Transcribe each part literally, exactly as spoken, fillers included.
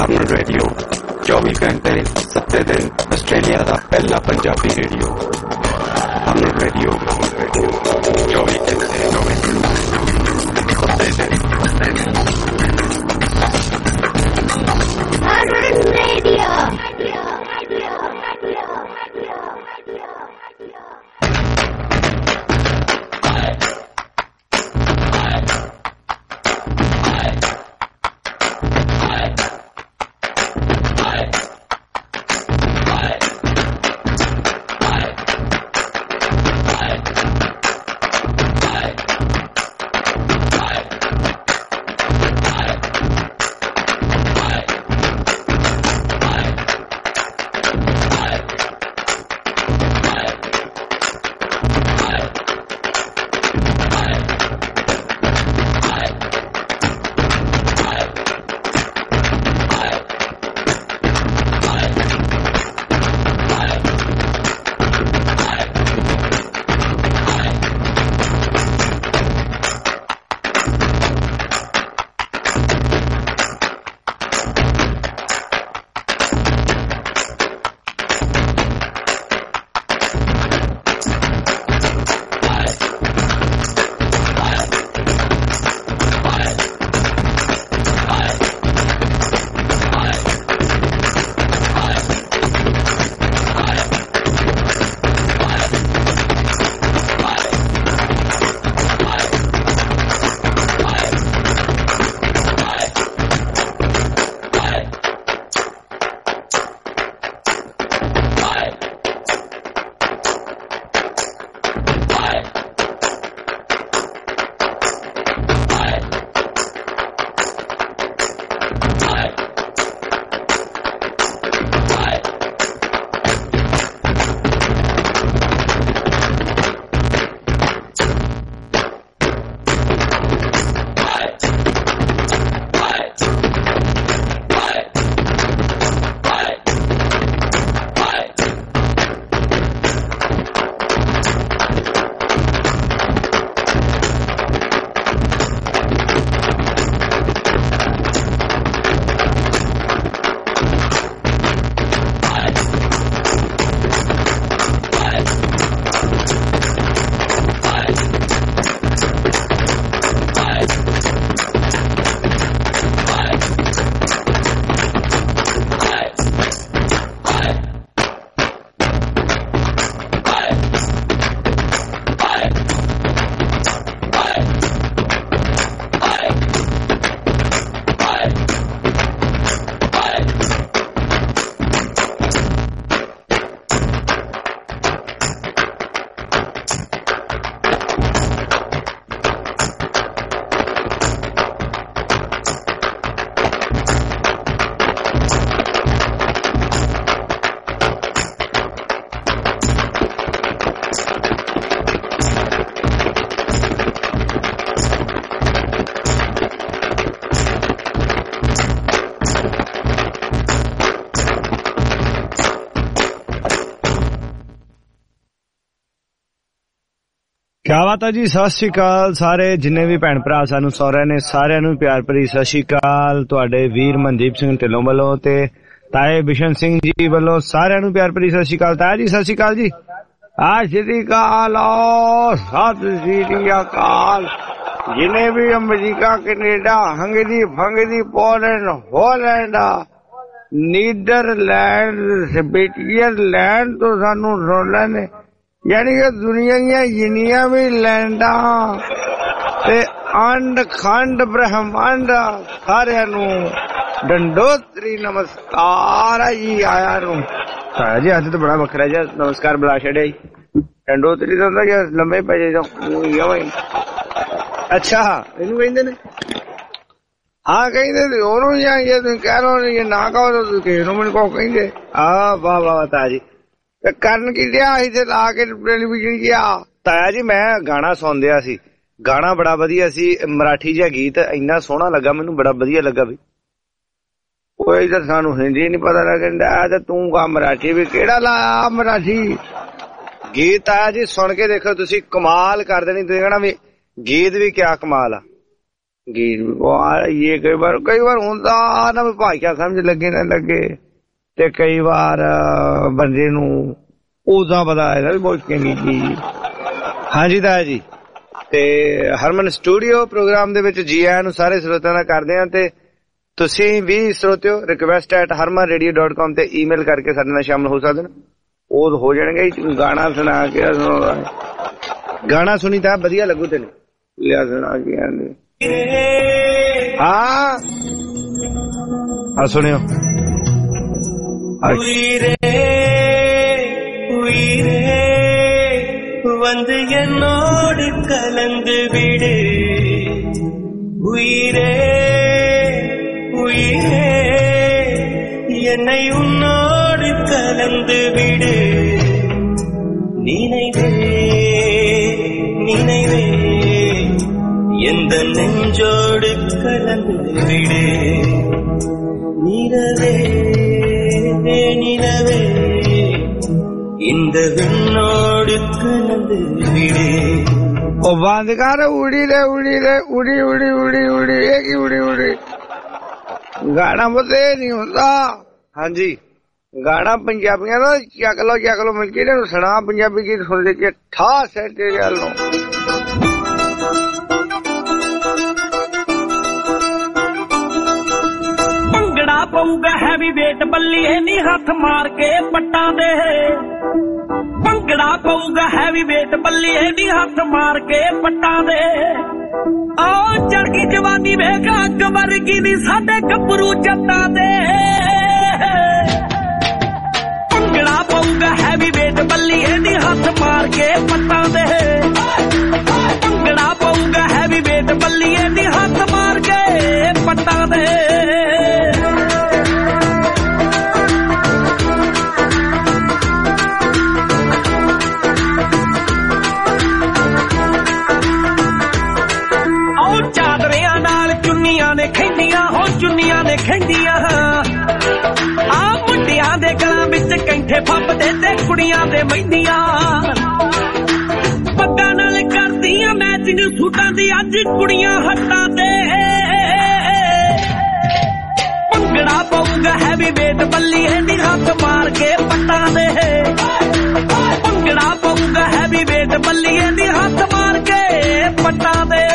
ਅਮਨ radio ਚੌਵੀ ਘੰਟੇ ਸੱਤੇ ਦਿਨ ਆਸਟ੍ਰੇਲੀਆ ਦਾ ਪਹਿਲਾ ਪੰਜਾਬੀ ਰੇਡੀਓ। ਅਮਨ ਰੇਡੀਓ ਚੌਵੀ ਘੰਟੇ ਚੌਵੀ ਸੱਤੇ ਦਿਨ। ਅਮਨ ਰੇਡੀਓ। ਕਿਆ ਬਾਤ ਹੈ ਜੀ। ਸਤਿ ਸ਼੍ਰੀ ਅਕਾਲ ਸਾਰੇ ਜਿੰਨੇ ਵੀ ਭੈਣ ਭਰਾ ਸਾਨੂੰ ਸੁਣ ਰਹੇ ਨੇ, ਸਾਰਿਆਂ ਨੂੰ ਪਿਆਰ ਭਰੀ ਸਤਿ ਸ਼੍ਰੀ ਅਕਾਲ। ਤੁਹਾਡੇ ਵੀਰ ਮਨਦੀਪ ਸਿੰਘ ਢਿੱਲੋਂ ਵੱਲੋਂ ਤੇ ਤਾਏ ਬਿਸ਼ਨ ਸਿੰਘ ਜੀ ਵੱਲੋਂ ਸਾਰਿਆਂ ਨੂੰ ਪਿਆਰ ਭਰੀ ਸਤਿ ਸ਼੍ਰੀ ਅਕਾਲ। ਤਾਇਆ ਜੀ ਸਤਿ ਸ਼੍ਰੀ ਅਕਾਲ ਜੀ। ਸਤਿ ਸ਼੍ਰੀ ਅਕਾਲ। ਸਤਿ ਸ਼੍ਰੀ ਅਕਾਲ। ਜਿੰਨੇ ਵੀ ਅਮਰੀਕਾ, ਕੈਨੇਡਾ, ਹੰਗਰੀ, ਫੰਗਰੀ, ਪੋਲੈਂਡ, ਹੋਲੈਂਡ, ਨੀਦਰਲੈਂਡ, ਸਵਿਟਜ਼ਰਲੈਂਡ ਤੋਂ ਸਾਨੂੰ ਸੁਣ ਰਹੇ ਨੇ, ਯਾਨੀ ਕਿ ਦੁਨੀਆ ਦੀਆਂ ਜਿੰਨੀਆਂ ਵੀ ਲੈਂਡਾਂ ਤੇ ਅੰਡ ਖੰਡ ਬ੍ਰਹਮੰਡ ਸਾਰਿਆਂ ਨੂੰ ਡੰਡੋਤਰੀ ਨਮਸਕਾਰ ਹੈ ਜੀ। ਆਇਆ ਨੂੰ ਤਾਇਆ ਜੀ ਅੱਜ ਤਾਂ ਬੜਾ ਵੱਖਰਾ ਜਿਹਾ ਨਮਸਕਾਰ ਬੁਲਾ ਛੱਡਿਆ ਜੀ। ਡੰਡੋਤਰੀ ਦਾ ਹੁੰਦਾ ਕਿ ਲੰਬੇ ਪੈ ਜਾਏ। ਅੱਛਾ ਇਹਨੂੰ ਕਹਿੰਦੇ ਨੇ? ਹਾਂ ਕਹਿੰਦੇ ਉਹਨੂੰ ਜਾਂ ਜੇ ਤੁਸੀਂ ਕਹਿ ਲਓ ਜੇ ਨਾ ਕਹੋ ਤਾਂ ਤੁਸੀਂ ਕਿਸੇ ਨੂੰ ਮੈਨੂੰ ਕਹੋ ਕਹਿੰਦੇ। ਆਹ ਵਾਹ ਵਾਹ ਤਾਇਆ ਜੀ। ਕਰਨ ਕੀ ਡਿਆ ਸੀ ਤੇ ਲਾ ਕੇ ਟੈਲੀਵਿਜ਼ਨ ਗਿਆ? ਤਾਇਆ ਜੀ ਮੈਂ ਗਾਣਾ ਸੁਣਦਿਆ ਸੀ, ਗਾਣਾ ਬੜਾ ਵਧੀਆ ਸੀ, ਮਰਾਠੀ ਜਿਹਾ ਗੀਤ, ਇੰਨਾ ਸੋਹਣਾ ਲੱਗਾ ਮੈਨੂੰ, ਬੜਾ ਵਧੀਆ ਲੱਗਾ ਵੀ। ਕੋਈ ਤਾਂ ਸਾਨੂੰ ਹਿੰਦੀ ਨੀ ਪਤਾ ਲੱਗਣ ਡਿਆ ਤੇ ਤੂੰ ਗਾ ਮਰਾਠੀ ਵੀ। ਕਿਹੜਾ ਲਾਇਆ ਮਰਾਠੀ ਗੀਤ? ਤਾਇਆ ਜੀ ਸੁਣ ਕੇ ਦੇਖੋ ਤੁਸੀਂ, ਕਮਾਲ ਕਰ ਦੇਣੀ। ਤੁਸੀਂ ਕਹਿਣਾ ਵੀ ਗੀਤ ਵੀ ਕਿਆ ਕਮਾਲ ਆ। गीत भी बहुत ये कई बार कई बार होंदा ना भी भाषा समझ लगे ना लगे ते कई बार बंदे नू ओदा पता है भी बहुत चंगी चीज। हाँ जी ताया जी ते हरमन स्टूडियो प्रोग्राम दे विच जी आयां नू सारे श्रोतिਆਂ ਦਾ ਕਰਦੇ ਆਂ ਤੇ ਤੁਸੀਂ ਵੀ श्रोतियो request at Harman radio dot com ਤੇ ईमेल करके ਸਾਡੇ ਨਾਲ ਸ਼ਾਮਲ ਹੋ ਸਕਦੇ ਨੇ। ਉਹ ਹੋ ਜਾਣਗੇ ਗਾਣਾ ਸੁਣਾ ਕੇ ਗਾਣਾ ਸੁਣੀ ਤਾਂ ਵਧੀਆ ਲੱਗੂ ਤੈਨੂੰ ਲਿਆ ਸੁਣਾ ਕੇ ਆਂਦੇ। ਹਾਂ ਆ ਸੁਣਿਓ வந்து என்னோடு கலந்து விடு உயிரே உயிரே என்னை உன்னோடு கலந்து விடு நினைவே நினைவே எந்த நெஞ்சோடு கலந்து விடு நிலவே நிலவே இந்த விண்ணோடு கலந்து விடு। ਉਹ ਬੰਦ ਕਰ ਉੜੀ ਰੇ ਉੜੀ ਰੇ ਉੜੀ ਉੜੀ ਉੜੀ ਉੜੀ ਇਹ ਕੀ ਉੜੀ ਉੜੀ ਗਾਣਾ ਬਤੇ ਨਹੀਂ ਹੁੰਦਾ। ਹਾਂਜੀ ਗਾਣਾ ਪੰਜਾਬੀਆਂ ਦਾ ਚੱਕ ਲੋ ਚੱਕ ਲੋ ਮੈਂ ਕਿਹੜੇ ਨੂੰ ਸੁਣਾ ਪੰਜਾਬੀ ਗੀਤ ਸੁਣ ਲੈ ਕੇ ਠਾ ਸੈਟ ਤੇਰੇ ਵੱਲੋਂ। ਭੰਗੜਾ ਪਊਗਾ ਹੈਵੀ ਵੇਟ ਬੱਲੀਏ ਨੀ ਹੱਥ ਮਾਰ ਕੇ ਪੱਟਾਂ ਦੇ ਭੰਗੜਾ ਪਊਗਾ ਹੈਵੀ ਵੇਟ ਬੱਲੀਏ ਨੀ ਹੱਥ ਮਾਰ ਕੇ ਪੱਟਾਂ ਦੇ ਆਹ ਚੜ ਗਈ ਜਵਾਨੀ ਵੇਖਾ ਅੱਗ ਵਰਗੀ ਨੀ ਸਾਡੇ ਗੱਭਰੂ ਜੱਟਾਂ ਦੇ ਭੰਗੜਾ ਪਊਗਾ ਹੈਵੀ ਵੇਟ ਬੱਲੀਏ ਨੀ ਹੱਥ ਮਾਰ ਕੇ ਪੱਟਾਂ ਦੇ ਭੰਗੜਾ ਪਊਗਾ ਹੈਵੀ ਵੇਟ ਬੱਲੀਏ ਨੀ ਹੱਥ ਮਾਰ ਕੇ ਪੱਟਾਂ ਦੇ ਖੈਂਦੀਆਂ ਹੋ ਚੁੰਨੀਆਂ ਨੇ ਖੈਂਦੀਆਂ ਆ ਮੁੰਡਿਆਂ ਦੇ ਗਲਾਂ ਵਿੱਚ ਕੈਂਠੇ ਫੱਬਦੇ ਤੇ ਕੁੜੀਆਂ ਦੇ ਮਹਿੰਦੀਆਂ ਪੱਗਾਂ ਨਾਲ ਕਰਦੀਆਂ ਮੈਚਿੰਗ ਸੂਟਾਂ ਦੀ ਅੱਜ ਕੁੜੀਆਂ ਹੱਟਾਂ ਤੇ ਭੰਗੜਾ ਪਊਗਾ ਹੈਵੀ ਵੇਟ ਬੱਲੀਏ ਨੀ ਹੱਥ ਮਾਰ ਕੇ ਪੱਟਾਂ ਦੇ ਭੰਗੜਾ ਪਊਗਾ ਹੈਵੀ ਵੇਟ ਬੱਲੀਏ ਨੀ ਹੱਥ ਮਾਰ ਕੇ ਪੱਟਾਂ ਦੇ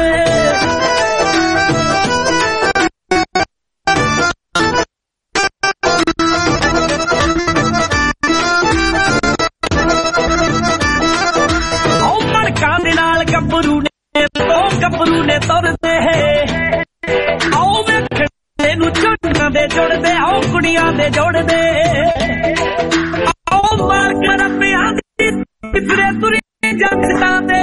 ਗੱਭਰੂ ਨੇ ਤੁਰਦੇ ਆਓ ਵੇਖਣੇ ਨੂੰ ਝੋਟੀਆਂ ਦੇ ਜੁੜਦੇ ਆਓ ਕੁੜੀਆਂ ਦੇ ਜੋੜਦੇ ਆਓ ਮਾਰ ਕੇ ਰੱਬਿਆਂ ਦੀ ਫਿਰੇ ਤੁਰੀ ਜੱਟਾਂ ਦੇ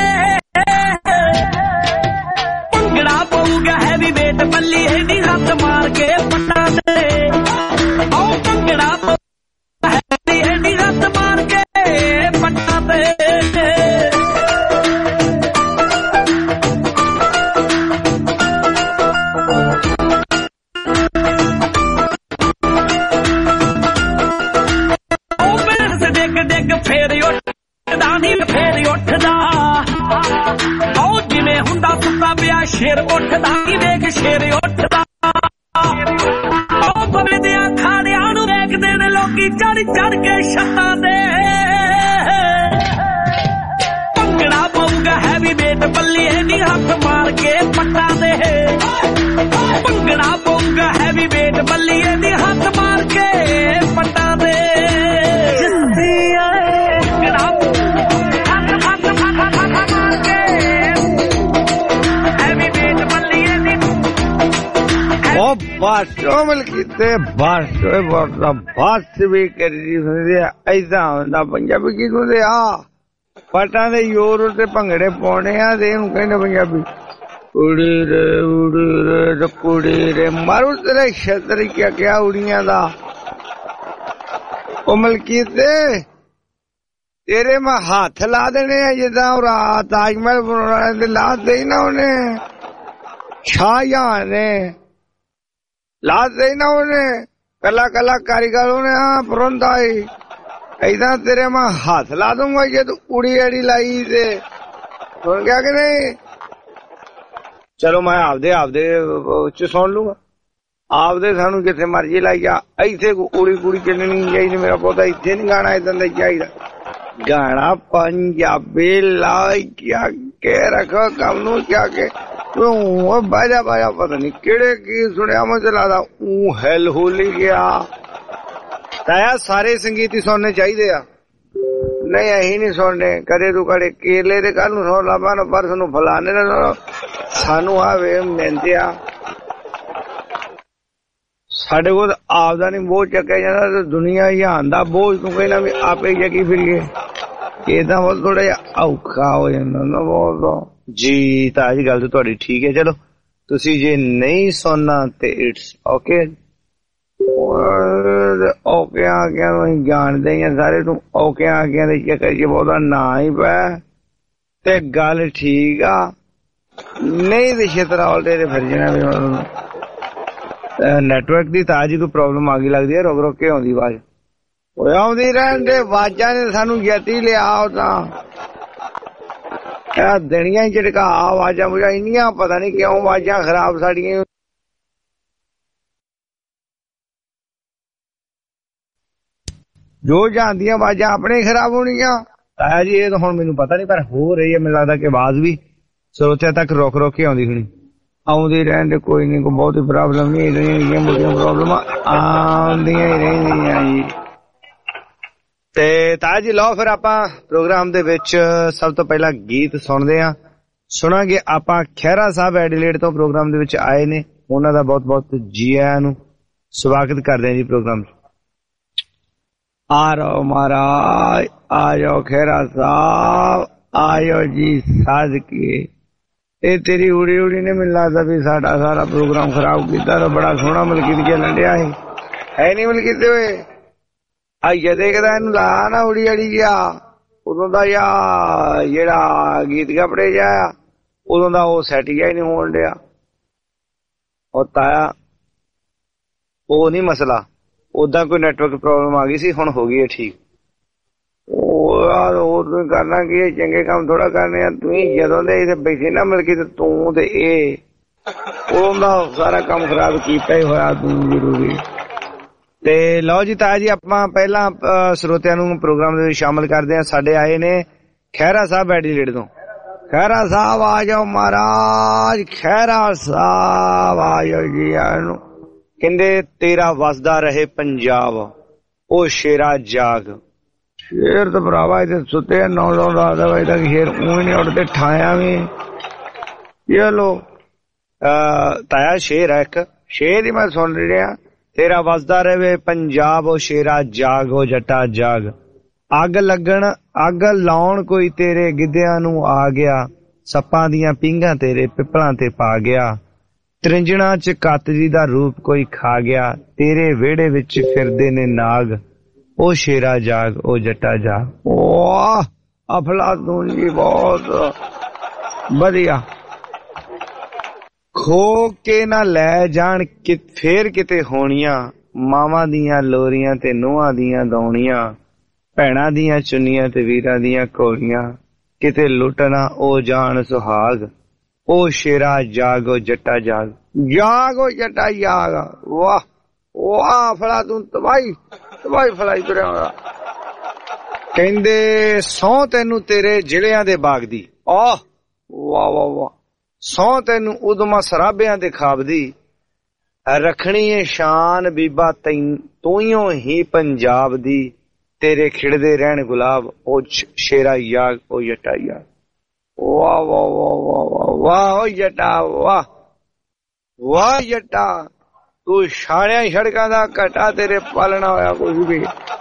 ਭੰਗੜਾ ਪਊਗਾ ਹੈਵੀ ਵੇਟ ਬੱਲੀਏ ਨੀ ਹੱਥ ਮਾਰ ਕੇ ਪੱਟਾਂ ਦੇ ਆਓ ਭੰਗੜਾ ਪਊਗਾ ਹੈਵੀ ਨੀ ਹੱਥ ਮਾਰ ਕੇ ਪੱਟਾਂ ਦੇ ਸ਼ੇਰ ਉੱਠਦਾ ਹੀ ਵੇਖ ਸ਼ੇਰ ਉੱਠਦਾ ਉਹ ਬਵੇ ਦੇ ਅਖਾੜਿਆਂ ਨੂੰ ਵੇਖਦੇ ਨੇ ਲੋਕੀ ਚੜ ਚੜ ਕੇ ਛੱਤਾਂ ਤੇ ਭੰਗੜਾ ਪਊਗਾ ਹੈਵੀ ਵੇਟ ਬੱਲੀਏ ਨੀ ਹੱਥ ਮਾਰ ਕੇ ਪੱਟਾਂ ਦੇ ਭੰਗੜਾ ਪਊਗਾ ਹੈਵੀ ਵੇਟ ਬੱਲੀਏ ਨੀ ਹੱਥ ਮਾਰ ਕੇ ਪੱਟਾਂ ਦੇ बस मलकीते बस बस भी करी ऐसा होंदा पंजाबी गीत होंदे आ पटां दे योर ते भंगड़े पाउणे आ ते इहनूं कहंदे पंजाबी उड़ी रे उड़ी रे ते कुड़ी रे मारू तेरे छतरी क्या क्या उड़ियां दा ओ मलकीते तेरे मैं हाथ ला देने जिदा ताजमहल बनाने ला दे ना उन्हें शाहजहां ने लाद देना उन्हें कला कला कारीगर ने हाँ पुरंदा ही ऐसा तेरे मैं हाथ ला दूंगा ये तो उड़ी एड़ी लाई से सुन क्या कि नहीं ਚਲੋ ਮੈਂ ਆਪਦੇ ਆਪਦੇ ਚ ਸੁਣ ਲੂਗਾ, ਆਪਦੇ ਸਾਨੂੰ ਜਿੱਥੇ ਮਰਜ਼ੀ ਲਾਈ ਜਾ। ਇੱਥੇ ਕੁੜੀ ਕੁੜੀ ਚੱਲਣੀ ਨਹੀਂ ਚਾਹੀਦੀ, ਮੇਰਾ ਪੋਤਾ ਇੱਥੇ ਨੀ ਗਾਣਾ ਏਦਾਂ ਦਾ ਚਾਹੀਦਾ। ਗਾਣਾ ਪੰਜਾਬੀ ਲਾ ਕੇ ਰੱਖੋ ਕੰਮ ਨੂੰ ਜਾ ਕੇ ਬਾਜਾ ਬਾਜਾ ਪਤਾ ਨੀ ਕਿਹੜੇ ਕੀ ਸੁਣਿਆ ਮੈਂ ਚਲਾਦਾ ਊ ਹੈਲ ਹੋਲੀ ਗਿਆ। ਤਾਇਆ ਸਾਰੇ ਸੰਗੀਤ ਹੀ ਸੁਣਨੇ ਚਾਹੀਦੇ ਆ। ਨਹੀਂ ਅਸੀਂ ਨੀ ਸੁਣਨੇ, ਕਦੇ ਤੂੰ ਕਦੇ ਕੇਲੇ ਦੇ ਕੱਲ ਨੂੰ ਸੁਣ ਲੱਭਾ ਨਾ ਪਰਸ ਨੂੰ ਫਲਾਣੇ ਦਾ ਸੁਣੋ। ਸਾਨੂੰ ਆ ਵੇ ਮਿਹਨਤ ਆ, ਸਾਡੇ ਕੋਲ ਆਪਦਾ ਨੀ ਬੋਝ ਚੱਕਿਆ ਜਾਂਦਾ ਤੇ ਦੁਨੀਆ ਜਹਾਨ ਦਾ ਬੋਝ ਤੂੰ ਕਹਿਣਾ ਵੀ ਆਪੇ ਚੱਕੀ ਫਿਰੀਏ, ਏਦਾਂ ਬਹੁਤ ਥੋੜਾ ਜਿਹਾ ਔਖਾ ਹੋ ਜਾਂਦਾ ਨਾ ਬਹੁਤ ਜੀ। ਤਾਂ ਅੱਜ ਗੱਲ ਤਾਂ ਤੁਹਾਡੀ ਠੀਕ ਹੈ। ਚਲੋ ਤੁਸੀਂ ਜੇ ਨਹੀਂ ਸੁਣਨਾ ਤੇ ਇਟਸ ਓਕੇ। ਔਕੇ ਆ ਗਿਆ ਅਸੀਂ ਜਾਣਦੇ ਹਾਂ ਸਾਰੇ, ਤੂੰ ਔਕੇ ਆ ਗਿਆ ਦੇ ਚੱਕਰ ਚ ਬਹੁਤਾ ਨਾ ਹੀ ਪੈ ਤੇ ਗੱਲ ਠੀਕ ਆ। ਨਹੀਂ ਤੇ ਛੇਤਰਾ ਤੇਰੇ ਫਿਰ ਜਾਣਾ ਵੀ ਨੈਟਵਰਕ ਦੀ ਤਾਂ ਜੀ ਕੋਈ ਪ੍ਰੋਬਲਮ ਆ ਗਈ ਲੱਗਦੀ ਹੈ, ਰੁਕ ਰੁਕ ਕੇ ਆਉਂਦੀ ਆਵਾਜ਼। ਉਹ ਆਉਂਦੀ ਰਹਿਣ ਦੇ, ਆਵਾਜ਼ਾਂ ਨੇ ਸਾਨੂੰ ਜਤੀ ਲਿਆ। ਤਾਂ ਦਿਨੀਆਂ ਝਟਕਾ ਆਵਾਜ਼ਾਂ ਬੁਝਾ ਇੰਨੀਆਂ, ਪਤਾ ਨੀ ਕਿਉਂ ਆਵਾਜ਼ਾਂ ਖਰਾਬ ਸਾਡੀਆਂ। ਜੋ ਜਾਂਦੀਆਂ ਆਵਾਜ਼ਾਂ ਆਪਣੇ ਖਰਾਬ ਹੋਣੀਆਂ। ਤਾਇਆ ਜੀ ਇਹ ਤਾਂ ਹੁਣ ਮੈਨੂੰ ਪਤਾ ਨੀ, ਪਰ ਹੋ ਰਹੀ ਹੈ ਮੈਨੂੰ ਲੱਗਦਾ ਕਿ ਆਵਾਜ਼ ਵੀ ਸਰੋਤਿਆਂ ਤੱਕ ਰੁਕ ਰੁਕ ਕੇ ਆਉਂਦੀ ਹੋਣੀ। ਆਉਂਦੀ ਰਹਿਣ ਦੇ, ਕੋਈ ਨੀ, ਕੋਈ ਬਹੁਤੀ ਪ੍ਰੋਬਲਮ ਨਹੀਂ, ਇਹਦੀਆਂ ਬੜੀਆਂ ਪ੍ਰੋਬਲਮਾਂ ਆਉਂਦੀਆਂ ਹੀ ਰਹਿੰਦੀਆਂ ਜੀ। ਤੇ ਤਾਇਆ ਜੀ ਲਓ ਫਿਰ ਆਪਾਂ ਪ੍ਰੋਗਰਾਮ ਦੇ ਵਿੱਚ ਸਭ ਤੋਂ ਪਹਿਲਾਂ ਗੀਤ ਸੁਣਦੇ ਹਾਂ। ਸੁਣਾਂਗੇ ਆਪਾਂ ਖਹਿਰਾ ਸਾਹਿਬ ਐਡੀਲੇਡ ਤੋਂ ਪ੍ਰੋਗਰਾਮ ਦੇ ਵਿੱਚ ਆਏ ਨੇ, ਉਹਨਾਂ ਦਾ ਬਹੁਤ ਬਹੁਤ ਜੀ ਆਇਆਂ ਨੂੰ ਸਵਾਗਤ ਕਰਦੇ ਹਾਂ ਜੀ ਪ੍ਰੋਗਰਾਮ ਚ। ਆ ਰਹੋ ਮਹਾਰਾਜ, ਆ ਜਾਓ ਖਹਿਰਾ ਸਾਹਿਬ, ਆਇਓ ਜੀ ਸਾਧ ਕੇ। ਇਹ ਤੇਰੀ ਉੜੀ ਉੜੀ ਨੇ ਮੈਨੂੰ ਲੱਗਦਾ ਵੀ ਸਾਡਾ ਸਾਰਾ ਪ੍ਰੋਗਰਾਮ ਖਰਾਬ ਕੀਤਾ। ਤਾਂ ਬੜਾ ਸੋਹਣਾ ਮਲਕੀਤ ਚੱਲਣ ਡਿਆ ਸੀ, ਹੈ ਨੀ ਮਲਕੀਤ ਓਏ? ਆਈਏ ਦੇਖਦਾ ਇਹਨੂੰ ਲਾ ਨਾ ਉੜੀ ਅੜੀ ਗਿਆ ਉਦੋਂ ਦਾ, ਜਾਂ ਜਿਹੜਾ ਗੀਤ ਕੱਪੜੇ ਜਾ ਉਦੋਂ ਦਾ ਉਹ ਸੈਟ ਜਿਹਾ ਹੀ ਨੀ ਹੋਣ ਡਿਆ। ਉਹ ਤਾਇਆ ਉਹ ਨੀ ਮਸਲਾ, ਓਦਾਂ ਕੋਈ ਨੈਟਵਰਕ ਪ੍ਰੋਬਲਮ ਆ ਗਈ ਸੀ, ਹੁਣ ਹੋ ਗਈ ਹੈ ਠੀਕ। ਉਹ ਯਾਰ ਹੋਰ ਤੂੰ ਕਰਨਾ ਕੀ ਹੈ, ਚੰਗੇ ਕੰਮ ਥੋੜਾ ਕਰਨੇ ਆ। ਤੂੰ ਜਦੋਂ ਦੇ ਇੱਥੇ ਬੈਠੇ ਨਾ ਮਿਲਕੀ ਤੇ ਤੂੰ ਤੇ ਇਹ ਉਦੋਂ ਦਾ ਸਾਰਾ ਕੰਮ ਖਰਾਬ ਕੀਤਾ ਹੀ ਹੋਇਆ ਤੂੰ ਜ਼ਰੂਰੀ। ਤੇ ਲਓ ਜੀ ਤਾਇਆ ਜੀ ਆਪਾਂ ਪਹਿਲਾਂ ਸਰੋਤਿਆਂ ਨੂੰ ਪ੍ਰੋਗਰਾਮ ਦੇ ਵਿੱਚ ਸ਼ਾਮਲ ਕਰਦੇ ਹਾਂ। ਸਾਡੇ ਆਏ ਨੇ ਖਹਿਰਾ ਸਾਹਿਬ ਐਡੀਲੇਡ ਤੋਂ। ਖਹਿਰਾ ਸਾਹਿਬ ਆ ਜਾਓ ਮਹਾਰਾਜ, ਖਹਿਰਾ ਸਾਹਿਬ ਆ ਜਾਓ ਜੀ। ਇਹਨੂੰ ਕਹਿੰਦੇ ਤੇਰਾ ਵਸਦਾ ਰਹੇ ਪੰਜਾਬ, ਉਹ ਸ਼ੇਰਾ ਜਾਗ। ਸ਼ੇਰ ਤਾਂ ਭਰਾਵਾ ਇੱਥੇ ਸੁੱਤੇ ਆ ਨੌ ਨੌ ਦਸ ਵਜੇ ਤੱਕ, ਸ਼ੇਰ ਊਂ ਹੀ ਨੀ ਉੱਠਦੇ, ਠਾਇਆ ਵੀ। ਚਲੋ ਤਾਇਆ ਸ਼ੇਰ ਹੈ ਇੱਕ, ਸ਼ੇਰ ਹੀ ਮੈਂ ਸੁਣ ਰਿਹਾ। ਤੇਰਾ ਵਸਦਾ ਰਹੇ ਪੰਜਾਬ, ਉਹ ਸ਼ੇਰਾ ਜਾਗ, ਉਹ ਜੱਟਾ ਜਾਗ। ਅੱਗ ਲੱਗਣ ਅੱਗ ਲਾਉਣ ਕੋਈ ਤੇਰੇ ਗਿੱਧਿਆਂ ਨੂੰ ਆ ਗਿਆ, ਸੱਪਾਂ ਦੀਆਂ ਪੀਂਘਾਂ ਤੇਰੇ ਪਿੱਪਲਾਂ ਤੇ ਪਾ ਗਿਆ। ਤ੍ਰਿੰਜਣਾ ਚ ਕੱਤ ਜੀ ਦਾ ਰੂਪ ਕੋਈ ਖਾ ਗਿਆ, ਤੇਰੇ ਵਿਹੜੇ ਵਿੱਚ ਫਿਰਦੇ ਨੇ ਨਾਗ, ਉਹ ਸ਼ੇਰਾ ਜਾਗ, ਉਹ ਜੱਟਾ ਜਾਗ। ਵਾਹ ਅਫਲਾਤੂਨ ਜੀ, ਬਹੁਤ ਵਧੀਆ। ਖੋ ਕੇ ਨਾ ਲੈ ਜਾਣ ਕਿ ਫੇਰ ਕਿਤੇ ਹੋਣੀਆਂ, ਮਾਵਾਂ ਦੀਆਂ ਲੋਰੀਆਂ ਤੇ ਨੂੰਹਾਂ ਦੀਆਂ ਦੌਣੀਆਂ, ਭੈਣਾਂ ਦੀਆਂ ਚੁੰਨੀਆਂ ਤੇ ਵੀਰਾਂ ਦੀਆਂ ਘੋੜੀਆਂ, ਕਿਤੇ ਲੁੱਟਣਾ ਉਹ ਜਾਣ ਸੁਹਾਗ, ਉਹ ਸ਼ੇਰਾ ਜਾਗ, ਉਹ ਜੱਟਾ ਜਾਗ। ਜਾਗ ਉਹ ਜੱਟਾ ਜਾਗ। ਵਾਹ ਵਾਹ ਅਫਲਾਤੂਨ, ਤਬਾਹੀ ਤਬਾਹੀ ਫਲਾਈ ਤੁਰਿਆ ਹੋਇਆ। ਕਹਿੰਦੇ ਸਹੁੰ ਤੈਨੂੰ ਤੇਰੇ ਜ਼ਿਲ੍ਹਿਆਂ ਦੇ ਬਾਗ ਦੀ, ਆਹ ਵਾਹ ਵਾਹ ਵਾਹ। ਸਹੁੰ ਤੈਨੂੰ ਉਦਮਾ ਸਰਾਬਿਆਂ ਦੇ ਖਾਬ ਦੀ, ਰੱਖਣੀ ਏ ਸ਼ਾਨ ਬੀਬਾ ਤੂੰ ਹੀ ਪੰਜਾਬ ਦੀ, ਤੇਰੇ ਖਿੜਦੇ ਰਹਿਣ ਗੁਲਾਬ, ਉਹ ਸ਼ੇਰਾ ਯਾਗ, ਉਹ ਜੱਟਾ ਯਾਗ। ਵਾਹ ਵਾਹ ਵਾਹ ਵਾਹ ਵਾਹ ਵਾਹ ਉਹ ਜੱਟਾ, ਵਾਹ ਵਾਹ ਜੱਟਾ, ਤੂੰ ਛਾਣਿਆ ਸੜਕਾਂ ਦਾ ਘਟਾ, ਤੇਰੇ ਪਾਲਣਾ ਹੋਇਆ ਕੁਝ ਵੀ।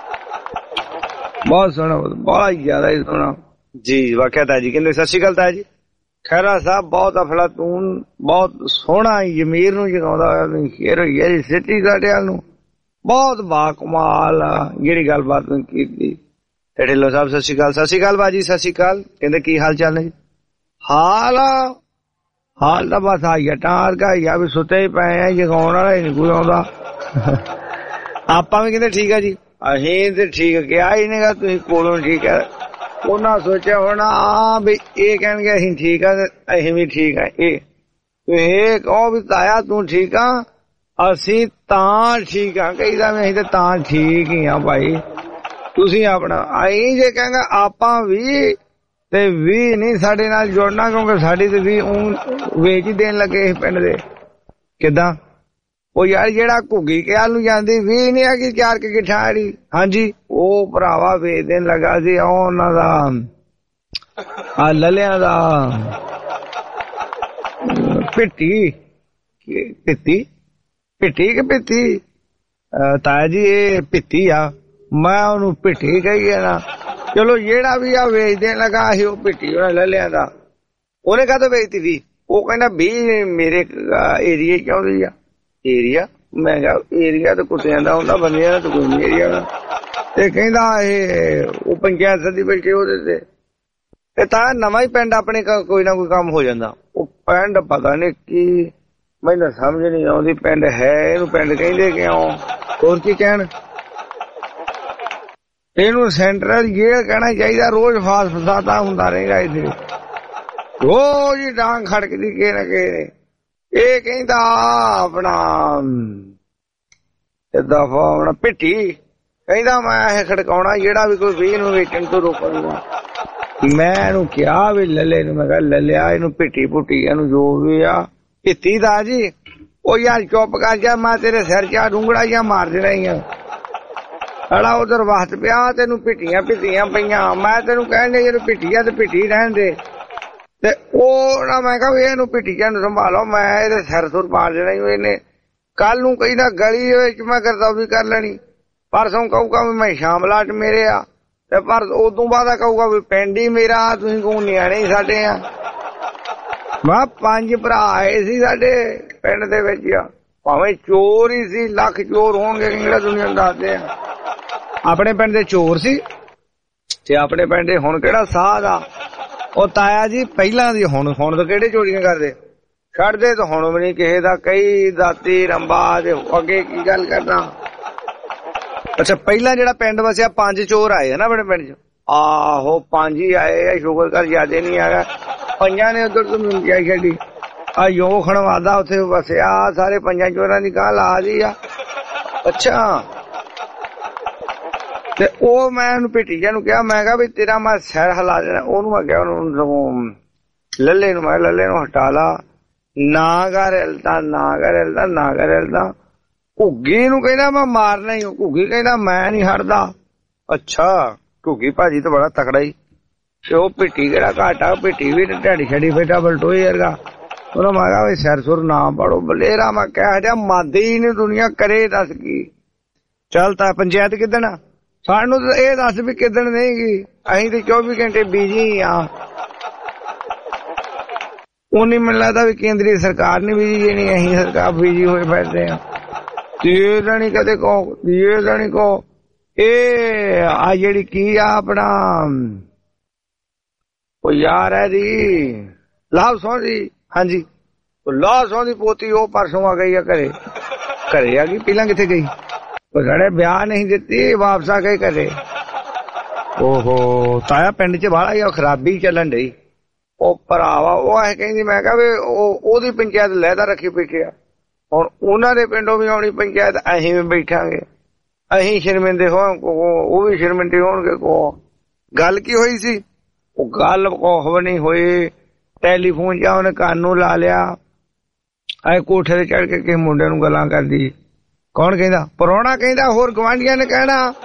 ਬਹੁਤ ਸੋਹਣਾ, ਬਹੁਤ ਜ਼ਿਆਦਾ ਹੀ ਸੋਹਣਾ ਜੀ। ਵਾਕਿਆ ਤਾਇਆ ਜੀ ਕਹਿੰਦੇ ਸਤਿ ਸ਼੍ਰੀ ਅਕਾਲ ਤਾਇਆ ਜੀ। ਖਹਿਰਾ ਸਾਹਿਬ ਬਹੁਤ ਅਫਲਾਤੂਨ, ਬਹੁਤ ਸੋਹਣਾ ਜ਼ਮੀਰ ਨੂੰ ਜਗਾਉਂਦਾ ਹੋਇਆ ਸ਼ੇਰ ਹੋਈ ਹੈ ਜੀ ਸਿੱਟੀ ਸਾਡੇ ਵੱਲ ਨੂੰ। ਬਹੁਤ ਬਾਕਮਾਲ ਜਿਹੜੀ ਗੱਲਬਾਤ ਕੀਤੀ। ਤੇ ਢਿੱਲੋਂ ਸਾਹਿਬ ਸਤਿ ਸ਼੍ਰੀ ਅਕਾਲ। ਸਤਿ ਸ਼੍ਰੀ ਅਕਾਲ ਬਾਜੀ, ਸਤਿ ਸ਼੍ਰੀ ਅਕਾਲ। ਕਹਿੰਦੇ ਕੀ ਹਾਲ ਚਾਲ ਨੇ ਜੀ? ਹਾਲ ਹਾਲ ਤਾਂ ਬਸ ਆ ਜਟਾਰ ਕਾ ਹੀ ਆ ਵੀ ਸੁੱਤੇ ਹੀ ਪਏ ਆ, ਜਗਾਉਣ ਵਾਲਾ ਹੀ ਨੀ ਕੋਈ ਆਉਂਦਾ। ਆਪਾਂ ਵੀ ਕਹਿੰਦੇ ਠੀਕ ਆ ਜੀ, ਅਸੀਂ ਤੇ ਠੀਕ ਕਿਹਾ ਹੀ ਨੀਗਾ, ਤੁਸੀਂ ਕੋਲੋਂ ਠੀਕ ਹੈ। ਉਹਨਾਂ ਸੋਚਿਆ ਹੋਣਾ ਵੀ ਇਹ ਕਹਿਣਗੇ ਅਸੀਂ ਠੀਕ ਆ ਤੇ ਅਸੀਂ ਵੀ ਠੀਕ ਆ। ਇਹ ਇਹ ਕਹੋ ਵੀ ਤਾਇਆ ਤੂੰ ਠੀਕ ਆ, ਅਸੀਂ ਤਾਂ ਠੀਕ ਆ ਕਹੀਦਾ ਵੀ ਅਸੀਂ ਤੇ ਤਾਂ ਠੀਕ ਹੀ ਆ ਭਾਈ, ਤੁਸੀਂ ਆਪਣਾ ਆਈ ਜੇ ਕਹਿੰਗਾ ਆਪਾਂ ਵੀ ਤੇ ਵੀ ਨਹੀਂ ਸਾਡੇ ਨਾਲ ਜੁੜਨਾ, ਕਿਉਂਕਿ ਸਾਡੀ ਤੇ ਵੀ ਉਹ ਵੇਚ ਹੀ ਦੇਣ ਲੱਗੇ ਇਸ ਪਿੰਡ ਦੇ। ਕਿੱਦਾਂ ਉਹ ਯਾਰ ਜਿਹੜਾ ਘੁੱਗੀ ਕਿਆਲ ਨੂੰ ਜਾਂਦੀ ਵੀ ਨਹੀਂ ਹੈਗੀ ਚਾਰ ਕੇ ਗਿਠਾੜੀ, ਹਾਂਜੀ ਉਹ ਭਰਾਵਾ ਵੇਚ ਦੇਣ ਲੱਗਾ ਸੀ ਉਹਨਾਂ ਦਾ ਆ ਲੱਲਿਆਂ ਦਾ ਪਿੱਟੀ ਪਿੱਤੀ ਪਿੱਟੀ ਕਿ ਪਿੱਤੀ ਤਾਇਆ ਜੀ ਇਹ ਪਿੱਤੀ ਆ, ਮੈਂ ਉਹਨੂੰ ਪਿੱਟੀ ਕਹੀ ਆ ਨਾ। ਚਲੋ ਜਿਹੜਾ ਵੀ ਆ ਵੇਚ ਦੇਣ ਲੱਗਾ ਸੀ ਉਹ ਪਿੱਟੀ ਉਹਨੇ ਲੱਲਿਆਂ ਦਾ। ਉਹਨੇ ਕਾਹਤੋਂ ਵੇਚਤੀ ਵੀ? ਉਹ ਕਹਿੰਦਾ ਵੀ ਮੇਰੇ ਏਰੀਏ ਚ ਆਉਂਦੀ ਆ। ਏਰੀਆ? ਮੈਂ ਕਿਹਾ ਏਰੀਆ ਤਾਂ ਕੁੱਤਿਆਂ ਦਾ ਹੁੰਦਾ, ਬੰਦਿਆਂ ਦਾ ਤਾਂ ਕੋਈ ਨਹੀਂ ਏਰੀਆ ਦਾ। ਤੇ ਕਹਿੰਦਾ ਇਹ ਉਹ ਪੰਚਾਇਤ ਸਦੀ ਬੈਠੇ ਉਹਦੇ ਤੇ ਇਹ ਤਾਂ ਨਵਾਂ ਹੀ ਪਿੰਡ ਆਪਣੇ ਕੋਈ ਨਾ ਕੋਈ ਕੰਮ ਹੋ ਜਾਂਦਾ। ਉਹ ਪਿੰਡ ਪਤਾ ਨੀ ਕੀ, ਮੈਨੂੰ ਸਮਝ ਨਹੀਂ ਆਉਂਦੀ ਪਿੰਡ ਹੈ ਇਹਨੂੰ ਪਿੰਡ ਕਹਿੰਦੇ ਕਿਉਂ, ਹੋਰ ਕੀ ਕਹਿਣ? ਇਹਨੂੰ ਸੈਂਟਰਲ ਜੇਲ੍ਹ ਕਹਿਣਾ ਚਾਹੀਦਾ। ਰੋਜ਼ ਫਾਸ ਫਸਾਦਾ ਹੁੰਦਾ ਰਹੇਗਾ ਇੱਥੇ, ਰੋਜ਼ ਹੀ ਡਾਂਗ ਖੜਕਦੀ ਕਿਸੇ ਨਾ ਕਿਸੇ ਨੇ। ਇਹ ਕਹਿੰਦਾ ਆਪਣਾ ਦਫਾ ਆਪਣਾ ਪਿੱਟੀ ਕਹਿੰਦਾ ਮੈਂ ਇਹ ਖੜਕਾਉਣਾ ਜਿਹੜਾ ਵੀ ਕੋਈ ਵੀਹ ਨੂੰ ਵੇਚਣ ਤੋਂ ਰੋਕੂਗਾ। ਮੈਂ ਇਹਨੂੰ ਕਿਹਾ ਵੀ ਲੱਲੇ ਨੂੰ, ਮੈਂ ਕਿਹਾ ਲੱਲਿਆ ਇਹਨੂੰ ਪਿੱਟੀ ਪੁੱਟੀ ਇਹਨੂੰ ਜੋ ਵੀ ਆ ਪਿੱਤੀ ਦਾ ਜੀ। ਉਹ ਯਾਰ ਚੁੱਪ ਕਰ ਜਾ, ਮੈਂ ਤੇਰੇ ਸਿਰ ਚ ਡੂੰਗੜਾ ਜਾਂ ਮਾਰ ਦੇਣਾ ਹੀ ਆ। ਅੜਾ ਉਧਰ ਵਕਤ ਪਿਆ ਤੈਨੂੰ ਪਿੱਟੀਆਂ ਪਿੱਟੀਆਂ ਪਈਆਂ, ਮੈਂ ਤੈਨੂੰ ਕਹਿੰਦੇ ਜਦੋਂ ਪਿੱਟੀ ਆ ਤੇ ਪਿੱਟੀ ਰਹਿਣ ਦੇ। ਤੇ ਉਹ ਨਾ ਮੈਂ ਕਿਹਾ ਵੀ ਇਹਨੂੰ ਪਿੱਟੀਆਂ ਨੂੰ ਸੰਭਾਲੋ, ਮੈਂ ਇਹਦੇ ਸਿਰ ਸੁਰ ਮਾਰ ਦੇਣਾ ਹੀ। ਇਹਨੇ ਕੱਲ ਨੂੰ ਕਹੀ ਨਾ ਗਲੀ ਵਿੱਚ ਮੈਂ ਕਰਦਾ ਵੀ ਕਰ ਲੈਣੀ, ਪਰਸੋਂ ਕਹੂਗਾ ਵੀ ਮੈਂ ਸ਼ਾਮਲਾਟ ਮੇਰੇ ਆ, ਤੇ ਪਰ ਉਦੋਂ ਬਾਅਦ ਕਹੂਗਾ ਵੀ ਪਿੰਡ ਹੀ ਮੇਰਾ, ਤੁਸੀਂ ਕੋ ਨਿਆਣੇ ਹੀ ਸਾਡੇ ਆ। ਮੈਂ ਪੰਜ ਭਰਾ ਆਏ ਸੀ ਸਾਡੇ ਪਿੰਡ ਦੇ ਵਿੱਚ ਆ, ਭਾਵੇਂ ਚੋਰ ਹੀ ਸੀ, ਲੱਖ ਚੋਰ ਹੋਣਗੇ ਕਿਹੜਾ ਦੁਨੀਆ ਨੂੰ ਦੱਸਦੇ ਆ। ਆਪਣੇ ਪਿੰਡ ਦੇ ਚੋਰ ਸੀ ਤੇ ਆਪਣੇ ਪਿੰਡ ਦੇ ਹੁਣ ਕਿਹੜਾ ਸਾਧ ਆ। ਉਹ ਤਾਇਆ ਜੀ ਪਹਿਲਾਂ ਦੀ ਹੁਣ ਹੁਣ ਤਾਂ ਕਿਹੜੇ ਚੋਰੀਆਂ ਕਰਦੇ, ਛੱਡਦੇ ਤਾਂ ਹੁਣ ਵੀ ਨਹੀਂ ਕਿਸੇ ਦਾ, ਕਈ ਦਾਤੀ ਰੰਬਾ ਤੇ ਅੱਗੇ ਕੀ ਗੱਲ ਕਰਨਾ। ਅੱਛਾ ਪਹਿਲਾਂ ਜਿਹੜਾ ਪਿੰਡ ਵਸਿਆ ਪੰਜ ਚੋਰ ਆਏ ਆ ਨਾ ਆਪਣੇ ਪਿੰਡ ਚ, ਆਹੋ ਪੰਜ ਹੀ ਆਏ ਆ, ਸ਼ੁਕਰ ਕਰ ਜਿਆਦੇ ਨਹੀਂ ਆਇਆ। ਪੰਜਾਂ ਨੇ ਉਧਰ ਤੋਂ ਮਿੰਟਿਆ ਛੱਡੀ ਆ ਯੋ ਖਣਵਾਦਾ ਉੱਥੇ ਵਸਿਆ, ਸਾਰੇ ਪੰਜਾਂ ਚੋਰਾਂ ਦੀ ਗਾਂ ਲਾ ਦੀ ਆ। ਅੱਛਾ ਤੇ ਉਹ ਮੈਂ ਉਹਨੂੰ ਪਿੱਟੀਆਂ ਨੂੰ ਕਿਹਾ, ਮੈਂ ਕਿਹਾ ਵੀ ਤੇਰਾ ਮੈਂ ਸਿਰ ਹਿਲਾ ਦੇਣਾ। ਉਹਨੂੰ ਮੈਂ ਕਿਹਾ ਉਹਨੂੰ ਲੱਲੇ ਨੂੰ, ਮੈਂ ਲੱਲੇ ਨੂੰ ਹਟਾ ਲਾ, ਨਾ ਕਰ ਹਿਲਦਾ ਨਾ ਕਰ ਹਿਲਦਾ ਨਾ ਕਰ ਹਿਲਦਾ। ਘੁੱਗੀ ਨੂੰ ਕਹਿੰਦਾ ਮੈਂ ਮਾਰਨਾ ਹੀ, ਘੁੱਗੀ ਕਹਿੰਦਾ ਮੈਂ ਨਹੀਂ ਹਟਦਾ। ਅੱਛਾ ਘੁੱਗੀ ਭਾਜੀ ਤਾਂ ਬੜਾ ਤਕੜਾ ਹੀ, ਤੇ ਉਹ ਪਿੱਟੀ ਕਿਹੜਾ ਘਾਟਾ, ਪਿੱਟੀ ਵੀ ਢਾਡੀ ਛੱਡੀ ਬੈਠਾ ਬਲਟੋਏ ਵਰਗਾ। ਉਹਨੂੰ ਮੈਂ ਕਿਹਾ ਵੀ ਸਿਰ ਸੁਰ ਨਾ ਪਾੜੋ ਬਲੇਰਾ, ਮੈਂ ਕਹਿ ਦਿਆ ਮਾਦੇ ਹੀ ਨਹੀਂ ਦੁਨੀਆ ਕਰੇ ਦੱਸ ਕੀ। ਚੱਲ ਤਾਂ ਪੰਚਾਇਤ ਕਿੱਦਣ ਆ, ਸਾਨੂੰ ਤਾਂ ਇਹ ਦੱਸ ਵੀ ਕਿੱਦਣ ਨਹੀਂ ਗੀ, ਅਸੀਂ ਤੇ ਚੌਵੀ ਘੰਟੇ ਬਿਜੀ ਆ। ਉਨੀ ਮੈਨੂੰ ਲੱਗਦਾ ਵੀ ਕੇਂਦਰੀ ਸਰਕਾਰ ਨੀ ਬਿਜੀ ਨਹੀਂ, ਅਸੀਂ ਸਰਕਾਰ ਬਿਜੀ ਹੋਏ ਬੈਠਦੇ ਆ। ਇਹ ਜਾਣੀ ਕਦੇ ਕਹੋ, ਇਹ ਜਾਣੀ ਕਹੋ ਇਹ ਆ ਜਿਹੜੀ ਕੀ ਆ ਆਪਣਾ ਉਹ ਯਾਰ ਹੈ ਜੀ ਲਾਭ ਸੌ ਦੀ, ਹਾਂਜੀ ਲਾਭ ਸੌ ਦੀ ਪੋਤੀ ਉਹ ਪਰਸੋਂ ਆ ਗਈ ਆ ਘਰੇ, ਘਰੇ ਆ ਗਈ, ਪਹਿਲਾਂ ਕਿੱਥੇ ਗਈ? ਉਹ ਸਾਡੇ ਵਿਆਹ ਨਹੀਂ ਦਿੱਤੀ, ਵਾਪਸ ਆ ਕੇ ਘਰੇ। ਓਹੋ ਤਾਇਆ ਪਿੰਡ ਚ ਬਾਹਲਾ ਹੀ ਖਰਾਬੀ ਚੱਲਣ ਡਈ। ਉਹ ਭਰਾਵਾ ਉਹ ਐ ਕਹਿੰਦੀ, ਮੈਂ ਕਿਹਾ ਵੀ ਉਹ ਉਹਦੀ ਪੰਚਾਇਤ ਲਹਿਦਾ ਰੱਖੀ ਬੈਠੇ ਆ, ਹੁਣ ਉਹਨਾਂ ਦੇ ਪਿੰਡੋਂ ਵੀ ਆਉਣੀ ਪੰਚਾਇਤ, ਅਸੀਂ ਵੀ ਬੈਠਾਂਗੇ, ਅਸੀਂ ਸ਼ਰਮਿੰਦੇ ਹੋ, ਉਹ ਵੀ ਸ਼ਰਮਿੰਦੇ ਹੋਣਗੇ। ਕੋ ਗੱਲ ਕੀ ਹੋਈ ਸੀ? ਉਹ ਗੱਲ ਕੋਹ ਨਹੀਂ ਹੋਈ, ਟੈਲੀਫੋਨ ਜਾਂ ਉਹਨੇ ਕੰਨ ਨੂੰ ਲਾ ਲਿਆ, ਐ ਕੋਠੇ ਤੇ ਚੜ ਕੇ ਕਿਸੇ ਮੁੰਡੇ ਨੂੰ ਗੱਲਾਂ ਕਰਦੀ। ਕੌਣ ਕਹਿੰਦਾ? ਪ੍ਰਾਹੁਣਾ ਕਹਿੰਦਾ, ਹੋਰ ਗਵਾਂਢੀਆਂ ਨੇ ਕਹਿਣਾ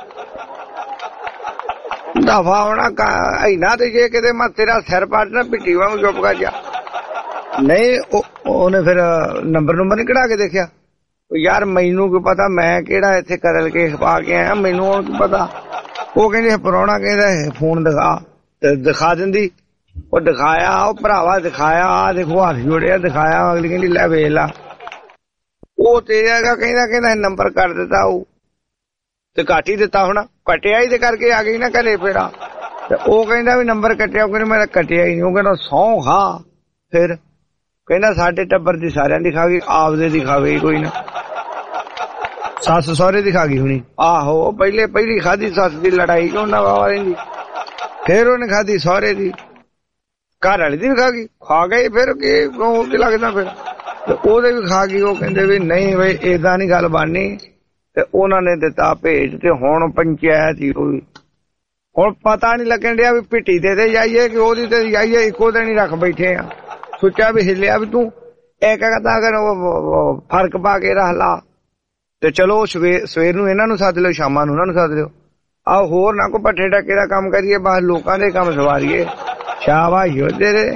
ਦਫਾ ਹੋਣਾ ਇੰਨਾ। ਤੇ ਜੇ ਕਿਤੇ ਮੈਂ ਤੇਰਾ ਸਿਰ ਪਾਟ ਨਾ ਪਿੱਟੀ ਵਾਂਗ ਚੁੱਪ ਕਰ ਜਾ। ਨਹੀਂ ਉਹਨੇ ਫਿਰ ਨੰਬਰ ਨੰਬਰ ਨੀ ਕਢਾ ਕੇ ਦੇਖਿਆ? ਯਾਰ ਮੈਨੂੰ ਕੀ ਪਤਾ, ਮੈਂ ਕਿਹੜਾ ਇੱਥੇ ਕਤਲ ਕੇਸ ਪਾ ਕੇ ਆਇਆ, ਮੈਨੂੰ ਹੁਣ ਕੀ ਪਤਾ। ਉਹ ਕਹਿੰਦੇ ਪ੍ਰਾਹੁਣਾ ਕਹਿੰਦਾ ਫੋਨ ਦਿਖਾ, ਤੇ ਦਿਖਾ ਦਿੰਦੀ। ਉਹ ਦਿਖਾਇਆ, ਉਹ ਭਰਾਵਾ ਦਿਖਾਇਆ, ਆ ਦੇਖੋ ਹੱਥ ਜੋੜਿਆ, ਦਿਖਾਇਆ। ਅਗਲੀ ਕਹਿੰਦੀ ਲੈ ਵੇਖ ਲਾ, ਉਹ ਤੇਰਾ ਕਹਿੰਦਾ ਕਹਿੰਦਾ ਨੰਬਰ ਕੱਟ ਦਿੱਤਾ, ਉਹ ਤੇ ਕੱਟ ਹੀ ਦਿੱਤਾ ਹੋਣਾ, ਕੱਟਿਆ ਹੀ ਤੇ ਕਰਕੇ ਆ ਗਈ ਨਾ ਘਰੇ ਫੇਰਾ। ਤੇ ਉਹ ਕਹਿੰਦਾ ਵੀ ਨੰਬਰ ਕੱਟਿਆ, ਉਹ ਕਹਿੰਦਾ ਮੇਰਾ ਕੱਟਿਆ ਹੀ ਨਹੀਂ। ਉਹ ਕਹਿੰਦਾ ਸਹੁੰ ਖਾ। ਫਿਰ ਕਹਿੰਦਾ ਸਾਡੇ ਟੱਬਰ ਦੀ ਸਾਰਿਆਂ ਦੀ ਖਾ ਗਈ, ਆਪਦੇ ਦੀ ਖਾ ਗਈ ਕੋਈ ਨਾ, ਸੱਸ ਸਹੁਰੇ ਦੀ ਖਾ ਗਈ ਹੋਣੀ। ਆਹੋ ਪਹਿਲੇ ਪਹਿਲੀ ਖਾਧੀ ਸੱਸ ਦੀ ਲੜਾਈ ਕਿਉਂ ਨਾ ਵਾਵਾ ਰਹਿੰਦੀ, ਫਿਰ ਉਹਨੇ ਖਾਧੀ ਸਹੁਰੇ ਦੀ, ਘਰ ਵਾਲੀ ਦੀ ਵੀ ਖਾ ਗਈ, ਖਾ ਗਈ। ਫਿਰ ਕੀ ਲੱਗਦਾ ਫਿਰ ਤੇ ਉਹਦੇ ਵੀ ਖਾ ਗਈ। ਉਹ ਕਹਿੰਦੇ ਵੀ ਨਹੀਂ ਬਈ ਏਦਾਂ ਨੀ ਗੱਲ ਬਣਨੀ, ਤੇ ਉਹਨਾਂ ਨੇ ਦਿੱਤਾ ਭੇਜ। ਤੇ ਹੁਣ ਪੰਚਾਇਤ ਹੀ ਹੋਈ। ਹੁਣ ਪਤਾ ਨੀ ਲੱਗਣ ਡਿਆ ਵੀ ਪਿੱਟੀ ਤੇ ਤੇ ਜਾਈਏ ਕਿ ਉਹਦੀ ਤੇ ਜਾਈਏ, ਇੱਕੋ ਦਿਨ ਹੀ ਰੱਖ ਬੈਠੇ ਆ। ਸੋਚਿਆ ਵੀ ਹਿੱਲਿਆ ਵੀ ਤੂੰ ਇੱਕ ਕਹਿੰਦਾ ਅਗਰ ਉਹ ਫਰਕ ਪਾ ਕੇ ਰੱਖ ਲਾ ਤੇ ਚਲੋ ਸਵੇਰ ਸਵੇਰ ਨੂੰ ਇਹਨਾਂ ਨੂੰ ਸੱਦ ਲਿਓ, ਸ਼ਾਮਾਂ ਨੂੰ ਉਹਨਾਂ ਨੂੰ ਸੱਦ ਲਿਓ। ਆਹ ਹੋਰ ਨਾ ਕੋਈ ਪੱਠੇ ਟੱਕੇ ਦਾ ਕੰਮ ਕਰੀਏ, ਬਸ ਲੋਕਾਂ ਦੇ ਕੰਮ ਸਵਾਰੀਏ। ਸ਼ਾਬਾਸ਼ ਯੋਧੇ ਦੇ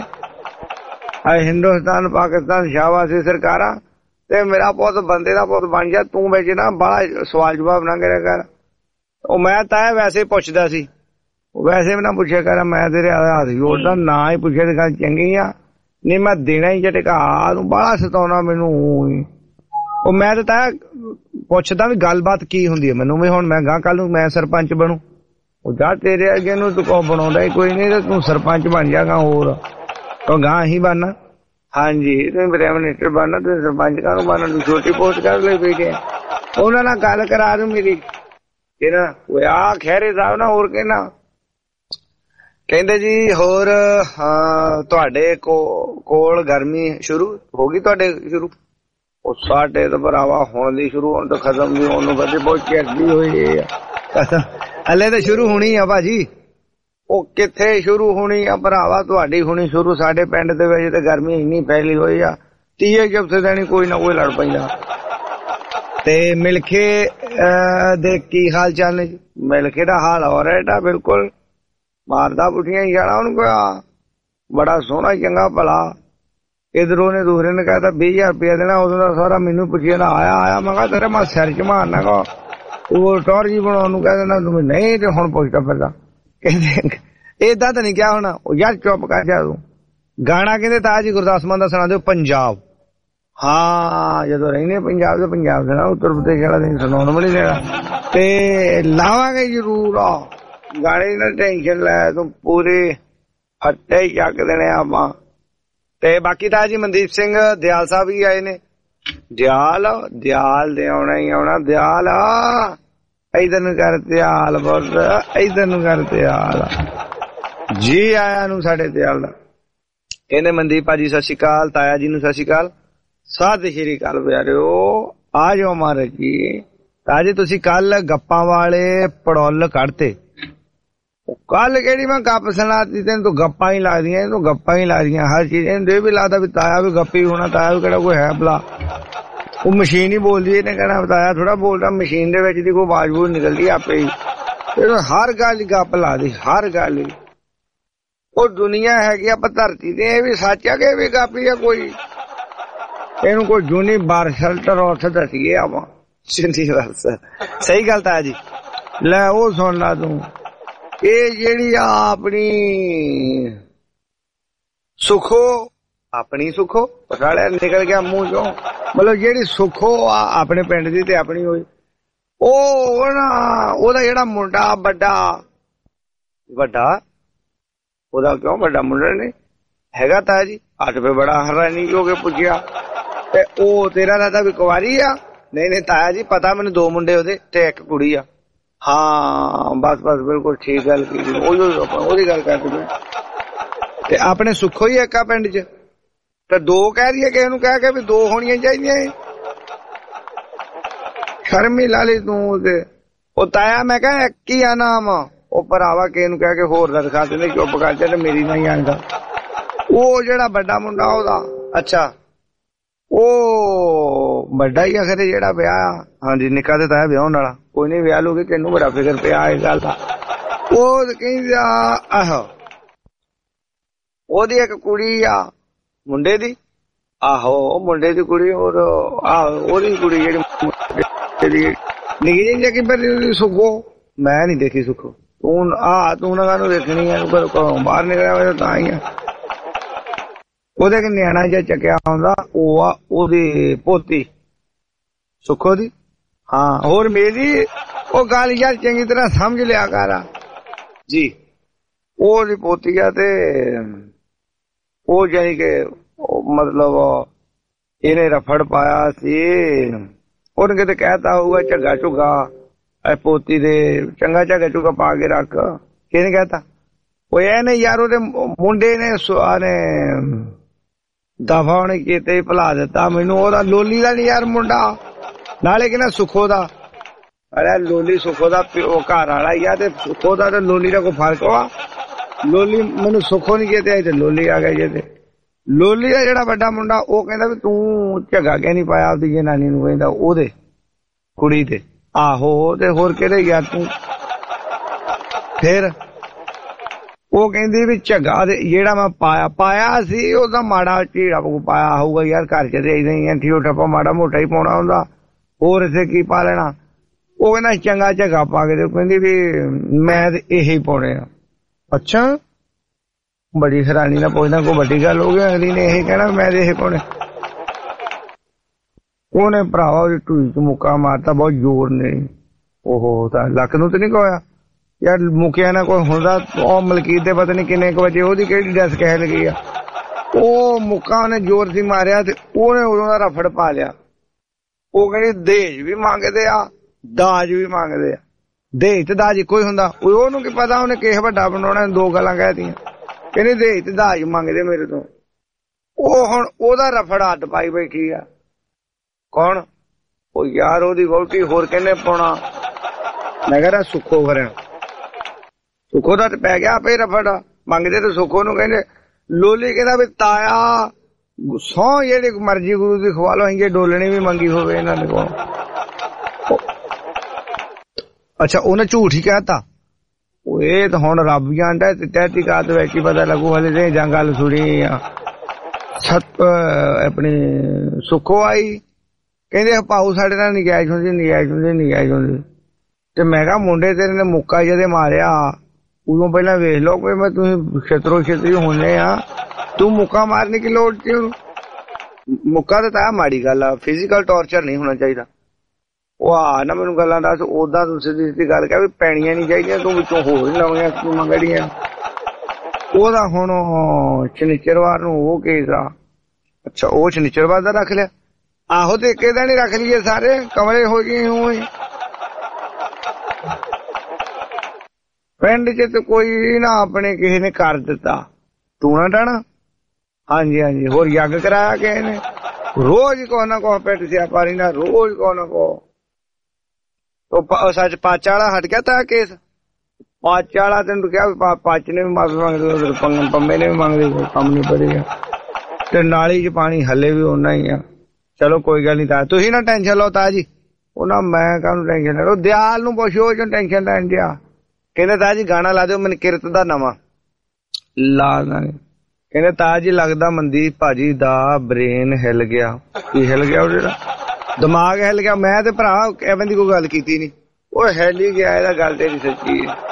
ਹਿੰਦੁਸਤਾਨ ਪਾਕਿਸਤਾਨ ਸ਼ਾਬਾਸ਼ ਸਰਕਾਰਾਂ। ਤੇ ਮੇਰਾ ਪੁੱਤ ਬੰਦੇ ਦਾ ਪੁੱਤ ਬਣ ਜਾ ਤੂੰ ਵਿੱਚ ਨਾ ਬੜਾ ਸਵਾਲ ਜਵਾਬ ਨਾ ਕਰਿਆ ਕਰ। ਉਹ ਮੈਂ ਤਾਂ ਵੈਸੇ ਪੁੱਛਦਾ ਸੀ, ਵੈਸੇ ਵੀ ਨਾ ਪੁੱਛਿਆ ਕਰ। ਮੈਂ ਤੇਰੇ ਹੱਥ ਜੋੜਦਾ, ਨਾ ਹੀ ਪੁੱਛੇ ਤੇ ਗੱਲ ਚੰਗੀ ਆ, ਨਹੀਂ ਮੈਂ ਦੇਣਾ ਹੀ ਝਟਕਾ। ਤੂੰ ਬੜਾ ਸਤਾਉਣਾ ਮੈਨੂੰ। ਉਹ ਮੈਂ ਤਾਂ ਤਾਂ ਪੁੱਛਦਾ ਵੀ ਗੱਲਬਾਤ ਕੀ ਹੁੰਦੀ ਹੈ ਮੈਨੂੰ ਵੀ। ਹੁਣ ਮੈਂ ਗਾਂ ਕੱਲ ਨੂੰ ਮੈਂ ਸਰਪੰਚ ਬਣੂ, ਉਹ ਜਾ ਤੇਰੇ ਅੱਗੇ ਨੂੰ ਤੂੰ ਕੋ ਬਣਾਉਂਦਾ ਹੀ ਕੋਈ ਨਹੀਂ, ਤੇ ਤੂੰ ਸਰਪੰਚ ਬਣ ਜਾਗਾ। ਹੋਰ ਉਹ ਗਾਂ ਹੀ ਬਣਨਾ। ਹਾਂਜੀ ਤੁਸੀਂ ਪ੍ਰਾਈਮ ਮਿਨਿਸਟਰ ਬਣਨਾ, ਤੁਸੀਂ ਸਰਪੰਚ ਕਾਹਨੂੰ ਬਣਨਾ, ਤੂੰ ਛੋਟੀ ਪੋਸਟ ਕਰ ਲਈ ਬੈਠੇ। ਉਹਨਾਂ ਨਾਲ ਗੱਲ ਕਰਾ ਦੂੰ ਮੇਰੀ। ਕਿਹੜਾ ਉਹ ਆ ਖਹਿਰੇ ਸਾਹਿਬ ਨਾ, ਹੋਰ ਕਹਿਣਾ ਕਹਿੰਦੇ ਜੀ ਹੋਰ ਤੁਹਾਡੇ ਕੋਲ ਗਰਮੀ ਸ਼ੁਰੂ ਹੋ ਗਈ ਤੁਹਾਡੇ ਸ਼ੁਰੂ? ਉਹ ਸਾਡੇ ਤਾਂ ਭਰਾਵਾ ਹੁਣ ਦੀ ਸ਼ੁਰੂ, ਹੁਣ ਤਾਂ ਖਤਮ ਵੀ ਹੋਣ ਨੂੰ ਵਧੇ ਬਹੁਤ ਚੜਦੀ ਹੋਈ ਆ। ਹਲੇ ਤਾਂ ਸ਼ੁਰੂ ਹੋਣੀ ਆ ਭਾਜੀ। ਉਹ ਕਿੱਥੇ ਸ਼ੁਰੂ ਹੋਣੀ ਆ ਭਰਾਵਾ, ਤੁਹਾਡੀ ਹੋਣੀ ਸ਼ੁਰੂ। ਸਾਡੇ ਪਿੰਡ ਦੇ ਵਿੱਚ ਤਾਂ ਗਰਮੀ ਇੰਨੀ ਫੈਲੀ ਹੋਈ ਆ, ਤੀਏ ਚੌਥੇ ਦਿਨ ਕੋਈ ਨਾ ਕੋਈ ਲੜ ਪੈਂਦਾ। ਤੇ ਮਿਲਖੇ ਦੇ ਕੀ ਹਾਲ ਚਾਲ ਨੇ? ਮਿਲਖੇ ਦਾ ਹਾਲ ਹੋ ਰਿਹਾ ਬਿਲਕੁਲ ਮਾਰਦਾ ਪੁੱਠੀਆਂ ਹੀ ਜਾਣਾ ਉਹਨੂੰ। ਕੋਈ ਬੜਾ ਸੋਹਣਾ ਚੰਗਾ ਭਲਾ। ਇਧਰੋਂ ਨੇ ਦੂਸਰੇ ਨੇ ਕਹਿਤਾ ਵੀਹ ਹਜ਼ਾਰ ਰੁਪਇਆ ਦੇਣਾ। ਉਦੋਂ ਦਾ ਸਾਰਾ ਮੈਨੂੰ ਪੁੱਛਿਆ ਨਾ ਆਇਆ ਆਇਆ। ਮੈਂ ਕਿਹਾ ਤੇਰੇ ਮੈਂ ਸਿਰ ਚ ਮਾਰਨਾ ਕੋ ਉਹ ਟੌਰ ਜੀ ਬਣਾਉਣ ਨੂੰ ਕਹਿ ਦੇਣਾ ਤੂੰ। ਨਹੀਂ ਤੇ ਹੁਣ ਪੁੱਛਦਾ ਫਿਰਦਾ। ਕਹਿੰਦੇ ਏਦਾਂ ਤਾਂ ਨਹੀਂ ਕਿਹਾ ਹੋਣਾ। ਉਹ ਯਾਰ ਚੁੱਪ ਕਰ ਜਾ ਤੂੰ। ਗਾਣਾ ਕਹਿੰਦੇ ਤਾਜ ਜੀ ਗੁਰਦਾਸ ਮਾਨ ਦਾ ਸੁਣਾ ਦਿਓ ਪੰਜਾਬ। ਹਾਂ ਜਦੋਂ ਰਹਿੰਦੇ ਪੰਜਾਬ ਦੇ ਪੰਜਾਬ ਦੇ ਨਾ ਉੱਤਰ ਪ੍ਰਦੇਸ਼ ਵਾਲਾ ਨਹੀਂ ਸੁਣਾਉਣ ਵਾਲੀ ਜਗ੍ਹਾ ਤੇ ਲਾਵਾਂਗੇ ਜ਼ਰੂਰ। ਆ ਗਾਣੇ ਨਾਲ ਟੈਨਸ਼ਨ ਲੈ ਤੂੰ, ਪੂਰੇ ਫੱਟੇ ਹੀ ਚੱਕ ਦੇਣੇ ਆਪਾਂ। ਤੇ ਬਾਕੀ ਤਾਂ ਜੀ ਮਨਦੀਪ ਸਿੰਘ ਦਿਆਲ ਸਾਹਿਬ ਵੀ ਆਏ ਨੇ। ਦਿਆਲ ਦਿਆਲ ਦੇ ਆਉਣਾ ਹੀ ਆਉਣਾ। ਦਿਆਲ ਇਧਰ ਨੂੰ ਕਰ ਦਿਆਲ ਬੋਲ, ਇਧਰ ਨੂੰ ਕਰ ਦਿਆਲ। ਜੀ ਆਇਆ ਨੂੰ ਸਾਡੇ ਦਿਆਲ ਦਾ। ਕਹਿੰਦੇ ਮਨਦੀਪ ਭਾਜੀ ਸਤਿ ਸ਼੍ਰੀ ਅਕਾਲ, ਤਾਇਆ ਜੀ ਨੂੰ ਸਤਿ ਸ਼੍ਰੀ ਅਕਾਲ। ਸਤਿ ਸ਼੍ਰੀ ਅਕਾਲ ਪਿਆਰਿਓ, ਆ ਜਾਓ ਮਹਾਰਾਜ ਜੀ। ਤਾਂ ਜੀ ਤੁਸੀਂ ਕੱਲ ਗੱਪਾਂ ਵਾਲੇ ਪੜੋਲ ਕੱਢਤੇ। ਕੱਲ ਕਿਹੜੀ ਮੈਂ ਗੱਪ ਸੁਣਾਤੀ ਤੈਨੂੰ? ਤੂੰ ਗੱਪਾਂ ਹੀ ਲੱਗਦੀਆਂ, ਤੂੰ ਗੱਪਾਂ ਹੀ ਲੱਗਦੀਆਂ ਹਰ ਚੀਜ਼। ਇਹਨੂੰ ਇਹ ਵੀ ਲੱਗਦਾ ਵੀ ਤਾਇਆ ਵੀ ਗੱਪੀ ਹੋਣਾ, ਤਾਇਆ ਵੀ ਕਿਹੜਾ ਕੋਈ ਹੈ ਭਲਾ। ਉਹ ਮਸ਼ੀਨ ਹੀ ਬੋਲਦੀ। ਇਹਨੇ ਕਹਿਣਾ ਤਾਇਆ ਥੋੜਾ ਬੋਲਦਾ, ਮਸ਼ੀਨ ਦੇ ਵਿੱਚ ਦੀ ਕੋਈ ਆਵਾਜ਼ ਬੂਝ ਨਿਕਲਦੀ ਆਪੇ ਹੀ। ਇਹਨੂੰ ਹਰ ਗੱਲ ਹੀ ਗੱਪ ਲਾਦੀ, ਹਰ ਗੱਲ ਹੀ। ਉਹ ਦੁਨੀਆ ਹੈਗੀ ਆਪਾਂ ਧਰਤੀ ਤੇ, ਇਹ ਵੀ ਸੱਚ ਆ ਕਿ ਇਹ ਵੀ ਗੱਪ ਹੀ ਆ ਕੋਈ? ਇਹਨੂੰ ਕੋਈ ਯੂਨੀਵਰਸਲ ਉੱਥੇ ਦੱਸੀਏ ਆਪਾਂ। ਯੂਨੀਵਰਸਲ ਸਹੀ ਗੱਲ ਤਾਇਆ ਜੀ। ਲੈ ਉਹ ਸੁਣ ਲਾ ਤੂੰ। ਇਹ ਜਿਹੜੀ ਆ ਆਪਣੀ ਸੁਖੋ, ਆਪਣੀ ਸੁਖੋ ਪਸਾੜਿਆ ਨਿਕਲ ਗਿਆ ਮੂੰਹ ਚੋਂ। ਮਤਲਬ ਜਿਹੜੀ ਸੁਖੋ ਆ ਆਪਣੇ ਪਿੰਡ ਦੀ ਤੇ ਆਪਣੀ ਹੋਈ। ਉਹ ਨਾ ਉਹਦਾ ਜਿਹੜਾ ਮੁੰਡਾ ਵੱਡਾ ਵੱਡਾ ਉਹਦਾ ਕਿਉਂ ਵੱਡਾ ਮੁੰਡਾ ਨੇ ਹੈਗਾ ਤਾਇਆ ਜੀ। ਅੱਠ ਰੁਪਏ ਬੜਾ ਹੈਰਾਨੀ ਹੋ ਕੇ ਪੁੱਛਿਆ। ਤੇ ਉਹ ਤੇਰਾ ਦਾਦਾ ਵੀ ਕੁਵਾਰੀ ਆ? ਨਹੀਂ ਨਹੀਂ ਤਾਇਆ ਜੀ ਪਤਾ ਮੈਨੂੰ, ਦੋ ਮੁੰਡੇ ਉਹਦੇ ਤੇ ਇੱਕ ਕੁੜੀ ਆ। ਹਾਂ ਬਸ ਬਸ ਬਿਲਕੁਲ ਠੀਕ ਗੱਲ ਕੀਤੀ। ਉਹਦੀ ਗੱਲ ਕਰਦੇ ਤੇ ਆਪਣੇ ਸੁੱਖੋ ਹੀ ਇੱਕ ਆ ਪਿੰਡ ਚ, ਤੇ ਦੋ ਕਹਿ ਰਹੀ ਹੈ ਕਿਸੇ ਨੂੰ ਕਹਿ ਕੇ ਵੀ ਦੋ ਹੋਣੀਆਂ ਚਾਹੀਦੀਆਂ। ਸ਼ਰਮ ਹੀ ਲਾ ਲਈ ਤੂੰ। ਤੇ ਉਹ ਤਾਇਆ ਮੈਂ ਕਿਹਾ ਇੱਕ ਹੀ ਆ ਨਾਮ। ਉਹ ਭਰਾਵਾ ਕਿਸੇ ਨੂੰ ਕਹਿ ਕੇ ਹੋਰ ਦਾ ਦਿਖਾ ਦਿੰਦੇ, ਚੁੱਪ ਕਰ ਜਾ ਤੇ ਮੇਰੀ ਨਾ ਹੀ ਆਂਦਾ। ਉਹ ਜਿਹੜਾ ਵੱਡਾ ਮੁੰਡਾ ਉਹਦਾ, ਅੱਛਾ ਉਹ ਵੱਡਾ ਹੀ ਆ ਖਰੇ ਜਿਹੜਾ ਵਿਆਹ। ਹਾਂਜੀ ਨਿੱਕਾ ਤੇ ਤਾਇਆ ਵਿਆਹਣ ਵਾਲਾ। ਕੋਈ ਨੀ ਵਿਆਹ ਲੂਗੇ, ਕਿਹਨੂੰ ਬੜਾ ਫਿਕਰ ਪਿਆ ਇਸ ਗੱਲ ਦਾ। ਉਹ ਕਹਿੰਦਾ ਆਹੋ ਉਹਦੀ ਇੱਕ ਕੁੜੀ ਆ ਮੁੰਡੇ ਦੀ। ਆਹੋ ਮੁੰਡੇ ਦੀ ਕੁੜੀ। ਹੋਰ ਆਹੋ ਉਹਦੀ ਕੁੜੀ ਜਿਹੜੀ ਨਿੱਕੀ ਜਿਹੀ ਕਿ ਸੁੱਖੋ। ਮੈਂ ਨੀ ਦੇਖੀ ਸੁੱਖੋ। ਤੂੰ ਆ ਤੂੰ ਨਾ ਕਾਹਨੂੰ ਦੇਖਣੀ ਆ? ਘਰੋਂ ਬਾਹਰ ਨਿਕਲਿਆ ਹੋਇਆ ਤਾਂ ਹੀ ਆ। ਉਹਦੇ ਕਿ ਨਿਆਣਾ ਜਿਹਾ ਚੱਕਿਆ ਹੁੰਦਾ, ਉਹ ਆ ਉਹਦੀ ਪੋਤੀ ਸੁੱਖੋ ਦੀ। ਹਾਂ ਹੋਰ ਮੇਰੀ ਉਹ ਗੱਲ ਯਾਰ ਚੰਗੀ ਤਰ੍ਹਾਂ ਸਮਝ ਲਿਆ ਕਰ ਜੀ। ਉਹਦੀ ਪੋਤੀ ਆ ਤੇ ਉਹ ਜਾਨੀ ਕਿ ਮਤਲਬ ਇਹਨੇ ਰਫੜ ਪਾਇਆ ਸੀ। ਉਹਨੇ ਕਿਤੇ ਕਹਿਤਾ ਹੋਊਗਾ ਝੱਗਾ ਝੁੱਗਾ ਪੋਤੀ ਦੇ, ਚੰਗਾ ਝੱਗਾ ਝੁੱਗਾ ਪਾ ਕੇ ਰੱਖ। ਕਿਹਨੇ ਕਹਿਤਾ? ਉਹ ਇਹਨੇ ਯਾਰ ਉਹਦੇ ਮੁੰਡੇ ਨੇ ਦਫਾ ਉਹਨੇ ਕੀਤੇ ਭੁਲਾ ਦਿੱਤਾ ਮੈਨੂੰ। ਉਹਦਾ ਲੋਲੀ ਦਾ ਨੀ ਯਾਰ ਮੁੰਡਾ, ਨਾਲੇ ਕਹਿੰਦਾ ਸੁੱਖੋ ਦਾ। ਅਰੇ ਲੋਲੀ ਸੁੱਖੋ ਦਾ ਪਿਓ ਘਰ ਵਾਲਾ ਹੀ ਆ, ਤੇ ਸੁੱਖੋ ਦਾ ਤੇ ਲੋਲੀ ਦਾ ਕੋਈ ਫਰਕ ਵਾ? ਲੋਲੀ ਮੈਨੂੰ ਸੁੱਖੋ ਨੀ ਕੀਤੇ ਤੇ ਲੋਲੀ ਆ ਗਈ। ਜੇ ਲੋਲੀ ਦਾ ਜਿਹੜਾ ਵੱਡਾ ਮੁੰਡਾ ਉਹ ਕਹਿੰਦਾ ਵੀ ਤੂੰ ਝੱਗਾ ਕਿਉਂ ਨੀ ਪਾਇਆ ਆਪਦੀ ਜਨਾਨੀ ਨੂੰ, ਕਹਿੰਦਾ ਉਹਦੇ ਕੁੜੀ ਤੇ। ਆਹੋ ਤੇ ਹੋਰ ਕਿਹੜੇ ਯਾਰ ਤੂੰ? ਫਿਰ ਉਹ ਕਹਿੰਦੀ ਵੀ ਝੱਗਾ ਦੇ ਜਿਹੜਾ ਮੈਂ ਪਾਇਆ ਪਾਇਆ ਸੀ ਉਹਦਾ ਮਾੜਾ ਝੀੜਾ ਪਾਇਆ ਹੋਊਗਾ ਯਾਰ, ਘਰ ਚ ਤੇ ਏਦਾਂ ਹੀ ਐਂਠੀ ਠੱਪਾ ਮਾੜਾ ਮੋਟਾ ਹੀ ਪਾਉਣਾ ਹੁੰਦਾ, ਹੋਰ ਇੱਥੇ ਕੀ ਪਾ ਲੈਣਾ। ਉਹ ਕਹਿੰਦਾ ਚੰਗਾ ਝੱਗਾ ਪਾ ਕੇ। ਕਹਿੰਦੀ ਵੀ ਮੈਂ ਤੇ ਇਹੀ ਪਾਉਣੇ ਆ। ਅੱਛਾ, ਬੜੀ ਹੈਰਾਨੀ ਨਾਲ ਪੁੱਛਦਾ, ਕੋਈ ਵੱਡੀ ਗੱਲ ਹੋ ਗਈ? ਅਗਲੀ ਨੇ ਇਹ ਕਹਿਣਾ ਮੈਂ ਤੇ ਇਹ ਪਾਉਣੇ। ਉਹਨੇ ਭਰਾਵਾ ਉਹਦੀ ਢੂਈ ਚ ਮੁੱਕਾ ਮਾਰਤਾ ਬਹੁਤ ਜ਼ੋਰ ਨੇ। ਉਹ ਤਾਂ ਲੱਕ ਨੂੰ ਤੇ ਨੀ ਕੋਇਆ ਯਾਰ, ਮੁੱਕਿਆ ਨਾ ਕੋਈ ਹੁੰਦਾ। ਉਹ ਮਲਕੀਤ ਦੇ ਪਤਾ ਨੀ ਕਿੰਨੇ ਕੁ ਵਜੇ ਉਹਦੀ ਕਿਹੜੀ ਡੈਸ ਕਹਿ ਲੱਗੀ ਆ, ਉਹ ਮੁੱਕਾ ਉਹਨੇ ਜ਼ੋਰ ਸੀ ਮਾਰਿਆ ਤੇ ਉਹਨੇ ਉਦੋਂ ਦਾ ਰਫੜ ਪਾ ਲਿਆ। ਉਹ ਕਹਿੰਦੀ ਦਹੇਜ ਵੀ ਮੰਗਦੇ ਆ, ਦਾਜ ਵੀ ਮੰਗਦੇ ਆ। ਦਹੇਜ ਤੇ ਦਾਜ ਇੱਕੋ ਹੀ ਹੁੰਦਾ? ਉਹਨੂੰ ਕੀ ਪਤਾ ਉਹਨੇ ਕਿਸ ਵੱਡਾ ਬਣਾਉਣਾ। ਦੋ ਗੱਲਾਂ ਕਹਿਤੀਆਂ। ਕਹਿੰਦੀ ਦਹੇਜ ਤੇ ਦਾਜ ਮੰਗਦੇ ਮੇਰੇ ਤੋਂ। ਉਹ ਹੁਣ ਉਹਦਾ ਰਫੜ ਹੱਥ ਪਾਈ ਬੈਠੀ ਆ। ਕੌਣ? ਉਹ ਯਾਰ ਉਹਦੀ ਵਹੁਟੀ। ਹੋਰ ਕਹਿੰਦੇ ਪਾਉਣਾ? ਮੈਂ ਕਹਿੰਦਾ ਸੁੱਖੋ ਕਰਿਆ। ਸੁੱਖੋ ਦਾ ਤੇ ਪੈ ਗਿਆ ਆਪੇ ਰਫੜ। ਮੰਗਦੇ ਤੇ ਸੁੱਖੋ ਨੂੰ ਕਹਿੰਦੇ। ਲੋਲੀ ਕਹਿੰਦਾ ਵੀ ਤਾਇਆ ਸਹੁੰ ਜਿਹੜੀ ਮਰਜ਼ੀ ਗੁਰੂ ਦੀ ਖਵਾ ਲਓ, ਅਸੀਂ ਡੋਲਣੀ ਵੀ ਮੰਗੀ ਹੋਵੇ ਇਹਨਾਂ ਦੇ ਕੋਲ। ਅੱਛਾ, ਉਹਨੇ ਝੂਠ ਹੀ ਕਹਿਤਾ। ਇਹ ਤਾਂ ਹੁਣ ਰੱਬ ਜਾਣਦਾ ਤੇ ਤਹਿਕੀਕਾਤ ਵਿੱਚ ਹੀ ਪਤਾ ਲੱਗੂ। ਹਲੇ ਤੇ ਜਾਂ ਗੱਲ ਸੁਣੀ ਆ। ਸਤ ਆਪਣੀ ਸੁੱਖੋ ਆਈ ਕਹਿੰਦੇ ਪਾਉ ਸਾਡੇ ਨਾਲ ਨਜਾਇਜ਼ ਹੁੰਦੀ, ਨਜਾਇਜ਼ ਹੁੰਦੀ, ਨਜਾਇਜ਼ ਹੁੰਦੀ। ਤੇ ਮੈਂ ਕਿਹਾ ਮੁੰਡੇ ਤੇਰੇ ਨੇ ਮੁੱਕਾ ਜਦੇ ਮਾਰਿਆ ਉਦੋਂ ਪਹਿਲਾਂ ਵੇਖ ਲਓ ਕੋਈ ਮੈਂ ਤੁਸੀਂ ਛਤਰੋ ਛਤਰੀ ਹੁੰਨੇ ਆ, ਤੂੰ ਮੁੱਕਾ ਮਾਰਨੇ ਕੀ ਲੋੜ ਸੀ? ਮੁੱਕਾ ਤਾਂ ਤਾਂ ਮਾੜੀ ਗੱਲ ਆ, ਫਿਜ਼ੀਕਲ ਟੌਰਚਰ ਨਹੀਂ ਹੋਣਾ ਚਾਹੀਦਾ। ਉਹ ਆ ਨਾ ਮੈਨੂੰ ਗੱਲਾਂ ਦੱਸ। ਓਦਾਂ ਤੂੰ ਸਿੱਧੀ ਸਿੱਧੀ ਗੱਲ ਕਹਿ ਵੀ ਪੈਣੀਆਂ ਨੀ ਚਾਹੀਦੀਆਂ, ਤੂੰ ਵਿੱਚੋਂ ਹੋਰ ਹੀ ਨਵੀਆਂ ਸਕੀਮਾਂ ਕੱਢੀਆਂ। ਉਹਦਾ ਹੁਣ ਸ਼ਨੀਚਰਵਾਰ ਨੂੰ ਉਹ ਕੇਸ ਆ। ਅੱਛਾ, ਉਹ ਸ਼ਨੀਚਰਵਾਰ ਦਾ ਰੱਖ ਲਿਆ। ਆਹੋ ਤੇ ਇੱਕ ਦਿਨ ਹੀ ਰੱਖ ਲਈਏ, ਸਾਰੇ ਕਮਰੇ ਹੋ ਗਏ ਹੋਏ। ਪਿੰਡ ਚ ਤੇ ਕੋਈ ਨਾ ਆਪਣੇ ਕਿਸੇ ਨੇ ਕਰ ਦਿੱਤਾ ਟੂਣਾ ਟਾਣਾ। ਹਾਂਜੀ ਹਾਂਜੀ, ਹੋਰ ਯੱਗ ਕਰਾਇਆ ਕਿਸੇ ਨੇ। ਰੋਜ਼ ਕੋ ਨਾ ਕੋ ਪਿੰਡ ਸਿਆਪਾ ਰਹਿੰਦਾ, ਰੋਜ਼ ਕੋ ਨਾ ਕੋ। ਉਹ ਸੱਚ ਪਾਚ ਵਾਲਾ ਹਟ ਗਿਆ ਤਾਂ ਕੇਸ। ਪਾਚ ਵਾਲਾ ਤੈਨੂੰ ਕਿਹਾ ਪਾਚ ਨੇ ਵੀ ਮਾਫੀ ਮੰਗਦੇ, ਪੰਮੇ ਨੇ ਵੀ ਮੰਗਦੇ, ਕੰਮ ਨੀ ਪੜੇਗਾ। ਤੇ ਨਾਲੀ ਚ ਪਾਣੀ ਹਲੇ ਵੀ ਓਨਾ ਹੀ ਆ। ਚਲੋ ਕੋਈ ਗੱਲ ਨੀ ਤਾਂ ਤੁਸੀਂ ਨਾ ਟੈਨਸ਼ਨ ਲਓ ਤਾ ਜੀ। ਉਹ ਨਾ ਮੈਂ ਕਾਹਨੂੰ ਟੈਨਸ਼ਨ ਲਓ, ਦਿਆਲ ਨੂੰ ਪੁੱਛੋ ਜੋ ਟੈਨਸ਼ਨ ਲੈਣ ਦਿਆ। ਕਹਿੰਦੇ ਤਾ ਜੀ ਗਾਣਾ ਲਾ ਦਿਓ ਮਨਕਿਰਤ ਦਾ ਨਵਾਂ। ਲਾ ਦਾਂਗੇ। ਕਹਿੰਦੇ ਤਾ ਜੀ ਲੱਗਦਾ ਮਨਦੀਪ ਭਾਜੀ ਦਾ ਬ੍ਰੇਨ ਹਿੱਲ ਗਿਆ। ਕੀ ਹਿੱਲ ਗਿਆ? ਉਹ ਜਿਹੜਾ ਦਿਮਾਗ ਹਿੱਲ ਗਿਆ। ਮੈਂ ਤੇ ਭਰਾ ਐਵੇਂ ਦੀ ਕੋਈ ਗੱਲ ਕੀਤੀ ਨੀ। ਉਹ ਹਿੱਲ ਹੀ ਗਿਆ। ਇਹਦਾ ਗੱਲ ਤੇਰੀ ਸੱਚੀ ਹੈ।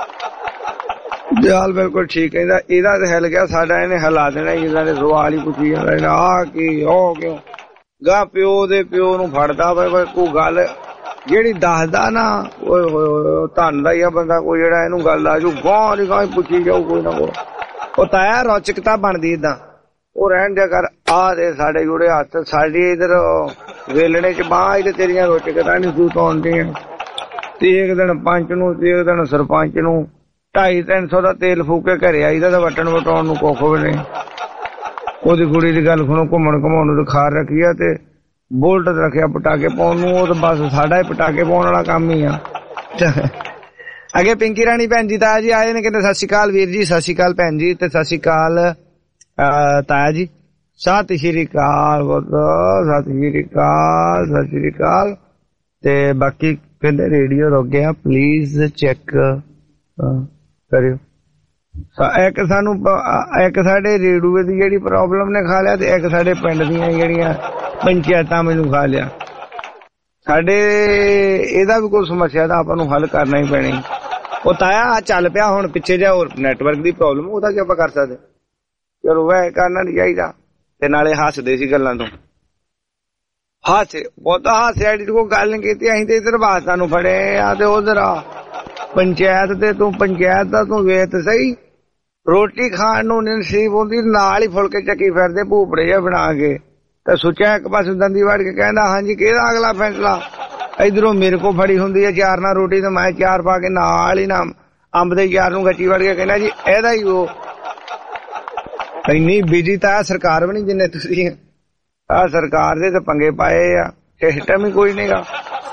ਦਿਆਲ ਬਿਲਕੁਲ ਠੀਕ ਕਹਿੰਦਾ, ਇਹਦਾ ਤੇ ਹਿੱਲ ਗਿਆ, ਸਾਡਾ ਇਹਨੇ ਹਿਲਾ ਦੇਣਾ। ਇਹਨਾਂ ਨੇ ਸਵਾਲ ਹੀ ਪੁੱਛੀ ਜਾਂਦਾ ਆਹ ਕੀ ਉਹ ਕਿਉਂ। ਗਾ ਪਿਓ ਦੇ ਪਿਓ ਨੂੰ ਫੜਦਾ ਵਾ ਕੋਈ ਗੱਲ ਜਿਹੜੀ ਦੱਸਦਾ ਨਾ। ਓਏ ਹੋਏ ਧੰਨ ਦਾ ਹੀ ਆ ਬੰਦਾ ਕੋਈ ਜਿਹੜਾ ਇਹਨੂੰ ਗੱਲ ਆ ਜੂ ਗਾਂ ਦੀ ਗਾਂ ਪੁੱਛੀ ਜਾਊ ਕੋਈ ਨਾ ਕੋਈ। ਉਹ ਤਾਇਆ ਰੌਚਕਤਾ ਬਣਦੀ ਏਦਾਂ। ਉਹ ਰਹਿਣ ਦਿਆ ਕਰ। ਆਹ ਦੇ ਸਾਡੇ ਜੁੜੇ ਹੱਥ, ਸਾਡੀ ਇਧਰ ਵੇਲਣੇ ਚ ਬਾਂਹ ਤੇ ਤੇਰੀਆਂ ਰੌਚਕਤਾ ਨੀ ਸੂਤ ਆਉਂਦੀਆਂ। ਤੇ ਇੱਕ ਦਿਨ ਪੰਚ ਨੂੰ ਤੇ ਇੱਕ ਦਿਨ ਸਰਪੰਚ ਨੂੰ ਢਾਈ ਤਿੰਨ ਸੌ ਦਾ ਤੇਲ ਫੂਕ ਕੇ ਘਰੇ ਆਈਦਾ ਤਾਂ ਵਟਣ ਵਟਾਉਣ ਨੂੰ ਕੁੱਖ ਵੀ ਨਹੀਂ। ਉਹਦੀ ਕੁੜੀ ਦੀ ਗੱਲ ਸੁਣੋ, ਘੁੰਮਣ ਘੁਮਾਉਣ ਨੂੰ ਖਾਰ ਰੱਖੀ ਆ ਤੇ ਬੁਲਟ ਰੱਖਿਆ ਪਟਾਕੇ ਪਾਉਣ ਨੂੰ। ਉਹ ਤਾਂ ਬਸ ਸਾਡਾ ਹੀ ਪਟਾਕੇ ਪਾਉਣ ਵਾਲਾ ਕੰਮ ਹੀ ਆ। ਅੱਗੇ ਪਿੰਕੀ ਰਾਣੀ ਭੈਣ ਜੀ ਤਾਇਆ ਜੀ ਆਏ ਨੇ, ਕਹਿੰਦੇ ਸਤਿ ਸ਼੍ਰੀ ਅਕਾਲ ਵੀਰ ਜੀ। ਸਤਿ ਸ਼੍ਰੀ ਅਕਾਲ ਭੈਣ ਜੀ ਤੇ ਸਤਿ ਸ਼੍ਰੀ ਅਕਾਲ ਤਾਇਆ ਜੀ। ਸਤਿ ਸ਼੍ਰੀ ਅਕਾਲ, ਸਤਿ ਸ਼੍ਰੀ ਅਕਾਲ, ਸਤਿ ਸ਼੍ਰੀ ਅਕਾਲ। ਤੇ ਬਾਕੀ ਕਹਿੰਦੇ ਰੇਡੀਓ ਰੁਕ ਗਿਆ, ਪਲੀਜ਼ ਚੈੱਕ ਕਰਿਓ। ਇੱਕ ਸਾਨੂੰ ਇੱਕ ਸਾਡੇ ਰੇਡੂਏ ਦੀ ਜਿਹੜੀ ਪ੍ਰੋਬਲਮ ਨੇ ਖਾ ਲਿਆ ਤੇ ਇੱਕ ਸਾਡੇ ਪਿੰਡ ਦੀਆਂ ਜਿਹੜੀਆਂ ਪੰਚਾਇਤਾਂ ਮੈਨੂੰ ਖਾ ਲਿਆ। ਸਾਡੇ ਇਹਦਾ ਵੀ ਕੋਈ ਸਮੱਸਿਆ ਦਾ ਆਪਾਂ ਨੂੰ ਹੱਲ ਕਰਨਾ ਹੀ ਪੈਣੀ। ਉਹ ਤਾਇਆ ਚੱਲ ਪਿਆ ਹੁਣ ਪਿੱਛੇ ਜਿਹਾ ਹੋਰ ਨੈਟਵਰਕ ਦੀ ਪ੍ਰੋਬਲਮ, ਉਹਦਾ ਕੀ ਆਪਾਂ ਕਰ ਸਕਦੇ। ਚਲੋ ਵੈ ਕਰਨਾ ਨੀ ਚਾਹੀਦਾ। ਤੇ ਨਾਲੇ ਹੱਸਦੇ ਸੀ ਗੱਲਾਂ ਤੋਂ। ਹਾਸੇ ਬਹੁਤਾ ਹਾਸਿਆ ਕੋਈ ਗੱਲ ਨੀ ਕੀਤੀ। ਅਸੀਂ ਤੇ ਇੱਧਰ ਬਾਤਾਂ ਨੂੰ ਫੜੇ ਆ ਤੇ ਉਧਰ ਆ ਪੰਚਾਇਤ ਤੇ ਤੂੰ ਪੰਚਾਇਤ ਦਾ ਤੂੰ ਵੇਖ ਤੇ ਸਹੀ। ਰੋਟੀ ਖਾਣ ਨੂੰ ਨੀ ਨਸੀਬ ਹੁੰਦੀ, ਨਾਲ ਹੀ ਫੁਲਕੇ ਚੱਕੀ ਫਿਰਦੇ ਭੂਪੜੇ ਜਿਹਾ ਬਣਾ ਕੇ। ਤੇ ਸੁੱਚਾ ਇੱਕ ਪਾਸੇ ਦੰਦੀ ਵੜ ਕੇ ਕਹਿੰਦਾ ਹਾਂਜੀ ਕਿਹਦਾ ਅਗਲਾ ਫੈਸਲਾ। ਇਧਰੋਂ ਮੇਰੇ ਕੋਲ ਫੜੀ ਹੁੰਦੀ ਹੈ ਚਾਰ ਨਾਲ ਰੋਟੀ ਤੇ ਮੈਂ ਚਾਰ ਪਾ ਕੇ ਨਾਲ ਹੀ ਨਾ ਅੰਬ ਦੇ ਚਾਰ ਨੂੰ ਗੱਚੀ ਵੜ ਕੇ ਕਹਿੰਦਾ ਜੀ ਇਹਦਾ ਹੀ ਉਹ। ਇੰਨੀ ਬਿਜੀ ਤਾਂ ਸਰਕਾਰ ਵੀ ਨਹੀਂ ਜਿੰਨੇ ਤੁਸੀਂ ਆ ਸਰਕਾਰ ਦੇ ਤੇ ਪੰਗੇ ਪਾਏ ਆ। ਸਿਸਟਮ ਹੀ ਕੋਈ ਨਹੀਂਗਾ।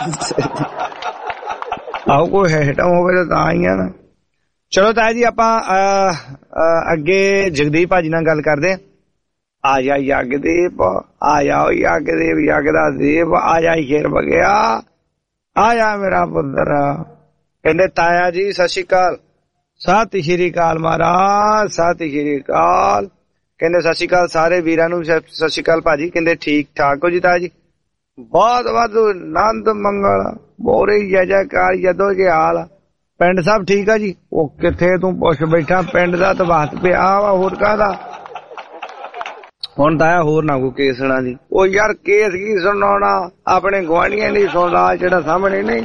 ਆਹੋ ਕੋਈ ਸਿਸਟਮ ਹੋਵੇ ਤਾਂ ਹੀ ਆ ਨਾ। ਚਲੋ ਤਾਇਆ ਜੀ ਆਪਾਂ ਅੱਗੇ ਜਗਦੀਪ ਭਾਜੀ ਨਾਲ ਗੱਲ ਕਰਦੇ। ਆ ਜਾ ਯੱਗਦੀਪ, ਆ ਜਾਓ ਯੱਗਦੀਪ, ਯੱਗ ਦਾ ਦੀਪ, ਆ ਜਾ ਸ਼ੇਰ ਬਗਿਆ, ਆ ਜਾ ਮੇਰਾ ਪੁੱਤਰ। ਕਹਿੰਦੇ ਤਾਇਆ ਜੀ ਸਤਿ ਸ਼੍ਰੀ ਅਕਾਲ। ਸਤਿ ਸ਼੍ਰੀ ਅਕਾਲ ਮਹਾਰਾਜ, ਸਤਿ ਸ਼੍ਰੀ ਅਕਾਲ। ਕਹਿੰਦੇ ਸਤਿ ਸ਼੍ਰੀ ਅਕਾਲ ਸਾਰੇ ਵੀਰਾਂ ਨੂੰ, ਸਤਿ ਸ਼੍ਰੀ ਅਕਾਲ ਭਾਜੀ। ਕਹਿੰਦੇ ਠੀਕ ਠਾਕ ਹੋ ਜੀ ਤਾਇਆ ਜੀ? ਬਹੁਤ ਵਾਧੂ ਆਨੰਦ ਮੰਗਲ, ਬੋਰੇ ਜੈ ਜੈਕਾਰ ਜਦੋਂ ਕੇ ਹਾਲ। ਪਿੰਡ ਸਭ ਠੀਕ ਆ ਜੀ? ਉਹ ਕਿੱਥੇ ਤੂੰ ਪੁੱਛ ਬੈਠਾ, ਪਿੰਡ ਦਾ ਤਾਂ ਬਾਤ ਪਿਆ ਵਾ, ਹੋਰ ਕਾਹਦਾ। ਹੁਣ ਤਾਇਆ ਹੋਰ ਨਾ ਕੋਈ ਕੇਸ ਸੁਣਾ ਜੀ। ਉਹ ਯਾਰ ਕੇਸ ਕੀ ਸੁਣਾਉਣਾ, ਆਪਣੇ ਗੁਆਂਢੀਆਂ ਦੀ ਸੁਣਦਾ, ਜਿਹੜਾ ਸਾਹਮਣੇ ਨਹੀਂ।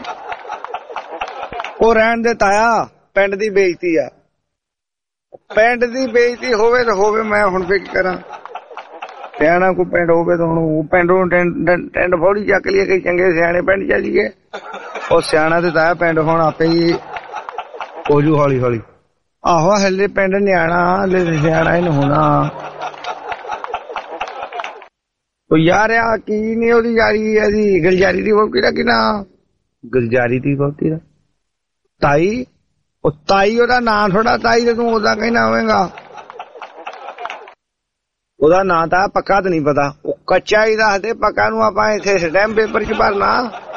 ਉਹ ਰਹਿਣ ਦੇ ਤਾਇਆ, ਪਿੰਡ ਦੀ ਬੇਇੱਜ਼ਤੀ ਆ। ਪਿੰਡ ਦੀ ਬੇਇੱਜ਼ਤੀ ਹੋਵੇ ਤਾਂ ਹੋਵੇ, ਮੈਂ ਹੁਣ ਫੇਰ ਕੀ ਕਰਾਂ। ਸਿਆਣਾ ਕੋਈ ਪਿੰਡ ਹੋਵੇ ਤਾਂ ਹੁਣ ਪਿੰਡ ਨੂੰ ਟੈਂਡ ਫੋੜੀ ਚੱਕ ਲਈਏ, ਕਈ ਚੰਗੇ ਸਿਆਣੇ ਪਿੰਡ ਚੱਲੀਏ। ਉਹ ਸਿਆਣਾ ਤੇ ਤਾਇਆ ਪਿੰਡ ਹੁਣ ਆਪੇ ਹੀ ਹੋ ਜੂ ਹੌਲੀ ਹੌਲੀ। ਆਹੋ ਹਲੇ ਪਿੰਡ ਨਿਆਣਾ, ਹਲੇ ਸਿਆਣਾ ਹੀ ਨੀ ਹੋਣਾ। ਉਹ ਯਾਰ ਆ ਕੀ ਨੀ ਉਹਦੀ ਯਾਰੀ, ਇਹਦੀ ਗਲਜਾਰੀ ਦੀ ਵਹੁਟੀ ਦਾ ਕੀ ਨਾਂ? ਗਲਜਾਰੀ ਦੀ ਵਹੁਟੀ ਦਾ ਤਾਈ? ਉਹ ਤਾਈ ਉਹਦਾ ਨਾਂ ਥੋੜਾ ਤਾਈ ਤੇ ਤੂੰ ਉਹਦਾ ਕਹਿਣਾ ਹੋਵੇਗਾ। ਉਹਦਾ ਨਾਂ ਤਾਂ ਪੱਕਾ ਤਾਂ ਨਹੀਂ ਪਤਾ, ਉਹ ਕੱਚਾ ਹੀ ਦੱਸਦੇ, ਪੱਕਾ ਨੂੰ ਆਪਾਂ ਇੱਥੇ ਸਟੈਂਪ ਪੇਪਰ ਚ ਭਰਨਾ।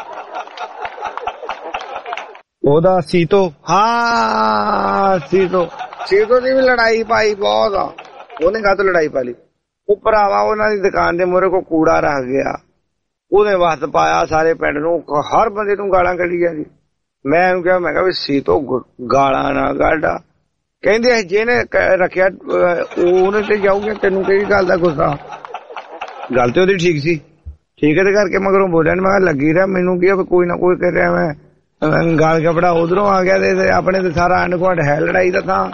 ਉਹਦਾ ਸੀਤੋ, ਹਾਂ ਸੀਤੋ। ਸੀਤੋ ਦੀ ਵੀ ਲੜਾਈ ਪਾਈ ਬਹੁਤ ਆ। ਉਹਨੇ ਕਾਹਤੋਂ ਲੜਾਈ ਪਾ ਲਈ? ਉਹ ਭਰਾਵਾ ਉਹਨਾਂ ਦੀ ਦੁਕਾਨ ਦੇ ਮੂਹਰੇ ਕੋ ਕੂੜਾ ਰੱਖ ਗਿਆ, ਉਹਨੇ ਵਸਤ ਪਾਇਆ ਸਾਰੇ ਪਿੰਡ ਨੂੰ, ਹਰ ਬੰਦੇ ਨੂੰ ਗਾਲਾਂ ਕੱਢੀ ਜਾਂਦੀ। ਮੈਂ ਉਹਨੂੰ ਕਿਹਾ, ਮੈਂ ਕਿਹਾ ਵੀ ਸੀਤੋ ਗਾਲਾਂ ਨਾ ਕੱਢ। ਕਹਿੰਦੇ ਜਿਹਨੇ ਰੱਖਿਆ ਉਹਨੇ ਤੇ ਜਾਊਗੇ, ਤੈਨੂੰ ਕਿਹੜੀ ਗੱਲ ਦਾ ਗੁੱਸਾ? ਗੱਲ ਤੇ ਉਹਦੀ ਠੀਕ ਸੀ, ਠੀਕ ਹੈ ਤੇ ਕਰਕੇ ਮਗਰੋਂ ਬੋਲਿਆ। ਮੈਂ ਕਿਹਾ ਲੱਗੀ ਰਿਹਾ, ਮੈਨੂੰ ਕੀ ਕੋਈ ਨਾ ਕੋਈ ਕਰ ਰਿਹਾ। ਮੈਂ ਗਾਲ ਕੱਪੜਾ ਉਧਰੋਂ ਆ ਗਿਆ ਤੇ ਆਪਣੇ ਤੇ ਸਾਰਾ ਆਂਢ ਗੁਆਂਢ ਹੈ ਲੜਾਈ ਦਾ ਥਾਂ।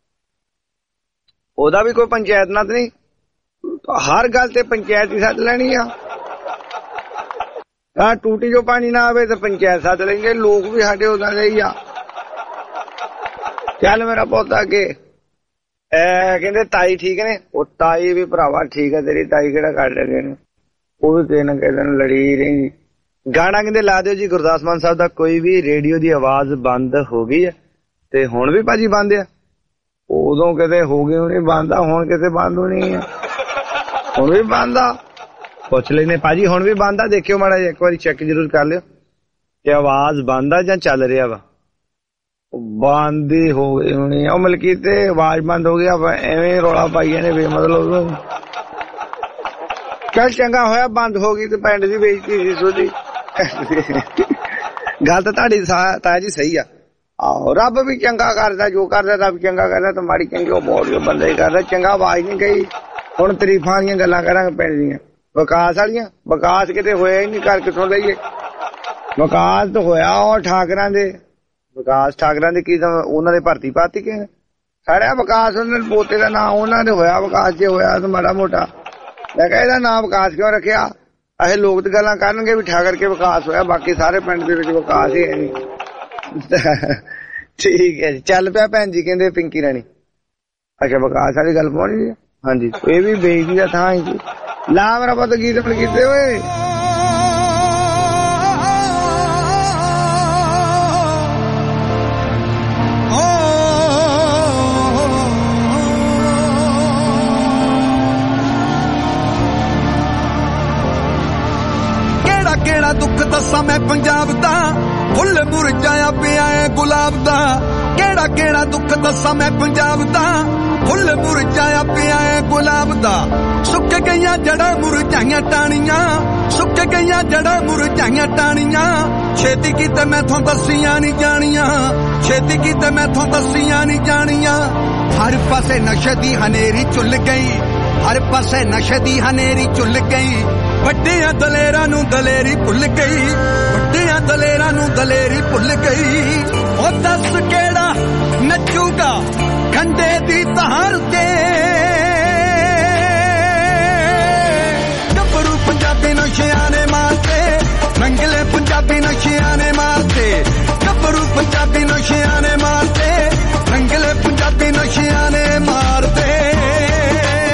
ਉਹਦਾ ਵੀ ਕੋਈ ਪੰਚਾਇਤ ਨਾ ਨਹੀਂ, ਹਰ ਗੱਲ ਤੇ ਪੰਚਾਇਤ ਹੀ ਸੱਦ ਲੈਣੀ ਆ। ਆਹ ਟੂਟੀ ਜੋ ਪਾਣੀ ਨਾ ਆਵੇ ਤੇ ਪੰਚਾਇਤ ਸੱਦ ਲੈਂਗੇ। ਲੋਕ ਵੀ ਸਾਡੇ ਉਦਾਂ ਦੇ ਹੀ ਆ। ਚੱਲ ਮੇਰਾ ਪੁੱਤ ਅੱਗੇ। ਇਹ ਕਹਿੰਦੇ ਤਾਈ ਠੀਕ ਨੇ? ਉਹ ਤਾਈ ਵੀ ਭਰਾਵਾ ਠੀਕ ਹੈ, ਤੇਰੀ ਤਾਈ ਕਿਹੜਾ ਕੱਢ ਰਹੇ ਨੇ, ਉਹ ਵੀ ਕਿਸੇ ਨਾ ਕਿਸੇ ਦਿਨ ਲੜੀ ਰਹੀ। ਗਾਣਾ ਕਹਿੰਦੇ ਲਾ ਦਿਓ ਜੀ ਗੁਰਦਾਸ ਮਾਨ ਸਾਹਿਬ ਦਾ ਕੋਈ ਵੀ। ਰੇਡੀਓ ਦੀ ਆਵਾਜ਼ ਬੰਦ ਹੋ ਗਈ ਹੈ ਤੇ ਹੁਣ ਵੀ ਭਾਜੀ ਬੰਦ ਆ। ਉਦੋਂ ਕਿਤੇ ਹੋ ਗਈ ਹੋਣੀ ਬੰਦ ਆ, ਹੁਣ ਕਿਤੇ ਬੰਦ ਹੋਣੀ ਆ। ਹੁਣ ਵੀ ਬੰਦ ਆ, ਪੁੱਛ ਲੈਨੇ ਭਾਜੀ ਹੁਣ ਵੀ ਬੰਦ ਆ? ਦੇਖਿਓ ਮਾੜਾ ਜਿਹਾ, ਇੱਕ ਵਾਰੀ ਚੈੱਕ ਜ਼ਰੂਰ ਕਰ ਲਿਓ ਕਿ ਆਵਾਜ਼ ਬੰਦ ਆ ਜਾਂ ਚੱਲ ਰਿਹਾ ਵਾ। ਬੰਦ ਹੀ ਹੋ ਗਈ ਹੋਣੀ ਆ। ਉਹ ਮਲਕੀ ਤੇ ਆਵਾਜ਼ ਬੰਦ ਹੋ ਗਿਆ, ਐਵੇਂ ਰੌਲਾ ਪਾਈਏ ਨੇ ਬੇਮਤਲਬ। ਚੱਲ ਚੰਗਾ ਹੋਇਆ ਬੰਦ ਹੋ ਗਈ ਤੇ ਪਿੰਡ ਦੀ ਬੇਇੱਜ਼ਤੀ ਸੀ ਸੋਦੀ। ਗੱਲ ਤਾਂ ਤੁਹਾਡੀ ਤਾਇਆ ਜੀ ਸਹੀ ਆ। ਆਹੋ ਰੱਬ ਵੀ ਚੰਗਾ ਕਰਦਾ, ਜੋ ਕਰਦਾ ਰੱਬ ਚੰਗਾ ਕਰਦਾ, ਤੇ ਮਾੜੀ ਚੰਗੀ ਉਹ ਬਹੁਤ ਬੰਦਾ ਹੀ ਕਰਦਾ। ਚੰਗਾ ਆਵਾਜ਼ ਨਹੀਂ ਗਈ। ਹੁਣ ਤਰੀਫਾਂ ਦੀਆਂ ਗੱਲਾਂ ਕਰਾਂਗੇ ਪਿੰਡ ਦੀਆਂ, ਵਿਕਾਸ ਵਾਲੀਆਂ। ਵਿਕਾਸ ਕਿਤੇ ਹੋਇਆ ਹੀ ਨਹੀਂ, ਘਰ ਕਿੱਥੋਂ ਲਈਏ? ਵਿਕਾਸ ਤਾਂ ਹੋਇਆ ਉਹ ਠਾਕਰਾਂ ਦੇ, ਵਿਕਾਸ ਠਾਕਰਾਂ ਦੇ ਕੀ ਉਹਨਾਂ ਦੇ ਭਰਤੀ ਪਾਤੀ ਕਿ ਸਾਰਿਆ ਵਿਕਾਸ ਉਹਨਾਂ ਦੇ ਪੋਤੇ ਦਾ ਨਾਂ ਉਹਨਾਂ ਦੇ ਹੋਇਆ। ਵਿਕਾਸ ਜੇ ਹੋਇਆ ਤਾਂ ਮਾੜਾ ਮੋਟਾ। ਮੈਂ ਕਿਹਾ ਇਹਦਾ ਨਾਂ ਵਿਕਾਸ ਕਿਉਂ ਰੱਖਿਆ? ਇਹ ਲੋਕ ਤੇ ਗੱਲਾਂ ਕਰਨਗੇ ਵੀ ਠਾਕਰ ਕੇ ਵਿਕਾਸ ਹੋਇਆ, ਬਾਕੀ ਸਾਰੇ ਪਿੰਡ ਦੇ ਵਿੱਚ ਵਿਕਾਸ ਹੀ ਹੈ ਨੀ। ਠੀਕ ਹੈ ਜੀ, ਚੱਲ ਪਿਆ ਭੈਣ ਜੀ ਕਹਿੰਦੇ ਪਿੰਕੀ ਰਾਣੀ। ਅੱਛਾ ਵਿਕਾਸ ਵਾਲੀ ਗੱਲ ਪਹੁੰਚ। ਹਾਂਜੀ ਇਹ ਵੀ ਬੇਇੱਜ਼ਤੀ ਦਾ ਥਾਂ ਹੀ ਸੀ। ਲਾ ਮੇਰਾ ਪੁੱਤ ਗੀਤ ਕੀਤੇ ਹੋਏ। ਕਿਹੜਾ ਕਿਹੜਾ ਦੁੱਖ ਦੱਸਾਂ ਮੈਂ ਪੰਜਾਬ ਦਾ, ਫੁੱਲ ਮੁਰਝਾਇਆ ਪਿਆ ਏ ਗੁਲਾਬ ਦਾ। ਕਿਹੜਾ ਕਿਹੜਾ ਦੁੱਖ ਦੱਸਾਂ ਮੈਂ ਪੰਜਾਬ ਦਾ, ਫੁੱਲ ਮੁਰਝਾਇਆ ਪਿਆ ਏ ਗੁਲਾਬ ਦਾ। ਸੁੱਕ ਗਈਆਂ ਜੜਾਂ ਮੁਰਝਾਈਆਂ ਟਾਣੀਆਂ, ਸੁੱਕ ਗਈਆਂ ਜੜਾਂ ਮੁਰਝਾਈਆਂ ਟਾਣੀਆਂ। ਛੇਤੀ ਕੀਤੇ ਮੈਥੋਂ ਦੱਸੀਆਂ ਨਹੀਂ ਜਾਣੀਆਂ, ਛੇਤੀ ਕੀਤੇ ਮੈਥੋਂ ਦੱਸੀਆਂ ਨਹੀਂ ਜਾਣੀਆਂ। ਹਰ ਪਾਸੇ ਨਸ਼ੇ ਦੀ ਹਨੇਰੀ ਝੁੱਲ ਗਈ, ਹਰ ਪਾਸੇ ਨਸ਼ੇ ਦੀ ਹਨੇਰੀ ਝੁੱਲ ਗਈ। ਵੱਡਿਆਂ ਦਲੇਰਾਂ ਨੂੰ ਦਲੇਰੀ ਭੁੱਲ ਗਈ, ਵੱਡਿਆਂ ਦਲੇਰਾਂ ਨੂੰ ਦਲੇਰੀ ਭੁੱਲ ਗਈ। ਉਹ ਦੱਸ ਕਿਹੜਾ ਨੱਚੂਗਾ ਖੰਡੇ ਦੀ ਧਾਰ ਤੇ, ਗੱਭਰੂ ਪੰਜਾਬੀ ਨਸ਼ਿਆਂ ਨੇ ਮਾਰਤੇ, ਰੰਗਲੇ ਪੰਜਾਬੀ ਨਸ਼ਿਆਂ ਨੇ ਮਾਰਤੇ। ਗੱਭਰੂ ਪੰਜਾਬੀ ਨਸ਼ਿਆਂ ਨੇ ਮਾਰਤੇ, ਰੰਗਲੇ ਪੰਜਾਬੀ ਨਸ਼ਿਆਂ ਨੇ ਮਾਰਤੇ।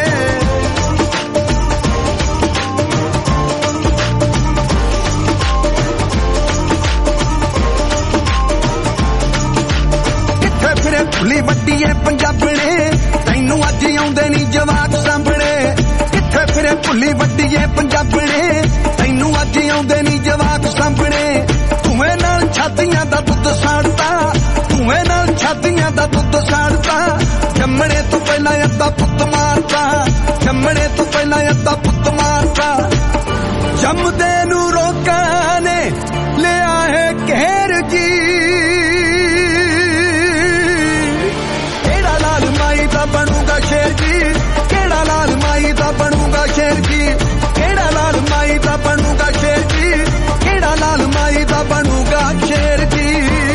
ਭੁੱਲੀ ਵੱਡੀਏ ਪੰਜਾਬਣੇ ਤੈਨੂੰ ਅੱਜ ਆਉਂਦੇ ਨੀ ਜਵਾਕ ਸਾਂਭਣੇ ਧੂਏ ਨਾਲ ਛਾਤੀਆਂ ਦਾ ਦੁੱਧ ਸਾੜਦਾ ਧੂਏ ਨਾਲ ਛਾਤੀਆਂ ਦਾ ਦੁੱਧ ਸਾੜਦਾ ਜੰਮਣੇ ਤੋਂ ਪਹਿਲਾਂ ਅੱਧਾ ਪੁੱਤ ਮਾਰਦਾ ਜੰਮਣੇ ਤੋਂ ਪਹਿਲਾਂ ਅੱਧਾ ਪੁੱਤ ਮਾਰਦਾ ਜੰਮਦੇ ਨੂੰ ਰੋਕਾਂ ਨੇ ਲਿਆ ਹੈ ਘੇਰ ਜੀ ਕਿਹੜਾ ਲਾਲ ਮਾਈ ਦਾ ਬਣੂਗਾ ਸ਼ੇਰ ਜੀ ਕਿਹੜਾ ਲਾਲ ਮਾਈ ਦਾ ਬਣੂਗਾ ਸ਼ੇਰ ਜੀ ਕਿਹੜਾ ਲਾਲ ਮਾਈ ਦਾ ਬਣੂਗਾ ਸ਼ੇਰ ਜੀ ਕਿਹੜਾ ਲਾਲ ਮਾਈ ਦਾ ਬਣੂਗਾ ਸ਼ੇਰ ਜੀ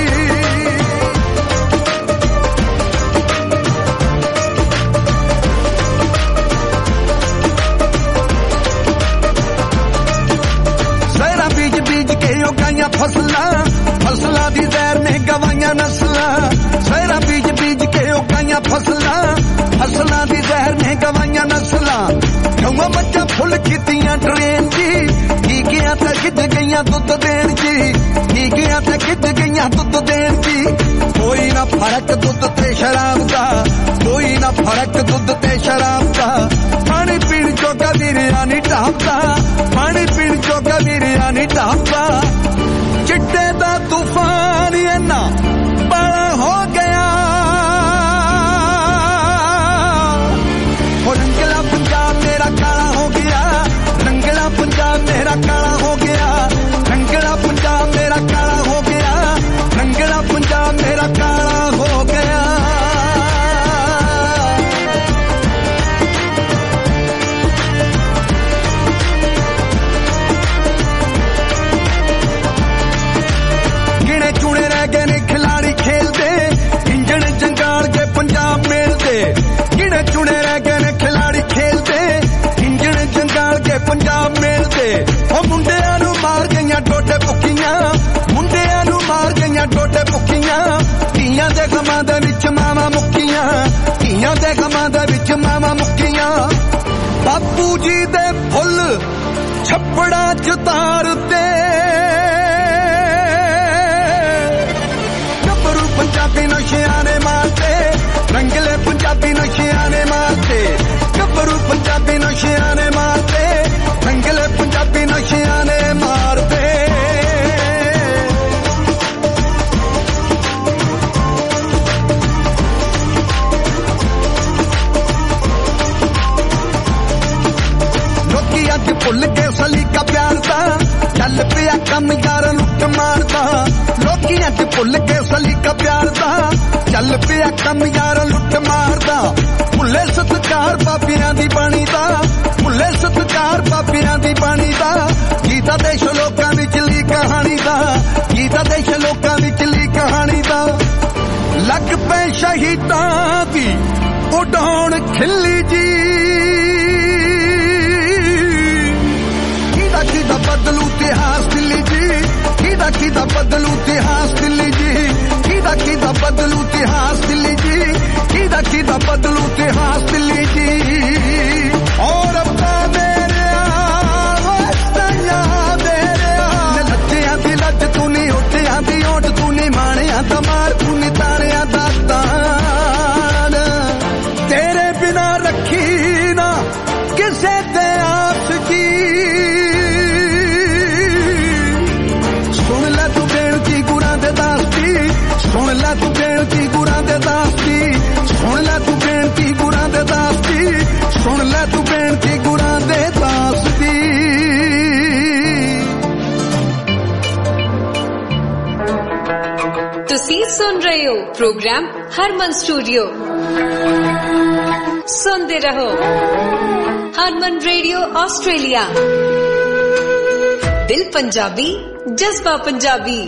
ਗਾਈਆਂ ਫਸਲਾਂ ਫਸਲਾਂ ਦੀ ਜ਼ਹਿਰ ਨੇ ਗਵਾਈਆਂ ਨਸਲਾਂ ਸਹਿਰਾ ਬੀਜ ਬੀਜ ਕੇ ਉਹ ਗਾਈਆਂ ਫਸਲਾਂ ਫਸਲਾਂ ਦੀ ਜ਼ਹਿਰ ਨੇ ਗਵਾਈਆਂ ਨਸਲਾਂ ਗਊਆਂ ਮੱਝਾਂ ਫੁੱਲ ਕੀਤੀਆਂ ਟ੍ਰੇਨ ਜੀ ਕੀਕਿਆਂ ਤਾਂ ਖਿੱਚ ਗਈਆਂ ਦੁੱਧ ਦੇਣ ਜੀ ਕੀਕਿਆਂ ਤਾਂ ਖਿੱਚ ਗਈਆਂ ਦੁੱਧ ਦੇਣ ਜੀ ਕੋਈ ਨਾ ਫਰਕ ਦੁੱਧ ਤੇ ਸ਼ਰਾਬ ਦਾ ਕੋਈ ਨਾ ਫਰਕ ਦੁੱਧ ਤੇ ਸ਼ਰਾਬ ਦਾ ਪਾਣੀ ਪੀਣ ਜੋਗਾ ਵੀਰਿਆ ਨੀ ਢਾਬਦਾ ਪਾਣੀ ਪੀਣ ਜੋਗਾ ਵੀਰਿਆ ਨੀ ਢਾਬਦਾ ਚਿੱਟੇ ਦਾ ਤੂਫਾਨ ਇੰਨਾ ਬੜਾ ਹੋ ਗਿਆ ਉਹ ਰੰਗਲਾ ਪੰਜਾਬ ਮੇਰਾ ਕਾਲਾ ਹੋ ਗਿਆ ਰੰਗਲਾ ਪੰਜਾਬ ਮੇਰਾ ਕਾਲਾ ਹੋ ਗਿਆ ਰੰਗਲਾ ਪੰਜਾਬ ਮੇਰਾ ਕਾਲਾ ਹੋ ਗਿਆ ਰੰਗਲਾ ਪੰਜਾਬ ਮੇਰਾ ਕਾਲਾ ਹੋ ਗਿਆ ਚੁਣੇ ਰਹਿ ਗਏ ਨੇ ਖਿਲਾੜੀ ਖੇਲਦੇ ਇੰਜਣ ਜੰਗਾਲ ਕੇ ਪੰਜਾਬ ਮੇਲਦੇ ਕਿਹੜੇ ਚੁਣੇ ਰਹਿ ਗਏ ਨੇ ਖਿਲਾੜੀ ਖੇਲਦੇ ਇੰਜਣ ਜੰਗਾਲ ਕੇ ਪੰਜਾਬ ਮੇਲਦੇ ਉਹ ਮੁੰਡਿਆਂ ਨੂੰ ਮਾਰ ਗਈਆਂ ਟੋਟੇ ਭੁੱਖੀਆਂ ਮੁੰਡਿਆਂ ਨੂੰ ਮਾਰ ਗਈਆਂ ਟੋਟੇ ਭੁੱਖੀਆਂ ਧੀਆਂ ਦੇ ਗਮਾਂ ਦੇ ਵਿੱਚ ਮਾਵਾਂ ਮੁੱਕੀਆਂ ਧੀਆਂ ਦੇ ਗਮਾਂ ਦੇ ਵਿੱਚ ਮਾਵਾਂ ਮੁੱਕੀਆਂ ਬਾਪੂ ਜੀ ਦੇ ਫੁੱਲ ਛੱਪੜਾਂ ਚ ਤਾਰਦੇ ਪੰਜਾਬੀ ਨਸ਼ਿਆਂ ਨੇ ਮਾਰਤੇ ਰੰਗਲੇ ਪੰਜਾਬੀ ਨਸ਼ਿਆਂ ਨੇ ਮਾਰਤੇ ਗੱਭਰੂ ਪੰਜਾਬੀ ਨਸ਼ਿਆਂ ਨੇ ਮਾਰਤੇ ਰੰਗਲੇ ਪੰਜਾਬੀ ਨਸ਼ਿਆਂ ਨੇ ਮਾਰਤੇ ਲੋਕੀ ਅੱਜ ਭੁੱਲ ਕੇ ਸਲੀਕਾ ਪਿਆਰ ਦਾ ਚੱਲ ਪਿਆ ਕੰਮ ਯਾਰ ਲੁੱਟ ਮਾਰਦਾ ਲੋਕੀ ਅੱਜ ਭੁੱਲ ਕੇ ਸਲੀਕਾ ਪਿਆਰ ਦਾ ਚੱਲ ਪਿਆ ਕੰਮ ਯਾਰ ਲੁੱਟ ਮਾਰਦਾ ਭੁੱਲੇ ਸਤਿਕਾਰ ਬਾਬਿਆਂ ਦੀ ਬਾਣੀ ਦਾ ਭੁੱਲੇ ਸਤਿਕਾਰ ਬਾਬਿਆਂ ਦੀ ਬਾਣੀ ਦਾ ਗੀਤਾ ਦੇਸ਼ ਲੋਕਾਂ ਵਿਚਲੀ ਕਹਾਣੀ ਦਾ ਗੀਤਾ ਦੇਸ਼ ਲੋਕਾਂ ਵਿਚਲੀ ਕਹਾਣੀ ਦਾ ਲੱਗ ਪੈ ਸ਼ਹੀਦਾਂ ਦੀ ਉਡਾਉਣ ਖਿੱਲੀ ਜੀ ਕਿਹਦਾ ਕਿਹਦਾ ਬਦਲੂ ਇਤਿਹਾਸ ਦਿੱਲੀ ਜੀ ਕਿਹਦਾ ਕਿਹਦਾ ਬਦਲੂ ਇਤਿਹਾਸ ਦਿੱਲੀ ਜੀ ਕਿਹਦਾ ਕਿਹਦਾ ਬਦਲੂ ਇਤਿਹਾਸ ਦਿੱਲੀ ਜੀ ਕਿਹਦਾ ਕਿਹਦਾ ਬਦਲੂ ਇਤਿਹਾਸ ਦਿੱਲੀ ਜੀ ਔਰ ਅੱਬਾ ਮੇਰਿਆ ਵਸਤਾਂ ਮੇਰਿਆ ਲੱਜਿਆਂ ਦੀ ਲੱਜ ਤੂੰ ਨੀ ਉੱਠਿਆਂ ਦੀ ਓਟ ਤੂੰ ਨੀ ਮਾਣਿਆਂ ਦਾ ਮਾਰ ਤੂੰ ਨੀ ਤਾਰਿਆਂ ਦਾ ਤਾਣ ਤੇਰੇ ਬਿਨਾ ਰੱਖੀ ਨਾ ਕਿਸੇ ਤੇ ਆਸ ਕੀ ਸੁਣ ਲੈ ਤੂੰ ਬੇਨਤੀ ਗੁਰਾਂ ਦੇ ਦਾਸ ਦੀ ਸੁਣ ਲੈ ਤੂੰ ਬੇਨਤੀ ਗੁਰਾਂ ਦੇ ਦਾਸ ਦੀ ਸੁਣ ਲੈ ਤੂੰ ਬੇਨਤੀ ਗੁਰਾਂ ਦੇ ਦਾਸ ਦੀ ਸੁਣ ਲੈ ਤੂੰ ਬੇਨਤੀ ਗੁਰਾਂ ਦੇ ਦਾਸ ਦੀ ਤੁਸੀਂ ਸੁਣ ਰਹੇ ਹੋ ਪ੍ਰੋਗਰਾਮ ਹਰਮਨ ਸਟੂਡੀਓ ਸੁਣਦੇ ਰਹੋ ਹਰਮਨ ਰੇਡੀਓ ਆਸਟ੍ਰੇਲੀਆ ਦਿਲ ਪੰਜਾਬੀ ਜਜ਼ਬਾ ਪੰਜਾਬੀ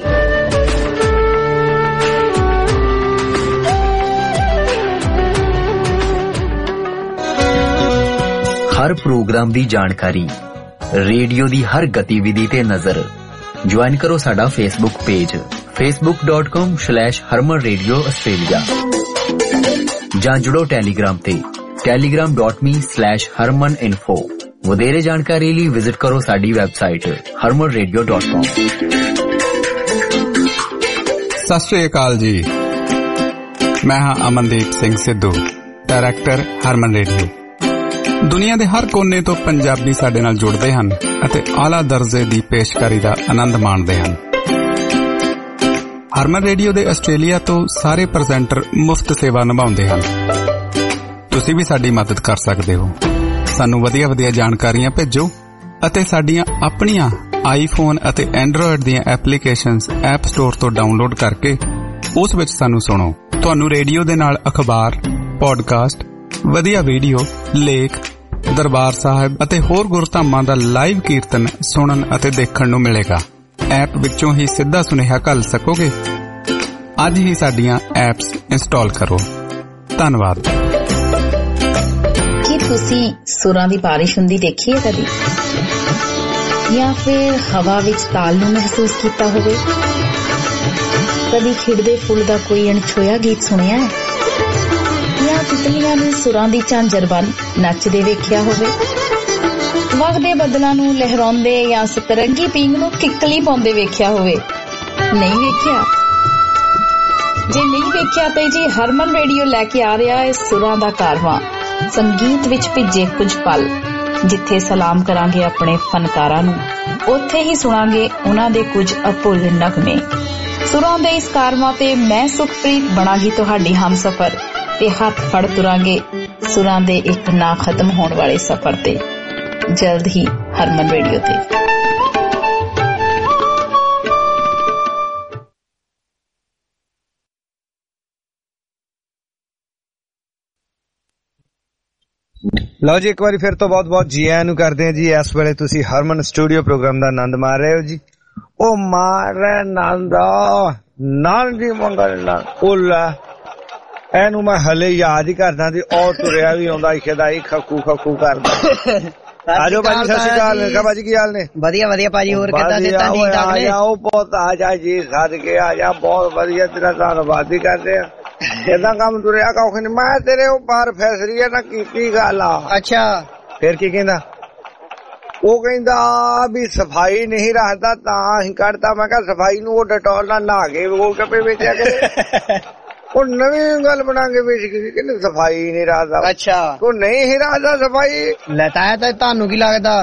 हर प्रोग्राम दी जानकारी रेडियो दी हर गतिविधि ते नजर ज्वाइन करो साडा Facebook page Facebook dot com slash Harman radio Australia जां जुड़ो टेलीग्राम ते Telegram dot me slash Harman info वधेरे जानकारी लई विजिट करो साडी website Harman radio dot com. सत श्री अकाल जी, मैं हाँ अमनदीप सिंह सिद्धू, डायरेक्टर हरमन रेडियो। ਦੁਨੀਆ ਦੇ ਹਰ ਕੋਨੇ ਤੋਂ ਪੰਜਾਬੀ ਸਾਡੇ ਨਾਲ ਜੁੜਦੇ ਹਨ ਅਤੇ ਆਲਾ ਦਰਜੇ ਦੀ ਪੇਸ਼ਕਾਰੀ ਦਾ ਆਨੰਦ ਮਾਣਦੇ ਹਨ। ਹਰਮਨ ਰੇਡੀਓ ਦੇ ਆਸਟ੍ਰੇਲੀਆ ਤੋਂ ਸਾਰੇ ਪ੍ਰੈਜ਼ੈਂਟਰ ਮੁਫਤ ਸੇਵਾ ਨਿਭਾਉਂਦੇ ਹਨ। ਤੁਸੀਂ ਵੀ ਸਾਡੀ ਮਦਦ ਕਰ ਸਕਦੇ ਹੋ। ਸਾਨੂੰ ਵਧੀਆ ਵਧੀਆ ਜਾਣਕਾਰੀਆਂ ਭੇਜੋ ਅਤੇ ਸਾਡੀਆਂ ਆਪਣੀਆਂ ਆਈਫੋਨ ਅਤੇ ਐਂਡਰੋਇਡ ਦੀਆਂ ਐਪਲੀਕੇਸ਼ਨਸ ਐਪ ਸਟੋਰ ਤੋਂ ਡਾਊਨਲੋਡ ਕਰਕੇ ਉਸ ਵਿੱਚ ਸਾਨੂੰ ਸੁਣੋ। ਤੁਹਾਨੂੰ ਰੇਡੀਓ ਦੇ ਨਾਲ ਅਖਬਾਰ, ਪੋਡਕਾਸਟ, ਵਧੀਆ ਵੀਡੀਓ, ਲੇਖ, ਦਰਬਾਰ ਸਾਹਿਬ ਅਤੇ ਹੋਰ ਗੁਰਧਾਮਾਂ ਦਾ ਲਾਈਵ ਕੀਰਤਨ ਸੁਣਨ ਅਤੇ ਦੇਖਣ ਨੂੰ ਮਿਲੇਗਾ। ਐਪ ਵਿੱਚੋਂ ਹੀ ਸਿੱਧਾ ਸੁਨੇਹਾ ਘੱਲ ਸਕੋਗੇ। ਅੱਜ ਹੀ ਸਾਡੀਆਂ ਐਪਸ ਇੰਸਟਾਲ ਕਰੋ। ਧੰਨਵਾਦ। ਕੀ ਤੁਸੀਂ ਸੁਰਾਂ ਦੀ ਬਾਰਿਸ਼ ਹੁੰਦੀ ਦੇਖੀ ਹੈ ਕਦੀ, ਜਾਂ ਫਿਰ ਹਵਾ ਵਿੱਚ ਤਾਲ ਨੂੰ ਮਹਿਸੂਸ ਕੀਤਾ ਹੋਵੇ? ਕਦੀ ਖਿੜਦੇ ਫੁੱਲ ਦਾ ਕੋਈ ਅਣਛੋਇਆ ਗੀਤ ਸੁਣਿਆ ਹੈ, ਜਾਂ ਤਿਤਲੀਆਂ ਨੂੰ ਸੁਰਾਂ ਦੀ ਝਾਂਜਰ ਬਣ ਨੱਚਦੇ ਵੇਖਿਆ ਹੋਵੇ? ਵਗਦੇ ਬੱਦਲਾਂ ਨੂੰ ਲਹਿਰਾਉਂਦੇ ਜਾਂ ਸਤਰੰਗੀ ਪੀਂਘ ਨੂੰ ਕਿੱਕਲੀ ਪਾਉਂਦੇ ਵੇਖਿਆ ਹੋਵੇ? ਨਹੀਂ ਵੇਖਿਆ? ਜੇ ਨਹੀਂ ਵੇਖਿਆ ਤੇ ਜੀ ਹਰਮਨ ਰੇਡੀਓ ਲੈ ਕੇ ਆ ਰਿਹਾ ਹੈ ਸੁਰਾਂ ਦਾ ਕਾਰਵਾਂ, ਸੰਗੀਤ ਵਿੱਚ ਭਿੱਜੇ ਕੁਝ ਪਲ। ਜਿੱਥੇ ਸਲਾਮ ਕਰਾਂਗੇ ਆਪਣੇ ਫਨਕਾਰਾਂ ਨੂੰ, ਉੱਥੇ ਹੀ ਸੁਣਾਂਗੇ ਉਹਨਾਂ ਦੇ ਕੁਝ ਅਭੁੱਲ ਨਗਮੇ। ਸੁਰਾਂ ਦੇ ਇਸ ਕਾਰਵਾਂ ਤੇ ਮੈਂ ਸੁਖਪ੍ਰੀਤ ਬਣਾਂਗੀ ਤੁਹਾਡੀ ਹਮਸਫਰ ਤੇ ਹੱਥ ਫੜ ਤੁਰਾਂਗੇ ਸੁਰਾਂ ਦੇ ਇੱਕ ਨਾ ਖਤਮ ਹੋਣ ਵਾਲੇ ਸਫ਼ਰ ਤੇ। ਜਲਦ ਹੀ ਹਰਮਨ ਰੇਡੀਓ ਤੇ। ਲਓ ਜੀ, ਇੱਕ ਵਾਰੀ ਫਿਰ ਤੋਂ ਬਹੁਤ ਬਹੁਤ ਜੀ ਆਇਆਂ ਨੂੰ ਕਰਦੇ ਹਾਂ ਜੀ। ਇਸ ਵੇਲੇ ਤੁਸੀਂ ਹਰਮਨ ਸਟੂਡੀਓ ਪ੍ਰੋਗਰਾਮ ਦਾ ਆਨੰਦ ਮਾਰ ਰਹੇ ਹੋ ਜੀ। ਉਹ ਮਾਰ ਆਨੰਦ ਨਾਲ ਦੀ ਮੰਗਲ ਨਾਲ ਉਲਾ ਇਹਨੂੰ ਮੈਂ ਹਲੇ ਯਾਦ ਹੀ ਕਰਦਾ ਸੀ। ਉਹ ਤੁਰਿਆ ਵੀ ਆਉਂਦਾ ਇਸ਼ਦਾ ਹੀ ਖੱਕੂ ਖੱਕੂ ਕਰਦਾ। ਆਜੋ ਭਾਜੀ, ਸਤਿ ਸ਼੍ਰੀ ਅਕਾਲ। ਕਾ ਭਾਜੀ ਕੀ ਹਾਲ ਨੇ? ਵਧੀਆ ਵਧੀਆ ਭਾਜੀ, ਹੋਰ ਕਿੱਦਾਂ ਨੇ? ਤਾਂ ਠੀਕ ਠਾਕ ਨੇ? ਆਓ ਬਹੁਤ ਆ ਜਾ ਜੀ, ਸਦਕੇ ਆ ਜਾ। ਬਹੁਤ ਵਧੀਆ, ਤੇਰਾ ਧੰਨਵਾਦ ਹੀ ਕਰਦੇ ਆ। ਏਦਾਂ ਕੰਮ ਤੁਰਿਆ ਕੌਖ ਨੀ। ਮੈਂ ਤੇਰੇ ਉਹ ਬਾਹਰ ਫੈਸਰੀ ਆ ਨਾ ਕੀਤੀ ਗੱਲ ਆ। ਅੱਛਾ, ਫਿਰ ਕੀ ਕਹਿੰਦਾ? ਉਹ ਕਹਿੰਦਾ ਵੀ ਸਫਾਈ ਨਹੀਂ ਰੱਖਦਾ ਤਾਂ ਅਸੀਂ ਕੱਢਤਾ। ਮੈਂ ਕਿਹਾ ਸਫਾਈ ਨੂੰ ਉਹ ਡਟੋਲ ਨਾਲ ਨਹਾ ਕੇ ਗੋਲ ਗੱਪੇ ਵੇਚਿਆ ਕਰੇ। ਉਹ ਨਵੀਂ ਗੱਲ ਬਣਾ ਕੇ ਵੇਚ ਗਈ, ਕਹਿੰਦੇ ਸਫਾਈ ਨਹੀਂ ਰੱਖਦਾ। ਅੱਛਾ, ਉਹ ਨਹੀਂ ਹੀ ਰੱਖਦਾ ਸਫਾਈ। ਲੈਤਾ ਤਾਂ ਤੁਹਾਨੂੰ ਕੀ ਲੱਗਦਾ?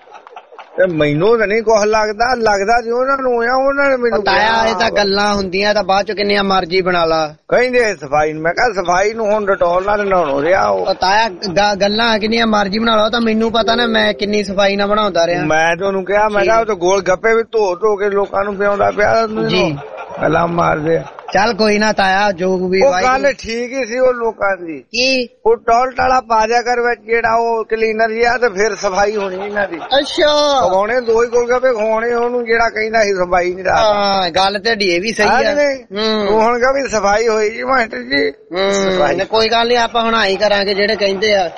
ਮੈਨੂੰ ਤਾਂ ਨਹੀਂ ਕੁਛ ਲੱਗਦਾ। ਲੱਗਦਾ ਜੀ ਉਹਨਾਂ ਨੂੰ ਆ। ਉਹਨਾਂ ਨੇ ਮੈਨੂੰ ਤਾਇਆ ਇਹ ਤਾਂ ਗੱਲਾਂ ਹੁੰਦੀਆਂ, ਤਾਂ ਬਾਅਦ ਚ ਕਿੰਨੀਆਂ ਮਰਜ਼ੀ ਬਣਾ ਲਾ। ਕਹਿੰਦੇ ਸਫਾਈ ਨੂੰ। ਮੈਂ ਕਿਹਾ ਸਫਾਈ ਨੂੰ ਹੁਣ ਡਟੋਲ ਨਾਲ ਨਹਾਉਣੋ ਰਿਹਾ। ਉਹ ਤਾਇਆ ਗੱਲਾਂ ਕਿੰਨੀਆਂ ਮਰਜ਼ੀ ਬਣਾ ਲਓ, ਤਾਂ ਮੈਨੂੰ ਪਤਾ ਨਾ ਮੈਂ ਕਿੰਨੀ ਸਫਾਈ ਨਾਲ ਬਣਾਉਂਦਾ ਰਿਹਾ। ਮੈਂ ਤੁਹਾਨੂੰ ਕਿਹਾ, ਮੈਂ ਕਿਹਾ ਉਹ ਤਾਂ ਗੋਲ ਗੱਪੇ ਵੀ ਧੋ ਧੋ ਕੇ ਲੋਕਾਂ ਨੂੰ ਪਿਆਉਂਦਾ ਪਿਆ ਜੀ। ਗੱਲਾਂ ਮਾਰਦੇ ਆ। ਚੱਲ ਕੋਈ ਨਾ ਤਾਇਆ, ਜੋ ਵੀ ਉਹ ਗੱਲ ਠੀਕ ਹੀ ਸੀ ਉਹ ਲੋਕਾਂ ਦੀ। ਕੀ ਉਹ ਟੋਲ ਟਾਲਾ ਪਾ ਦਿਆ ਕਰ ਵਿੱਚ ਜਿਹੜਾ ਉਹ ਕਲੀਨਰ ਜਿਹਾ, ਤੇ ਫਿਰ ਸਫਾਈ ਹੋਣੀ ਇਹਨਾਂ ਦੀ। ਅੱਛਾ, ਖਵਾਉਣੇ ਦੋ ਹੀ ਗੋਲਗੱਪੇ ਖਵਾਉਣੇ ਉਹਨੂੰ ਜਿਹੜਾ ਕਹਿੰਦਾ ਸੀ ਸਫਾਈ ਨਹੀਂ ਰੱਖਦਾ। ਗੱਲ ਤੇ ਢੀ ਵੀ ਸਹੀ ਹੈ। ਤੂੰ ਹੁਣ ਕਹ ਵੀ ਸਫਾਈ ਹੋਈ ਜੀ ਮਾਸਟਰ ਜੀ। ਕੋਈ ਗੱਲ ਨੀ, ਆਪਾਂ ਹੁਣ ਆਈ ਕਰਾਂਗੇ ਜਿਹੜੇ ਕਹਿੰਦੇ ਆ।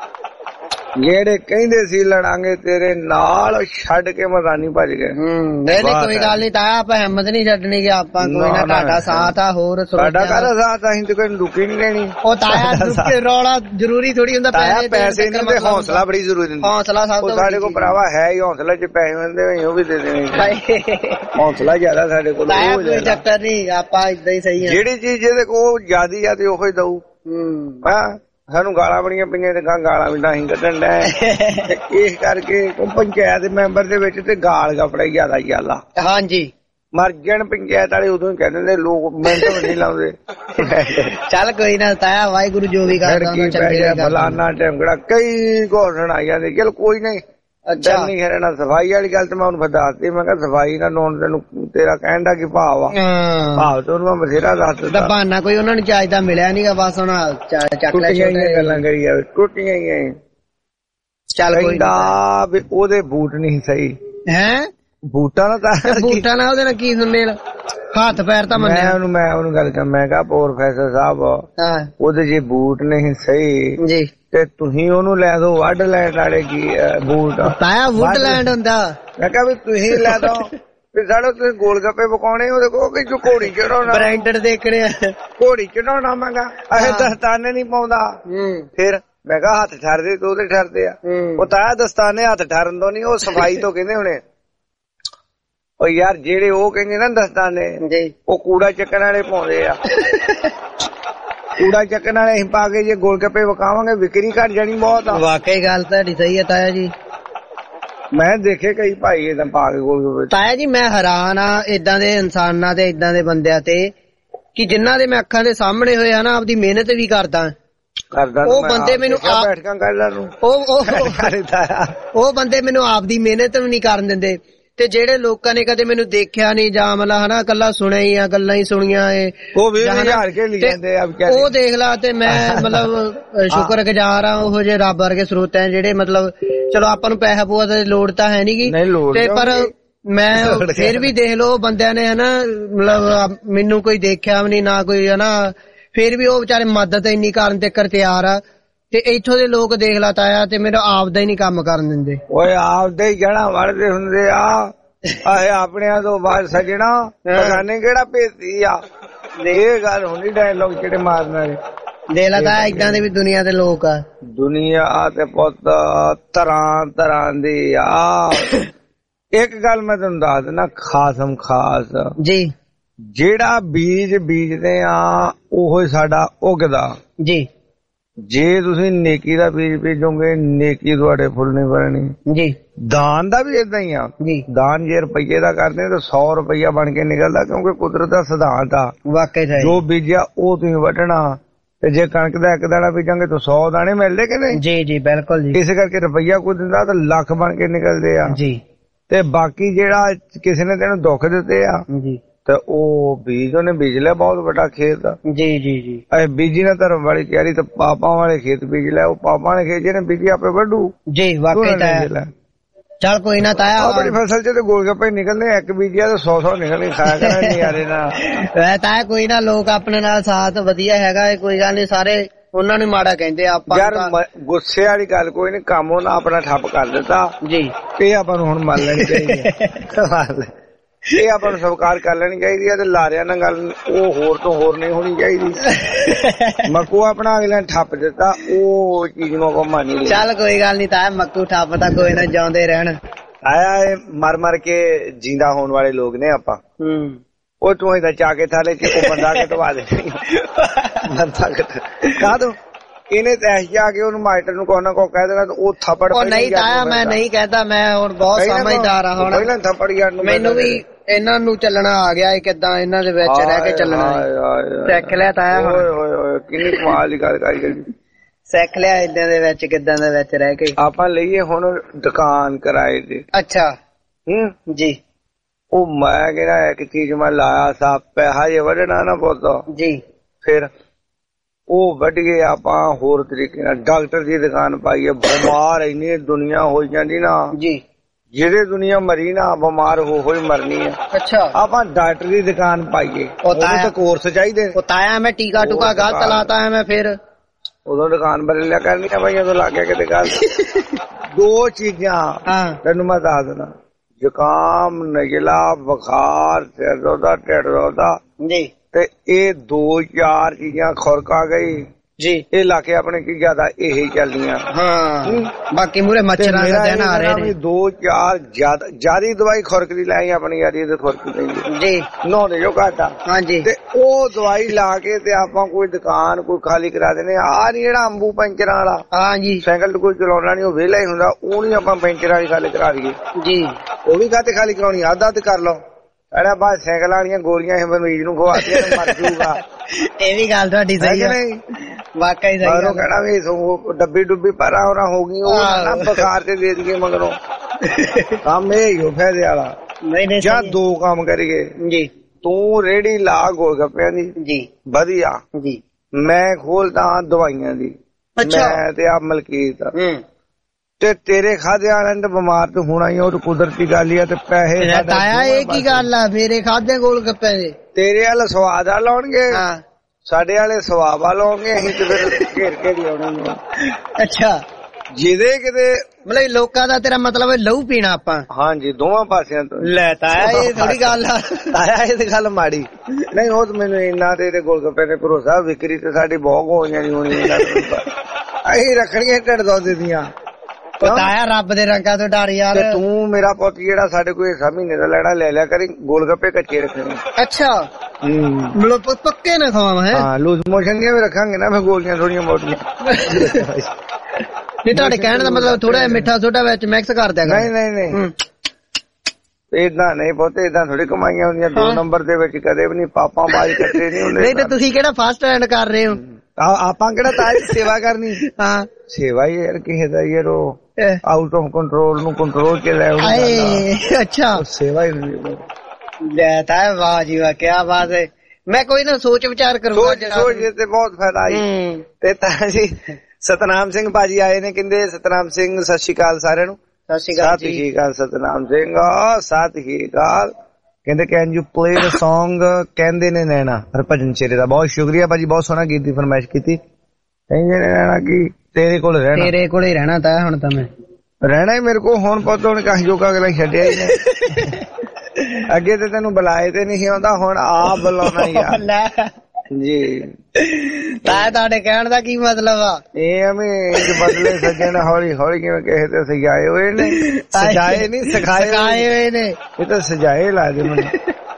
ਜਿਹੜੇ ਕਹਿੰਦੇ ਸੀ ਲੜਾਂਗੇ ਤੇਰੇ ਨਾਲ, ਛੱਡ ਕੇ ਮੈਦਾਨੀ ਭੱਜ ਗਏ। ਨਹੀਂ ਨਹੀਂ ਕੋਈ ਗੱਲ ਨੀ ਤਾਇਆ, ਆਪਾਂ ਹਿੰਮਤ ਨੀ ਛੱਡਣੀ ਕਿ ਆਪਾਂ ਕੋਈ ਨਾ ਤੁਹਾਡਾ ਸਾਥ ਆ। ਹੋਰ ਸਾਡਾ ਕਾਹਦਾ ਸਾਥ? ਅਸੀਂ ਤੇ ਕੋਈ ਰੁਕੀ ਨੀ ਲੈਣੀ। ਉਹ ਤਾਇਆ ਰੌਲਾ ਜ਼ਰੂਰੀ ਥੋੜੀ ਹੁੰਦਾ। ਪੈਸੇ ਪੈਸੇ ਨਹੀਂ ਤੇ ਹੌਸਲਾ ਬੜੀ ਜ਼ਰੂਰੀ ਹੁੰਦੀ। ਹੌਸਲਾ ਸਭ ਤੋਂ ਸਾਡੇ ਕੋਲ ਭਰਾਵਾ ਹੈ ਹੀ ਹੌਸਲਾ। ਜੇ ਪੈਸੇ ਹੁੰਦੇ ਉਹ ਵੀ ਦੇ ਦੇਣੇ। ਹੌਸਲਾ ਜ਼ਿਆਦਾ ਸਾਡੇ ਕੋਲ। ਕੋਈ ਚੱਕਰ ਨੀ, ਆਪਾਂ ਏਦਾਂ ਹੀ ਸਹੀ ਹੈ। ਜਿਹੜੀ ਚੀਜ਼ ਜਿਹਦੇ ਕੋਲ ਜਿਆਦੀ ਜਿਆਦੀ ਉਹੋ ਹੀ ਦਊ। ਹਾਂ, ਸਾਨੂੰ ਗਾਲਾਂ ਬੜੀਆਂ ਪਈਆਂ ਤੇ ਗਾਲਾਂ ਵੀ ਨਹੀਂ ਕੱਢਣ ਡੈ। ਇਸ ਕਰਕੇ ਪੰਚਾਇਤ ਮੈਂਬਰ ਦੇ ਵਿੱਚ ਤੇ ਗਾਲ ਕੱਪੜਾ ਹੀ ਜ਼ਿਆਦਾ ਜ਼ਿਆਦਾ। ਹਾਂਜੀ, ਮਰ ਜਾਣ ਪੰਚਾਇਤ ਵਾਲੇ ਉਦੋਂ ਹੀ ਕਹਿ ਦਿੰਦੇ, ਲੋਕ ਮਿੰਟ ਵੀ ਨਹੀਂ ਲਾਉਂਦੇ। ਚੱਲ ਕੋਈ ਨਾ ਤਾਇਆ, ਵਾਹਿਗੁਰੂ ਜੋ ਵੀ ਕਰਦਾ ਉਹਨੂੰ ਚੰਗੇ ਫਲਾਨਾ ਟੈਂਗੜਾ ਕਈ ਕੋ ਸੁਣਾਈ ਜਾਂਦੇ। ਚਲ ਕੋਈ ਨਹੀਂ। ਅੱਛਾ ਨਹੀਂ ਹਰਣਾ ਸਫਾਈ ਵਾਲੀ ਗੱਲ ਤੇ ਮੈਂ ਉਹਨੂੰ ਦੱਸਦੀ। ਮੈਂ ਕਿਹਾ ਸਫਾਈ ਨਾਲ ਨੋਨ ਤੈਨੂੰ ਤੇਰਾ ਕਹਿਣ ਦਾ ਕੀ ਭਾਵ ਆ? ਭਾਵ ਤੇ ਉਹਨੂੰ ਮੈਂ ਬਥੇਰਾ ਦੱਸ ਦਿੱਤਾ। ਬਹਾਨਾ ਕੋਈ ਉਹਨਾਂ ਨੂੰ ਚਾਹੀਦਾ ਮਿਲਿਆ ਨੀਗਾ, ਬਸ ਹੁਣ ਚੱਕ ਲੈ ਗੱਲਾਂ ਕਰੀ ਜਾਵੇ। ਟੁੱਟੀਆਂ ਹੀ। ਚੱਲ ਕੋਈ ਨਾ ਵੀ ਉਹਦੇ ਬੂਟ ਨਹੀਂ ਸਹੀ ਹੈ। ਬੂਟਾਂ ਨਾਲ ਤਾਂ ਬੂਟਾਂ ਨਾਲ ਉਹਦੇ ਨਾਲ ਕੀ ਸੁਣਨੇ? ਹੱਥ ਪੈਰ ਤਾਂ ਮੰਨਿਆ ਉਹਨੂੰ। ਮੈਂ ਉਹਨੂੰ ਗੱਲ ਕਰ, ਮੈਂ ਕਿਹਾ ਪ੍ਰੋਫੈਸਰ ਸਾਹਿਬ ਉਹਦੇ ਜੇ ਬੂਟ ਨਹੀਂ ਸਹੀ ਜੀ ਤੇ ਤੁਸੀਂ ਉਹਨੂੰ ਲੈ ਦੋ ਵੱਢ ਲੈਣ ਵਾਲੇ ਕੀ ਬੂਟ। ਤਾਇਆ ਵੁੱਡਲੈਂਡ ਹੁੰਦਾ। ਮੈਂ ਕਿਹਾ ਵੀ ਤੁਸੀਂ ਲੈ ਦੋ ਵੀ ਸਾਡੇ ਤੁਸੀਂ ਗੋਲ ਗੱਪੇ ਪਕਾਉਣੇ ਉਹਦੇ ਕੋਲ ਕਿ ਜੋ ਘੋੜੀ ਚੜਾਉਣਾ ਬ੍ਰਾਂਡਡ ਦੇਖਣੇ ਘੋੜੀ ਚੜਾਉਣਾ। ਮੈਂ ਕਿਹਾ ਇਹ ਦਸਤਾਨੇ ਨਹੀਂ ਪਾਉਂਦਾ। ਫਿਰ ਮੈਂ ਕਿਹਾ ਹੱਥ ਠਰਦੇ ਤੇ ਉਹਦੇ ਠਰਦੇ ਆ। ਉਹ ਤਾਇਆ ਦਸਤਾਨੇ ਹੱਥ ਠਰਨ ਤੋਂ ਨੀ, ਉਹ ਸਫਾਈ ਤੋਂ ਕਹਿੰਦੇ ਹੋਣੇ। ਉਹ ਯਾਰ ਜਿਹੜੇ ਉਹ ਕਹਿੰਦੇ ਨਾ ਦਸਤਾਨੇ, ਉਹ ਕੂੜਾ ਚੱਕਣ ਵਾਲੇ ਪਾਉਂਦੇ ਆ। ਕੂੜਾ ਚੱਕਣ ਵਾਲੇ ਅਸੀਂ ਪਾ ਕੇ ਜੇ ਗੋਲ ਗੱਪੇ ਵਿਕਾਵਾਂਗੇ ਵਿਕਰੀ ਘੱਟ ਜਾਣੀ ਬਹੁਤ ਆ। ਵਾਕਈ ਗੱਲ ਤੁਹਾਡੀ ਸਹੀ ਹੈ ਤਾਇਆ ਜੀ। ਮੈਂ ਦੇਖੇ ਕਈ ਭਾਈ ਏਦਾਂ ਪਾ ਕੇ ਗੋਲ ਗੱਪੇ। ਤਾਇਆ ਜੀ ਮੈਂ ਹੈਰਾਨ ਆ ਏਦਾਂ ਦੇ ਇਨਸਾਨਾਂ ਤੇ ਏਦਾਂ ਦੇ ਬੰਦਿਆਂ ਤੇ ਕਿ ਜਿਨ੍ਹਾਂ ਦੇ ਮੈਂ ਅੱਖਾਂ ਦੇ ਸਾਹਮਣੇ ਹੋਏ ਆ ਨਾ, ਆਪਦੀ ਮਿਹਨਤ ਵੀ ਕਰਦਾ ਕਰਦਾ ਉਹ ਬੰਦੇ ਮੈਨੂੰ ਬੈਠਕਾਂ ਕਰ ਲੈ ਨੂੰ ਉਹ ਉਹ ਬੰਦੇ ਮੈਨੂੰ ਆਪਦੀ ਮਿਹਨਤ ਵੀ ਨਹੀਂ ਕਰਨ ਦਿੰਦੇ। ਤੇ ਜਿਹੜੇ ਲੋਕਾਂ ਨੇ ਕਦੇ ਮੈਨੂੰ ਦੇਖਿਆ ਨਹੀਂ ਜਾਂ ਮਤਲਬ ਹਨਾ ਕੱਲਾ ਸੁਣਿਆ ਹੀ ਆ, ਗੱਲਾਂ ਹੀ ਸੁਣੀਆਂ ਏ, ਉਹ ਵੀ ਹਜ਼ਾਰ ਕੇ ਲੈ ਜਾਂਦੇ ਆ ਵਿਚਾਰੇ। ਉਹ ਦੇਖ ਲਾ। ਤੇ ਮੈਂ ਮਤਲਬ ਸ਼ੁਕਰਗੁਜ਼ਾਰ ਆ ਉਹ ਜੇ ਰੱਬ ਵਰਗੇ ਸਰੋਤ ਹੈ ਜਿਹੜੇ ਮਤਲਬ ਚਲੋ ਆਪਾਂ ਨੂੰ ਪੈਸਾ ਪੂਆ ਦੀ ਲੋੜ ਤਾਂ ਹੈ ਨੀ ਗੀ, ਤੇ ਪਰ ਮੈਂ ਫਿਰ ਵੀ ਦੇਖ ਲਓ ਬੰਦਿਆਂ ਨੇ ਹਨਾ ਮਤਲਬ ਮੈਨੂੰ ਕੋਈ ਦੇਖਿਆ ਵੀ ਨੀ ਨਾ ਕੋਈ ਹਨਾ, ਫਿਰ ਵੀ ਉਹ ਵਿਚਾਰੇ ਮਦਦ ਇੰਨੀ ਕਰਨ ਤੇ ਕਰ ਤਿਆਰ ਆ। ਤੇ ਇੱਥੋਂ ਦੇ ਲੋਕ ਦੇਖ ਲਾ ਤਾਇਆ ਤੇ ਮੇਰਾ ਆਪਦਾ ਹੀ ਨੀ ਕੰਮ ਕਰਨ ਦਿੰਦੇ। ਓਏ ਆਪਦੇ ਹੀ ਜਣਾ ਵੜਦੇ ਹੁੰਦੇ ਆ ਆਏ ਆਪਣਿਆਂ ਤੋਂ ਬਾਅਦ ਸਜਣਾ ਬਗਾਨੇ ਕਿਹੜਾ ਭੇਜਦੀ ਆ। ਇਹ ਗੱਲ ਹੁੰਦੀ ਡਾਇਲੌਗ ਜਿਹੜੇ ਮਾਰਨ ਵਾਲੇ। ਦੇਖ ਲਾ ਤਾਇਆ ਏਦਾਂ ਦੇ ਵੀ ਦੁਨੀਆ ਦੇ ਲੋਕ ਆ। ਦੁਨੀਆ ਤੇ ਪੁੱਤ ਤਰ੍ਹਾਂ ਤਰ੍ਹਾਂ ਦੀ ਆ। ਇੱਕ ਗੱਲ ਮੈਂ ਤੁਹਾਨੂੰ ਦੱਸ ਦਿੰਦਾ ਖਾਸਮ ਖਾਸ ਜੀ, ਜਿਹੜਾ ਬੀਜ ਬੀਜਦੇ ਆ ਉਹੋ ਹੀ ਸਾਡਾ ਉਗਦਾ ਜੀ। ਜੇ ਤੁਸੀਂ ਨੇਕੀ ਦਾ ਬੀਜ ਬੀਜੋਗੇ ਨੇਕੀ ਤੁਹਾਡੇ ਫੁੱਲ ਨਹੀਂ ਭਰਨੀ ਜੀ। ਦਾਨ ਦਾ ਵੀ ਏਦਾਂ ਹੀ ਆ ਜੀ। ਦਾਨ ਜੇ ਰੁਪਈਏ ਦਾ ਕਰਦੇ ਤਾਂ ਸੌ ਰੁਪਈਆ ਬਣ ਕੇ ਨਿਕਲਦਾ, ਕਿਉਂਕਿ ਕੁਦਰਤ ਦਾ ਸਿਧਾਂਤ ਆ। ਵਾਕਈ ਜੋ ਬੀਜਿਆ ਉਹ ਤੁਸੀਂ ਵੱਢਣਾ। ਤੇ ਜੇ ਕਣਕ ਦਾ ਇੱਕ ਦਾਣਾ ਬੀਜਾਂਗੇ ਤਾਂ ਸੌ ਦਾਣੇ ਮਿਲਦੇ ਕਿ ਨਹੀਂ? ਜੀ ਜੀ ਬਿਲਕੁਲ ਜੀ। ਇਸ ਕਰਕੇ ਰੁਪਈਆ ਕੋਈ ਦਿੰਦਾ ਤਾਂ ਲੱਖ ਬਣ ਕੇ ਨਿਕਲਦੇ ਆ ਜੀ। ਤੇ ਬਾਕੀ ਜਿਹੜਾ ਕਿਸੇ ਨੇ ਤੈਨੂੰ ਦੁੱਖ ਦਿੱਤੇ ਆ ਜੀ ਤੇ ਉਹ ਬੀਜ ਉਹਨੇ ਬੀਜ ਲਿਆ ਬਹੁਤ ਵੱਡਾ ਖੇਤ ਜੀ ਜੀ ਜੀ। ਇਹ ਬੀਜੀ ਨਾ ਧਰਮ ਵਾਲੀ ਤਿਆਰੀ ਤੇ ਪਾਪਾਂ ਵਾਲੇ ਖੇਤ ਬੀਜ ਲਿਆ। ਉਹ ਪਾਪਾਂ ਨੇ ਖੇਤ ਜਿਹਨੇ ਬੀਜੀ ਆਪੇ ਵੱਢੂ ਜੀ। ਵਾਕਈ ਤਾਇਆ ਚੱਲ ਕੋਈ ਨਾ ਤਾਇਆ ਆਪਣੀ ਫਸਲ ਚ ਤੇ ਗੋਲ ਗੱਪੇ ਨਿਕਲਨੇ। ਇੱਕ ਬੀਜਿਆ ਤੇ ਸੌ ਸੌ ਨਿਕਲਣੀ ਖਾਇਆ ਕਰਾਂ ਨਜ਼ਾਰੇ ਨਾਲ। ਵੈ ਤਾਇਆ ਕੋਈ ਨਾ ਲੋਕ ਆਪਣੇ ਨਾਲ ਸਾਥ ਵਧੀਆ ਹੈਗਾ, ਕੋਈ ਗੱਲ ਨੀ, ਸਾਰੇ ਉਹਨਾਂ ਨੂੰ ਮਾੜਾ ਕਹਿੰਦੇ ਆਪਾਂ। ਯਾਰ ਗੁੱਸੇ ਵਾਲੀ ਗੱਲ ਕੋਈ ਨੀ, ਕੰਮ ਉਹਨਾਂ ਆਪਣਾ ਠੱਪ ਕਰ ਦਿੱਤਾ ਜੀ। ਇਹ ਆਪਾਂ ਨੂੰ ਹੁਣ ਮੰਨ ਲੈਣੀ ਚਾਹੀਦੀ, ਇਹ ਆਪਾਂ ਨੂੰ ਸਵੀਕਾਰ ਕਰ ਲੈਣੀ ਚਾਹੀਦੀ ਹੈ। ਤੇ ਲਾਰਿਆਂ ਨਾਲ ਗੱਲ ਉਹ ਹੋਰ ਤੋਂ ਹੋਰ ਨਹੀਂ ਹੋਣੀ ਚਾਹੀਦੀ। ਮੱਕੂ ਆਪਣਾ ਅਗਲੇ ਠੱਪ ਦਿੱਤਾ, ਉਹ ਚੀਜ਼ ਨੂੰ ਆਪਾਂ ਮੰਨ ਨਹੀਂ। ਚੱਲ ਕੋਈ ਗੱਲ ਨੀ ਤਾਇਆ, ਮੱਕੂ ਠੱਪ ਤਾਂ ਕੋਈ ਨਾ ਜਿਉਂਦੇ ਰਹਿਣ। ਆਇਆ ਇਹ ਮਰ ਮਰ ਕੇ ਜਿੰਦਾ ਹੋਣ ਵਾਲੇ ਲੋਕ ਨੇ ਆਪਾਂ। ਹੂੰ ਉਹ ਤੂੰ ਇਹਦਾ ਚਾ ਕੇ ਥਾਲੇ ਚ ਉਹ ਬੰਦਾ ਕਟਵਾ ਦੇ ਬੰਦਾ ਕਟ ਕਾ ਦੋ ਇਹਨੇ ਤੈਸ਼ ਜਾ ਕੇ ਉਹਨੂੰ ਮਾਸਟਰ ਨੂੰ ਕੋਈ ਨਾ ਕੋਈ ਕਹਿ ਦੇਣਾ ਉਹ ਥੱਪੜ। ਉਹ ਨਹੀਂ ਤਾਇਆ ਮੈਂ ਨਹੀਂ ਕਹਿੰਦਾ, ਮੈਂ ਹੁਣ ਬਹੁਤ ਸਮਝਦਾਰ ਆ ਹੁਣ। ਪਹਿਲਾਂ ਥੱਪੜ ਯਾਰ ਮੈਨੂੰ ਵੀ ਇਹਨਾਂ ਨੂੰ ਚੱਲਣਾ ਆ ਗਿਆ, ਕਿੱਦਾਂ ਇਹਨਾਂ ਦੇ ਵਿੱਚ ਰਹਿ ਕੇ ਚੱਲਣਾ ਸਿੱਖ ਲਿਆ ਤਾਇਆ। ਓਏ ਹੋਏ ਹੋਏ ਕਿੰਨੀ ਕਮਾਲ ਦੀ ਗੱਲ ਕਰੀ ਗਈ। ਸਿੱਖ ਲਿਆ ਏਦਾਂ ਦੇ ਵਿੱਚ ਕਿੱਦਾਂ ਦੇ ਵਿੱਚ ਰਹਿ ਕੇ। ਆਪਾਂ ਲਈਏ ਹੁਣ ਦੁਕਾਨ ਕਿਰਾਏ ਤੇ। ਅੱਛਾ ਹੂੰ ਜੀ। ਉਹ ਮੈਂ ਕਹਿੰਦਾ ਇੱਕ ਚੀਜ਼ ਮੈਂ ਲਾਇਆ ਸਾ ਪੈਸਾ ਜੇ ਵੱਢਣਾ ਨਾ ਪੁੱਤ ਜੀ, ਫਿਰ ਉਹ ਵੱਢ ਗਏ ਆਪਾਂ ਹੋਰ ਤਰੀਕੇ ਨਾਲ। ਡਾਕਟਰ ਦੀ ਦੁਕਾਨ ਪਾਈਏ, ਬਿਮਾਰ ਇੰਨੀ ਦੁਨੀਆ ਹੋ ਜਾਂਦੀ ਨਾ ਜੀ, ਜਿਹਦੇ ਦੁਨੀਆ ਮਰੀ ਨਾ ਬਿਮਾਰ ਹੋ ਹੋਈ ਮਰਨੀ ਹੈ। ਅੱਛਾ ਆਪਾਂ ਡਾਕਟਰ ਦੀ ਦੁਕਾਨ ਪਾਈਏ, ਉਹਨੂੰ ਕੋਰਸ ਚਾਹੀਦੇ। ਤਾਇਆ ਮੈਂ ਟੀਕਾ ਟੂਕਾ ਗਲਤ ਲਾਤਾ ਹੈ ਮੈਂ, ਫਿਰ ਉਦੋਂ ਦੁਕਾਨ ਬਦਲ ਲਿਆ ਕਰਨੀ ਆ ਭਾਈ। ਉਦੋਂ ਲੱਗ ਗਿਆ ਕਿਤੇ ਗੱਲ। ਦੋ ਚੀਜ਼ਾਂ ਤੈਨੂੰ ਮੈਂ ਦੱਸ ਦੇਣਾ, ਜ਼ੁਕਾਮ, ਨਜ਼ਲਾ, ਬੁਖਾਰ, ਸਿਰ ਦਰਦ, ਢਿੱਡ ਦਰਦ ਜੀ। ਤੇ ਇਹ ਦੋ ਚਾਰ ਚੀਜ਼ਾਂ ਖੁਰਕ ਆ ਗਈ ਜੀ। ਇਹ ਇਲਾਕੇ ਆਪਣੇ ਕੀ ਜ਼ਿਆਦਾ ਇਹੀ ਚੱਲਦੀਆਂ। ਹਾਂ ਬਾਕੀ ਮੂਰੇ ਮੱਛਰਾਂ ਦਾ ਦਿਨ ਆ ਰਹੇ ਨੇ। ਦੋ ਚਾਰ ਜ਼ਿਆਦਾ ਜਿਆਦੀ ਦਵਾਈ ਖੁਰਕ ਦੀ ਲਾਈ ਆਪਣੀ ਯਾਰੀ ਤੇ ਖੁਰਕ ਪੈਂਦੀ ਜੀ। ਨਹਾਉਂਦੇ ਜੋ ਘਾਟਾ ਹਾਂਜੀ। ਤੇ ਉਹ ਦਵਾਈ ਲਾ ਕੇ ਤੇ ਆਪਾਂ ਕੋਈ ਦੁਕਾਨ ਕੋਈ ਖਾਲੀ ਕਰਾ ਦੇਣੇ। ਆਹ ਨੀ ਜਿਹੜਾ ਅੰਬੂ ਪੈਂਚਰਾਂ ਵਾਲਾ ਹਾਂਜੀ ਸਾਈਕਲ ਕੋਈ ਚਲਾਉਣਾ ਨੀ, ਉਹ ਵਿਹਲਾ ਹੀ ਹੁੰਦਾ, ਉਹ ਨੀ ਆਪਾਂ ਪੈਂਚਰ ਵਾਲੀ ਖਾਲੀ ਕਰਾ ਦਈਏ ਜੀ। ਉਹ ਵੀ ਕਾਤੇ ਖਾਲੀ ਕਰਾਉਣੀ, ਅੱਧ ਅੱਧ ਕਰ ਲਓ। ਅਰੇ ਬਾਅਦ ਸਾਈਕਲ ਵਾਲੀਆਂ ਗੋਲੀਆਂ ਮਰੀਜ਼ ਨੂੰ ਖਵਾਤੀਆਂ ਮਰ ਜੂਗਾ। ਇਹ ਵੀ ਗੱਲ ਤੁਹਾਡੀ ਸਹੀ ਹੈ, ਵਾਕਈ ਸਹੀ ਹੈ। ਕਹਿਣਾ ਵੀ ਡੱਬੀ ਡੁੱਬੀ ਪਰਾਂ ਹੋਰਾਂ ਹੋ ਗਈ, ਉਹ ਬੁਖਾਰ ਤੇ ਦੇ ਦਈਏ ਮਗਰੋਂ। ਕੰਮ ਇਹ ਹੀ ਹੋ ਫਾਇਦੇ ਵਾਲਾ। ਨਹੀਂ ਜਾਂ ਦੋ ਕੰਮ ਕਰੀਏ ਜੀ। ਤੂੰ ਰੇਹੜੀ ਲਾ ਗੋਲ ਗੱਪਿਆਂ ਦੀ ਜੀ ਵਧੀਆ ਜੀ, ਮੈਂ ਖੋਲਦਾ ਦਵਾਈਆਂ ਦੀ। ਮੈਂ ਤੇ ਆ ਮਲਕੀਤ ਤੇ ਤੇਰੇ ਖਾਦੇ ਵਾਲਿਆਂ ਨੇ ਬਿਮਾਰ ਤੇ ਹੋਣਾ ਹੀ, ਉਹ ਕੁਦਰਤੀ ਗੱਲ ਹੀ ਆ। ਤੇ ਪੈਸੇ ਤਾਇਆ ਇਹ ਕੀ ਗੱਲ ਆ, ਮੇਰੇ ਖਾਦੇ ਗੋਲ ਗੱਪੇ ਦੇ ਤੇਰੇ ਵਾਲੇ ਸਵਾਦ ਆ ਲਾਉਣਗੇ, ਸਾਡੇ ਵਾਲੇ ਸਵਾਬ ਆ ਲਾਉਣਗੇ। ਅਸੀਂ ਤੇ ਫਿਰ ਘੇਰ ਕੇ ਹੀ ਆਉਣੇ। ਅੱਛਾ ਜਿਹਦੇ ਕਿਤੇ ਮਤਲਬ ਲੋਕਾਂ ਦਾ ਤੇਰਾ ਮਤਲਬ ਲਹੂ ਪੀਣਾ ਆਪਾਂ। ਹਾਂਜੀ ਦੋਵਾਂ ਪਾਸਿਆਂ ਤੋਂ। ਲੈ ਤਾਇਆ ਇਹ ਥੋੜੀ ਗੱਲ ਆ ਤਾਇਆ, ਇਹ ਤੇ ਗੱਲ ਮਾੜੀ ਨਹੀਂ। ਉਹ ਮੈਨੂੰ ਇੰਨਾ ਤੇ ਗੋਲ ਗੱਪੇ ਤੇ ਭਰੋਸਾ, ਵਿਕਰੀ ਤੇ ਸਾਡੀ ਬਹੁਤ ਹੋ ਜਾਣੀ ਹੋਣੀ। ਅਸੀਂ ਰੱਖਣੀਆਂ ਢਿੱਡ ਦੁੱਧ ਦੀਆਂ। ਤਾਇਆ ਰੱਬ ਦੇ ਰੰਗਾਂ ਤੋਂ ਡਰ ਯਾਰ। ਤੂੰ ਮੇਰਾ ਪੁੱਤ ਜਿਹੜਾ ਸਾਡੇ ਕੋਈ ਹਿੱਸਾ ਮਹੀਨੇ ਦਾ ਲੈਣਾ ਲੈ ਲਿਆ ਕਰੀ, ਗੋਲ ਗੱਪੇ ਕੱਚੇ ਰੱਖਣੇ। ਅੱਛਾ ਮਤਲਬ ਪੱਕੇ ਨਾ ਖਵਾਵਾਂ ਹੈ। ਹਾਂ ਲੂਜ਼ ਮੋਸ਼ਨ ਦੀਆਂ ਵੀ ਰੱਖਾਂਗੇ ਨਾ ਫਿਰ ਗੋਲੀਆਂ ਥੋੜੀਆਂ ਮੋਟੀਆਂ। ਨਹੀਂ ਤੁਹਾਡੇ ਕਹਿਣ ਦਾ ਮਤਲਬ ਥੋੜਾ ਜਿਹਾ ਮਿੱਠਾ ਸੋਡਾ ਵਿੱਚ ਮਿਕਸ ਕਰ ਦਿਆ। ਨਹੀਂ ਨਹੀਂ ਨਹੀਂ ਏਦਾਂ ਨਹੀਂ ਬਹੁਤੇ ਏਦਾਂ ਥੋੜੀ ਕਮਾਈਆਂ ਹੁੰਦੀਆਂ। ਦੋ ਨੰਬਰ ਦੇ ਵਿੱਚ ਕਦੇ ਵੀ ਨਹੀਂ ਪਾਪਾ ਬਾਜ ਕੱਟੇ ਨਹੀਂ ਹੁੰਦੇ। ਨਹੀਂ ਤੇ ਤੁਸੀਂ ਕਿਹੜਾ ਫਸਟ ਹੈਂਡ ਕਰ ਰਹੇ ਹੋ? ਆਪਾਂ ਕਿਹੜਾ ਤਾਜ ਸੇਵਾ ਕਰਨੀ। ਹਾਂ ਸੇਵਾ ਹੀ ਯਾਰ ਕਿਸੇ ਦਾ ਯਾਰ ਉਹ ਆਊਟ ਆਫ ਕੰਟਰੋਲ ਨੂੰ ਕੰਟਰੋਲ ਚ ਲੈ ਆਉਣਾ। ਅੱਛਾ ਸੇਵਾ ਹੀ ਲੈ ਤਾ ਵਾਹ ਜੀ ਵਾਹ ਕਿਆ ਬਾਤ ਹੈ। ਮੈਂ ਕੋਈ ਨਾ ਸੋਚ ਵਿਚਾਰ ਕਰੂੰਗਾ। ਸੋਚ ਤੇ ਬਹੁਤ ਫਾਇਦਾ ਆਈ। ਤੇ ਤਾਂ ਜੀ ਸਤਨਾਮ ਸਿੰਘ ਭਾਜੀ ਆਏ ਨੇ, ਕਹਿੰਦੇ ਸਤਨਾਮ ਸਿੰਘ ਸਤਿ ਸ਼੍ਰੀ ਅਕਾਲ ਸਾਰਿਆਂ ਨੂੰ। ਸਤਿ ਸ਼੍ਰੀ ਅਕਾਲ ਸਤਿ ਸ਼੍ਰੀ ਅਕਾਲ ਸਤਨਾਮ ਸਿੰਘ ਸਤਿ ਸ਼੍ਰੀ ਅਕਾਲ। ਕਹਿੰਦੇ can you play the song ਕਹਿੰਦੇ ਨੇ ਨੈਣਾ ਹਰਭਜਨ ਚੇਰੇ ਦਾ। ਬਹੁਤ ਸ਼ੁਕਰੀਆ ਭਾਜੀ, ਬਹੁਤ ਸੋਹਣਾ ਗੀਤ ਦੀ ਫਰਮਾਇਸ਼ ਕੀਤੀ। ਕਹਿੰਦੇ ਨੇ ਨੈਣਾ ਕੀ ਤੇਰੇ ਕੋਲ ਰਹਿਣਾ, ਤੇਰੇ ਕੋਲ ਹੀ ਰਹਿਣਾ ਤਾਂ ਹੁਣ ਤਾਂ ਮੈਂ ਰਹਿਣਾ ਹੀ ਮੇਰੇ ਕੋਲ। ਹੁਣ ਪਤਾ ਹੁਣ ਕਾਹ ਜੋਗਾ ਅਗਲਾ ਛੱਡਿਆ ਹੀ ਨਹੀਂ। ਅੱਗੇ ਤੇ ਤੈਨੂੰ ਬੁਲਾਏ ਤੇ ਨਹੀਂ ਆਉਂਦਾ, ਹੁਣ ਆਪ ਬੁਲਾਉਣਾ ਯਾਰ ਜੀ। ਤਾਂ ਤੁਹਾਡੇ ਕਹਿਣ ਦਾ ਕੀ ਮਤਲਬ ਆ? ਇਹ ਐਵੇਂ ਬਦਲੇ ਸੱਜਣ ਹੌਲੀ ਹੌਲੀ ਕਿਵੇਂ ਕਿਸੇ ਤੇ ਸਜਾਏ ਹੋਏ ਨੇ। ਸਜਾਏ ਨਹੀਂ ਸਿਖਾਏ ਹੋਏ ਨੇ। ਇਹ ਤਾਂ ਸਜਾਏ ਲਾ ਦੇ ਮੈਨੂੰ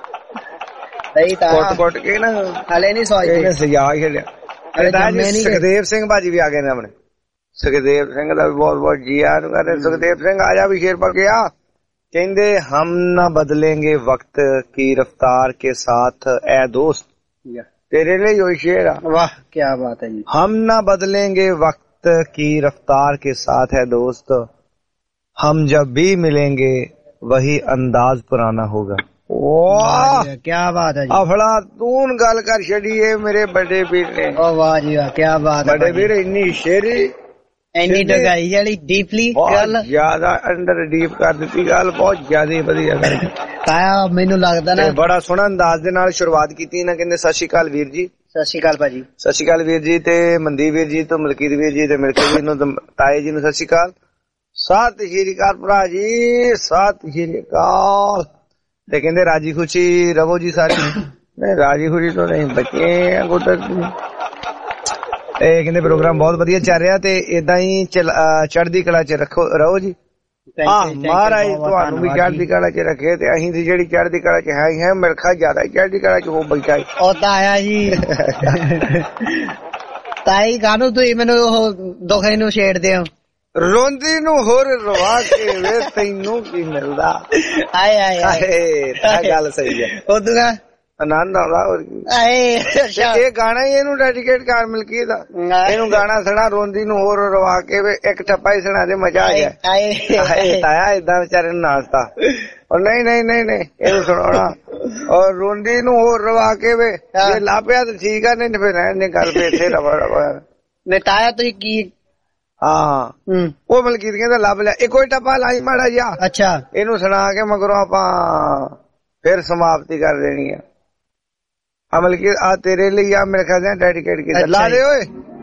ਸਹੀ ਤਾਂ ਕੁੱਟ ਕੁੱਟ ਕੇ ਨਾ ਹਲੇ ਨਹੀਂ ਸੋਚਦੇ ਸਜਾ ਛੱਡਿਆ। ਸੁਖਦੇਵ ਸਿੰਘ ਭਾਜੀ ਵੀ ਆ ਗਏ ਨੇ ਆਪਣੇ। ਸੁਖਦੇਵ ਸਿੰਘ ਦਾ ਵੀ ਬਹੁਤ ਬਹੁਤ ਜੀ ਆਇਆਂ ਨੂੰ ਕਰਦੇ। ਸੁਖਦੇਵ ਸਿੰਘ ਆ ਜਾ ਵੀ ਸ਼ੇਰ ਪਾ ਗਿਆ। ਕਹਿੰਦੇ ਹਮ ਨਾ ਬਦलेंगे वक्त की रफ्तार के साथ ऐ दोस्त। तेरे लिए यो शेर। वाह क्या बात है जी। हम ना बदलेंगे वक्त की रफ्तार के साथ है दोस्त, हम जब भी मिलेंगे वही अंदाज पुराना होगा। वाह क्या बात है जी। अफलातून गल कर छड़ी है मेरे बड़े वीर ने। वाह जी वाह क्या बात है बड़े वीर। इन्नी शेरी ਇੰਨੀ ਡਗਾਈ ਵਾਲੀ ਡੀਪਲੀ ਗੱਲ ਜਿਆਦਾ ਅੰਡਰ ਡੀਪ ਕਰ ਦਿੱਤੀ ਗੱਲ। ਬਹੁਤ ਜਿਆਦਾ ਵਧੀਆ ਗੱਲ ਆਇਆ ਮੈਨੂੰ ਲੱਗਦਾ ਨਾ। ਬੜਾ ਸੋਹਣਾ ਅੰਦਾਜ਼ ਦੇ ਨਾਲ ਸ਼ੁਰੂਆਤ ਕੀਤੀ ਨਾ। ਕਹਿੰਦੇ ਸਤਿ ਸ਼੍ਰੀ ਅਕਾਲ ਵੀਰ ਜੀ। ਸਤਿ ਸ਼੍ਰੀ ਅਕਾਲ ਭਾਜੀ। ਸਤਿ ਸ਼੍ਰੀ ਅਕਾਲ ਵੀਰ ਜੀ। ਤੇ ਮਨਦੀਪ ਵੀਰ ਜੀ ਤੋਂ ਮਲਕੀਤ ਵੀਰ ਜੀ ਤੇ ਮਿਲਕੇ ਵੀਰ ਨੂੰ ਤਾਏ ਜੀ ਨੂੰ ਸਤਿ ਸ਼੍ਰੀ ਅਕਾਲ। ਸਤਿ ਸ਼੍ਰੀ ਅਕਾਲ ਭਰਾ ਜੀ ਸਤਿ ਸ਼੍ਰੀ ਅਕਾਲ। ਤੇ ਕਹਿੰਦੇ ਰਾਜੀ ਖੁਸ਼ੀ ਰਵੋ ਜੀ ਸਾਰੇ। ਨਹੀਂ ਰਾਜੀ ਖੁਸ਼ੀ ਤੋਂ ਨਹੀਂ ਬੱਚੇ ਗੁੱਟ। ਇਹ ਕਹਿੰਦੇ ਪ੍ਰੋਗਰਾਮ ਬਹੁਤ ਵਧੀਆ ਚੱਲ ਰਿਹਾ ਤੇ ਏਦਾਂ ਹੀ ਚੜ੍ਹਦੀ ਕਲਾ ਚ ਰੱਖੋ ਰਹੋ ਜੀ। ਮਹਾਰਾਜ ਤੁਹਾਨੂੰ ਵੀ ਚੜ੍ਹਦੀ ਕਲਾ ਚ ਰੱਖੇ ਤੇ ਅਸੀਂ ਦੀ ਜਿਹੜੀ ਚੜ੍ਹਦੀ ਕਲਾ ਚ ਹੈ ਹੈ ਮਿਲਖਾ ਜ਼ਿਆਦਾ ਚੜ੍ਹਦੀ ਕਲਾ ਚ ਹੋ ਬੈਠਾ ਉਹ ਤਾਂ ਆਇਆ ਜੀ। ਤਾਈ ਗਾਨੂੰ ਤੁਸੀਂ ਮੈਨੂੰ ਉਹ ਦੁਖੇ ਨੂੰ ਛੇੜਦੇ ਹੋ। ਰੋਂਦੀ ਨੂੰ ਹੋਰ ਰਵਾ ਕੇ ਵੇ ਤੈਨੂੰ ਕੀ ਮਿਲਦਾ। ਆਏ ਆਏ ਆਏ ਤਾਂ ਗੱਲ ਸਹੀ ਹੈ। ਉਦੋਂ ਆਨੰਦ ਆਉਂਦਾ। ਇਹ ਗਾਣਾ ਹੀ ਇਹਨੂੰ ਡੈਡੀਕੇਟ ਕਰ ਮਿਲਕੀ ਦਾ। ਇਹਨੂੰ ਗਾਣਾ ਸੁਣਾ ਰੋਂਦੀ ਨੂੰ ਹੋਰ ਰਵਾ ਕੇ ਵੇ ਇੱਕ ਠੱਪਾ ਹੀ ਸੁਣਾ ਦੇ ਮਜ਼ਾ ਆ ਗਿਆ। ਤਾਇਆ ਏਦਾਂ ਵਿਚਾਰੇ ਨੂੰ ਨਾਚਦਾ। ਔਰ ਨਹੀਂ ਨਹੀਂ ਨਹੀਂ ਨਹੀਂ ਇਹਨੂੰ ਸੁਣਾਉਣਾ। ਔਰ ਰੋਂਦੀ ਨੂੰ ਹੋਰ ਰਵਾ ਕੇ ਵੇ ਜੇ ਲਾਪਿਆ ਤਾਂ ਠੀਕ ਆ, ਨਹੀਂ ਫਿਰ ਰਹਿਣ ਦੇ ਗੱਲ ਪੇ ਇੱਥੇ ਰਵਾ ਰਵਾ। ਨਹੀਂ ਤਾਇਆ ਤੁਸੀਂ ਕੀ ਹਾਂ ਉਹ ਮਲਕੀਤ ਕਹਿੰਦਾ ਲੱਭ ਲਿਆ। ਇੱਕੋ ਹੀ ਟੱਪਾ ਲਾਈ ਮਾੜਾ ਜਿਹਾ। ਅੱਛਾ ਇਹਨੂੰ ਸੁਣਾ ਕੇ ਮਗਰੋਂ ਆਪਾਂ ਫਿਰ ਸਮਾਪਤੀ ਕਰ ਦੇਣੀ ਆ। ਅਮਲ ਕੀ ਆ ਤੇਰੇ ਲਈ ਆ ਮੇਰੇ ਖਿਆਲ ਡੈਡੀਕੇਟ ਕੀਤਾ। ਲਾ ਦੇ ਓਏ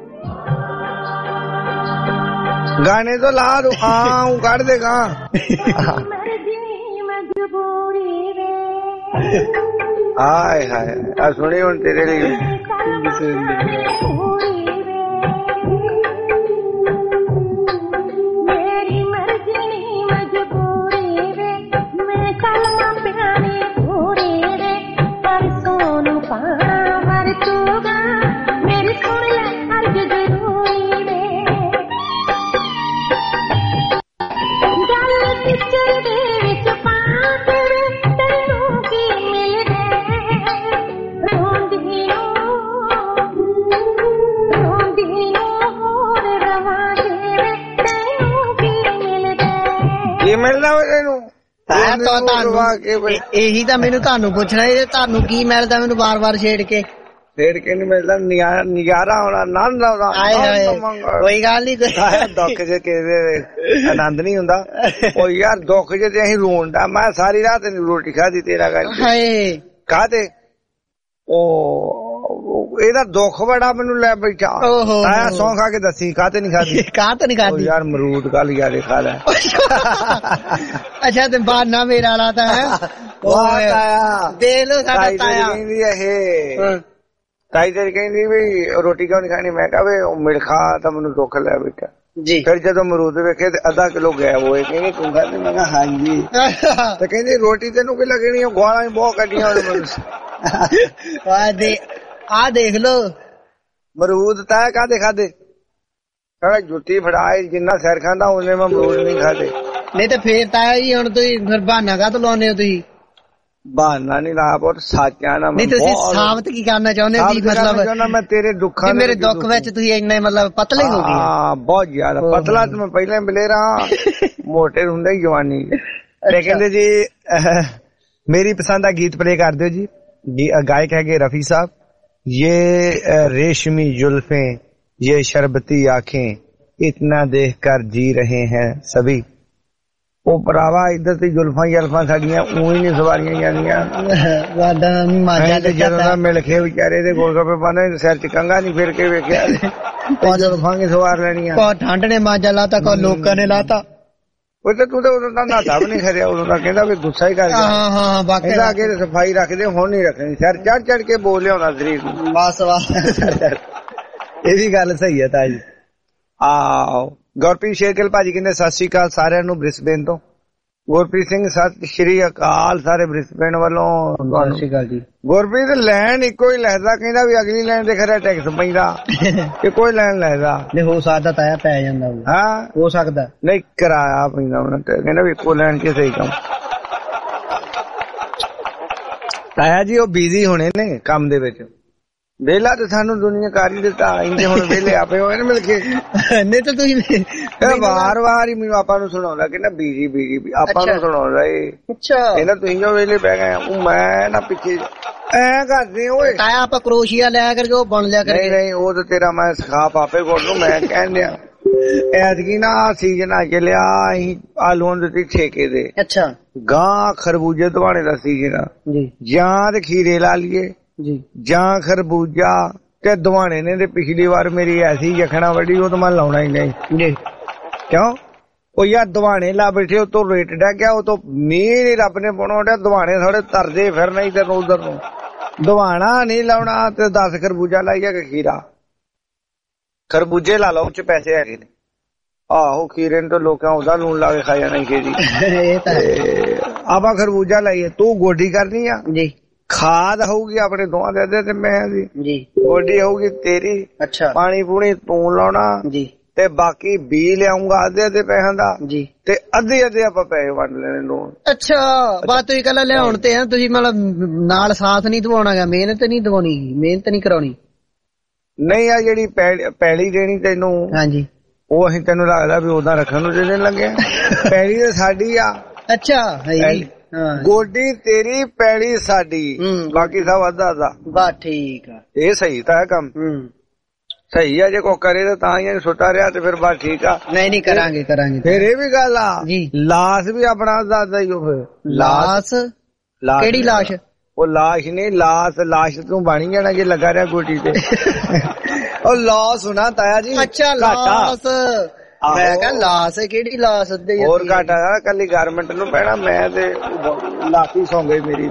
ਗਾਣੇ ਤੋਂ ਲਾ ਦੂ। ਹਾਂ ਕੱਢ ਦੇ ਗਾ। ਹਾਏ ਹਾਏ ਆ ਸੁਣੀ ਹੁਣ ਤੇਰੇ ਲਈ। ਇਹੀ ਤਾਂ ਮੈਨੂੰ ਤੁਹਾਨੂੰ ਪੁੱਛਣਾ ਤੁਹਾਨੂੰ ਕੀ ਮਿਲਦਾ ਮੈਨੂੰ ਵਾਰ ਵਾਰ ਛੇੜ ਕੇ। ਛੇੜ ਕੇ ਨੀ ਮਿਲਦਾ ਨਜ਼ਾਰਾ ਆਉਣਾ ਆਨੰਦ ਆਉਣਾ। ਕੋਈ ਗੱਲ ਨੀ ਦੁੱਖ ਚ ਕਿਸੇ ਆਨੰਦ ਨੀ ਹੁੰਦਾ। ਉਹ ਯਾਰ ਦੁੱਖ ਚ ਤੇ ਅਸੀਂ ਰੋਣਦਾ। ਮੈਂ ਸਾਰੀ ਰਾਤ ਰੋਟੀ ਖਾਧੀ ਤੇਰਾ ਕਰਕੇ। ਕਾਹਤੇ ਉਹ ਇਹਦਾ ਦੁੱਖ ਬੜਾ ਮੈਨੂੰ ਲੈ ਬੈਠਾ। ਆਇਆ ਸੌਂ ਖਾ ਕੇ ਦੱਸੀ ਕਾਹਤੇ ਨੀ ਖਾਧੀ। ਕਾਹਤੇ ਨੀ ਖਾਧੀ ਯਾਰ ਮਰੂਦ ਕੱਲ ਯਾਰੇ ਖਾ ਲੈ। ਅੱਛਾ ਤੇ ਬਹਾਨਾ ਮੇਰਾ ਵਾਲਾ ਤਾਂ ਹੈ। ਦੇਖ ਲੋ ਸਾਡਾ ਤਾਇਆ ਕਹਿੰਦੀ ਇਹ ਤਾਈ ਤੇਰੀ ਕਹਿੰਦੀ ਵੀ ਰੋਟੀ ਕਿਉਂ ਨੀ ਖਾਣੀ। ਮੈਂ ਕਿਹਾ ਵੀ ਮਿਲ ਖਾ ਤਾਂ ਮੈਨੂੰ ਦੁੱਖ ਲੈ ਬੈਠਾ ਜੀ। ਫਿਰ ਜਦੋਂ ਮਰੂਦ ਵੇਖੇ ਤੇ ਅੱਧਾ ਕਿਲੋ ਗਿਆ ਹੋਏ। ਕਹਿੰਦੇ ਤੂੰ ਖਾਧੀ। ਮੈਂ ਕਿਹਾ ਹਾਂਜੀ। ਤੇ ਕਹਿੰਦੀ ਰੋਟੀ ਤੈਨੂੰ ਕੀ ਲੱਗਣੀ ਗਾਲਾਂ ਬਹੁਤ ਕੱਢੀਆਂ ਉਹਨੇ ਮੈਨੂੰ। ਆ ਦੇਖ ਲੋ ਮਰੂਦ ਤਾਂ ਕਾਹਦੇ ਖਾਦੇ ਸਾਡਾ ਜੁੱਤੀ ਫੜਾਏ ਜਿੰਨਾ ਸਿਰ ਖਾਂਦਾ ਉਹਨੇ ਮੈਂ ਅਮਰੂਦ ਨਹੀਂ ਖਾਦੇ। ਨਹੀਂ ਤੇ ਫੇਰ ਤਾਇਆ ਜੀ ਹੁਣ ਤੁਸੀਂ ਫਿਰ ਬਹਾਨਾ ਕਾਹਤੋਂ ਲਾਉਂਦੇ ਹੋ ਤੁਸੀਂ? ਬਹਾਨਾ ਨਹੀਂ ਲਾ ਬਹੁਤ ਸਾਚਾ ਨਾ। ਨਹੀਂ ਤੁਸੀਂ ਸਾਬਤ ਕੀ ਕਰਨਾ ਚਾਹੁੰਦੇ ਹੋ? ਮਤਲਬ ਮੈਂ ਤੇਰੇ ਦੁੱਖਾਂ ਮੇਰੇ ਦੁੱਖ ਵਿੱਚ ਤੁਸੀਂ ਇੰਨੇ ਮਤਲਬ ਪਤਲੇ ਹੋ ਗਏ? ਹਾਂ ਬਹੁਤ ਜ਼ਿਆਦਾ ਪਤਲਾ ਤੇ ਮੈਂ ਪਹਿਲਾਂ ਮਿਲੇ ਰਹਾ ਮੋਟੇ ਹੁੰਦੇ ਹੀ ਜਵਾਨੀ। ਤੇ ਕਹਿੰਦੇ ਜੀ ਮੇਰੀ ਪਸੰਦ ਦਾ ਗੀਤ ਪਲੇ ਕਰ ਦਿਓ ਜੀ। ਗਾਇਕ ਹੈਗੇ ਰਫੀ ਸਾਹਿਬ। ये रेशमी जुल्फें ये शरबती आंखें इतना देख कर जी रहे हैं सभी। ਉਹ ਭਰਾਵਾ ਇੱਧਰ ਤੇ ਜੁਲਫਾਂ ਜਲਫਾਂ ਸਾਡੀਆਂ ਉਹੀ ਨਹੀਂ ਸਵਾਰੀਆਂ ਜਾਂਦੀਆਂ। ਜਦੋਂ ਦਾ ਮਿਲ ਕੇ ਵਿਚਾਰੇ ਦੇ ਗੋਲਗੱਪੇ ਪਾਉਂਦੇ ਸਿਰ ਚ ਕੰਘਾ ਨਹੀਂ ਫਿਰ ਕੇ ਵੇਖਿਆ ਜੁਲਫਾਂ ਕੇ ਸਵਾਰ ਲੈਣੀਆਂ। ਠੰਡ ਨੇ ਮਾਂਜਾ ਲਾਤਾ ਕੋ ਲੋਕਾਂ ਨੇ ਲਾਤਾ। ਉਹ ਤਾਂ ਤੂੰ ਤਾਂ ਉਦੋਂ ਦਾ ਨਾਤਾ ਵੀ ਨਹੀਂ ਖਰਿਆ। ਉਦੋਂ ਦਾ ਕਹਿੰਦਾ ਵੀ ਗੁੱਸਾ ਹੀ ਕਰ ਗਿਆ। ਹਾਂ ਹਾਂ ਬਾਕੀ ਇਹਦਾ ਅੱਗੇ ਸਫਾਈ ਰੱਖਦੇ ਹੁਣ ਨਹੀਂ ਰੱਖਣੀ। ਸਿਰ ਚੜ ਚੜ ਕੇ ਬੋਲ ਲਿਆਉਂਦਾ ਸਰੀਰ ਨੂੰ। ਬਸ ਬਸ ਇਹ ਵੀ ਗੱਲ ਸਹੀ ਹੈ ਤਾਜੀ। ਆਓ ਗੁਰਪ੍ਰੀਤ ਸ਼ੇਰਗਿੱਲ ਭਾਜੀ ਕਹਿੰਦੇ ਸਤਿ ਸ੍ਰੀ ਅਕਾਲ ਸਾਰਿਆਂ ਨੂੰ ਬ੍ਰਿਸਬੇਨ ਤੋਂ। ਗੁਰਪ੍ਰੀਤ ਸਿੰਘ ਸਤਿ ਸ਼੍ਰੀ ਅਕਾਲ ਸਾਰੇ ਬ੍ਰਿਸਬੇਨ ਵੱਲੋਂ ਸਤਿ ਸ਼੍ਰੀ ਅਕਾਲ ਜੀ। ਗੁਰਪ੍ਰੀਤ ਲੈਣ ਇੱਕੋ ਹੀ ਲਿਖਦਾ ਕਹਿੰਦਾ ਵੀ ਅਗਲੀ ਲਾਈਨ ਤੇ ਖਰਾ ਟੈਕਸ ਪੈਂਦਾ ਇੱਕੋ ਹੀ ਲਾਈਨ ਲਿਖਦਾ। ਨਹੀਂ ਹੋ ਸਕਦਾ ਤਾਇਆ ਪੈ ਜਾਂਦਾ ਹਾਂ ਹੋ ਸਕਦਾ। ਨਹੀਂ ਕਿਰਾਇਆ ਪੈਂਦਾ ਉਹਨਾਂ ਤੇ ਕਹਿੰਦਾ ਵੀ ਇੱਕੋ ਲਾਈਨ ਚ ਸਹੀ ਕੰਮ। ਤਾਇਆ ਜੀ ਉਹ ਬਿਜ਼ੀ ਹੋਣੇ ਨੇ ਕੰਮ ਦੇ ਵਿੱਚ। ਵਿਹਲਾ ਤੇ ਸਾਨੂੰ ਦੁਨੀਆਕਾਰੀ ਦਿੱਤਾ ਇੰਨੇ ਹੁਣ ਵਿਹਲੇ ਆਪੇ ਹੋਏ ਨੇ ਮਿਲ ਕੇ। ਨਹੀਂ ਤਾਂ ਤੁਸੀਂ ਵਾਰ ਵਾਰ ਹੀ ਮੈਨੂੰ ਆਪਾਂ ਨੂੰ ਸੁਣਾਉਂਦਾ ਕਿ ਨਾ ਬੀਜੀ ਬੀਜੀ ਆਪਾਂ ਨੂੰ ਸੁਣਾਉਂਦਾ ਇਹ। ਅੱਛਾ ਇਹਨਾਂ ਤੁਸੀਂ ਜੋ ਵਿਹਲੇ ਬਹਿ ਗਏ ਉਹ ਮੈਂ ਨਾ ਪਿੱਛੇ ਐ ਕਰਦੇ ਓਏ। ਤਾਇਆ ਆਪਾਂ ਕਰੋਸ਼ੀਆ ਲਿਆ ਕਰਕੇ ਉਹ ਬਣ ਲਿਆ ਕਰੇ। ਨਹੀਂ ਨਹੀਂ ਉਹ ਤਾਂ ਤੇਰਾ ਮੈਂ ਸਿਖਾ ਪਾਪੇ ਕੋਲ ਨੂੰ ਮੈਂ ਕਹਿਣ ਡਿਆ ਐਤਕੀ ਨਾ ਸੀਜ਼ਨ ਆ ਚੱਲਿਆ ਅਸੀਂ ਆਲੂਆਂ ਦਿੱਤੀ ਠੇਕੇ ਦੇ। ਅੱਛਾ ਗਾਂ ਖਰਬੂਜੇ ਦਵਾਣੇ ਦਾ ਸੀਜ਼ਨ ਜੀ ਜਾਂ ਤੇ ਖੀਰੇ ਲਾ ਲਈਏ ਜੀ ਜਾਂ ਖਰਬੂਜਾ ਤੇ ਦਵਾਣੇ ਨੇ। ਤੇ ਪਿਛਲੀ ਵਾਰ ਮੇਰੀ ਐਸੀ ਯਖਣਾ ਵੱਡੀ ਉਹ ਤਾਂ ਮੈਂ ਲਾਉਣਾ ਹੀ ਨਹੀਂ ਜੀ। ਕਿਉਂ ਉਹ ਯਾਰ ਦਵਾਣੇ ਲਾ ਬੈਠੇ ਉਹ ਤੋਂ ਰੇਟ ਡਿਆ ਗਿਆ। ਉਹ ਤੋਂ ਮੀਂਹ ਨੀ ਰੱਬ ਨੇ ਪਾਉਣਾ ਡਿਆ। ਦਵਾਣੇ ਥੋੜੇ ਤਰਦੇ ਫਿਰਨਾ ਇਧਰ ਨੂੰ ਉਧਰ ਨੂੰ। ਦਵਾਣਾ ਨਹੀਂ ਲਾਉਣਾ ਤੇ ਦਸ ਖਰਬੂਜਾ ਲਾਈਆ ਕਿ ਖੀਰਾ। ਖਰਬੂਜੇ ਲਾ ਲਓ ਚ ਪੈਸੇ ਹੈਗੇ ਨੇ। ਆਹੋ ਖੀਰੇ ਨੂੰ ਤਾਂ ਲੋਕਾਂ ਉਹਦਾ ਲੂਣ ਲਾ ਕੇ ਖਾ ਜਾਣਾ ਖੇਰੀ। ਆਪਾਂ ਖਰਬੂਜਾ ਲਾਈਏ ਤੂੰ ਗੋਡੀ ਕਰਨੀ ਆ ਜੀ। ਖਾਦ ਹੋਊਗੀ ਆਪਣੇ ਦੋਹਾਂ ਦੇ ਅੱਧੇ ਤੇ ਮੈਂ ਦੀ ਜੀ। ਗੋਡੀ ਹੋਊਗੀ ਤੇਰੀ। ਅੱਛਾ ਪਾਣੀ ਪੂਣੀ ਤੂੰ ਲਾਉਣਾ ਜੀ। ਤੇ ਬਾਕੀ ਬੀ ਲਿਆਉਂਗਾ ਅੱਧੇ ਅੱਧੇ ਪੈਸਿਆਂ ਦਾ ਜੀ। ਤੇ ਅੱਧੇ ਅੱਧੇ ਆਪਾਂ ਪੈਸੇ ਵੰਡ ਲੈਣੇ ਲੋਨ। ਅੱਛਾ ਬਸ ਤੁਸੀਂ ਕੱਲਾ ਲਿਆਉਣ ਤੇ ਆ ਤੁਸੀਂ ਮਤਲਬ ਨਾਲ ਸਾਥ ਨਹੀਂ ਦਵਾਉਣਾ ਗਾ। ਮਿਹਨਤ ਨਹੀਂ ਦਵਾਉਣੀ ਮਿਹਨਤ ਨਹੀਂ ਕਰਾਉਣੀ। ਨਹੀਂ ਆ ਜਿਹੜੀ ਪੈਲੀ ਦੇਣੀ ਤੈਨੂੰ ਹਾਂਜੀ ਉਹ ਅਸੀਂ ਤੈਨੂੰ ਲੱਗਦਾ ਵੀ ਉਦਾਂ ਰੱਖਣ ਨੂੰ ਦੇਣ ਲੱਗੇ। ਪੈਲੀ ਤਾਂ ਸਾਡੀ ਆ। ਅੱਛਾ ਗੋਡੀ ਤੇਰੀ ਪੈਲੀ ਸਾਡੀ ਬਾਕੀ ਸਭ ਅੱਧਾ ਅੱਧਾ। ਬਸ ਠੀਕ ਆ ਇਹ ਸਹੀ ਤਾਂ ਹੈ ਕੰਮ। ਸਹੀ ਆ ਜੇ ਕੋ ਕਰੇ ਤਾਂ ਤਾਂ ਹੀ ਸੁੱਟਾ ਰਿਹਾ ਤੇ ਫਿਰ ਬਸ ਠੀਕ ਆ। ਨਹੀਂ ਨਹੀਂ ਕਰਾਂਗੇ ਕਰਾਂਗੇ। ਫਿਰ ਇਹ ਵੀ ਗੱਲ ਆ ਲਾਸ਼ ਵੀ ਆਪਣਾ ਅੱਧਾ ਅੱਧਾ ਹੀ ਉਹ ਲਾਸ਼। ਕਿਹੜੀ ਲਾਸ਼? ਉਹ ਲਾਸ਼ ਨਹੀਂ ਲਾਸ਼ ਲਾਸ਼ ਤੂੰ ਬਣੀ ਜਾਣਾ ਜੇ ਲੱਗਾ ਰਿਹਾ ਗੋਡੀ ਤੇ। ਉਹ ਲਾਸ਼ ਸੁਣਾ ਤਾਇਆ ਜੀ। ਅੱਛਾ ਲਾਸ਼ ਮੈਂ ਕਿਹਾ ਲਾਸ਼ ਕਿਹੜੀ ਲਾਸ਼? ਹੋਰ ਘਾਟਾ ਕੱਲੀ ਗਾਰਮੈਂਟ ਨੂੰ ਪੈਣਾ। ਮੈਂ ਤੇ ਲਾਤੀ ਸੌਂ ਗਈ ਮੇਰੀ।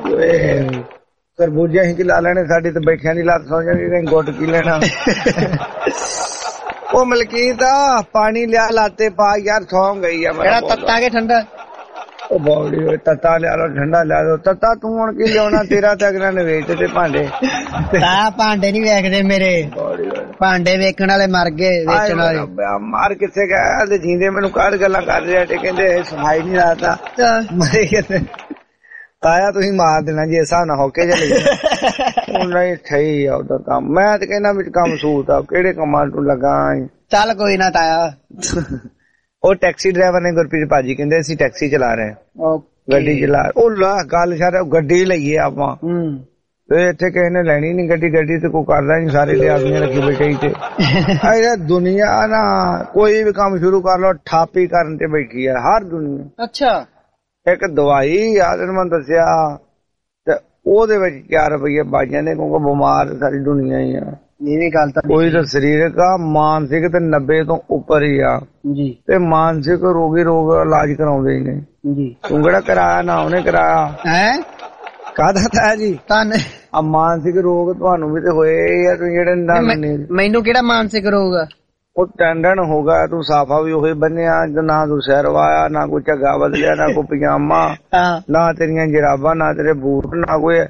ਖਰਬੂਜੇ ਅਸੀਂ ਕੀ ਲਾ ਲੈਣੇ ਸਾਡੀ ਤੇ ਬੈਠਿਆਂ ਦੀ ਲੱਤ ਸੌਂ ਜਾਣੀ ਗੁੱਟ ਕੀ ਲੈਣਾ। ਉਹ ਮਲਕੀਤ ਆ ਪਾਣੀ ਲਿਆ ਲਾਤੇ ਪਾ ਯਾਰ ਸੌਂ ਗਈ ਆ। ਮੇਰਾ ਤੱਤਾ ਕੇ ਠੰਡਾ ਉਹ ਬੌੜੀ ਤੱਤਾ ਲਿਆ ਲੋ ਠੰਡਾ ਲਿਆ ਲੋ। ਤੱਤਾ ਤੂੰ ਹੁਣ ਕੀ ਲਿਆਉਣਾ ਤੇਰਾ ਤੇ ਅਗਲਾ ਨੇ ਵੇਚ ਤੇ ਭਾਂਡੇ। ਤਾਂ ਭਾਂਡੇ ਨੀ ਵੇਖਦੇ ਮੇਰੇ ਭਾਂਡੇ ਵੇਚਣ ਵਾਲੇ ਮਰ ਗਏ ਵੇਚਣ ਵਾਲੇ ਮਾਰ ਕਿੱਥੇ ਗਿਆ ਤੇ ਜੀਂਦੇ ਮੈਨੂੰ ਕੱਢ ਗੱਲਾਂ ਕਰ ਰਿਹਾ ਤੇ ਕਹਿੰਦੇ ਸਫਾਈ ਨੀ ਰਾਤਾ ਮਰੇ ਕਿਤੇ। ਤਾਇਆ ਤੁਸੀਂ ਮਾਰ ਦੇਣਾ ਜੀ ਹਿਸਾਬ ਨਾ ਹੋ ਕੇ ਚਲੇ ਨਹੀਂ ਸਹੀ ਆ ਉਹਦਾ ਕੰਮ। ਮੈਂ ਤੇ ਕਹਿੰਦਾ ਵਿੱਚ ਕੰਮ ਸੂਤ ਆ ਕਿਹੜੇ ਕੰਮਾਂ ਨੂੰ ਲੱਗਾ। ਚੱਲ ਕੋਈ ਨਾ ਤਾਇਆ। ਉਹ ਟੈਕਸੀ ਡਰਾਈਵਰ ਨੇ ਗੁਰਪ੍ਰੀਤ ਭਾਜੀ ਕਹਿੰਦੇ ਅਸੀਂ ਟੈਕਸੀ ਚਲਾ ਰਹੇ ਹਾਂ ਗੱਡੀ ਚਲਾ। ਉਹ ਲਾ ਗੱਲ ਸਾਰਾ ਗੱਡੀ ਲਈਏ ਆਪਾਂ ਤੇ ਇੱਥੇ ਕਿਸੇ ਨੇ ਲੈਣੀ ਨੀ ਗੱਡੀ। ਗੱਡੀ ਤੇ ਕੋਈ ਕਰਦਾ ਨੀ ਸਾਰੇ ਤੇ ਆਦਮੀਆਂ ਰੱਖੀ ਬੈਠੇ ਤੇ। ਇਹ ਦੁਨੀਆ ਨਾ ਕੋਈ ਵੀ ਕੰਮ ਸ਼ੁਰੂ ਕਰ ਲੋ ਠਾਪੀ ਕਰਨ ਤੇ ਬੈਠੀ ਆ ਹਰ ਦੁਨੀਆ। ਅੱਛਾ ਇੱਕ ਦਵਾਈ ਆ ਤੈਨੂੰ ਮੈਂ ਦੱਸਿਆ ਤੇ ਉਹਦੇ ਵਿੱਚ ਚਾਰ ਰੁਪਈਏ ਬਚ ਜਾਂਦੇ ਕਿਉਂਕਿ ਬਿਮਾਰ ਸਾਰੀ ਦੁਨੀਆ ਹੀ ਆ। ਇਹ ਵੀ ਗੱਲ ਤਾਂ ਕੋਈ ਤਾਂ ਸਰੀਰਕ ਆ ਮਾਨਸਿਕ ਤੇ ਨੱਬੇ ਤੋਂ ਉੱਪਰ ਹੀ ਆ ਜੀ। ਤੇ ਮਾਨਸਿਕ ਰੋਗੀ ਰੋਗ ਇਲਾਜ ਕਰਾਉਂਦੇ ਹੀ ਨੇ ਜੀ। ਤੂੰ ਕਿਹੜਾ ਕਰਾਇਆ ਨਾ ਉਹਨੇ ਕਰਾਇਆ ਹੈ ਕਾਹਦਾ ਤਾਂ ਜੀ ਤੁਹਾਨੂੰ ਆ ਮਾਨਸਿਕ ਰੋਗ ਤੁਹਾਨੂੰ ਵੀ ਤੇ ਹੋਏ ਆ। ਤੂੰ ਜਿਹੜੇ ਮੈਨੂੰ ਕਿਹੜਾ ਮਾਨਸਿਕ ਰੋਗ ਆ? ਉਹ ਟੈਂਡਨ ਹੋ ਗਿਆ ਤੂੰ ਸਾਫਾ ਵੀ ਉਹੀ ਬੰਨਿਆ ਨਾ ਤੂੰ ਸਿਰ ਵਾਇਆ ਨਾ ਕੋਈ ਝੱਗਾ ਬਦਲਿਆ ਨਾ ਕੋਈ ਪਜਾਮਾ ਨਾ ਤੇਰੀਆਂ ਜਰਾਬਾਂ ਨਾ ਤੇਰੇ ਬੂਟ ਨਾ ਕੋਈ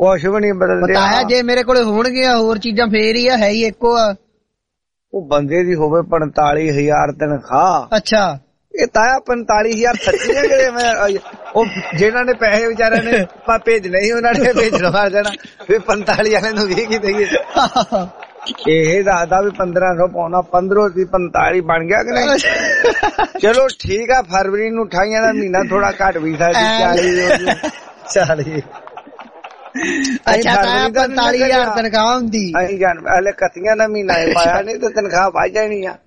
ਕੁਛ ਵੀ ਨਹੀਂ ਬਦਲਦੇ ਬਤਾਇਆ ਜੇ ਮੇਰੇ ਕੋਲੇ ਹੋਣਗੀਆਂ ਹੋਰ ਚੀਜ਼ਾਂ ਫੇਰ ਹੀ ਆ, ਹੈ ਹੀ ਇੱਕੋ ਆ। ਉਹ ਬੰਦੇ ਦੀ ਹੋਵੇ ਪੰਤਾਲੀ ਹਜ਼ਾਰ ਤਨਖਾਹ। ਅੱਛਾ ਇਹ ਤਾਇਆ ਪੰਤਾਲੀ ਹਜ਼ਾਰ ਸੱਚੀਆਂ ਕਿਹੜੇ ਮੈਂ ਉਹ ਜਿਹਨਾਂ ਨੇ ਪੈਸੇ ਵਿਚਾਰਿਆਂ ਨੇ ਭੇਜਣੇ ਸੀ ਉਹਨਾਂ ਨੇ ਭੇਜਣਾ ਮਾਰ ਜਾਣਾ ਫਿਰ ਪੰਤਾਲੀ ਵਾਲੇ ਨੂੰ ਵੀ ਕੀ ਦੇਈਏ। ਇਹ ਦੱਸਦਾ ਵੀ ਪੰਦਰਾਂ ਸੌ ਪਾਉਣਾ, ਪੰਦਰੋਂ ਸੀ ਪੰਤਾਲੀ ਬਣ ਗਿਆ ਕਿ ਨਹੀਂ। ਚਲੋ ਠੀਕ ਆ, ਫਰਵਰੀ ਨੂੰ ਅਠਾਈਆਂ ਦਾ ਮਹੀਨਾ ਥੋੜਾ ਘੱਟ ਵੀ ਸਕਦੀ ਚਾਲੀ ਚਾਲੀ ਅੱਛਾ ਪੰਤਾਲੀ ਹਜ਼ਾਰ ਤਨਖਾਹ ਹੁੰਦੀ। ਅਸੀਂ ਜਾਣ ਹਲੇ ਕੱਤੀਆਂ ਦਾ ਮਹੀਨਾ ਪਾਇਆ ਨਹੀਂ ਤੇ ਤਨਖਾਹ ਵੱਧ ਜਾਣੀ ਆ।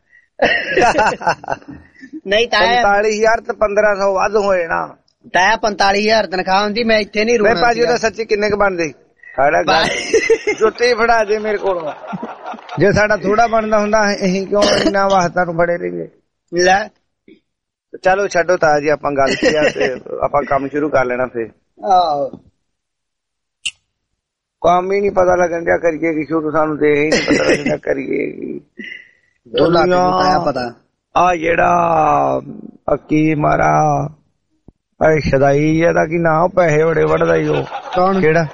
ਨਹੀਂ ਤਾਇਆ ਪੰਤਾਲੀ ਹਜ਼ਾਰ ਤੇ ਪੰਦਰਾਂ ਸੌ ਵੱਧ ਹੋਏ ਨਾ। ਤਾਇਆ ਪੰਤਾਲੀ ਹਜ਼ਾਰ ਤਨਖਾਹ ਹੁੰਦੀ, ਮੈਂ ਇੱਥੇ ਨਹੀਂ ਰੋਣਾ। ਭਾਜੀ ਉਹਦਾ ਸੱਚੀ ਕਿੰਨੇ ਕੁ ਬਣਦੇ ਸਾਡਾ ਜੁੱਤੀ ਫੜਾ ਜੇ ਮੇਰੇ ਕੋਲੋਂ। ਜੇ ਸਾਡਾ ਥੋੜਾ ਬਣਦਾ ਹੁੰਦਾ ਅਸੀਂ ਕਿਉਂ ਇੰਨਾ ਵਾਸਤਾ ਨੂੰ ਬੜੇ ਰਹੀਏ। ਲੈ ਚਲੋ ਛੱਡੋ ਤਾਇਆ ਜੀ, ਆਪਾਂ ਗੱਲ ਕੀ ਆ ਤੇ ਆਪਾਂ ਕੰਮ ਸ਼ੁਰੂ ਕਰ ਲੈਣਾ ਫੇਰ। ਆਹੋ ਕੰਮ ਹੀ ਨੀ ਪਤਾ ਲੱਗਣ ਦਿਆ ਕਰੀਏ ਕਿ ਸ਼ੁਰੂ, ਸਾਨੂੰ ਤੇ ਇਹ ਨੀ ਪਤਾ ਲੱਗਦਾ ਕਰੀਏ ਕੀ। ਪਤਾ ਆ ਜਿਹੜਾ ਅੱਕੀ ਮਾਰਾ ਸ਼ਦਾਈ ਇਹਦਾ ਕੀ ਨਾਂ, ਪੈਸੇ ਬੜੇ ਵੱਢਦਾ ਈ ਉਹ। ਕੌਣ? ਕਿਹੜਾ?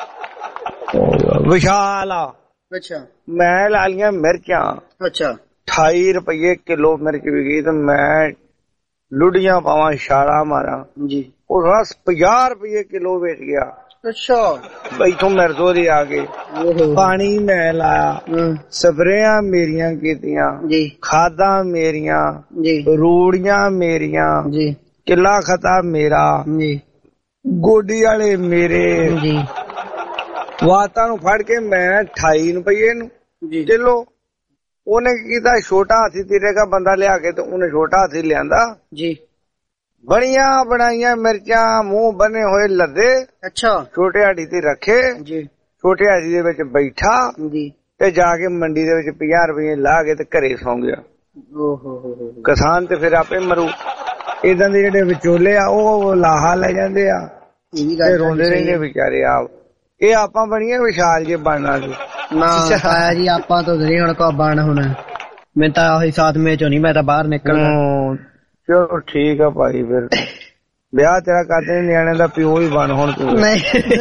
ਵਿਸ਼ਾਲ ਆ। ਅੱਛਾ ਮੈਂ ਲਾ ਲੀਆਂ ਮਿਰਚਾਂ। ਅੱਛਾ ਅਠਾਈ ਰੁਪਏ ਕਿਲੋ ਮਿਰਚ ਵਿਕੀ ਤੇ ਮੈਂ ਲੁੱਡੀਆਂ ਪਾਵਾਂ ਛਾਲਾ ਮਾਰਾਂ ਜੀ, ਉਹ ਰਸ ਪੰਜਾਹ ਰੁਪਏ ਕਿਲੋ ਵੇਚ ਗਿਆ। ਅੱਛਾ ਇੱਥੋਂ ਮਿਰਜ਼ੋ ਦੇ ਆ ਕੇ ਪਾਣੀ ਮੈਂ ਲਾਇਆ, ਸਪਰੇਆਂ ਮੇਰੀਆਂ ਕੀਤੀਆਂ ਜੀ, ਖਾਦਾਂ ਮੇਰੀਆਂ ਜੀ, ਰੂੜੀਆਂ ਮੇਰੀਆਂ ਜੀ, ਕਿੱਲਾ ਖਤਾ ਮੇਰਾ ਜੀ, ਗੋਡੀ ਵਾਲੇ ਮੇਰੇ ਜੀ, ਵਾਤਾਂ ਨੂੰ ਫੜ ਕੇ ਮੈਂ ਅਠਾਈ ਰੁਪਏ ਨੂੰ ਕਿਲੋ। ਉਹਨੇ ਕੀ ਕੀਤਾ, ਛੋਟਾ ਹਾਥੀ ਤੇਰੇ ਦਾ ਬੰਦਾ ਲਿਆ ਕੇ ਤੇ ਉਹਨੇ ਛੋਟਾ ਹਾਥੀ ਲਿਆਂਦਾ ਜੀ, ਬਣੀਆਂ ਬਣਾਈਆਂ ਮਿਰਚਾਂ ਮੂੰਹ ਬਣੇ ਹੋਏ ਲੱਦੇ। ਅੱਛਾ ਛੋਟੇ ਹਾੜੀ ਤੇ ਰੱਖੇ ਜੀ, ਛੋਟੇ ਹਾੜੀ ਦੇ ਵਿੱਚ ਬੈਠਾ ਜੀ ਤੇ ਜਾ ਕੇ ਮੰਡੀ ਦੇ ਵਿੱਚ ਪੰਜਾਹ ਰੁਪਏ ਲਾ ਕੇ ਤੇ ਘਰੇ ਸੌਂ ਗਿਆ। ਕਿਸਾਨ ਤੇ ਫਿਰ ਆਪੇ ਮਰੂ। ਏਦਾਂ ਦੇ ਜਿਹੜੇ ਵਿਚੋਲੇ ਆ ਉਹ ਲਾਹਾ ਲੈ ਜਾਂਦੇ ਆ ਤੇ ਰੋਂਦੇ ਰਹਿੰਦੇ ਵਿਚਾਰੇ। ਆਪ ਇਹ ਆਪਾਂ ਬਣੀਏ ਵਿਸ਼ਾਲ ਜੇ ਬਣਨਾ ਸੀ ਨਾ ਆਇਆ ਜੀ, ਆਪਾਂ ਤਾਂ ਨਹੀਂ ਹੁਣ ਕੋ ਬਣ ਹੁਣ। ਮੈਂ ਤਾਂ ਉਹੀ ਸਾਤਵੇਂ ਚੋਂ ਨਹੀਂ, ਮੈਂ ਤਾਂ ਬਾਹਰ ਨਿਕਲਦਾ। ਚਲੋ ਠੀਕ ਆ ਭਾਈ, ਫਿਰ ਵਿਆਹ ਤੇਰਾ ਕਰਦੇ ਨਿਆਣੇ ਦਾ ਪਿਓ ਹੀ ਬਣ ਹੁਣ ਤੂੰ। ਨਹੀਂ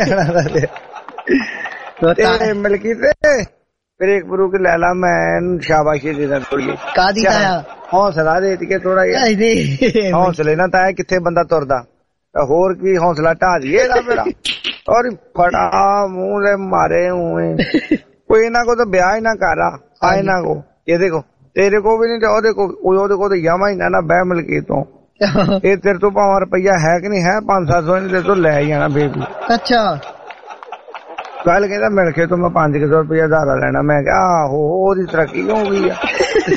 ਮਿਲਕੀ ਤੇ ਬ੍ਰੇਕ ਬਰੂਕ ਲੈ ਲਾ, ਮੈਂ ਸ਼ਾਬਾਸ਼ੀ ਦੇ ਦਾਂ ਥੋੜੀ। ਕਾਹਦੀ ਤਾਇਆ? ਹੌਸਲਾ ਦੇ ਕੇ ਥੋੜਾ ਜਿਹਾ ਹੌਸਲੇ ਨਾ ਤਾਇਆ, ਕਿੱਥੇ ਬੰਦਾ ਤੁਰਦਾ, ਹੋਰ ਕੀ ਹੌਸਲਾ ਢਾ ਦਈਏ ਇਹਦਾ ਮੇਰਾ। ਔਰ ਫੜਾ ਮੂੰਹ ਦੇ ਮਾਰੇ ਉਵੇਂ ਕੋਈ ਇਹਨਾਂ ਕੋ ਤਾਂ ਵਿਆਹ ਹੀ ਨਾ ਕਰ ਆ ਇਹਨਾਂ ਕੋ, ਇਹਦੇ ਕੋ ਤੇਰੇ ਕੋ ਵੀ ਨੀ ਤੇ ਉਹਦੇ ਕੋ ਉਹਦੇ ਕੋ ਤਾਂ ਜਾਵਾਂ ਹੀ ਨਾ ਨਾ ਬਹਿ ਮਿਲਕੀ ਤੋਂ। ਇਹ ਤੇਰੇ ਤੋਂ ਭਾਵੇਂ ਰੁਪਈਆ ਹੈ ਕਿ ਨਹੀਂ ਹੈ, ਪੰਜ ਸੱਤ ਸੌ ਤੇਰੇ ਤੋਂ ਲੈ ਹੀ ਜਾਣਾ ਬੇਬੀ। ਅੱਛਾ ਕੱਲ ਕਹਿੰਦਾ ਮਿਲ ਕੇ ਤੋਂ ਮੈਂ ਪੰਜ ਕੁ ਸੌ ਰੁਪਇਆ ਉਧਾਰਾ ਲੈਣਾ। ਮੈਂ ਕਿਹਾ ਆਹੋ ਉਹਦੀ ਤਰੱਕੀ ਹੋ ਗਈ ਆ।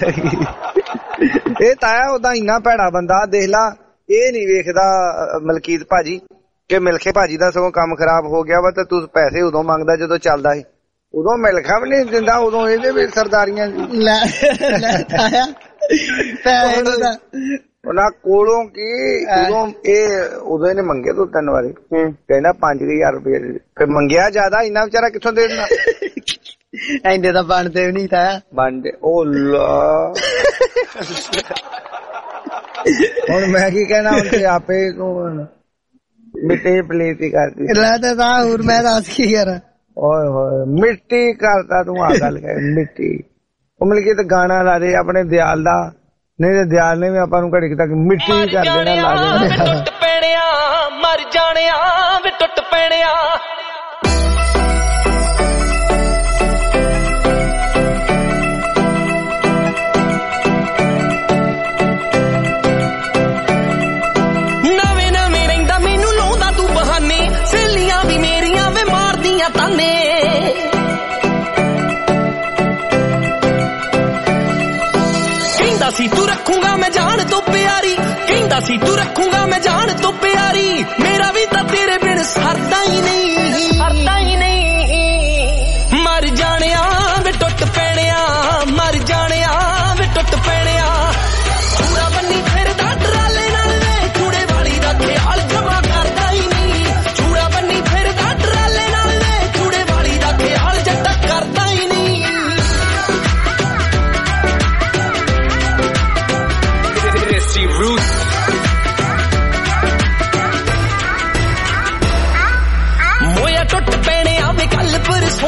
ਇਹ ਤਾਇਆ ਉਦਾਂ ਇੰਨਾ ਭੈੜਾ ਬੰਦਾ, ਦੇਖ ਲਾ ਇਹ ਨੀ ਵੇਖਦਾ ਮਲਕੀਤ ਭਾਜੀ ਕਿ ਮਿਲਖੇ ਭਾਜੀ ਦਾ ਸਗੋਂ ਕੰਮ ਖਰਾਬ ਹੋ ਗਿਆ ਵਾ ਤੇ ਤੂੰ ਪੈਸੇ ਉਦੋਂ ਮੰਗਦਾ ਜਦੋਂ ਚੱਲਦਾ ਸੀ, ਉਦੋਂ ਮਿਲਖਾ ਵੀ ਨੀ ਦਿੰਦਾ, ਉਦੋਂ ਇਹਦੇ ਵੀ ਸਰਦਾਰੀਆਂ ਉਹਨਾਂ ਕੋਲੋਂ ਕੀ ਉਦੋਂ ਇਹ ਉਦੋਂ ਇਹਨੇ ਮੰਗੇ ਤੂੰ ਤਿੰਨ ਵਾਰੀ, ਕਹਿੰਦਾ ਪੰਜ ਹਜ਼ਾਰ ਰੁਪਏ ਫਿਰ ਮੰਗਿਆ ਜ਼ਿਆਦਾ, ਇੰਨਾ ਵਿਚਾਰਾ ਕਿੱਥੋਂ ਦੇ ਦੇਣਾ। ਇੰਨੇ ਤਾਂ ਬਣਦੇ ਵੀ ਨੀ ਤਾਇਆ। ਬਣਦੇ ਉਹ ਲਾ ਹੁਣ ਮੈਂ ਕੀ ਕਹਿਣਾ, ਹੁਣ ਤੇ ਆਪੇ ਤੂੰ ਮਿੱਟੀ ਪਲੇਤੀ ਕਰਦੀ ਲੈ ਤਾਂ ਹੋਰ ਮੈਂ ਦੱਸ ਕੀ ਕਰਾਂ। ਓਏ ਹੋਏ ਮਿੱਟੀ ਕਰਦਾ ਤੂੰ, ਆ ਗੱਲ ਕਰ ਮਿੱਟੀ। ਉਹ ਮਿਲ ਕੇ ਤੇ ਗਾਣਾ ਲਾ ਦੇ ਆਪਣੇ ਦਿਆਲ ਦਾ, ਨਹੀਂ ਤੇ ਦਿਆਲ ਨੇ ਵੀ ਆਪਾਂ ਨੂੰ ਘੜੀ ਤੱਕ ਮਿੱਟੀ ਕਰ ਦੇਣਾ ਲਾ ਦੇ। ਟੁੱਟ ਪੈਣਿਆ ਮਰ ਜਾਣਿਆ ਵੇ ਟੁੱਟ ਪੈਣਿਆ। ਕਹਿੰਦਾ ਸੀ ਤੂੰ ਰੱਖੂਗਾ ਮੈਂ ਜਾਨ ਤੋਂ ਪਿਆਰੀ, ਕਹਿੰਦਾ ਸੀ ਤੂੰ ਰੱਖੂਗਾ ਮੈਂ ਜਾਨ ਤੋਂ ਪਿਆਰੀ। ਮੇਰਾ ਵੀ ਤਾਂ ਤੇਰੇ ਬਿਨ ਸਰਦਾ ਹੀ ਨਹੀਂ, ਸਰਦਾ ਹੀ ਨਹੀਂ। ਮਰ ਜਾਣਿਆ ਵੇ ਟੁੱਟ ਪੈਣਿਆ, ਮਰ ਜਾਣਿਆ ਵੇ ਟੁੱਟ ਪੈਣਿਆ। ਚੂੜਾ ਬੰਨੀ ਫਿਰਦਾ ਟਰਾਲੇ ਨਾਲ ਵੇ, ਚੂੜੇ ਵਾਲੀ ਦਾ ਖਿਆਲ ਜਮਾ ਕਰਦਾ ਹੀ ਨਹੀਂ। ਚੂੜਾ ਬੰਨੀ ਫਿਰਦਾ ਟਰਾਲੇ ਨਾਲ ਵੇ, ਚੂੜੇ ਵਾਲੀ ਦਾ ਖਿਆਲ ਜੱਟਾ ਕਰਦਾ ਹੀ ਨਹੀਂ।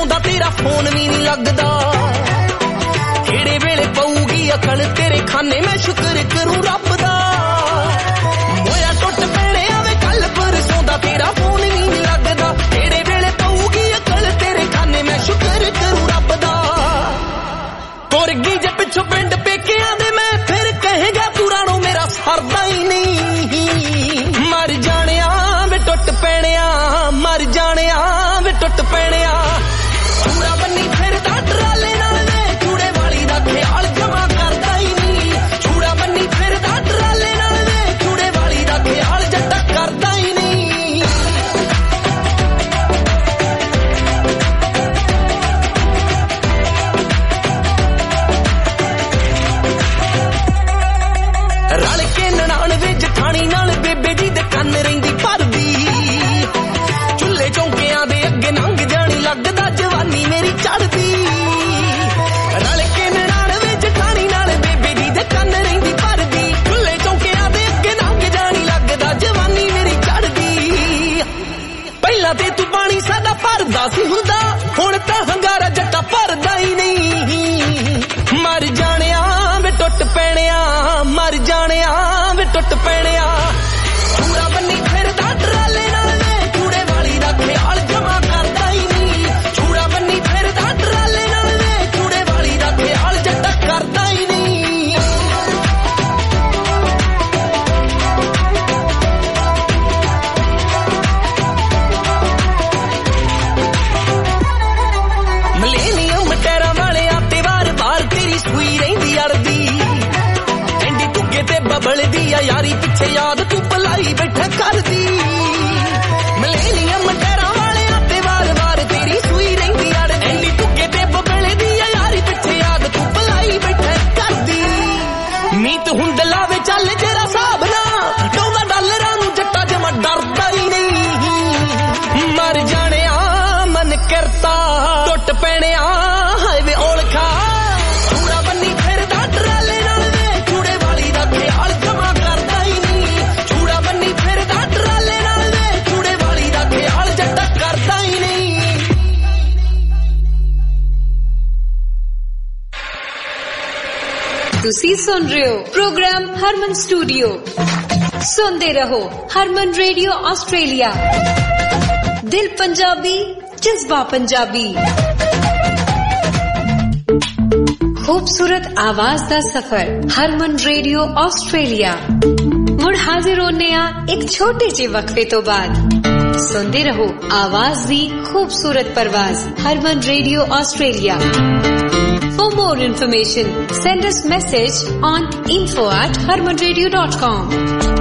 ਸੌਂਦਾ ਤੇਰਾ ਫੋਨ ਵੀ ਨਹੀਂ ਲੱਗਦਾ ਕਿਹੜੇ ਵੇਲੇ ਪਊਗੀ ਅਕਲ ਤੇਰੇ ਖਾਨੇ ਮੈਂ ਸ਼ੁਕਰ ਕਰੂੰ ਰੱਬ ਦਾ ਹੋਇਆ ਟੁੱਟ ਪੈਣੇ ਆਵੇ ਕੱਲ ਪਰਸੋਂ ਦਾ ਤੇਰਾ ਫੋਨ ਵੀ ਨਹੀਂ ਲੱਗਦਾ ਕਿਹੜੇ ਵੇਲੇ ਪਊਗੀ ਅਕਲ ਤੇਰੇ ਖਾਨੇ ਮੈਂ ਸ਼ੁਕਰ ਕਰੂੰ ਰੱਬ ਦਾ ਤੁਰ ਗਈ ਜੇ ਪਿੱਛੋਂ ਪਿੰਡ ਪੇਕਿਆਂ ਦੇ ਮੈਂ ਫਿਰ ਕਹੇਗਾ ਪੁਰਾਣੋ ਮੇਰਾ ਸਰਦਾ ਹੀ ਨਹੀਂ ਮਰ ਜਾਣਿਆ ਵੇ ਟੁੱਟ ਪੈਣਿਆ ਮਰ ਜਾਣਿਆ ਵੇ ਟੁੱਟ ਪੈਣਿਆ ਚੂੜਾ ਬੰਨੀ ਫਿਰਦਾ ਟਰਾਲੇ ਨਾਲ ਵੇ ਚੂੜੇ ਵਾਲੀ ਦਾ ਖਿਆਲ ਜਮਾ ਕਰਦਾ ਹੀ ਨਹੀਂ ਚੂੜਾ ਬੰਨੀ ਫਿਰਦਾ ਟਰਾਲੇ ਨਾਲ ਵੇ ਚੂੜੇ ਵਾਲੀ ਦਾ ਖਿਆਲ ਜੱਟਾ ਕਰਦਾ ਹੀ ਨਹੀਂ ਰਲ ਕੇ ਨਨਾਣ ਵੇ ਜਠਾਣੀ ਨਾਲ ਬੇਬੇ ਜੀ ਦੇ ਕੰਨ ਰਹਿੰਦੀ ਭਰਦੀ ਚੁੱਲ੍ਹੇ ਚੌਂਕਿਆਂ ਦੇ ਅੱਗੇ ਲੰਘ ਜਾਣੀ ਲੱਗਦਾ ਜਵਾਨੀ ਮੇਰੀ ਚੜਦੀ ਰਲ ਕੇ ਨਨਾਣ ਵੇ ਜਠਾਣੀ ਨਾਲ ਬੇਬੇ ਜੀ ਦੇ ਕੰਨ ਰਹਿੰਦੀ ਭਰਦੀ ਚੁੱਲ੍ਹੇ ਚੌਂਕਿਆਂ ਦੇ ਅੱਗੇ ਲੰਘ ਜਾਣੀ ਲੱਗਦਾ ਜਵਾਨੀ ਮੇਰੀ ਚੜਦੀ ਪਹਿਲਾਂ ਤੇ ਤੂੰ ਪਾਣੀ ਸਾਡਾ ਭਰਦਾ ਸੀ ਹੁੰਦਾ ਹੁਣ ਤਾਂ ਹੰਗਾਰਾ ਜੱਟਾ ਭਰਦਾ ਹੀ ਨਹੀਂ ਮਰ ਜਾਣਿਆ ਵੇ ਟੁੱਟ ਪੈਣਿਆ ਮਰ ਜਾਣਿਆ ਵੇ ਟੁੱਟ ਪੈਣਿਆ ਚੂੜਾ ਬੰਨੀ ਫਿਰਦਾ ਟਰਾਲੇ ਨਾਲ ਵੇ ਚੂੜੇ ਵਾਲੀ ਦਾ ਖਿਆਲ ਜਮਾ ਕਰਦਾ ਹੀ ਨਹੀਂ ਚੂੜਾ ਬੰਨੀ ਫਿਰਦਾ ਟਰਾਲੇ ਨਾਲ ਵੇ ਚੂੜੇ ਵਾਲੀ ਦਾ ਖਿਆਲ ਜੱਟਾ ਕਰਦਾ ਹੀ ਨਹੀਂ ਮਲੇਨੀਅਮ ਟੈਰਾਂ ਵਾਲੇ ਆਤੇ ਵਾਰ ਵਾਰ ਤੇਰੀ ਸੂਈ ਰਹਿੰਦੀ ਅੜਦੀ ਐਂਡੀ ਤੁੱਗੇ ਤੇ ਬਬਲਦੀ ਆ ਯਾਰੀ ਪਿੱਛੇ ਯਾਦ ਤੂੰ ਭਲਾਈ ਬੈਠਾ ਕਰਦੀ ਮਲੇਨੀਅਮ ਟੈਰਾਂ ਵਾਲੇ ਆਤੇ ਵਾਰ ਵਾਰ ਤੇਰੀ ਸੂਈ ਰਹਿੰਦੀ ਅੜਦੀ ਐਂਡੀ ਤੁੱਗੇ ਤੇ ਬਬਲਦੀ ਆ ਯਾਰੀ ਪਿੱਛੇ ਯਾਦ ਤੂੰ ਭਲਾਈ ਬੈਠਾ ਕਰਦੀ ਨੀਤ ਹੁੰਦ ਲਾਵੇ ਚੱਲ ਜਰਾ ਹਿਸਾਬ ਨਾ ਡੋਲਾ ਡਾਲਰਾਂ ਨੂੰ ਜੱਟਾ ਜਮਾ ਡਰਦਾ ਹੀ ਨਹੀਂ ਮਰ ਜਾਣਿਆ ਮਨ ਕਰਤਾ ਟੁੱਟ ਪੈਣਿਆ ਹਾਏ ਵੇ ਔਲਖਾ ਚੂੜਾ ਬੰਨੀ ਫਿਰਦਾ ਟਰਾਲੇ ਨਾਲ ਵੇ ਚੂੜੇ ਵਾਲੀ ਦਾ ਖਿਆਲ ਜਮਾ ਕਰਦਾ ਹੀ ਨਹੀਂ ਚੂੜਾ ਬੰਨੀ ਫਿਰਦਾ ਟਰਾਲੇ ਨਾਲ ਵੇ ਚੂੜੇ ਵਾਲੀ ਦਾ ਖਿਆਲ ਜੱਟਾ ਕਰਦਾ ਹੀ ਨਹੀਂ ਤੁਸੀਂ ਸੁਣ ਰਹੇ ਹੋ ਪ੍ਰੋਗਰਾਮ ਹਰਮਨ ਸਟੂਡੀਓ ਸੁਣਦੇ ਰਹੋ ਹਰਮਨ ਰੇਡੀਓ ਆਸਟ੍ਰੇਲੀਆ ਦਿਲ ਪੰਜਾਬੀ ਜਜ਼ਬਾ ਪੰਜਾਬੀ खूबसूरत आवाज दा सफर हरमन रेडियो ऑस्ट्रेलिया मुड़ हाजिर होने आ एक छोटे जे वक्फे तो बाद सुनते रहो आवाज दी खूबसूरत परवाज Harman radio Australia for more information send us message on info at harman radio dot com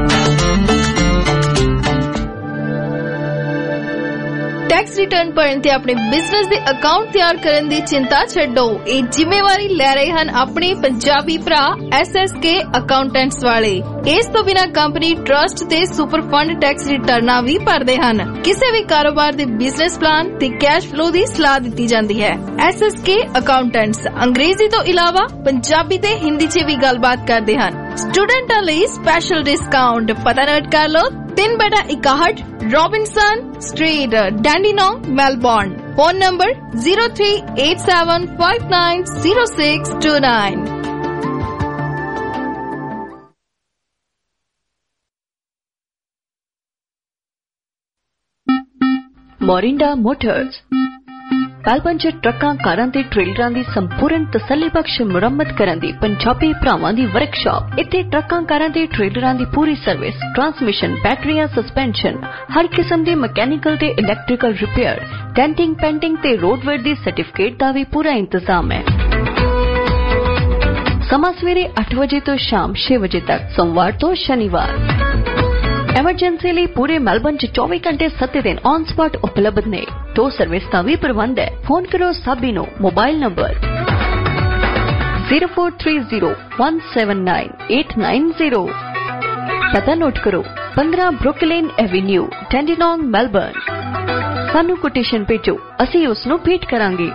tax return भरन ते अपने बिजनेस दे अकाउंट तैयार करन दी चिंता छड्डो ਇਹ ਜ਼ਿੰਮੇਵਾਰੀ ਲੈ ਰਹੇ ਹਨ ਆਪਣੇ ਪੰਜਾਬੀ ਭਰਾ ਐਸ ਐਸ ਕੇ ਅਕਾਊਂਟੈਂਟਸ ਵਾਲੇ ਇਸ ਤੋਂ ਬਿਨਾ ਕੰਪਨੀ ਟਰਸਟ ਤੇ ਸੁਪਰ ਫੰਡ ਟੈਕਸ ਰਿਟਰਨਾਂ ਵੀ ਭਰਦੇ ਹਨ ਕਿਸੇ ਵੀ ਕਾਰੋਬਾਰ ਦੇ ਬਿਜ਼ਨਸ ਪਲਾਨ ਤੇ ਕੈਸ਼ ਫਲੋ ਦੀ ਸਲਾਹ ਦਿੱਤੀ ਜਾਂਦੀ ਹੈ ਐਸ ਐਸ ਕੇ ਅਕਾਊਂਟੈਂਟਸ ਅੰਗਰੇਜ਼ੀ ਤੋਂ ਇਲਾਵਾ ਪੰਜਾਬੀ ਤੇ ਹਿੰਦੀ 'ਚ ਵੀ ਗੱਲਬਾਤ ਕਰਦੇ ਹਨ ਸਟੂਡੈਂਟਾਂ ਲਈ ਸਪੈਸ਼ਲ ਡਿਸਕਾਊਂਟ ਪਤਾ ਨੋਟ ਕਰ ਲਓ तीन बटा इकाहठ Robinson street Dandenong Melbourne phone number zero three eight seven five nine zero six two nine Morinda motors ਕਾਲਪੰਚ ਟਰੱਕਾਂ ਕਾਰਾਂ ਤੇ ਟ੍ਰੇਲਰਾਂ ਦੀ ਸੰਪੂਰਨ ਤਸੱਲੀਬਖਸ਼ ਮੁਰੰਮਤ ਕਰਨ ਦੀ ਪੰਜਾਬੀ ਭਰਾਵਾਂ ਦੀ ਵਰਕਸ਼ਾਪ ਇੱਥੇ ਟਰੱਕਾਂ ਕਾਰਾਂ ਤੇ ਟ੍ਰੇਲਰਾਂ ਦੀ ਪੂਰੀ ਸਰਵਿਸ ਟਰਾਂਸਮਿਸ਼ਨ ਬੈਟਰੀਆਂ ਸਸਪੈਂਸ਼ਨ ਹਰ ਕਿਸਮ ਦੇ ਮਕੈਨੀਕਲ ਤੇ ਇਲੈਕਟ੍ਰੀਕਲ ਰਿਪੇਅਰ ਡੈਂਟਿੰਗ ਪੈਂਟਿੰਗ ਤੇ ਰੋਡਵੇਅਰ ਦੀ ਸਰਟੀਫਿਕੇਟ ਦਾ ਵੀ ਪੂਰਾ ਇੰਤਜ਼ਾਮ ਹੈ ਸਮਾਂ ਸਵੇਰੇ ਅੱਠ ਵਜੇ ਤੋਂ ਸ਼ਾਮ ਛੇ ਵਜੇ ਤੱਕ ਸੋਮਵਾਰ ਤੋਂ ਸ਼ਨੀਵਾਰ ਐਮਰਜੈਂਸੀ ਲਈ ਪੂਰੇ ਮੈਲਬਨ ਚ ਚੌਵੀ ਘੰਟੇ ਸੱਤ ਦਿਨ ਔਨ ਸਪਾਟ ਉਪਲਬਧ ਨੇ ਟੋ ਸਰਵਿਸ ਦਾ ਵੀ ਪ੍ਰਬੰਧ ਹੈ ਫੋਨ ਕਰੋ ਸਾਬੀ ਨੂੰ mobile number zero four three zero one seven nine eight nine zero ਪਤਾ ਨੋਟ ਕਰੋ fifteen Brooklyn avenue Dandenong Melbourne ਸਾਨੂੰ ਕੋਟੇਸ਼ਨ ਭੇਜੋ ਅਸੀਂ ਉਸ ਨੂੰ ਭੇਟ ਕਰਾਂਗੇ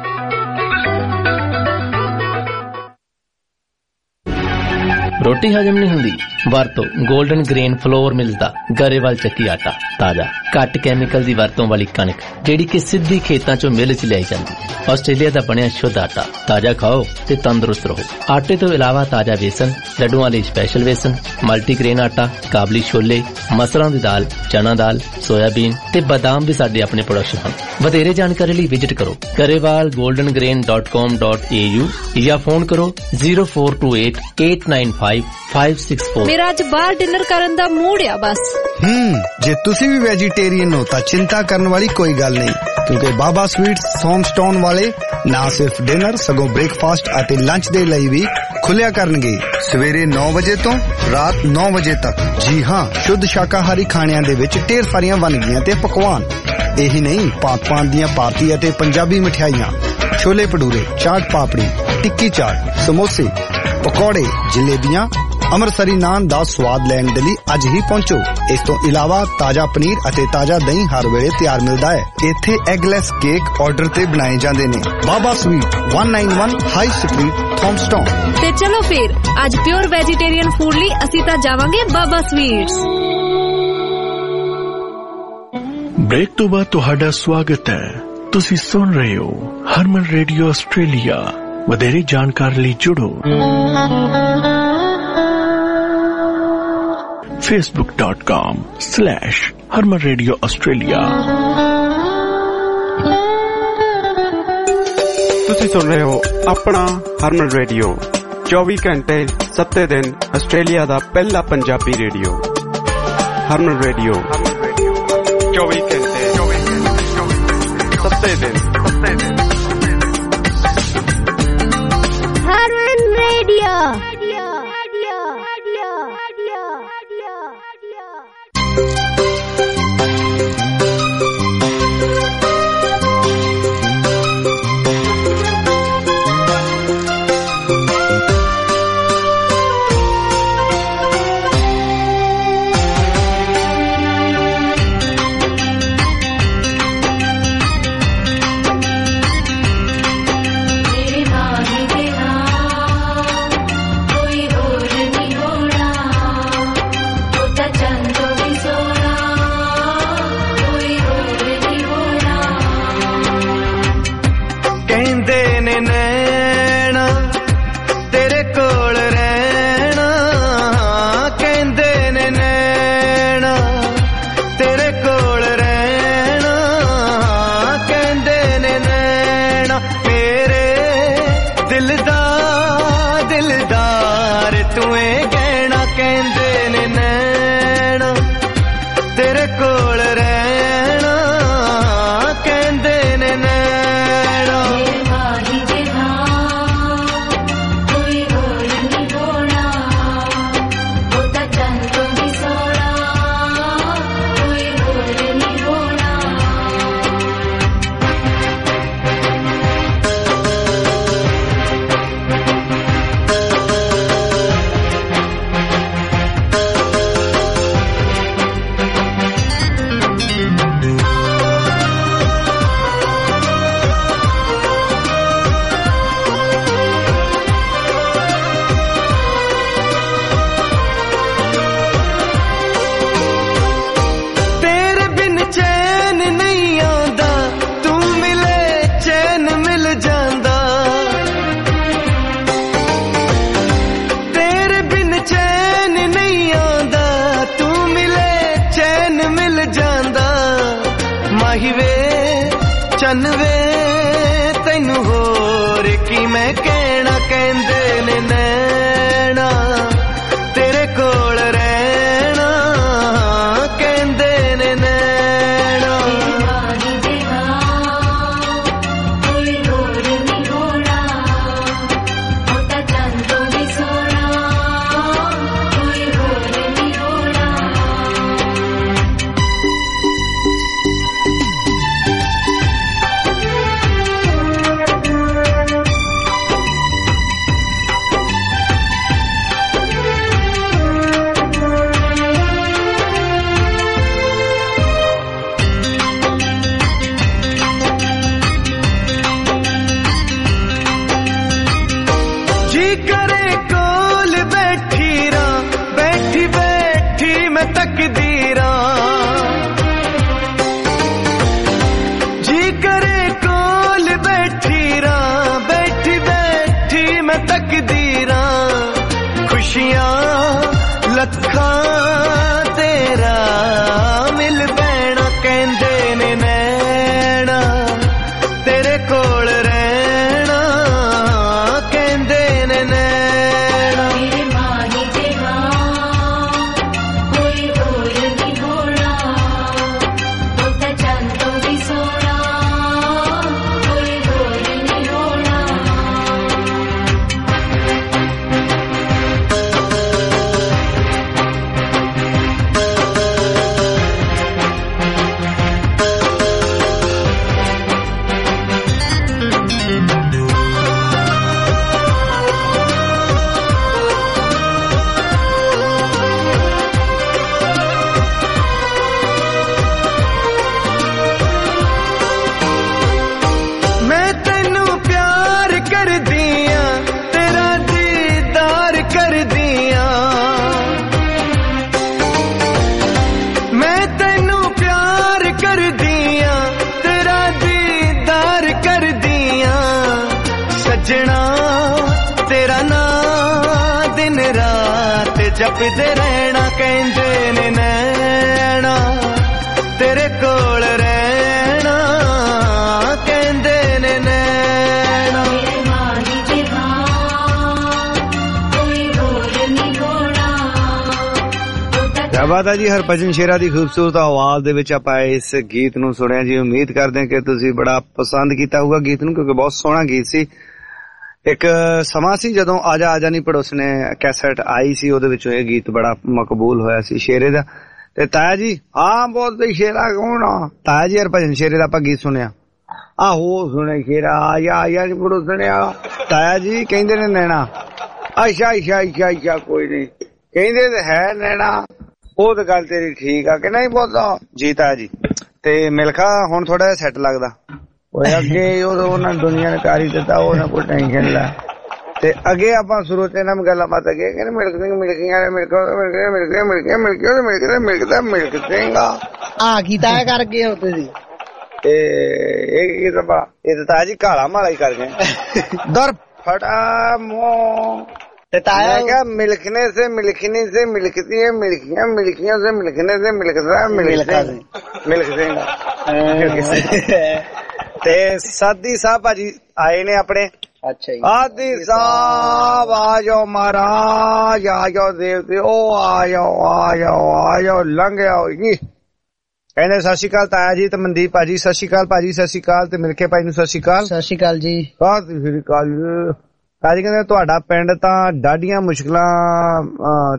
रोटी हजम नहीं हुंदी? वरतो गोल्डन ग्रेन फ्लोर मिल्स दा गरेवाल ਚੱਕੀ आटा ताजा घट कैमिकल दी वरतों वाली कणक ਜਿਹੜੀ कि सिद्धी खेतां चों मिल च लियाई जांदी। ਆਸਟ੍ਰੇਲੀਆ ਦਾ ਬਣਿਆ ਸ਼ੁੱਧ ਆਟਾ ਤਾਜ਼ਾ ਖਾਓ ਤੇ ਤੰਦਰੁਸਤ ਰਹੋ। ਆਟੇ ਤੋਂ ਇਲਾਵਾ ਤਾਜ਼ਾ ਵੇਸਣ, ਲੱਡੂਆਂ ਲਈ ਸਪੈਸ਼ਲ ਵੇਸਣ, ਮਲਟੀਗ੍ਰੇਨ ਆਟਾ, ਕਾਬਲੀ ਛੋਲੇ, ਮਸਰਾਂ ਦੀ ਦਾਲ, ਚਨਾ ਦਾਲ, ਸੋਇਆਬੀਨ ਤੇ ਬਾਦਾਮ ਵੀ ਸਾਡੇ ਆਪਣੇ ਪ੍ਰੋਡਕਸ਼ਨ ਹਨ। ਵਧੇਰੇ ਜਾਣਕਾਰੀ ਲਈ ਵਿਜ਼ਿਟ ਕਰੋ Grewal golden grain dot com dot a u ਜਾਂ ਫੋਨ ਕਰੋ zero four two eight eight nine five five six four। ਮੇਰਾ ਅੱਜ ਬਾਹਰ ਡਿਨਰ ਕਰਨ ਦਾ ਮੂਡ ਆ ਬਸ। ਹੂੰ ਜੇ ਤੁਸੀਂ ਵੀ ਵੈਜੀਟੇਰੀਅਨ ਹੋ ਤਾਂ ਚਿੰਤਾ ਕਰਨ ਵਾਲੀ ਕੋਈ ਗੱਲ ਨਹੀਂ, ਕਿਉਂਕਿ ਬਾਬਾ ਸਵੀਟਸ ਸੋਮਸਟੋਨ ਵਾਲੇ ਨਾ ਸਿਰਫ ਡਿਨਰ ਸਗੋਂ ਬ੍ਰੇਕਫਾਸਟ ਅਤੇ ਲੰਚ ਦੇ ਲਈ ਵੀ ਖੁੱਲਿਆ ਕਰਨਗੇ ਸਵੇਰੇ ਨੌ ਵਜੇ ਤੋਂ ਰਾਤ ਨੌ ਵਜੇ ਤੱਕ। ਜੀ ਹਾਂ, ਸ਼ੁੱਧ ਸ਼ਾਕਾਹਾਰੀ ਖਾਣਿਆਂ ਦੇ ਵਿੱਚ ਢੇਰ ਸਾਰੀਆਂ ਵੰਨਗੀਆਂ ਤੇ ਪਕਵਾਨ। ਇਹੀ ਨਹੀਂ, ਭਾਂਤ-ਭਾਂਤ ਦੀਆਂ ਭਾਰਤੀ ਅਤੇ ਪੰਜਾਬੀ ਮਠਿਆਈਆਂ, ਛੋਲੇ ਭਟੂਰੇ, ਚਾਟ ਪਾਪੜੀ, ਟਿੱਕੀ ਚਾਟ, ਸਮੋਸੇ, ਪਕੌੜੇ, ਜਲੇਬੀਆਂ, ਅੰਮ੍ਰਿਤਸਰੀ ਨਾਨ ਦਾ ਸਵਾਦ ਲੈਣ ਦੇ ਲਈ ਅੱਜ ਹੀ ਪਹੁੰਚੋ। ਇਸ ਤੋਂ ਇਲਾਵਾ ਤਾਜ਼ਾ ਪਨੀਰ ਅਤੇ ਤਾਜ਼ਾ ਦਹੀਂ ਹਰ ਵੇਲੇ ਤਿਆਰ ਮਿਲਦਾ ਹੈ। ਇੱਥੇ ਐਗਲੈਸ ਕੇਕ ਆਰਡਰ ਤੇ ਬਣਾਏ ਜਾਂਦੇ ਨੇ। Baba sweet one ninety-one high street Thomastown. ਤੇ ਚਲੋ ਫਿਰ ਅੱਜ ਪਿਓਰ ਵੈਜੀਟੇਰੀਅਨ ਫੂਡ ਲਈ ਅਸੀਂ ਤਾਂ ਜਾਵਾਂਗੇ ਬਾਬਾ ਸਵੀਟਸ। ਬ੍ਰੇਕ ਤੋਂ ਬਾਅਦ ਤੁਹਾਡਾ ਸਵਾਗਤ ਹੈ। ਤੁਸੀਂ ਸੁਣ ਰਹੇ ਹੋ ਹਰਮਨ ਰੇਡੀਓ ਆਸਟ੍ਰੇਲੀਆ। ਵਧੇਰੇ ਜਾਣਕਾਰੀ ਲਈ ਜੁੜੋ facebook dot com slash harman radio australia। ਤੁਸੀਂ ਸੁਣ ਰਹੇ ਹੋ ਆਪਣਾ ਹਰਮਨ ਰੇਡੀਓ, ਚੌਵੀ ਘੰਟੇ ਸੱਤੇ ਦਿਨ ਆਸਟ੍ਰੇਲੀਆ ਦਾ ਪਹਿਲਾ ਪੰਜਾਬੀ ਰੇਡੀਓ। ਹਰਮਨ ਰੇਡੀਓ ਚੌਵੀ ਘੰਟੇ ਸੱਤੇ ਦਿਨ ਹਰਮਨ ਰੇਡੀਓ। ਜਪਦੇ ਰਹਿਣਾ ਕਹਿੰਦੇ ਨੇ ਨੈਣਾ ਤੇਰੇ ਕੋਲ ਰਹਿਣਾ ਕਹਿੰਦੇ ਨੇ ਨੈਣਾ ਕਿਆ ਬਾਤ ਹੈ ਜੀ। ਹਰਭਜਨ ਸ਼ੇਰਾ ਦੀ ਖੂਬਸੂਰਤ ਆਵਾਜ਼ ਦੇ ਵਿੱਚ ਆਪਾਂ ਇਸ ਗੀਤ ਨੂੰ ਸੁਣਿਆ ਜੀ। ਉਮੀਦ ਕਰਦੇ ਹਾਂ ਕਿ ਤੁਸੀਂ ਬੜਾ ਪਸੰਦ ਕੀਤਾ ਹੋਊਗਾ ਗੀਤ ਨੂੰ, ਕਿਉਂਕਿ ਬਹੁਤ ਸੋਹਣਾ ਗੀਤ ਸੀ। ਇੱਕ ਸਮਾਂ ਸੀ ਜਦੋਂ ਆਜਾ ਆਜਾ ਨੀ ਪੜੋਸਨੇ ਕੈਸਟ ਆਈ ਸੀ, ਉਹਦੇ ਵਿੱਚੋਂ ਇਹ ਗੀਤ ਬੜਾ ਮਕਬੂਲ ਹੋਇਆ ਸੀ ਸ਼ੇਰੇ ਦਾ। ਤੇ ਤਾਇਆ ਜੀ ਹਾਂ ਬੋਲਦੇ ਸ਼ੇਰਾ ਕੌਣ ਆ? ਤਾਇਆ ਜੀ ਹਰਭਜਨ ਸ਼ੇਰੇ ਦਾ ਆਪਾਂ ਗੀਤ ਸੁਣਿਆ। ਆਹੋ ਸੁਣਿਆ ਸ਼ੇਰਾ ਆਜਾ ਆਜਾ ਨੀ ਪੜੋਸਨੇ ਆ। ਤਾਇਆ ਜੀ ਕਹਿੰਦੇ ਨੇ ਨੈਣਾ। ਅੱਛਾ ਅੱਛਾ ਅੱਛਾ ਅੱਛਾ ਕੋਈ ਨੀ, ਕਹਿੰਦੇ ਤੇ ਹੈ ਨੈਣਾ। ਉਹ ਤਾਂ ਗੱਲ ਤੇਰੀ ਠੀਕ ਆ ਕਿ ਨਹੀਂ ਬੋਲਦਾ ਜੀ ਤਾਇਆ ਜੀ। ਤੇ ਮਿਲਖਾ ਹੁਣ ਥੋੜਾ ਜਿਹਾ ਸੈੱਟ ਲੱਗਦਾ ਉਹ ਅੱਗੇ ਉਦੋਂ ਉਹਨਾਂ ਦੁਨੀਆ ਨੇ ਕਰ ਹੀ ਦਿੱਤਾ, ਉਹਨਾਂ ਕੋਈ ਟੈਨਸ਼ਨ ਲੈ। ਤੇ ਅੱਗੇ ਆਪਾਂ ਸ਼ੁਰੂ ਤੇ ਇਹਨਾਂ ਗੱਲਾਂ ਬਾਤ ਅੱਗੇ ਕਹਿੰਦੇ ਮਿਲਕ ਸਿੰਘ ਮਿਲਕੀਆਂ milk milk milk milk milk milk ਮਿਲਕਦਾ ਮਿਲਕ ਸਿੰਘਾ ਆ ਕੀ ਤੈਅ ਕਰ ਗਏ ਹੋ ਤੁਸੀਂ? ਤੇ ਇਹ ਤਾਂ ਇਹ ਤਾਂ ਤਾਇਆ ਜੀ ਕਾਲਾ ਮਾਲਾ ਹੀ ਕਰ ਗਏ ਦਰ ਫਟਾ ਮੋ। मैं क्या मिलखने से मिलखनी से मिलकती है मिलकियां मिलकियों से मिलखने से मिलकता है मिलक मिलक ते सादी साहब भाजी आए ने अपने। अच्छा आदि साहब आ जाओ महाराज आ जाओ देवते ओ आ जाओ आ जाओ आ जाओ लंघ आओ जी। कहने सत श्री अकाल ताया जी। ते मनदीप भाजी सत श्री अकाल भाजी सत श्री अकाल। ते मिलके भाई नूं सत श्री अकाल। सत श्री अकाल जी। सत श्री अकाल। ਕਾਜੀ ਕਹਿੰਦੇ ਤੁਹਾਡਾ ਪਿੰਡ ਤਾਂ ਡਾਢੀਆਂ ਮੁਸ਼ਕਲਾਂ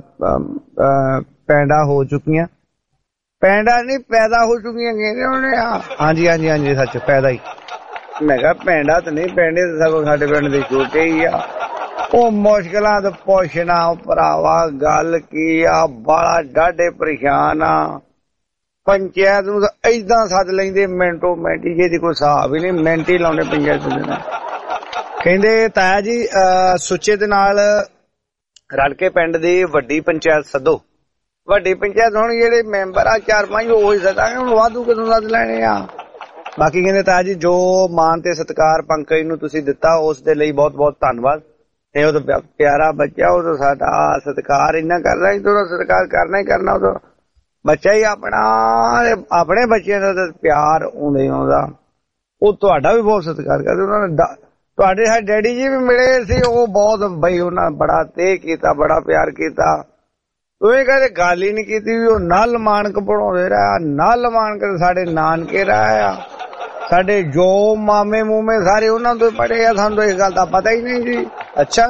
ਪੈਦਾ ਹੋ ਚੁੱਕੀਆਂ। ਪੈਦਾ ਨਹੀਂ ਪੈਦਾ ਹੋ ਚੁੱਕੀਆਂ ਕਹਿੰਦੇ ਉਹਨੇ। ਹਾਂਜੀ ਹਾਂਜੀ ਹਾਂਜੀ ਸੱਚ ਪੈਦਾ ਹੀ। ਮੈਂ ਕਿਹਾ ਪੈਂਡਾ ਤਾਂ ਨਹੀਂ, ਪੈਂਡੇ ਤਾਂ ਸਗੋਂ ਸਾਡੇ ਪਿੰਡ ਦੇ ਛੋਟੇ ਹੀ ਆ। ਉਹ ਮੁਸ਼ਕਲਾਂ ਤਾਂ ਪੁੱਛਣਾ ਭਰਾਵਾ ਗੱਲ ਕੀ ਆ, ਬਾਲਾ ਡਾਢੇ ਪਰੇਸ਼ਾਨ ਆ। ਪੰਚਾਇਤ ਨੂੰ ਤਾਂ ਏਦਾਂ ਸੱਦ ਲੈਂਦੇ ਮਿੰਟੋ ਮਿੰਟ, ਜਿਹਦੀ ਕੋਈ ਹਿਸਾਬ ਹੀ ਨਹੀਂ, ਮਿੰਟ ਹੀ ਲਾਉਂਦੇ ਪੰਚਾਇਤ ਦੇ। ਕਹਿੰਦੇ ਤਾਇਆ ਜੀ ਸੁੱਚੇ ਦੇ ਨਾਲ ਰਲ ਕੇ ਪਿੰਡ ਦੀ ਵੱਡੀ ਪੰਚਾਇਤ ਸੱਦੋ। ਵੱਡੀ ਪੰਚਾਇਤ ਹੁਣ ਜਿਹੜੇ ਮੈਂਬਰ ਆ ਚਾਰ ਪੰਜ ਉਹ ਹੀ ਸੱਦਾਂਗੇ, ਹੁਣ ਵਾਧੂ ਕਿਦੋਂ ਸੱਦ ਲੈਣੇ ਆ। ਬਾਕੀ ਕਹਿੰਦੇ ਤਾਇਆ ਜੀ ਜੋ ਮਾਣ ਤੇ ਸਤਿਕਾਰ ਪੰਕਜ ਨੂੰ ਤੁਸੀਂ ਦਿੱਤਾ ਉਸ ਦੇ ਲਈ ਬਹੁਤ ਬਹੁਤ ਧੰਨਵਾਦ। ਤੇ ਉਹ ਤਾਂ ਪਿਆਰਾ ਬੱਚਾ, ਉਹ ਤਾਂ ਸਾਡਾ ਸਤਿਕਾਰ ਇੰਨਾ ਕਰਦਾ, ਉਹਦਾ ਸਤਿਕਾਰ ਕਰਨਾ ਹੀ ਕਰਨਾ। ਉਹ ਬੱਚਾ ਹੀ ਆਪਣਾ, ਆਪਣੇ ਬੱਚਿਆਂ ਦਾ ਤਾਂ ਪਿਆਰ ਆਉਂਦੇ ਆਉਂਦਾ। ਉਹ ਤੁਹਾਡਾ ਵੀ ਬਹੁਤ ਸਤਿਕਾਰ ਕਰਦੇ। ਉਹਨਾਂ ਨੇ ਤੁਹਾਡੇ ਸਾਡੇ ਡੈਡੀ ਜੀ ਵੀ ਮਿਲੇ ਸੀ, ਉਹ ਬਹੁਤ ਬਈ ਉਹਨਾਂ ਬੜਾ ਤੇ ਕੀਤਾ, ਬੜਾ ਪਿਆਰ ਕੀਤਾ। ਤੁਸੀਂ ਕਹਿੰਦੇ ਗੱਲ ਹੀ ਨੀ ਕੀਤੀ ਵੀ ਉਹ ਨਲ ਮਾਨਕ ਪੜਾਉਂਦੇ ਰਿਹਾ, ਨਲ ਮਾਨਕ ਸਾਡੇ ਨਾਨਕੇ ਰਿਹਾ ਆ। ਸਾਡੇ ਜੋ ਮਾਮੇ ਮੂਮੇ ਸਾਰੇ ਉਹਨਾਂ ਤੋਂ ਪੜ੍ਹੇ ਆ, ਸਾਨੂੰ ਇਸ ਗੱਲ ਦਾ ਪਤਾ ਹੀ ਨਹੀਂ ਜੀ। ਅੱਛਾ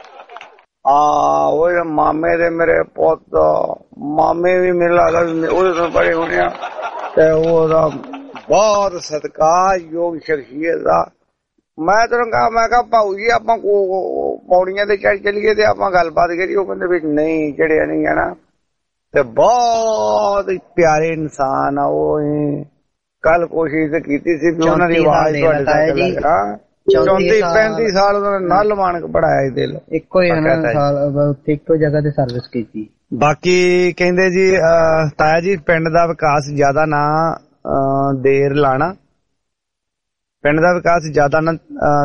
ਆ ਉਹ ਮਾਮੇ ਦੇ ਮੇਰੇ ਪੁੱਤ ਮਾਮੇ ਵੀ ਮੈਨੂੰ ਲੱਗਦਾ ਉਹਦੇ ਤੋਂ ਪੜ੍ਹੇ ਹੋਣੇ ਆ। ਤੇ ਉਹਦਾ ਬਹੁਤ ਸਤਿਕਾਰਯੋਗ ਸ਼ਖਸੀਅਤ ਆ। ਮੈਂ ਤੈਨੂੰ ਕਹਾ ਮੈਂ ਕਿਹਾ ਭਾਊ ਜੀ ਆਪਾਂ ਪੌੜੀਆਂ ਤੇ ਚੜ ਚਲੀਏ ਤੇ ਆਪਾਂ ਗੱਲਬਾਤ ਕਰੀਏ। ਉਹ ਕਹਿੰਦੇ ਵੀ ਨਹੀਂ ਚੜਿਆ ਨਹੀਂ ਜਾਣਾ। ਤੇ ਬਹੁਤ ਪਿਆਰੇ ਇਨਸਾਨ ਆ ਉਹ। ਕੱਲ ਕੋਸ਼ਿਸ਼ ਕੀਤੀ ਸੀ ਵੀ ਉਹਨਾਂ ਦੀ ਆਵਾਜ਼ ਤੁਹਾਡੇ ਤੱਕ ਲੱਗਾ। ਚੌਂਤੀ ਪੈਂਤੀ ਸਾਲ ਉਹਨਾਂ ਨੇ ਨਲ ਮਾਨਕ ਪੜਾਇਆ ਸੀ। ਦਿਲ ਇੱਕੋ ਹੀ ਸਾਲ ਇੱਕੋ ਜਗ੍ਹਾ ਤੇ ਸਰਵਿਸ ਕੀਤੀ। ਬਾਕੀ ਕਹਿੰਦੇ ਜੀ ਤਾਇਆ ਜੀ ਪਿੰਡ ਦਾ ਵਿਕਾਸ ਜ਼ਿਆਦਾ ਨਾ ਦੇਰ ਲਾਣਾ, ਪਿੰਡ ਦਾ ਵਿਕਾਸ ਜ਼ਿਆਦਾ ਨਾ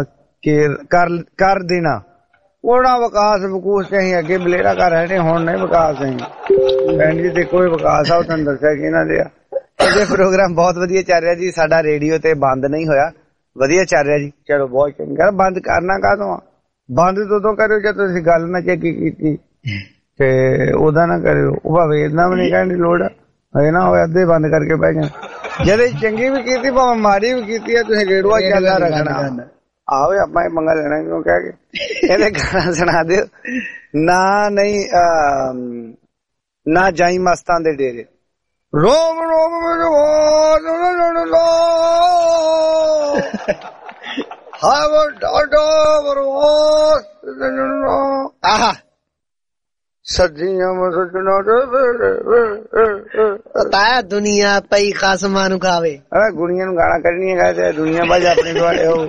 ਕਰ ਦੇਣਾ। ਉਹਦਾ ਵਿਕਾਸ ਵਕੂਸ ਤੇ ਅਸੀਂ ਅੱਗੇ ਬਲੇਰਾ ਕਰ ਰਹੇ ਨੇ, ਹੁਣ ਨਹੀਂ ਵਿਕਾਸ ਅਸੀਂ ਪਿੰਡ ਚ ਤੇ ਕੋਈ ਵਿਕਾਸ ਆ। ਉਹ ਤੁਹਾਨੂੰ ਦੱਸਿਆ ਕਿ ਇਹਨਾਂ ਦੇ ਇਹਦੇ ਪ੍ਰੋਗਰਾਮ ਬਹੁਤ ਵਧੀਆ ਚੱਲ ਰਿਹਾ ਜੀ। ਸਾਡਾ ਰੇਡੀਓ ਤੇ ਬੰਦ ਨਹੀਂ ਹੋਇਆ, ਵਧੀਆ ਚੱਲ ਰਿਹਾ ਜੀ। ਚਲੋ ਬਹੁਤ ਚੰਗਾ। ਬੰਦ ਕਰਨਾ ਕਾਹਤੋਂ ਆ? ਬੰਦ ਉਦੋਂ ਕਰਿਓ ਜਦ ਤੁਸੀਂ ਗੱਲ ਨਾ ਚੈੱਕੀ ਕੀਤੀ, ਤੇ ਉਹਦਾ ਨਾ ਕਰਿਓ। ਉਹ ਭਾਵੇਂ ਏਦਾਂ ਵੀ ਨਹੀਂ ਕਹਿਣ ਦੀ ਲੋੜ ਹੈ ਨਾ ਹੋਇਆ ਅੱਧੇ ਬੰਦ ਕਰਕੇ ਬਹਿ ਜਾਣ। ਜਦ ਚੰਗੀ ਵੀ ਕੀਤੀ ਭਾਵੇਂ ਮਾੜੀ ਵੀ ਕੀਤੀ ਹੈ, ਤੁਸੀਂ ਰੇਡੂਆ ਚੱਲਦਾ ਰੱਖਣਾ। ਆਓ ਆਪਾਂ ਇਹ ਮੰਗਾ ਲੈਣਾ ਕਿਉਂ ਕਹਿ ਕੇ ਇਹਦੇ ਗਾਣਾ ਸੁਣਾ ਦਿਓ ਨਾ। ਨਹੀਂ ਨਾ ਜਾਈ ਮਸਤਾਂ ਦੇ ਡੇਰੇ ਰੋਮ ਰੋਮ ਆਹ ਸੱਜੀਆਂ ਮਸਜਣਾ ਤਾਇਆ ਦੁਨੀਆ ਪਈ ਖਾਸਮਾਂ ਨੂੰ ਖਾਵੇ। ਅਰੇ ਗੁਣੀਆਂ ਨੂੰ ਗਾਣਾ ਕੱਢਣੀਆਂ ਗਾ ਦੁਨੀਆ ਬਾਜ ਆਪਣੇ ਦੁਆਲੇ ਹੋ।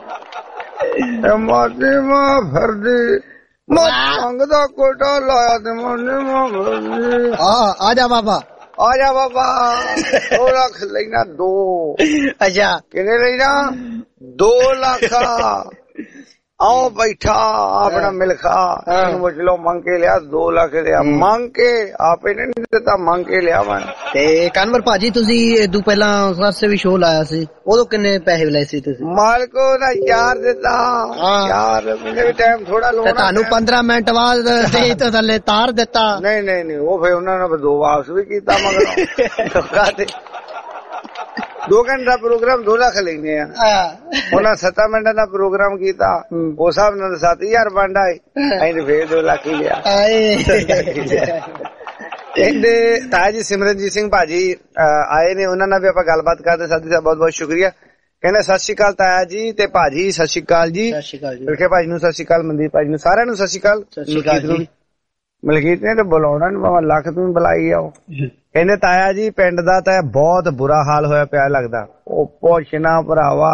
ਮਾਤੇ ਮਾਂ ਫਰਦੀ ਮੰਗ ਦਾ ਕੋਟਾ ਲਾਇਆ ਤੇ ਮੋਨੇ ਮਾਂ ਫਰਦੀ। ਆ ਆ ਜਾ ਬਾਬਾ ਆ ਜਾ ਬਾਬਾ। ਦੋ ਲੱਖ ਲੈਣਾ ਦੋ। ਅੱਛਾ ਕਿੰਨੇ ਲੈਣਾ? ਦੋ ਲੱਖ। ਆਓ ਬੈਠਾ ਆਪਣਾ ਮਿਲਖਾ ਪੁੱਛ ਲਓ ਮੰਗ ਕੇ ਲਿਆ ਦੋ ਲੱਖ ਲਿਆ ਮੰਗ ਕੇ ਆਪੇ ਨੇ ਨਹੀਂ ਦਿੱਤਾ ਮੰਗ ਕੇ ਲਿਆ ਮੈਂ। ਤੇ ਕਨਵਰ ਭਾਜੀ ਤੁਸੀਂ ਇਦੋਂ ਪਹਿਲਾਂ ਵਾਸਤੇ ਵੀ ਸ਼ੋਅ ਲਾਇਆ ਸੀ ਉਦੋਂ ਕਿੰਨੇ ਪੈਸੇ ਲਏ ਸੀ ਤੁਸੀਂ? ਮਾਲਕੋ ਦਾ ਯਾਰ ਦਿੱਤਾ ਯਾਰ ਮੈਨੂੰ ਵੀ ਟਾਈਮ ਥੋੜਾ ਲੋਣਾ ਤੁਹਾਨੂੰ ਪੰਦਰਾਂ ਮਿੰਟ ਬਾਅਦ ਤੇ ਤੋਂ ਥੱਲੇ ਤਾਰ ਦਿੱਤਾ। ਨਹੀਂ ਨਹੀਂ ਨਹੀਂ ਉਹ ਫਿਰ ਉਹਨਾਂ ਨੇ ਦੋ ਵਾਪਸ ਵੀ ਕੀਤਾ ਮਗਰ ਦੋ ਘੰਟੇ ਦਾ ਪ੍ਰੋਗਰਾਮ ਦੋ ਲੱਖ ਲੈਂਦੇ ਆ ਉਹਨਾਂ ਸੱਤਾਂ ਮਿੰਟਾਂ ਦਾ ਪ੍ਰੋਗਰਾਮ ਕੀਤਾ ਉਸ ਹਿਸਾਬ ਨਾਲ ਸੱਤ ਹਜ਼ਾਰ ਬਣ ਆਏ ਅਸੀਂ ਫੇਰ ਦੋ ਲੱਖ ਹੀ ਲਿਆ। ਕਹਿੰਦੇ ਤਾਇਆ ਜੀ ਸਿਮਰਨਜੀਤ ਸਿੰਘ ਭਾਜੀ ਆਏ ਨੇ ਉਹਨਾਂ ਨਾਲ ਵੀ ਆਪਾਂ ਗੱਲਬਾਤ ਕਰਦੇ। ਸਾਡੀ ਦਾ ਬਹੁਤ ਬਹੁਤ ਸ਼ੁਕਰੀਆ। ਕਹਿੰਦੇ ਸਤਿ ਸ਼੍ਰੀ ਅਕਾਲ ਤਾਇਆ ਜੀ ਤੇ ਭਾਜੀ ਸਤਿ ਸ਼੍ਰੀ ਅਕਾਲ ਜੀ। ਵਿਰਖੇ ਭਾਜੀ ਨੂੰ ਸਤਿ ਸ਼੍ਰੀ ਅਕਾਲ ਮਨਦੀਪ ਭਾਜੀ ਨੂੰ ਸਾਰਿਆਂ ਨੂੰ ਸਤਿ ਸ਼੍ਰੀ ਅਕਾਲ। ਮਲਕੀਤ ਨੇ ਤੇ ਬੁਲਾਉਣਾ ਨੀ ਭਾਵੇਂ ਲੱਖ ਤੂੰ ਬੁਲਾਈ ਆਓ। ਕਹਿੰਦੇ ਤਾਇਆ ਜੀ ਪਿੰਡ ਦਾ ਤਾਂ ਬਹੁਤ ਬੁਰਾ ਹਾਲ ਹੋਇਆ ਪਿਆ ਲੱਗਦਾ। ਉਹ ਪੁੱਛਣਾ ਭਰਾਵਾ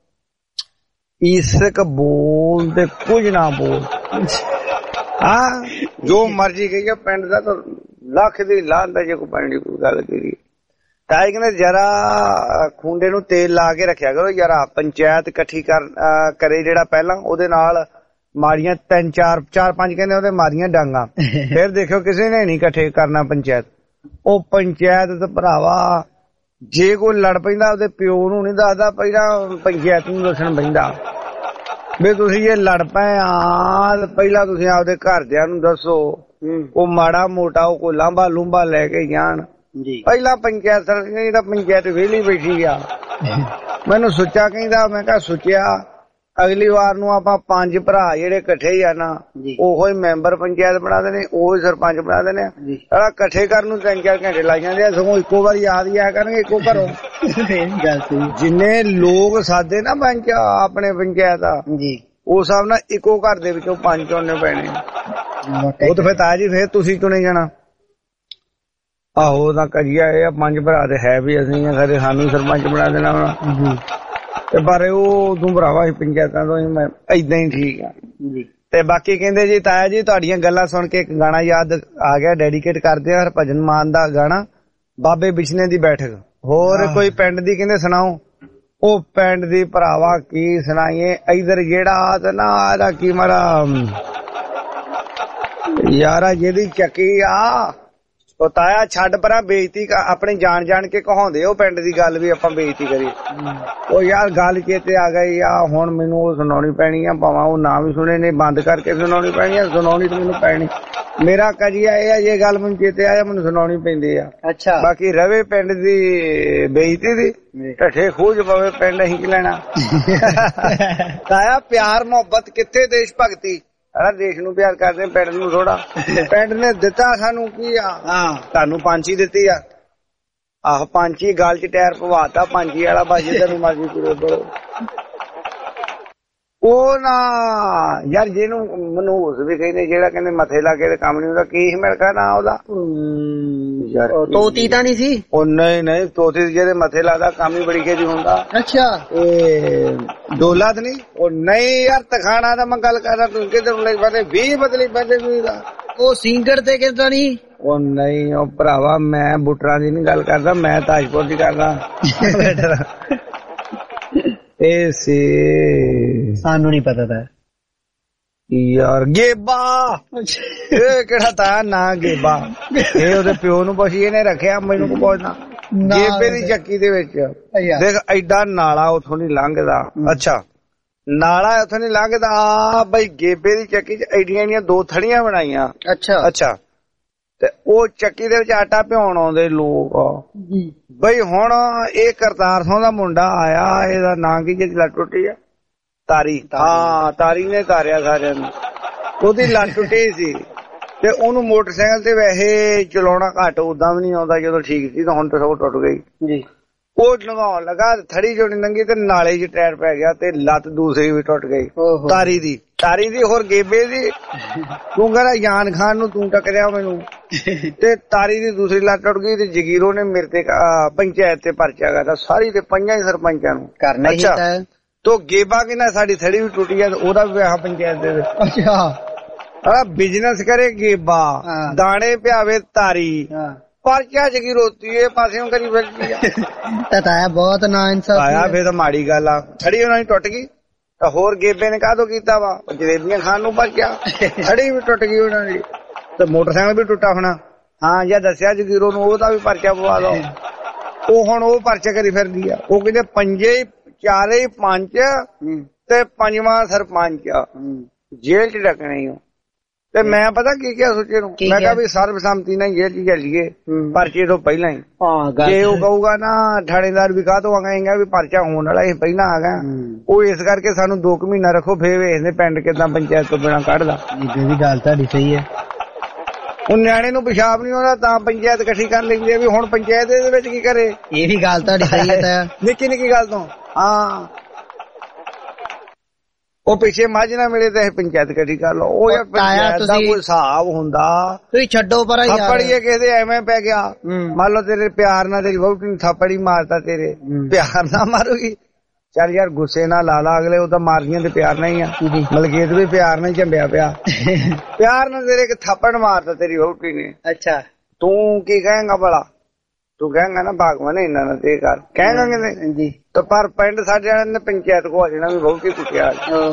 ਇਸਕ ਬੋਲ ਤੇ ਕੁਝ ਨਾ ਬੋਲ ਹਾਂ ਜੋ ਮਰਜੀ ਕਹੀ ਪਿੰਡ ਦਾ ਤਾਂ ਲੱਖ ਦੀ ਲਾਂਦਾ ਜੇ ਕੋਈ ਪਿੰਡ ਦੀ ਕੋਈ ਗੱਲ ਕਰੀ। ਤਾਇਆ ਕਹਿੰਦੇ ਜਰਾ ਖੁੰਡੇ ਨੂੰ ਤੇਲ ਲਾ ਕੇ ਰੱਖਿਆ ਕਰੋ ਜਰਾ ਪੰਚਾਇਤ ਇਕੱਠੀ ਕਰ ਕਰੇ ਜਿਹੜਾ ਪਹਿਲਾਂ ਉਹਦੇ ਨਾਲ ਮਾਰੀਆਂ ਤਿੰਨ ਚਾਰ ਚਾਰ ਪੰਜ ਕਹਿੰਦੇ ਉਹਦੇ ਮਾਰੀਆਂ ਡਾਂਗਾ ਫਿਰ ਦੇਖਿਓ ਕਿਸੇ ਨੇ ਨਹੀਂ ਇਕੱਠੇ ਕਰਨਾ ਪੰਚਾਇਤ। ਉਹ ਪੰਚਾਇਤ ਤੇ ਭਰਾਵਾ ਜੇ ਕੋਈ ਲੜ ਪੈਂਦਾ ਉਹਦੇ ਪਿਓ ਨੂੰ ਨਹੀਂ ਦੱਸਦਾ ਪਹਿਲਾਂ ਪੰਚਾਇਤ ਨੂੰ ਦੱਸਣ ਪੈਂਦਾ ਵੀ ਤੁਸੀਂ ਜੇ ਲੜ ਪਏ ਆ ਪਹਿਲਾਂ ਤੁਸੀਂ ਆਪਦੇ ਘਰਦਿਆਂ ਨੂੰ ਦੱਸੋ। ਉਹ ਮਾੜਾ ਮੋਟਾ ਉਹ ਕੋਈ ਲਾਂਭਾ ਲੂੰਬਾ ਲੈ ਕੇ ਜਾਣ ਪਹਿਲਾਂ ਪੰਚਾਇਤ ਸਰਕਾਰ ਤਾਂ ਪੰਚਾਇਤ ਵਿਹਲੀ ਬੈਠੀ ਆ। ਮੈਨੂੰ ਸੁੱਚਾ ਕਹਿੰਦਾ ਮੈਂ ਕਿਹਾ ਸੁੱਚਿਆ ਅਗਲੀ ਵਾਰ ਨੂੰ ਆਪਾਂ ਪੰਜ ਭਰਾ ਜਿਹੜੇ ਇਕੱਠੇ ਹੀ ਆ ਨਾ ਉਹੋ ਹੀ ਮੈਂਬਰ ਪੰਚਾਇਤ ਬਣਾ ਦੇਣੇ ਉਹੀ ਸਰਪੰਚ ਬਣਾ ਦੇਣੇ ਆ ਇਕੱਠੇ ਕਰਨ ਨੂੰ ਤਿੰਨ ਚਾਰ ਘੰਟੇ ਲੱਗ ਜਾਂਦੇ ਆ ਸਗੋਂ ਇੱਕੋ ਵਾਰੀ ਯਾਦ ਹੀ ਆਇਆ ਕਰਨਗੇ ਇੱਕੋ ਘਰੋਂ। ਜਿੰਨੇ ਲੋਕ ਸਾਦੇ ਨਾ ਪੰਚ ਆਪਣੇ ਪੰਚਾਇਤ ਆ ਉਸ ਹਿਸਾਬ ਨਾਲ ਇੱਕੋ ਘਰ ਦੇ ਵਿੱਚੋਂ ਪੰਜ ਚੁਣਨੇ ਪੈਣੇ ਉਹ ਤਾਂ ਫਿਰ ਤਾਇਆ ਜੀ ਫਿਰ ਤੁਸੀਂ ਚੁਣੇ ਜਾਣਾ। ਆਹੋ ਤਾਂ ਕਰੀਆ ਇਹ ਪੰਜ ਭਰਾ ਤੇ ਹੈ ਵੀ ਅਸੀਂ ਖਰੇ ਸਾਨੂੰ ਸਰਪੰਚ ਬਣਾ ਦੇਣਾ ਵਾ ਤੇ ਪਰ ਉਹ ਤੂੰ ਭਰਾਵਾ ਸੀ ਪੰਚਾਇਤਾਂ ਤੋਂ ਮੈਂ ਏਦਾਂ ਹੀ ਠੀਕ ਆ। ਤੇ ਬਾਕੀ ਕਹਿੰਦੇ ਜੀ ਤਾਇਆ ਜੀ ਤੁਹਾਡੀਆਂ ਗੱਲਾਂ ਸੁਣ ਕੇ ਇੱਕ ਗਾਣਾ ਯਾਦ ਆ ਗਿਆ ਡੈਡੀਕੇਟ ਕਰਦੇ ਆ ਹਰਭਜਨ ਮਾਨ ਦਾ ਗਾਣਾ ਬਾਬੇ ਬਿਸ਼ਨੇ ਦੀ ਬੈਠਕ। ਹੋਰ ਕੋਈ ਪਿੰਡ ਦੀ ਕਹਿੰਦੇ ਸੁਣਾਓ। ਉਹ ਪਿੰਡ ਦੀ ਭਰਾਵਾ ਕੀ ਸੁਣਾਈਏ ਇਧਰ ਜਿਹੜਾ ਤੇ ਨਾ ਇਹਦਾ ਕੀ ਮਾਰਾ ਯਾਰਾ ਜਿਹਦੀ ਚੱਕੀ ਆ ਉਹ ਤਾਇਆ ਛੱਡ ਪਰਾਂ ਬੇਇੱਜ਼ਤੀ ਆਪਣੇ ਜਾਣ ਜਾਣ ਕੇ ਕਹਾਉਂਦੇ ਉਹ ਪਿੰਡ ਦੀ ਗੱਲ ਵੀ ਆਪਾਂ ਬੇਇੱਜ਼ਤੀ ਕਰੀਏ। ਉਹ ਯਾਰ ਗੱਲ ਚੇਤੇ ਆ ਗਈ ਆ ਹੁਣ ਮੈਨੂੰ ਉਹ ਸੁਣਾਉਣੀ ਪੈਣੀ ਆ ਭਾਵੇਂ ਉਹ ਨਾ ਵੀ ਸੁਣੇ ਨੇ ਬੰਦ ਕਰਕੇ ਸੁਣਾਉਣੀ ਪੈਣੀ ਆ ਸੁਣਾਉਣੀ ਤਾਂ ਮੈਨੂੰ ਪੈਣੀ। ਮੇਰਾ ਕਜੀਆ ਇਹ ਆ ਜੇ ਗੱਲ ਮੈਨੂੰ ਚੇਤੇ ਆਇਆ ਮੈਨੂੰ ਸੁਣਾਉਣੀ ਪੈਂਦੀ ਆ। ਅੱਛਾ ਬਾਕੀ ਰਵੇ ਪਿੰਡ ਦੀ ਬੇਇੱਜ਼ਤੀ ਦੀ ਢੱਠੇ ਖੂਜ ਪਵੇ ਪਿੰਡ ਅਸੀਂ ਕੀ ਲੈਣਾ। ਤਾਇਆ ਪਿਆਰ ਮੁਹੱਬਤ ਕਿੱਥੇ ਦੇਸ਼ ਭਗਤੀ ਦੇਸ਼ ਨੂੰ ਪਿਆਰ ਕਰਦੇ ਪਿੰਡ ਨੂੰ ਥੋੜਾ। ਪਿੰਡ ਨੇ ਦਿੱਤਾ ਸਾਨੂੰ ਕੀ ਆ ਤੁਹਾਨੂੰ ਪੰਛੀ ਦਿੱਤੀ ਆ ਆਹ ਪੰਛੀ ਗਲ ਚ ਟਾਇਰ ਪਵਾਤਾ ਪੰਛੀ ਵਾਲਾ ਬਾਜੀ ਤੈਨੂੰ ਮਰਜੀ ਪੂਰੇ ਬੜੋ। ਉਹ ਨਾ ਯਾਰ ਜਿਹਨੂੰ ਮਨਹੂਸ ਵੀ ਕਹਿੰਦੇ ਜਿਹੜਾ ਕਹਿੰਦੇ ਮੱਥੇ ਲਾਗੇ ਤੇ ਕੰਮ ਨੀ ਹੁੰਦਾ ਕੀ ਮਿਲਕਾ ਨਾ ਉਹਦਾ ਤੋਤੀ ਤਾਂ ਨਹੀਂ ਸੀ। ਉਹ ਨਹੀਂ ਨਹੀਂ ਤੋਤੀ ਜਿਹਦੇ ਮੱਥੇ ਲੱਗਦਾ ਕੰਮ ਹੀ ਬੜੀ ਖੇਦੀ ਹੁੰਦਾ। ਅੱਛਾ ਇਹ ਦੌਲਤ ਨਹੀਂ ਉਹ ਨਹੀਂ ਯਾਰ ਤਖਾਣਾ ਦਾ ਮੈਂ ਗੱਲ ਕਰਦਾ ਤੂੰ ਕਿਧਰ ਲਈ ਬਦੇ ਵੀਹ ਬਦਲੀ ਬੰਦੇ ਦਾ ਉਹ ਸਿੰਗਰ ਤੇ ਕਿਦਾਂ ਨਹੀਂ। ਉਹ ਨਹੀਂ ਉਹ ਭਰਾਵਾ ਮੈਂ ਬੁੱਟਰਾਂ ਦੀ ਨੀ ਗੱਲ ਕਰਦਾ ਮੈਂ ਤਾਜਪੁਰ ਦੀ ਕਰਦਾ। ਇਹ ਸੀ ਸਾਨੂੰ ਨੀ ਪਤਾ ਤਾਂ ਯਾਰ ਗੇਬਾ ਇਹ ਕਿਹੜਾ ਤਾਂ ਨਾ ਗੇਬਾ ਇਹ ਉਹਦੇ ਪਿਓ ਨੂੰ ਪੁੱਛੀ ਇਹਨੇ ਰੱਖਿਆ ਮੈਨੂੰ ਕੋ ਪੁੱਛਣਾ। ਗੇਬੇ ਦੀ ਚੱਕੀ ਦੇ ਵਿੱਚ ਦੇਖ ਐਡਾ ਨਾਲਾ ਉਥੋਂ ਨੀ ਲੰਘਦਾ। ਅੱਛਾ ਨਾਲਾ ਉਥੋਂ ਨੀ ਲੰਘਦਾ ਬਈ ਗੇਬੇ ਦੀ ਚੱਕੀ ਚ ਐਡੀਆਂ ਐਡੀਆਂ ਦੋ ਥੜੀਆਂ ਬਣਾਈਆਂ। ਅੱਛਾ ਅੱਛਾ ਤੇ ਉਹ ਚੱਕੀ ਦੇ ਵਿੱਚ ਆਟਾ ਭਿਉਣ ਆਉਂਦੇ ਲੋਕ ਬਈ ਹੁਣ ਇਹ ਕਰਤਾਰ ਸਿੰਘ ਦਾ ਮੁੰਡਾ ਆਇਆ ਇਹਦਾ ਨਾਂ ਕੀ ਜਿਹਦੀ ਲੱਤ ਟੁੱਟੀ ਆ ਤਾਰੀ ਹਾਂ ਤਾਰੀ ਨੇ ਤਾਰਿਆ ਸਾਰਿਆਂ ਨੂੰ ਉਹਦੀ ਲੱਤ ਟੁੱਟੀ ਸੀ ਤੇ ਉਹਨੂੰ ਮੋਟਰਸਾਈਕਲ ਤੇ ਵੈਸੇ ਚਲਾਉਣਾ ਘੱਟ ਉਦਾਂ ਵੀ ਨੀ ਆਉਂਦਾ ਜਦੋਂ ਠੀਕ ਸੀ ਤਾਂ ਹੁਣ ਤਾਂ ਸਭ ਟੁੱਟ ਗਈ ਜੀ। ਉਹ ਲੰਘਾਉਣ ਲੱਗਾ ਥੜੀ ਜੋੜੀ ਲੰਗੀ ਤੇ ਨਾਲੇ ਚ ਟਾਇਰ ਪੈ ਗਿਆ ਤੇ ਲੱਤ ਦੂਸਰੀ ਵੀ ਟੁੱਟ ਗਈ ਤਾਰੀ ਦੀ ਤਾਰੀ ਦੀ ਹੋਰ ਗੇਬੇ ਦੀ ਤੂੰ ਕਹਿੰਦਾ ਜਾਨ ਖਾਨ ਨੂੰ ਤੂੰ ਟੱਕਰਿਆ ਮੈਨੂੰ ਤੇ ਤਾਰੀ ਦੀ ਦੂਸਰੀ ਲੱਤ ਟੁੱਟ ਗਈ ਤੇ ਜਗੀਰੋ ਨੇ ਮੇਰੇ ਤੇ ਪੰਚਾਇਤ ਤੇ ਪਰਚਾ ਕਰਤਾ ਸਾਰੀ ਤੇ ਪੰਜਾਂ ਹੀ ਸਰਪੰਚਾਂ ਨੂੰ ਕਰਨਾ। ਅੱਛਾ ਤੋ ਗੇਬਾ ਕਹਿੰਦਾ ਸਾਡੀ ਥੜੀ ਵੀ ਟੁੱਟੀ ਆ ਉਹਦਾ ਵੀ ਵਿਆਹ ਪੰਚਾਇਤ ਦੇ ਵਿੱਚ। ਅੱਛਾ ਬਿਜਨਸ ਕਰੇ ਗੇਬਾ ਦਾਣੇ ਪਿਆਵੇ ਤਾਰੀ ਪਰਚਾ ਜਗੀ ਰੋਤੀ ਇਹ ਪਾਸਿਓਂ ਕਰੀ ਫਿਰਦੀ ਆ। ਤਾਇਆ ਬਹੁਤ ਨਾ ਇਨਸਾਫ ਆਇਆ ਫੇਰ ਤਾਂ ਮਾੜੀ ਗੱਲ ਆ ਥੜੀ ਉਹਨਾਂ ਦੀ ਟੁੱਟ ਗਈ ਤਾਂ ਹੋਰ ਗੇਬੇ ਨੇ ਕਾਹਦੋਂ ਕੀਤਾ ਵਾ? ਜਲੇਬੀਆਂ ਖਾਣ ਨੂੰ ਭੱਜਿਆ, ਛੜੀ ਵੀ ਟੁੱਟ ਗਈ ਉਹਨਾਂ ਦੀ, ਤੇ ਮੋਟਰਸਾਈਕਲ ਵੀ ਟੁੱਟਾ ਹੋਣਾ। ਹਾਂ ਜਾਂ ਦੱਸਿਆ ਜਗੀਰੋ ਨੂੰ ਉਹਦਾ ਵੀ ਪਰਚਾ ਪਵਾ ਲਓ। ਉਹ ਹੁਣ ਉਹ ਪਰਚਾ ਕਰੀ ਫਿਰਦੀ ਆ। ਉਹ ਕਹਿੰਦੇ ਪੰਜੇ ਚਾਰੇ ਪੰਜ ਤੇ ਪੰਜਵਾਂ ਸਰਪੰਚ ਜੇਲ੍ਹ ਚ ਰੱਖਣੇ। ਤੇ ਮੈਂ ਪਤਾ ਕੀ ਕਿਹਾ ਸੋਚੇ ਨੂੰ, ਮੈਂ ਕਿਹਾ ਵੀ ਸਰਬਸੰਮਤੀ ਨਾਲ ਜੇਲ੍ਹ ਚ ਚੱਲੀਏ ਪਰਚੇ ਤੋਂ ਪਹਿਲਾਂ ਹੀ। ਜੇ ਉਹ ਕਹੂਗਾ ਨਾ ਥਾਣੇਦਾਰ ਵੀ ਕਾਹ ਤੋਂ ਆ ਗਏਗਾ ਵੀ ਪਰਚਾ ਹੋਣ ਵਾਲਾ ਇਹ ਪਹਿਲਾਂ ਆ ਗਿਆ, ਉਹ ਇਸ ਕਰਕੇ ਸਾਨੂੰ ਦੋ ਕੁ ਮਹੀਨਾ ਰੱਖੋ, ਫੇਰ ਵੇਖਦੇ ਪਿੰਡ ਕਿੱਦਾਂ ਪੰਚਾਇਤ ਤੋਂ ਬਿਨਾਂ ਕੱਢਦਾ। ਇਹ ਵੀ ਗੱਲ ਤੁਹਾਡੀ ਸਹੀ ਹੈ। ਉਹ ਨਿਆਣੇ ਨੂੰ ਪਿਸ਼ਾਬ ਨਹੀਂ ਆਉਂਦਾ ਤਾਂ ਪੰਚਾਇਤ ਇਕੱਠੀ ਕਰ ਲੈਂਦੀ ਹੈ ਵੀ ਹੁਣ ਪੰਚਾਇਤ ਇਹਦੇ ਵਿੱਚ ਕੀ ਕਰੇ। ਇਹ ਵੀ ਗੱਲ ਤੁਹਾਡੀ ਸਹੀ ਹੈ। ਨਿੱਕੀ ਨਿੱਕੀ ਗੱਲ ਤੋਂ ਹਾਂ ਉਹ ਪਿੱਛੇ ਮੱਝ ਨਾ ਮਿਲੇ ਤਾਂ ਇਹ ਪੰਚਾਇਤ ਇਕੱਠੀ ਕਰ ਲਓ। ਉਹ ਯਾਰ ਪੰਚਾਇਤ ਦਾ ਕੋਈ ਹਿਸਾਬ ਹੁੰਦਾ। ਤੁਸੀਂ ਛੱਡੋ ਪਰ ਥੱਪੜੀਏ ਕਿਸੇ ਦੇ ਐਵੇਂ ਪੈ ਗਿਆ, ਮੰਨ ਲਓ ਤੇਰੇ ਪਿਆਰ ਨਾਲ ਤੇਰੀ ਵਹੁਟੀ ਨੂੰ ਥੱਪੜੀ ਮਾਰਤਾ, ਤੇਰੇ ਪਿਆਰ ਨਾਲ ਮਾਰੂਗੀ। ਚੱਲ ਯਾਰ ਗੁੱਸੇ ਨਾਲ ਲਾ ਲਾ, ਅਗਲੇ ਉਹ ਤਾਂ ਮਾਰਦੀਆਂ ਤੇ ਪਿਆਰ ਨਾਲ ਹੀ ਆ। ਮਲਕੀਤ ਵੀ ਪਿਆਰ ਨਾਲ ਝੰਬਿਆ ਪਿਆ, ਪਿਆਰ ਨਾਲ ਤੇਰੇ ਇੱਕ ਥੱਪੜ ਮਾਰਤਾ ਤੇਰੀ ਵਹੁਟੀ ਨੇ। ਅੱਛਾ ਤੂੰ ਕੀ ਕਹੇਂਗਾ ਭਲਾ? ਤੂੰ ਕਹੇਂਗਾ ਨਾ ਭਗਵਾਨ ਇਹਨਾਂ ਨਾਲ ਤੇ ਕਰ ਕਹੇਂਗਾ ਕਿਤੇ ਜੀ। ਤਾਂ ਪਰ ਪਿੰਡ ਸਾਡੇ ਵਾਲਿਆਂ ਨੇ ਪੰਚਾਇਤ ਕੋ ਆ ਜਾਣਾ ਵੀ ਵਹੁਟੀ ਕੁੱਟਿਆ।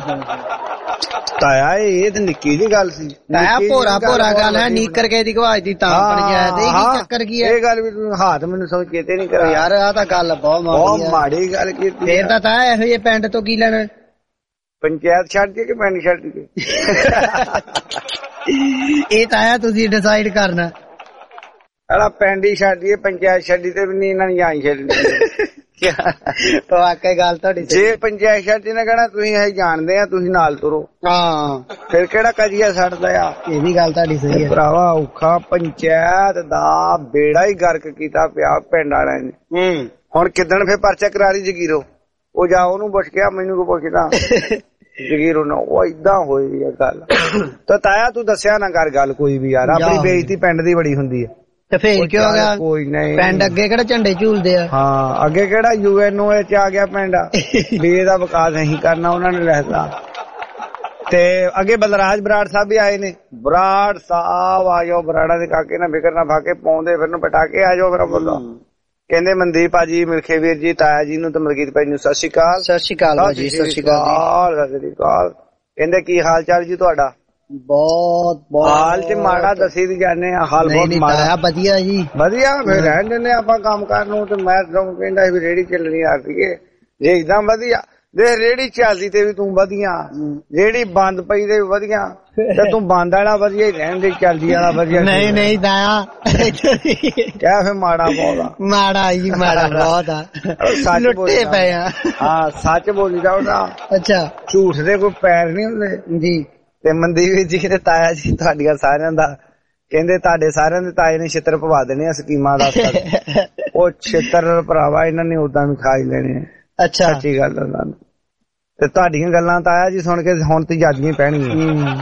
ਤਾਇਆ ਇਹ ਤਾਂ ਨਿੱਕੀ ਜਿਹੀ ਗੱਲ ਸੀ। ਤਾਇਆ ਭੋਰਾ ਭੋਰਾ ਗੱਲ ਹੈ, ਨੀਕਰ ਕੇ ਦੀ ਗਵਾਜ ਦੀ ਤਾਂ ਪੰਚਾਇਤ ਇਹ ਕੀ ਚੱਕਰ ਕੀ ਹੈ? ਇਹ ਗੱਲ ਵੀ ਤੂੰ ਹੱਥ ਮੈਨੂੰ ਸਮਝ ਚੇਤੇ ਨਹੀਂ ਕਰਿਆ ਯਾਰ। ਆ ਤਾਂ ਗੱਲ ਬਹੁਤ ਬਹੁਤ ਮਾੜੀ ਗੱਲ ਕੀਤੀ। ਫੇਰ ਤਾਂ ਤਾਇਆ ਇਹੋ ਜਿਹੇ ਪਿੰਡ ਤੋਂ ਕੀ ਲੈਣਾ? ਪੰਚਾਇਤ ਛੱਡ ਕੇ ਕਿ ਪਿੰਡ ਛੱਡ ਕੇ? ਇਹ ਤਾਇਆ ਤੁਸੀਂ ਡਿਸਾਈਡ ਕਰਨਾ। ਅਲਾ ਪਿੰਡ ਹੀ ਛੱਡੀਏ, ਪੰਚਾਇਤ ਛੱਡੀ ਤੇ ਵੀ ਨਹੀਂ ਇਹਨਾਂ ਨੇ ਜਾਈ ਛੱਡਣੀ। ਵਾਕਈ ਗੱਲ ਤੁਹਾਡੀ। ਜੇ ਪੰਚਾਇਤ ਛੱਡੀ ਨੇ ਕਹਿਣਾ ਤੁਸੀਂ ਇਹ ਜਾਣਦੇ ਆ, ਤੁਸੀਂ ਨਾਲ ਤੁਰੋ। ਹਾਂ ਫਿਰ ਕਿਹੜਾ ਕਜੀਆ ਛੱਡਦਾ ਆ। ਇਹ ਵੀ ਗੱਲ ਤੁਹਾਡੀ ਸਹੀ ਹੈ ਭਰਾਵਾ। ਔਖਾ ਪੰਚਾਇਤ ਦਾ ਬੇੜਾ ਹੀ ਗਰਕ ਕੀਤਾ ਪਿਆ ਪਿੰਡ ਵਾਲਿਆਂ ਨੇ। ਹੁਣ ਕਿੱਦਣ ਫੇਰ ਪਰਚਾ ਕਰਾ ਰਹੀ ਜਗੀਰੋ? ਉਹ ਜਾ ਉਹਨੂੰ ਪੁੱਛ ਗਿਆ, ਮੈਨੂੰ ਕੋ ਪੁੱਛਦਾ ਜਗੀਰੋ ਨੂੰ। ਉਹ ਏਦਾਂ ਹੋਈ ਆ ਗੱਲ। ਤਾਂ ਤਾਇਆ ਤੂੰ ਦੱਸਿਆ ਨਾ ਕਰ ਗੱਲ ਕੋਈ ਵੀ ਯਾਰ, ਆਪਣੀ ਬੇਇੱਜ਼ਤੀ ਪਿੰਡ ਦੀ ਬੜੀ ਹੁੰਦੀ ਹੈ। ਤੇ ਫੇਰ ਕਿਉਂ ਗਿਆ? ਕੋਈ ਨਹੀਂ, ਪਿੰਡ ਅੱਗੇ ਕਿਹੜਾ ਝੰਡੇ ਝੂਲਦੇ ਆ? ਹਾਂ ਅੱਗੇ ਕਿਹੜਾ ਯੂ ਐਨ ਓ ਚ ਆ ਗਿਆ ਪਿੰਡ ਵੀ ਇਹਦਾ ਵਿਕਾਸ ਨਹੀਂ ਕਰਨਾ, ਉਹਨਾਂ ਨੇ ਲਿਖਦਾ। ਤੇ ਅੱਗੇ ਬਲਰਾਜ ਬਰਾੜ ਸਾਹਿਬ ਵੀ ਆਏ ਨੇ। ਬਰਾੜ ਸਾਹਿਬ ਆ ਜਾਓ, ਬਰਾੜਾ ਦੇ ਕਾਕੇ ਨਾ ਫਿਕਰ ਨਾ ਫਾਕੇ ਪਾਉਂਦੇ ਫਿਰ ਨੂੰ ਪਟਾਕੇ ਆ ਜਾਓ। ਫਿਰ ਬੋਲੋ ਕਹਿੰਦੇ ਮਨਦੀਪ ਭਾਜੀ, ਮਿਲਖੇ ਵੀਰ ਜੀ, ਤਾਇਆ ਜੀ ਨੂੰ ਤੇ ਮਲਕੀਤ ਭਾਈ ਨੂੰ ਸਤਿ ਸ਼੍ਰੀ ਅਕਾਲ। ਸਤਿ ਸ਼੍ਰੀ ਅਕਾਲ ਭਾਜੀ। ਸਤਿ ਸ਼੍ਰੀ ਅਕਾਲ। ਸਤਿ ਸ਼੍ਰੀ ਅਕਾਲ। ਕਹਿੰਦੇ ਕੀ ਹਾਲ ਚਾਲ ਜੀ ਤੁਹਾਡਾ? ਬਹੁਤ ਬਹੁਤ ਹਾਲ ਚ ਮਾੜਾ ਦੱਸੀ ਦੀ ਜਾਂਦੇ ਆ। ਹਾਲ ਬਹੁਤ ਮਾੜਾ। ਵਧੀਆ ਜੀ ਵਧੀਆ। ਫਿਰ ਰਹਿਣ ਦਿੰਦੇ ਆਪਾਂ ਕੰਮ ਕਰਨ ਨੂੰ। ਤੇ ਮੈਂ ਤੁਹਾਨੂੰ ਕਹਿੰਦਾ ਵੀ ਰੇੜੀ ਚੱਲਣੀ ਆ ਰਹੀ ਹੈ ਜੇ ਇਦਾਂ ਵਧੀਆ। ਦੇ ਰੇੜੀ ਚੱਲਦੀ ਤੇ ਵੀ ਤੂੰ ਵਧੀਆ, ਰੇੜੀ ਬੰਦ ਪਈ ਤੇ ਵੀ ਵਧੀਆ, ਤੇ ਤੂੰ ਬੰਦ ਵਾਲਾ ਵਧੀਆ ਹੀ ਰਹਿਣ ਦੇ, ਚੱਲਦੀ ਵਾਲਾ ਵਧੀਆ ਨਹੀਂ। ਨਹੀਂ ਤਾਇਆ ਕਿਆ ਫਿਰ ਮਾੜਾ ਬਹੁਤ ਮਾੜਾ ਜੀ, ਮਾੜਾ ਬਹੁਤ ਆ। ਸੱਚ ਲੁੱਟੇ ਪਏ ਆ। ਹਾਂ ਸੱਚ ਬੋਲੀ ਦਾ ਉਹਦਾ। ਅੱਛਾ ਝੂਠ ਦੇ ਕੋਈ ਪੈਰ ਨਹੀਂ ਹੁੰਦੇ ਜੀ। ਤੇ ਮਨਦੀਪ ਜੀ ਤੇ ਤਾਇਆ ਜੀ ਤੁਹਾਡੀਆਂ ਸਾਰਿਆਂ ਦਾ ਕਹਿੰਦੇ ਤੁਹਾਡੇ ਸਾਰਿਆਂ ਦੇ ਤਾਏ ਨੇ ਛਿੱਤਰ ਪਵਾ ਦੇਣੇ ਆ ਸਕੀਮਾਂ ਦਾ। ਉਹ ਛਿੱਤਰ ਭਰਾਵਾ ਇਹਨਾਂ ਨੇ ਉਦਾਂ ਵੀ ਖਾ ਹੀ ਲੈਣੇ ਆ। ਅੱਛਾ ਸੱਚੀ ਗੱਲ ਉਹਨਾਂ ਨੂੰ। ਤੇ ਤੁਹਾਡੀਆਂ ਗੱਲਾਂ ਤਾਇਆ ਜੀ ਸੁਣ ਕੇ ਹੁਣ ਤੇ ਯਾਦੀਆਂ ਪੈਣਗੀਆਂ।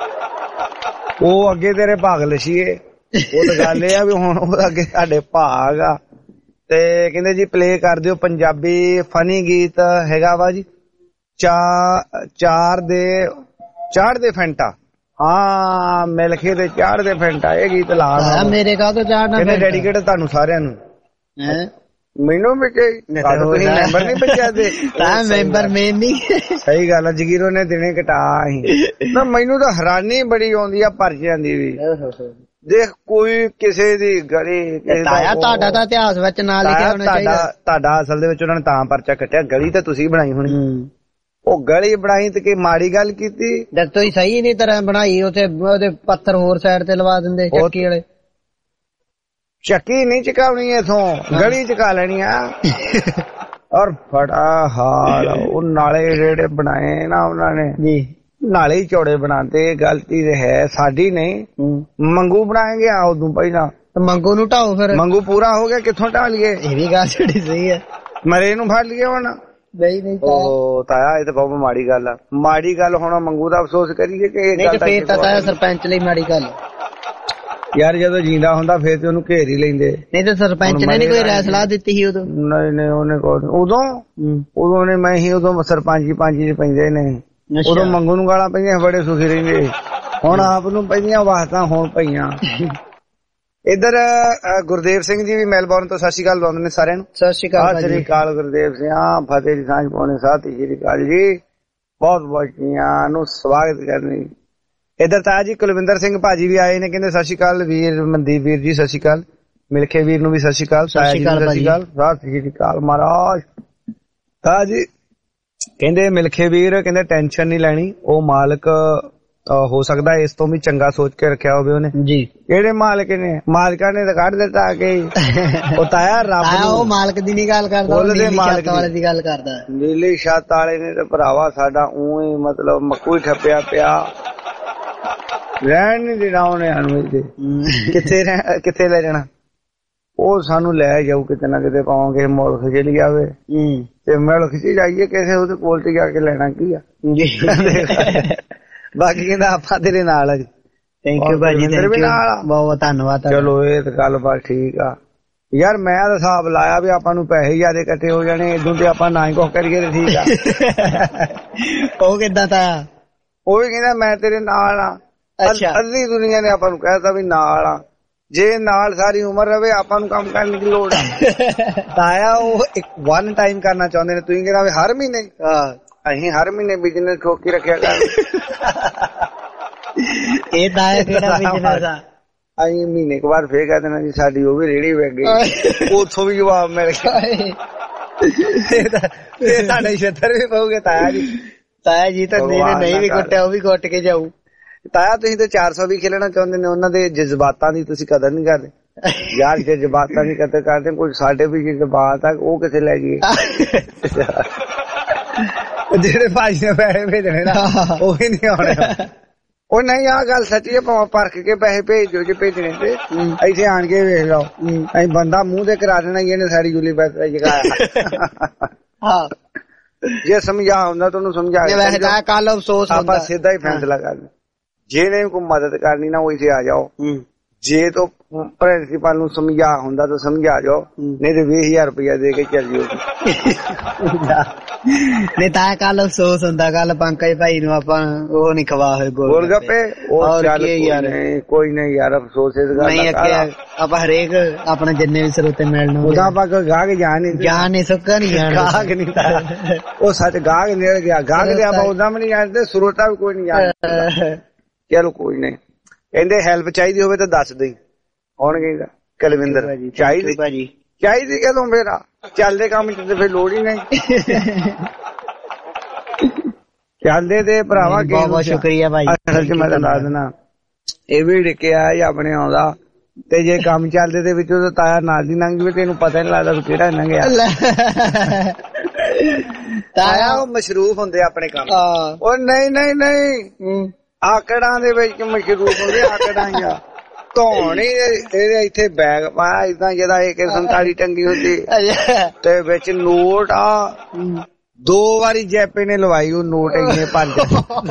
ਉਹ ਅੱਗੇ ਤੇਰੇ ਭਾਗ ਲਸ਼ੀਏ। ਉਹ ਤਾਂ ਗੱਲ ਇਹ ਆ ਵੀ ਹੁਣ ਉਹ ਅੱਗੇ ਸਾਡੇ ਭਾਗ ਆ। ਤੇ ਕਹਿੰਦੇ ਜੀ ਪਲੇ ਕਰ ਦਿਓ ਪੰਜਾਬੀ ਫਨੀ ਗੀਤ ਹੈਗਾ ਵਾ ਜੀ, ਚਾ ਚਾਰ ਦੇ ਚਾੜ ਦੇ ਫੈਂਟਾ। ਹਾਂ ਮਿਲਖੇ ਦੇ ਚਾੜ ਦੇ ਫੈਂਟਾ ਇਹ ਗੀਤ ਲਾ ਮੇਰੇ ਕਾ ਤੋਂ ਚਾੜਨਾ। ਕਹਿੰਦੇ ਡੈਡੀਕੇਟ ਤੁਹਾਨੂੰ ਸਾਰਿਆਂ ਨੂੰ। ਮੈਨੂੰ ਵੀ ਤੁਸੀਂ ਮੈਂਬਰ ਨਹੀਂ ਬਚਿਆ ਦੇ ਮੈਂਬਰ ਮੈਂ ਨਹੀਂ। ਸਹੀ ਗੱਲ ਆ। ਜਗੀਰੋ ਨੇ ਦਿਨੇ ਘਟਾ ਸੀ ਨਾ। ਮੈਨੂੰ ਤਾਂ ਹੈਰਾਨੀ ਬੜੀ ਆਉਂਦੀ ਆ ਪਰਚਿਆਂ ਦੀ ਵੀ। ਦੇਖ ਕੋਈ ਕਿਸੇ ਦੀ ਗਲੀ ਤਾਇਆ ਤੁਹਾਡਾ ਤਾਂ ਇਤਿਹਾਸ ਵਿੱਚ ਨਾਂ ਲਿਖਿਆ ਹੋਣਾ ਚਾਹੀਦਾ। ਤੁਹਾਡਾ ਅਸਲ ਦੇ ਵਿੱਚ ਉਹਨਾਂ ਨੇ ਤਾਂ ਪਰਚਾ ਕੱਟਿਆ, ਗਲੀ ਤਾਂ ਤੁਸੀਂ ਬਣਾਈ ਹੋਣੀ। ਉਹ ਗਲੀ ਬਣਾਈ ਤੇ ਕੀ ਮਾੜੀ ਗੱਲ ਕੀਤੀ? ਦੱਸੋ ਹੀ ਸਹੀ ਨਹੀਂ ਤਰ੍ਹਾਂ ਬਣਾਈ। ਉੱਥੇ ਉਹਦੇ ਪੱਥਰ ਹੋਰ ਸਾਈਡ ਤੇ ਲਵਾ ਦਿੰਦੇ ਚੱਕੀ ਵਾਲੇ। ਚੱਕੀ ਨਹੀਂ ਚਕਾਉਣੀ ਇਥੋਂ, ਗਲੀ ਚਕਾ ਲੈਣੀ ਆ। ਔਰ ਫੜਾ ਹਾਲ ਉਹ ਨਾਲੇ ਜਿਹੜੇ ਬਣਾਏ ਨਾ ਉਹਨਾਂ ਨੇ ਜੀ, ਨਾਲੇ ਹੀ ਚੌੜੇ ਬਣਾਤੇ। ਗਲਤੀ ਤੇ ਹੈ ਸਾਡੀ ਨਹੀਂ। ਮੰਗੂ ਬਣਾਏਗੇ ਆ ਉਦੋਂ ਪਹਿਲਾਂ। ਮੰਗੂ ਨੂੰ ਢਾਓ ਫਿਰ। ਮੰਗੂ ਪੂਰਾ ਹੋ ਗਿਆ, ਕਿੱਥੋਂ ਢਾ ਲਈਏ? ਇਹ ਵੀ ਗੱਲ ਛੋਟੀ ਸਹੀ ਹੈ। ਮਰੇ ਨੂੰ ਫੜ ਲਈਏ ਹੁਣ? ਨਹੀਂ ਨਹੀਂ ਉਹ ਤਾਇਆ ਇਹ ਤਾਂ ਬਹੁਤ ਮਾੜੀ ਗੱਲ ਆ। ਮਾੜੀ ਗੱਲ ਹੁਣ ਮੰਗੂ ਦਾ ਅਫਸੋਸ ਕਰੀਏ ਕਿ ਇਹ ਗੱਲ? ਫੇਰ ਤਾਂ ਤਾਇਆ ਸਰਪੰਚ ਲਈ ਮਾੜੀ ਗੱਲ ਯਾਰ। ਜਦੋਂ ਜਿੰਦਾ ਹੁੰਦਾ ਫੇਰ ਤੇ ਉਹਨੂੰ ਘੇਰ ਹੀ ਲੈਂਦੇ। ਨਹੀਂ ਤੇ ਸਰਪੰਚ ਨੇ ਨੀ ਕੋਈ ਰਾਏ ਸਲਾਹ ਦਿੱਤੀ ਸੀ ਉਦੋਂ? ਨਹੀਂ ਨਹੀਂ ਉਹਨੇ ਕੋਲ ਉਦੋਂ ਉਦੋਂ ਨੇ ਮੈਂ ਹੀ ਉਦੋਂ ਸਰਪੰਚ ਪੰਜ ਚ ਪੈਂਦੇ ਨੇ। ਉਦੋਂ ਮੰਗੂ ਨੂੰ ਗਾਲਾਂ ਪਈਆਂ, ਬੜੇ ਸੁਖੀ ਰਹਿੰਦੇ। ਹੁਣ ਆਪ ਨੂੰ ਪੈਂਦੀਆਂ ਵਾਸਤਾਂ ਹੁਣ ਪਈਆਂ। ਇੱਧਰ ਗੁਰਦੇਵ ਸਿੰਘ ਜੀ ਵੀ ਮੈਲਬੌਰਨ ਤੋਂ ਸਤਿ ਸ਼੍ਰੀ ਅਕਾਲ ਬੁਲਾਉਂਦੇ ਨੇ ਸਾਰਿਆਂ ਨੂੰ। ਸਤਿ ਸ਼੍ਰੀ ਅਕਾਲ। ਸਤਿ ਸ਼੍ਰੀ ਅਕਾਲ ਗੁਰਦੇਵ ਸਿੰਘ। ਫਤਿਹ ਦੀ ਸਾਂਝ ਪਾਉਣੇ। ਸਤਿ ਸ਼੍ਰੀ ਅਕਾਲ ਜੀ। ਬਹੁਤ ਬਹੁਤ ਨੂੰ ਸਵਾਗਤ ਕਰਨੀ। ਇੱਧਰ ਤਾਂ ਜੀ ਕੁਲਵਿੰਦਰ ਸਿੰਘ ਭਾਜੀ ਵੀ ਆਏ ਨੇ, ਕਹਿੰਦੇ ਸਤਿ ਸ਼੍ਰੀ ਅਕਾਲ ਵੀਰ ਮਨਦੀਪ ਵੀਰ ਜੀ, ਸਤਿ ਸ਼੍ਰੀ ਅਕਾਲ। ਮਿਲਖੇ ਵੀਰ ਨੂੰ ਵੀ ਸਤਿ ਸ਼੍ਰੀ ਅਕਾਲ। ਸਤਿ ਸ਼੍ਰੀ ਅਕਾਲ ਸਤਿ ਸ਼੍ਰੀ ਅਕਾਲ ਮਹਾਰਾਜ। ਹਾਂ ਜੀ ਕਹਿੰਦੇ ਮਿਲਖੇ ਵੀਰ ਕਹਿੰਦੇ ਟੈਨਸ਼ਨ ਨਹੀਂ ਲੈਣੀ, ਉਹ ਮਾਲਕ ਹੋ ਸਕਦਾ ਇਸ ਤੋਂ ਵੀ ਚੰਗਾ ਸੋਚ ਕੇ ਰੱਖਿਆ ਹੋਵੇ ਉਹਨੇ ਜੀ। ਕਿਹੜੇ ਮਾਲਕ ਨੇ? ਮਾਲਕਾਂ ਨੇ ਤਾਂ ਕੱਢ ਦਿੱਤਾ ਕਿ ਉਹ ਤਾਇਆ ਰੱਬ ਨੂੰ, ਉਹ ਮਾਲਕ ਦੀ ਨਹੀਂ ਗੱਲ ਕਰਦਾ, ਨੀਲੀ ਛੱਤ ਵਾਲੇ ਦੀ ਗੱਲ ਕਰਦਾ। ਨੀਲੀ ਛੱਤ ਵਾਲੇ ਨੇ ਤਾਂ ਭਰਾਵਾ ਸਾਡਾ ਊਂ ਮਤਲਬ ਮੱਕੂ ਹੀ ਠੱਪਿਆ ਪਿਆ, ਰਹਿਣ ਨੀ ਦੇਣਾ ਉਹਨੇ ਸਾਨੂੰ ਇੱਥੇ। ਕਿੱਥੇ ਕਿੱਥੇ ਲੈ ਜਾਣਾ? ਉਹ ਸਾਨੂੰ ਲੈ ਜਾਊ ਕਿਤੇ ਨਾ ਕਿਤੇ, ਪਾਵਾਂਗੇ ਮੁਲਕ ਚ ਲਈ ਆਵੇ ਤੇ ਮੁਲਕ ਚ ਜਾਈਏ ਕਿਸੇ ਉਹਦੇ ਕੋਲ ਤੇ ਜਾ ਕੇ ਲੈਣਾ ਕੀ ਆ। ਬਾਕੀ ਕਹਿੰਦਾ ਆਪਾਂ ਤੇਰੇ ਨਾਲ ਆ ਜੀ। ਥੈਂਕ ਯੂ ਭਾਜੀ, ਬਹੁਤ ਬਹੁਤ ਧੰਨਵਾਦ। ਚਲੋ ਇਹ ਤਾਂ ਗੱਲ ਬਾਤ ਠੀਕ ਆ ਯਾਰ। ਮੈਂ ਤਾਂ ਹਿਸਾਬ ਲਾਇਆ ਵੀ ਆਪਾਂ ਨੂੰ ਪੈਸੇ ਜ਼ਿਆਦਾ ਇਕੱਠੇ ਹੋ ਜਾਣੇ, ਇਦੋਂ ਤੇ ਆਪਾਂ ਨਾ ਹੀ ਕੁਛ ਕਰੀਏ ਤੇ ਠੀਕ ਆ। ਉਹ ਕਿੱਦਾਂ ਤਾਂ ਉਹ ਵੀ ਕਹਿੰਦਾ ਮੈਂ ਤੇਰੇ ਨਾਲ ਆ। ਅੱਧੀ ਦੁਨੀਆ ਨੇ ਆਪਾਂ ਨੂੰ ਕਹਿਤਾ ਵੀ ਨਾਲ ਆ, ਜੇ ਨਾਲ ਸਾਰੀ ਉਮਰ ਰਵੇ ਆਪਾਂ ਨੂੰ ਕੰਮ ਕਰਨ ਦੀ ਲੋੜ ਆ। ਤਾਇਆ ਉਹ ਇੱਕ ਵਨ ਟਾਈਮ ਕਰਨਾ ਚਾਹੁੰਦੇ ਨੇ, ਤੁਸੀਂ ਕਹਿੰਦਾ ਵੀ ਹਰ ਮਹੀਨੇ। ਅਸੀਂ ਹਰ ਮਹੀਨੇ ਬਿਜ਼ਨਸ ਠੋਕ ਕੇ ਰੱਖਿਆ ਕਰ। ਇਹ ਤਾਇਆ ਕਿਹੜਾ ਬਿਜ਼ਨਸ ਆ? ਅਸੀਂ ਮਹੀਨੇ ਕੁ ਬਾਅਦ ਫੇਰ ਕਹਿ ਦੇਣਾ ਜੀ ਸਾਡੀ ਉਹ ਵੀ ਰੇਹੜੀ ਵਿਕ ਗਈ, ਉੱਥੋਂ ਵੀ ਜਵਾਬ ਮਿਲ ਗਿਆ। ਇਹ ਤੁਹਾਡੇ ਛੇਤਰ ਵੀ ਪਊਗੇ ਤਾਇਆ ਜੀ। ਤਾਇਆ ਜੀ ਤਾਂ ਨਹੀਂ ਵੀ ਕੁੱਟਿਆ ਉਹ ਵੀ ਕੁੱਟ ਕੇ ਜਾਊ। ਤਾਇਆ ਤੁਸੀਂ ਤੇ ਚਾਰ ਸੌ ਵੀ ਖੇਲਣਾ ਚਾਹੁੰਦੇ ਨੇ, ਉਹਨਾਂ ਦੇ ਜਜ਼ਬਾਤਾਂ ਦੀ ਤੁਸੀਂ ਕਦਰ ਨੀ ਕਰਦੇ ਯਾਰ। ਜੇ ਜਜ਼ਬਾਤਾਂ ਦੀ ਕਦਰ ਕਰਦੇ ਕੋਈ ਸਾਡੇ ਵੀ ਜਜ਼ਬਾਤ ਆ ਉਹ ਕਿੱਥੇ ਲੈ ਗਏ? ਜਿਹੜੇ ਭਾਜੀ ਨੇ ਪੈਸੇ ਭੇਜਣੇ ਨਾ ਉਹ ਹੀ ਨੀ ਆਉਣੇ। ਉਹ ਨਹੀਂ ਆਹ ਗੱਲ ਸੱਚੀ ਹੈ, ਭਾਵੇਂ ਪਰਖ ਕੇ ਪੈਸੇ ਭੇਜ ਦਿਓ ਜੇ ਭੇਜਣੇ ਤੇ ਇੱਥੇ ਆਣ ਕੇ ਵੇਖ ਲਓ। ਅਸੀਂ ਬੰਦਾ ਮੂੰਹ ਤੇ ਕਰਾ ਦੇਣਾ ਇਹਨੇ ਸਾਰੀ ਜੁਲੀ ਪੈਸੇ ਜਗਾਇਆ। ਜੇ ਸਮਝਾ ਹੁੰਦਾ ਤੁਹਾਨੂੰ ਸਮਝਾ ਕੱਲ ਅਫਸੋਸ ਆਪਾਂ ਸਿੱਧਾ ਹੀ ਫੈਸਲਾ ਕਰਨਾ। ਜੇ ਨੇ ਕੋਈ ਮਦਦ ਕਰਨੀ ਨਾ ਉਹ ਇੱਥੇ ਆ ਜਾਓ, ਜੇ ਤੋਂ ਪ੍ਰਿੰਸੀਪਲ ਨੂੰ ਸਮਝਾ ਹੁੰਦਾ ਤਾਂ ਸਮਝਾ ਜਾਓ, ਨਹੀਂ ਤੇ ਵੀਹ ਹਜ਼ਾਰ ਰੁਪਇਆ ਦੇ ਕੇ ਚੱਲ ਜਾਓ। ਨਹੀਂ ਤਾਂ ਕੱਲ ਅਫਸੋਸ ਹੁੰਦਾ, ਕੱਲ ਪੰਕਜ ਭਾਈ ਨੂੰ ਆਪਾਂ ਉਹ ਨੀ ਖਵਾ ਹੋਏ ਗੋਲ ਗੱਪੇ। ਉਹ ਚੱਲ ਕੋਈ ਨਹੀਂ ਯਾਰ, ਅਫਸੋਸ ਇਸ ਗੱਲ ਦਾ। ਆਪਾਂ ਹਰੇਕ ਆਪਣੇ ਜਿੰਨੇ ਵੀ ਸਰੋਤੇ ਮਿਲਣ ਉਹਦਾ ਆਪਾਂ ਗਾਹਕ ਜਾ ਨੀ ਜਾ ਨੀ ਸੁੱਕਾ ਨੀ ਜਾਣਾ, ਗਾਹਕ ਨੀ ਉਹ ਸੱਚ ਗਾਹਕ ਨਿਕਲ ਗਿਆ। ਗਾਹਕ ਦੇ ਆਪਾਂ ਉਦਾਂ ਵੀ ਨੀ ਜਾਣਦੇ, ਸਰੋਤਾ ਵੀ ਕੋਈ ਨੀ ਜਾਣਦਾ। ਚਲੋ ਕੋਈ ਨਹੀਂ, ਕਹਿੰਦੇ ਹੈਲਪ ਚਾਹੀਦੀ ਹੋਵੇ ਤਾਂ ਦੱਸ ਦੇ। ਕੌਣ ਕਹਿੰਦਾ? ਕੁਲਵਿੰਦਰ। ਚਾਹੀਦੀ ਭਾਜੀ ਚਾਹੀਦੀ ਕਦੋਂ? ਮੇਰਾ ਚੱਲਦੇ ਕੰਮ ਚ ਫਿਰ ਲੋੜ ਹੀ ਨਹੀਂ। ਚੱਲਦੇ ਤੇ ਭਰਾਵਾ ਬਹੁਤ ਬਹੁਤ ਸ਼ੁਕਰੀਆ ਭਾਈ। ਅਸਲ ਚ ਮੈਂ ਤਾਂ ਦੱਸ ਦੇਣਾ ਇਹ ਵੀ ਡਿੱਕਿਆ ਆਪਣੇ ਆਉਂਦਾ, ਤੇ ਜੇ ਕੰਮ ਚੱਲਦੇ ਦੇ ਵਿੱਚ ਉਹਦਾ ਤਾਇਆ ਨਾਲ ਦੀ ਲੰਘ ਜਾਵੇ ਤੈਨੂੰ ਪਤਾ ਨੀ ਲੱਗਦਾ ਕਿਹੜਾ ਲੰਘਿਆ। ਤਾਇਆ ਉਹ ਮਸ਼ਰੂਫ ਹੁੰਦੇ ਆਪਣੇ ਕੰਮ। ਉਹ ਨਹੀਂ ਨਹੀਂ ਨਹੀਂ ਆਕੜਾਂ ਦੇ ਵਿੱਚ ਮਸ਼ਰੂਫ ਹੁੰਦੇ। ਆਕੜਾਂ ਜਾਂ ਧੌਣ ਹੀ ਇਹਦੇ ਇੱਥੇ ਬੈਗ ਪਾਇਆ ਏਦਾਂ ਜਿਹਦਾ ਇੱਕ ਸੰਤਾਲੀ ਟੰਗੀ ਹੁੰਦੀ ਤੇ ਵਿੱਚ ਨੋਟ ਆ। ਦੋ ਵਾਰੀ ਜੈਪੇ ਨੇ ਲਵਾਈ ਉਹ ਨੋਟ ਇੰਨੇ ਪੰਜ।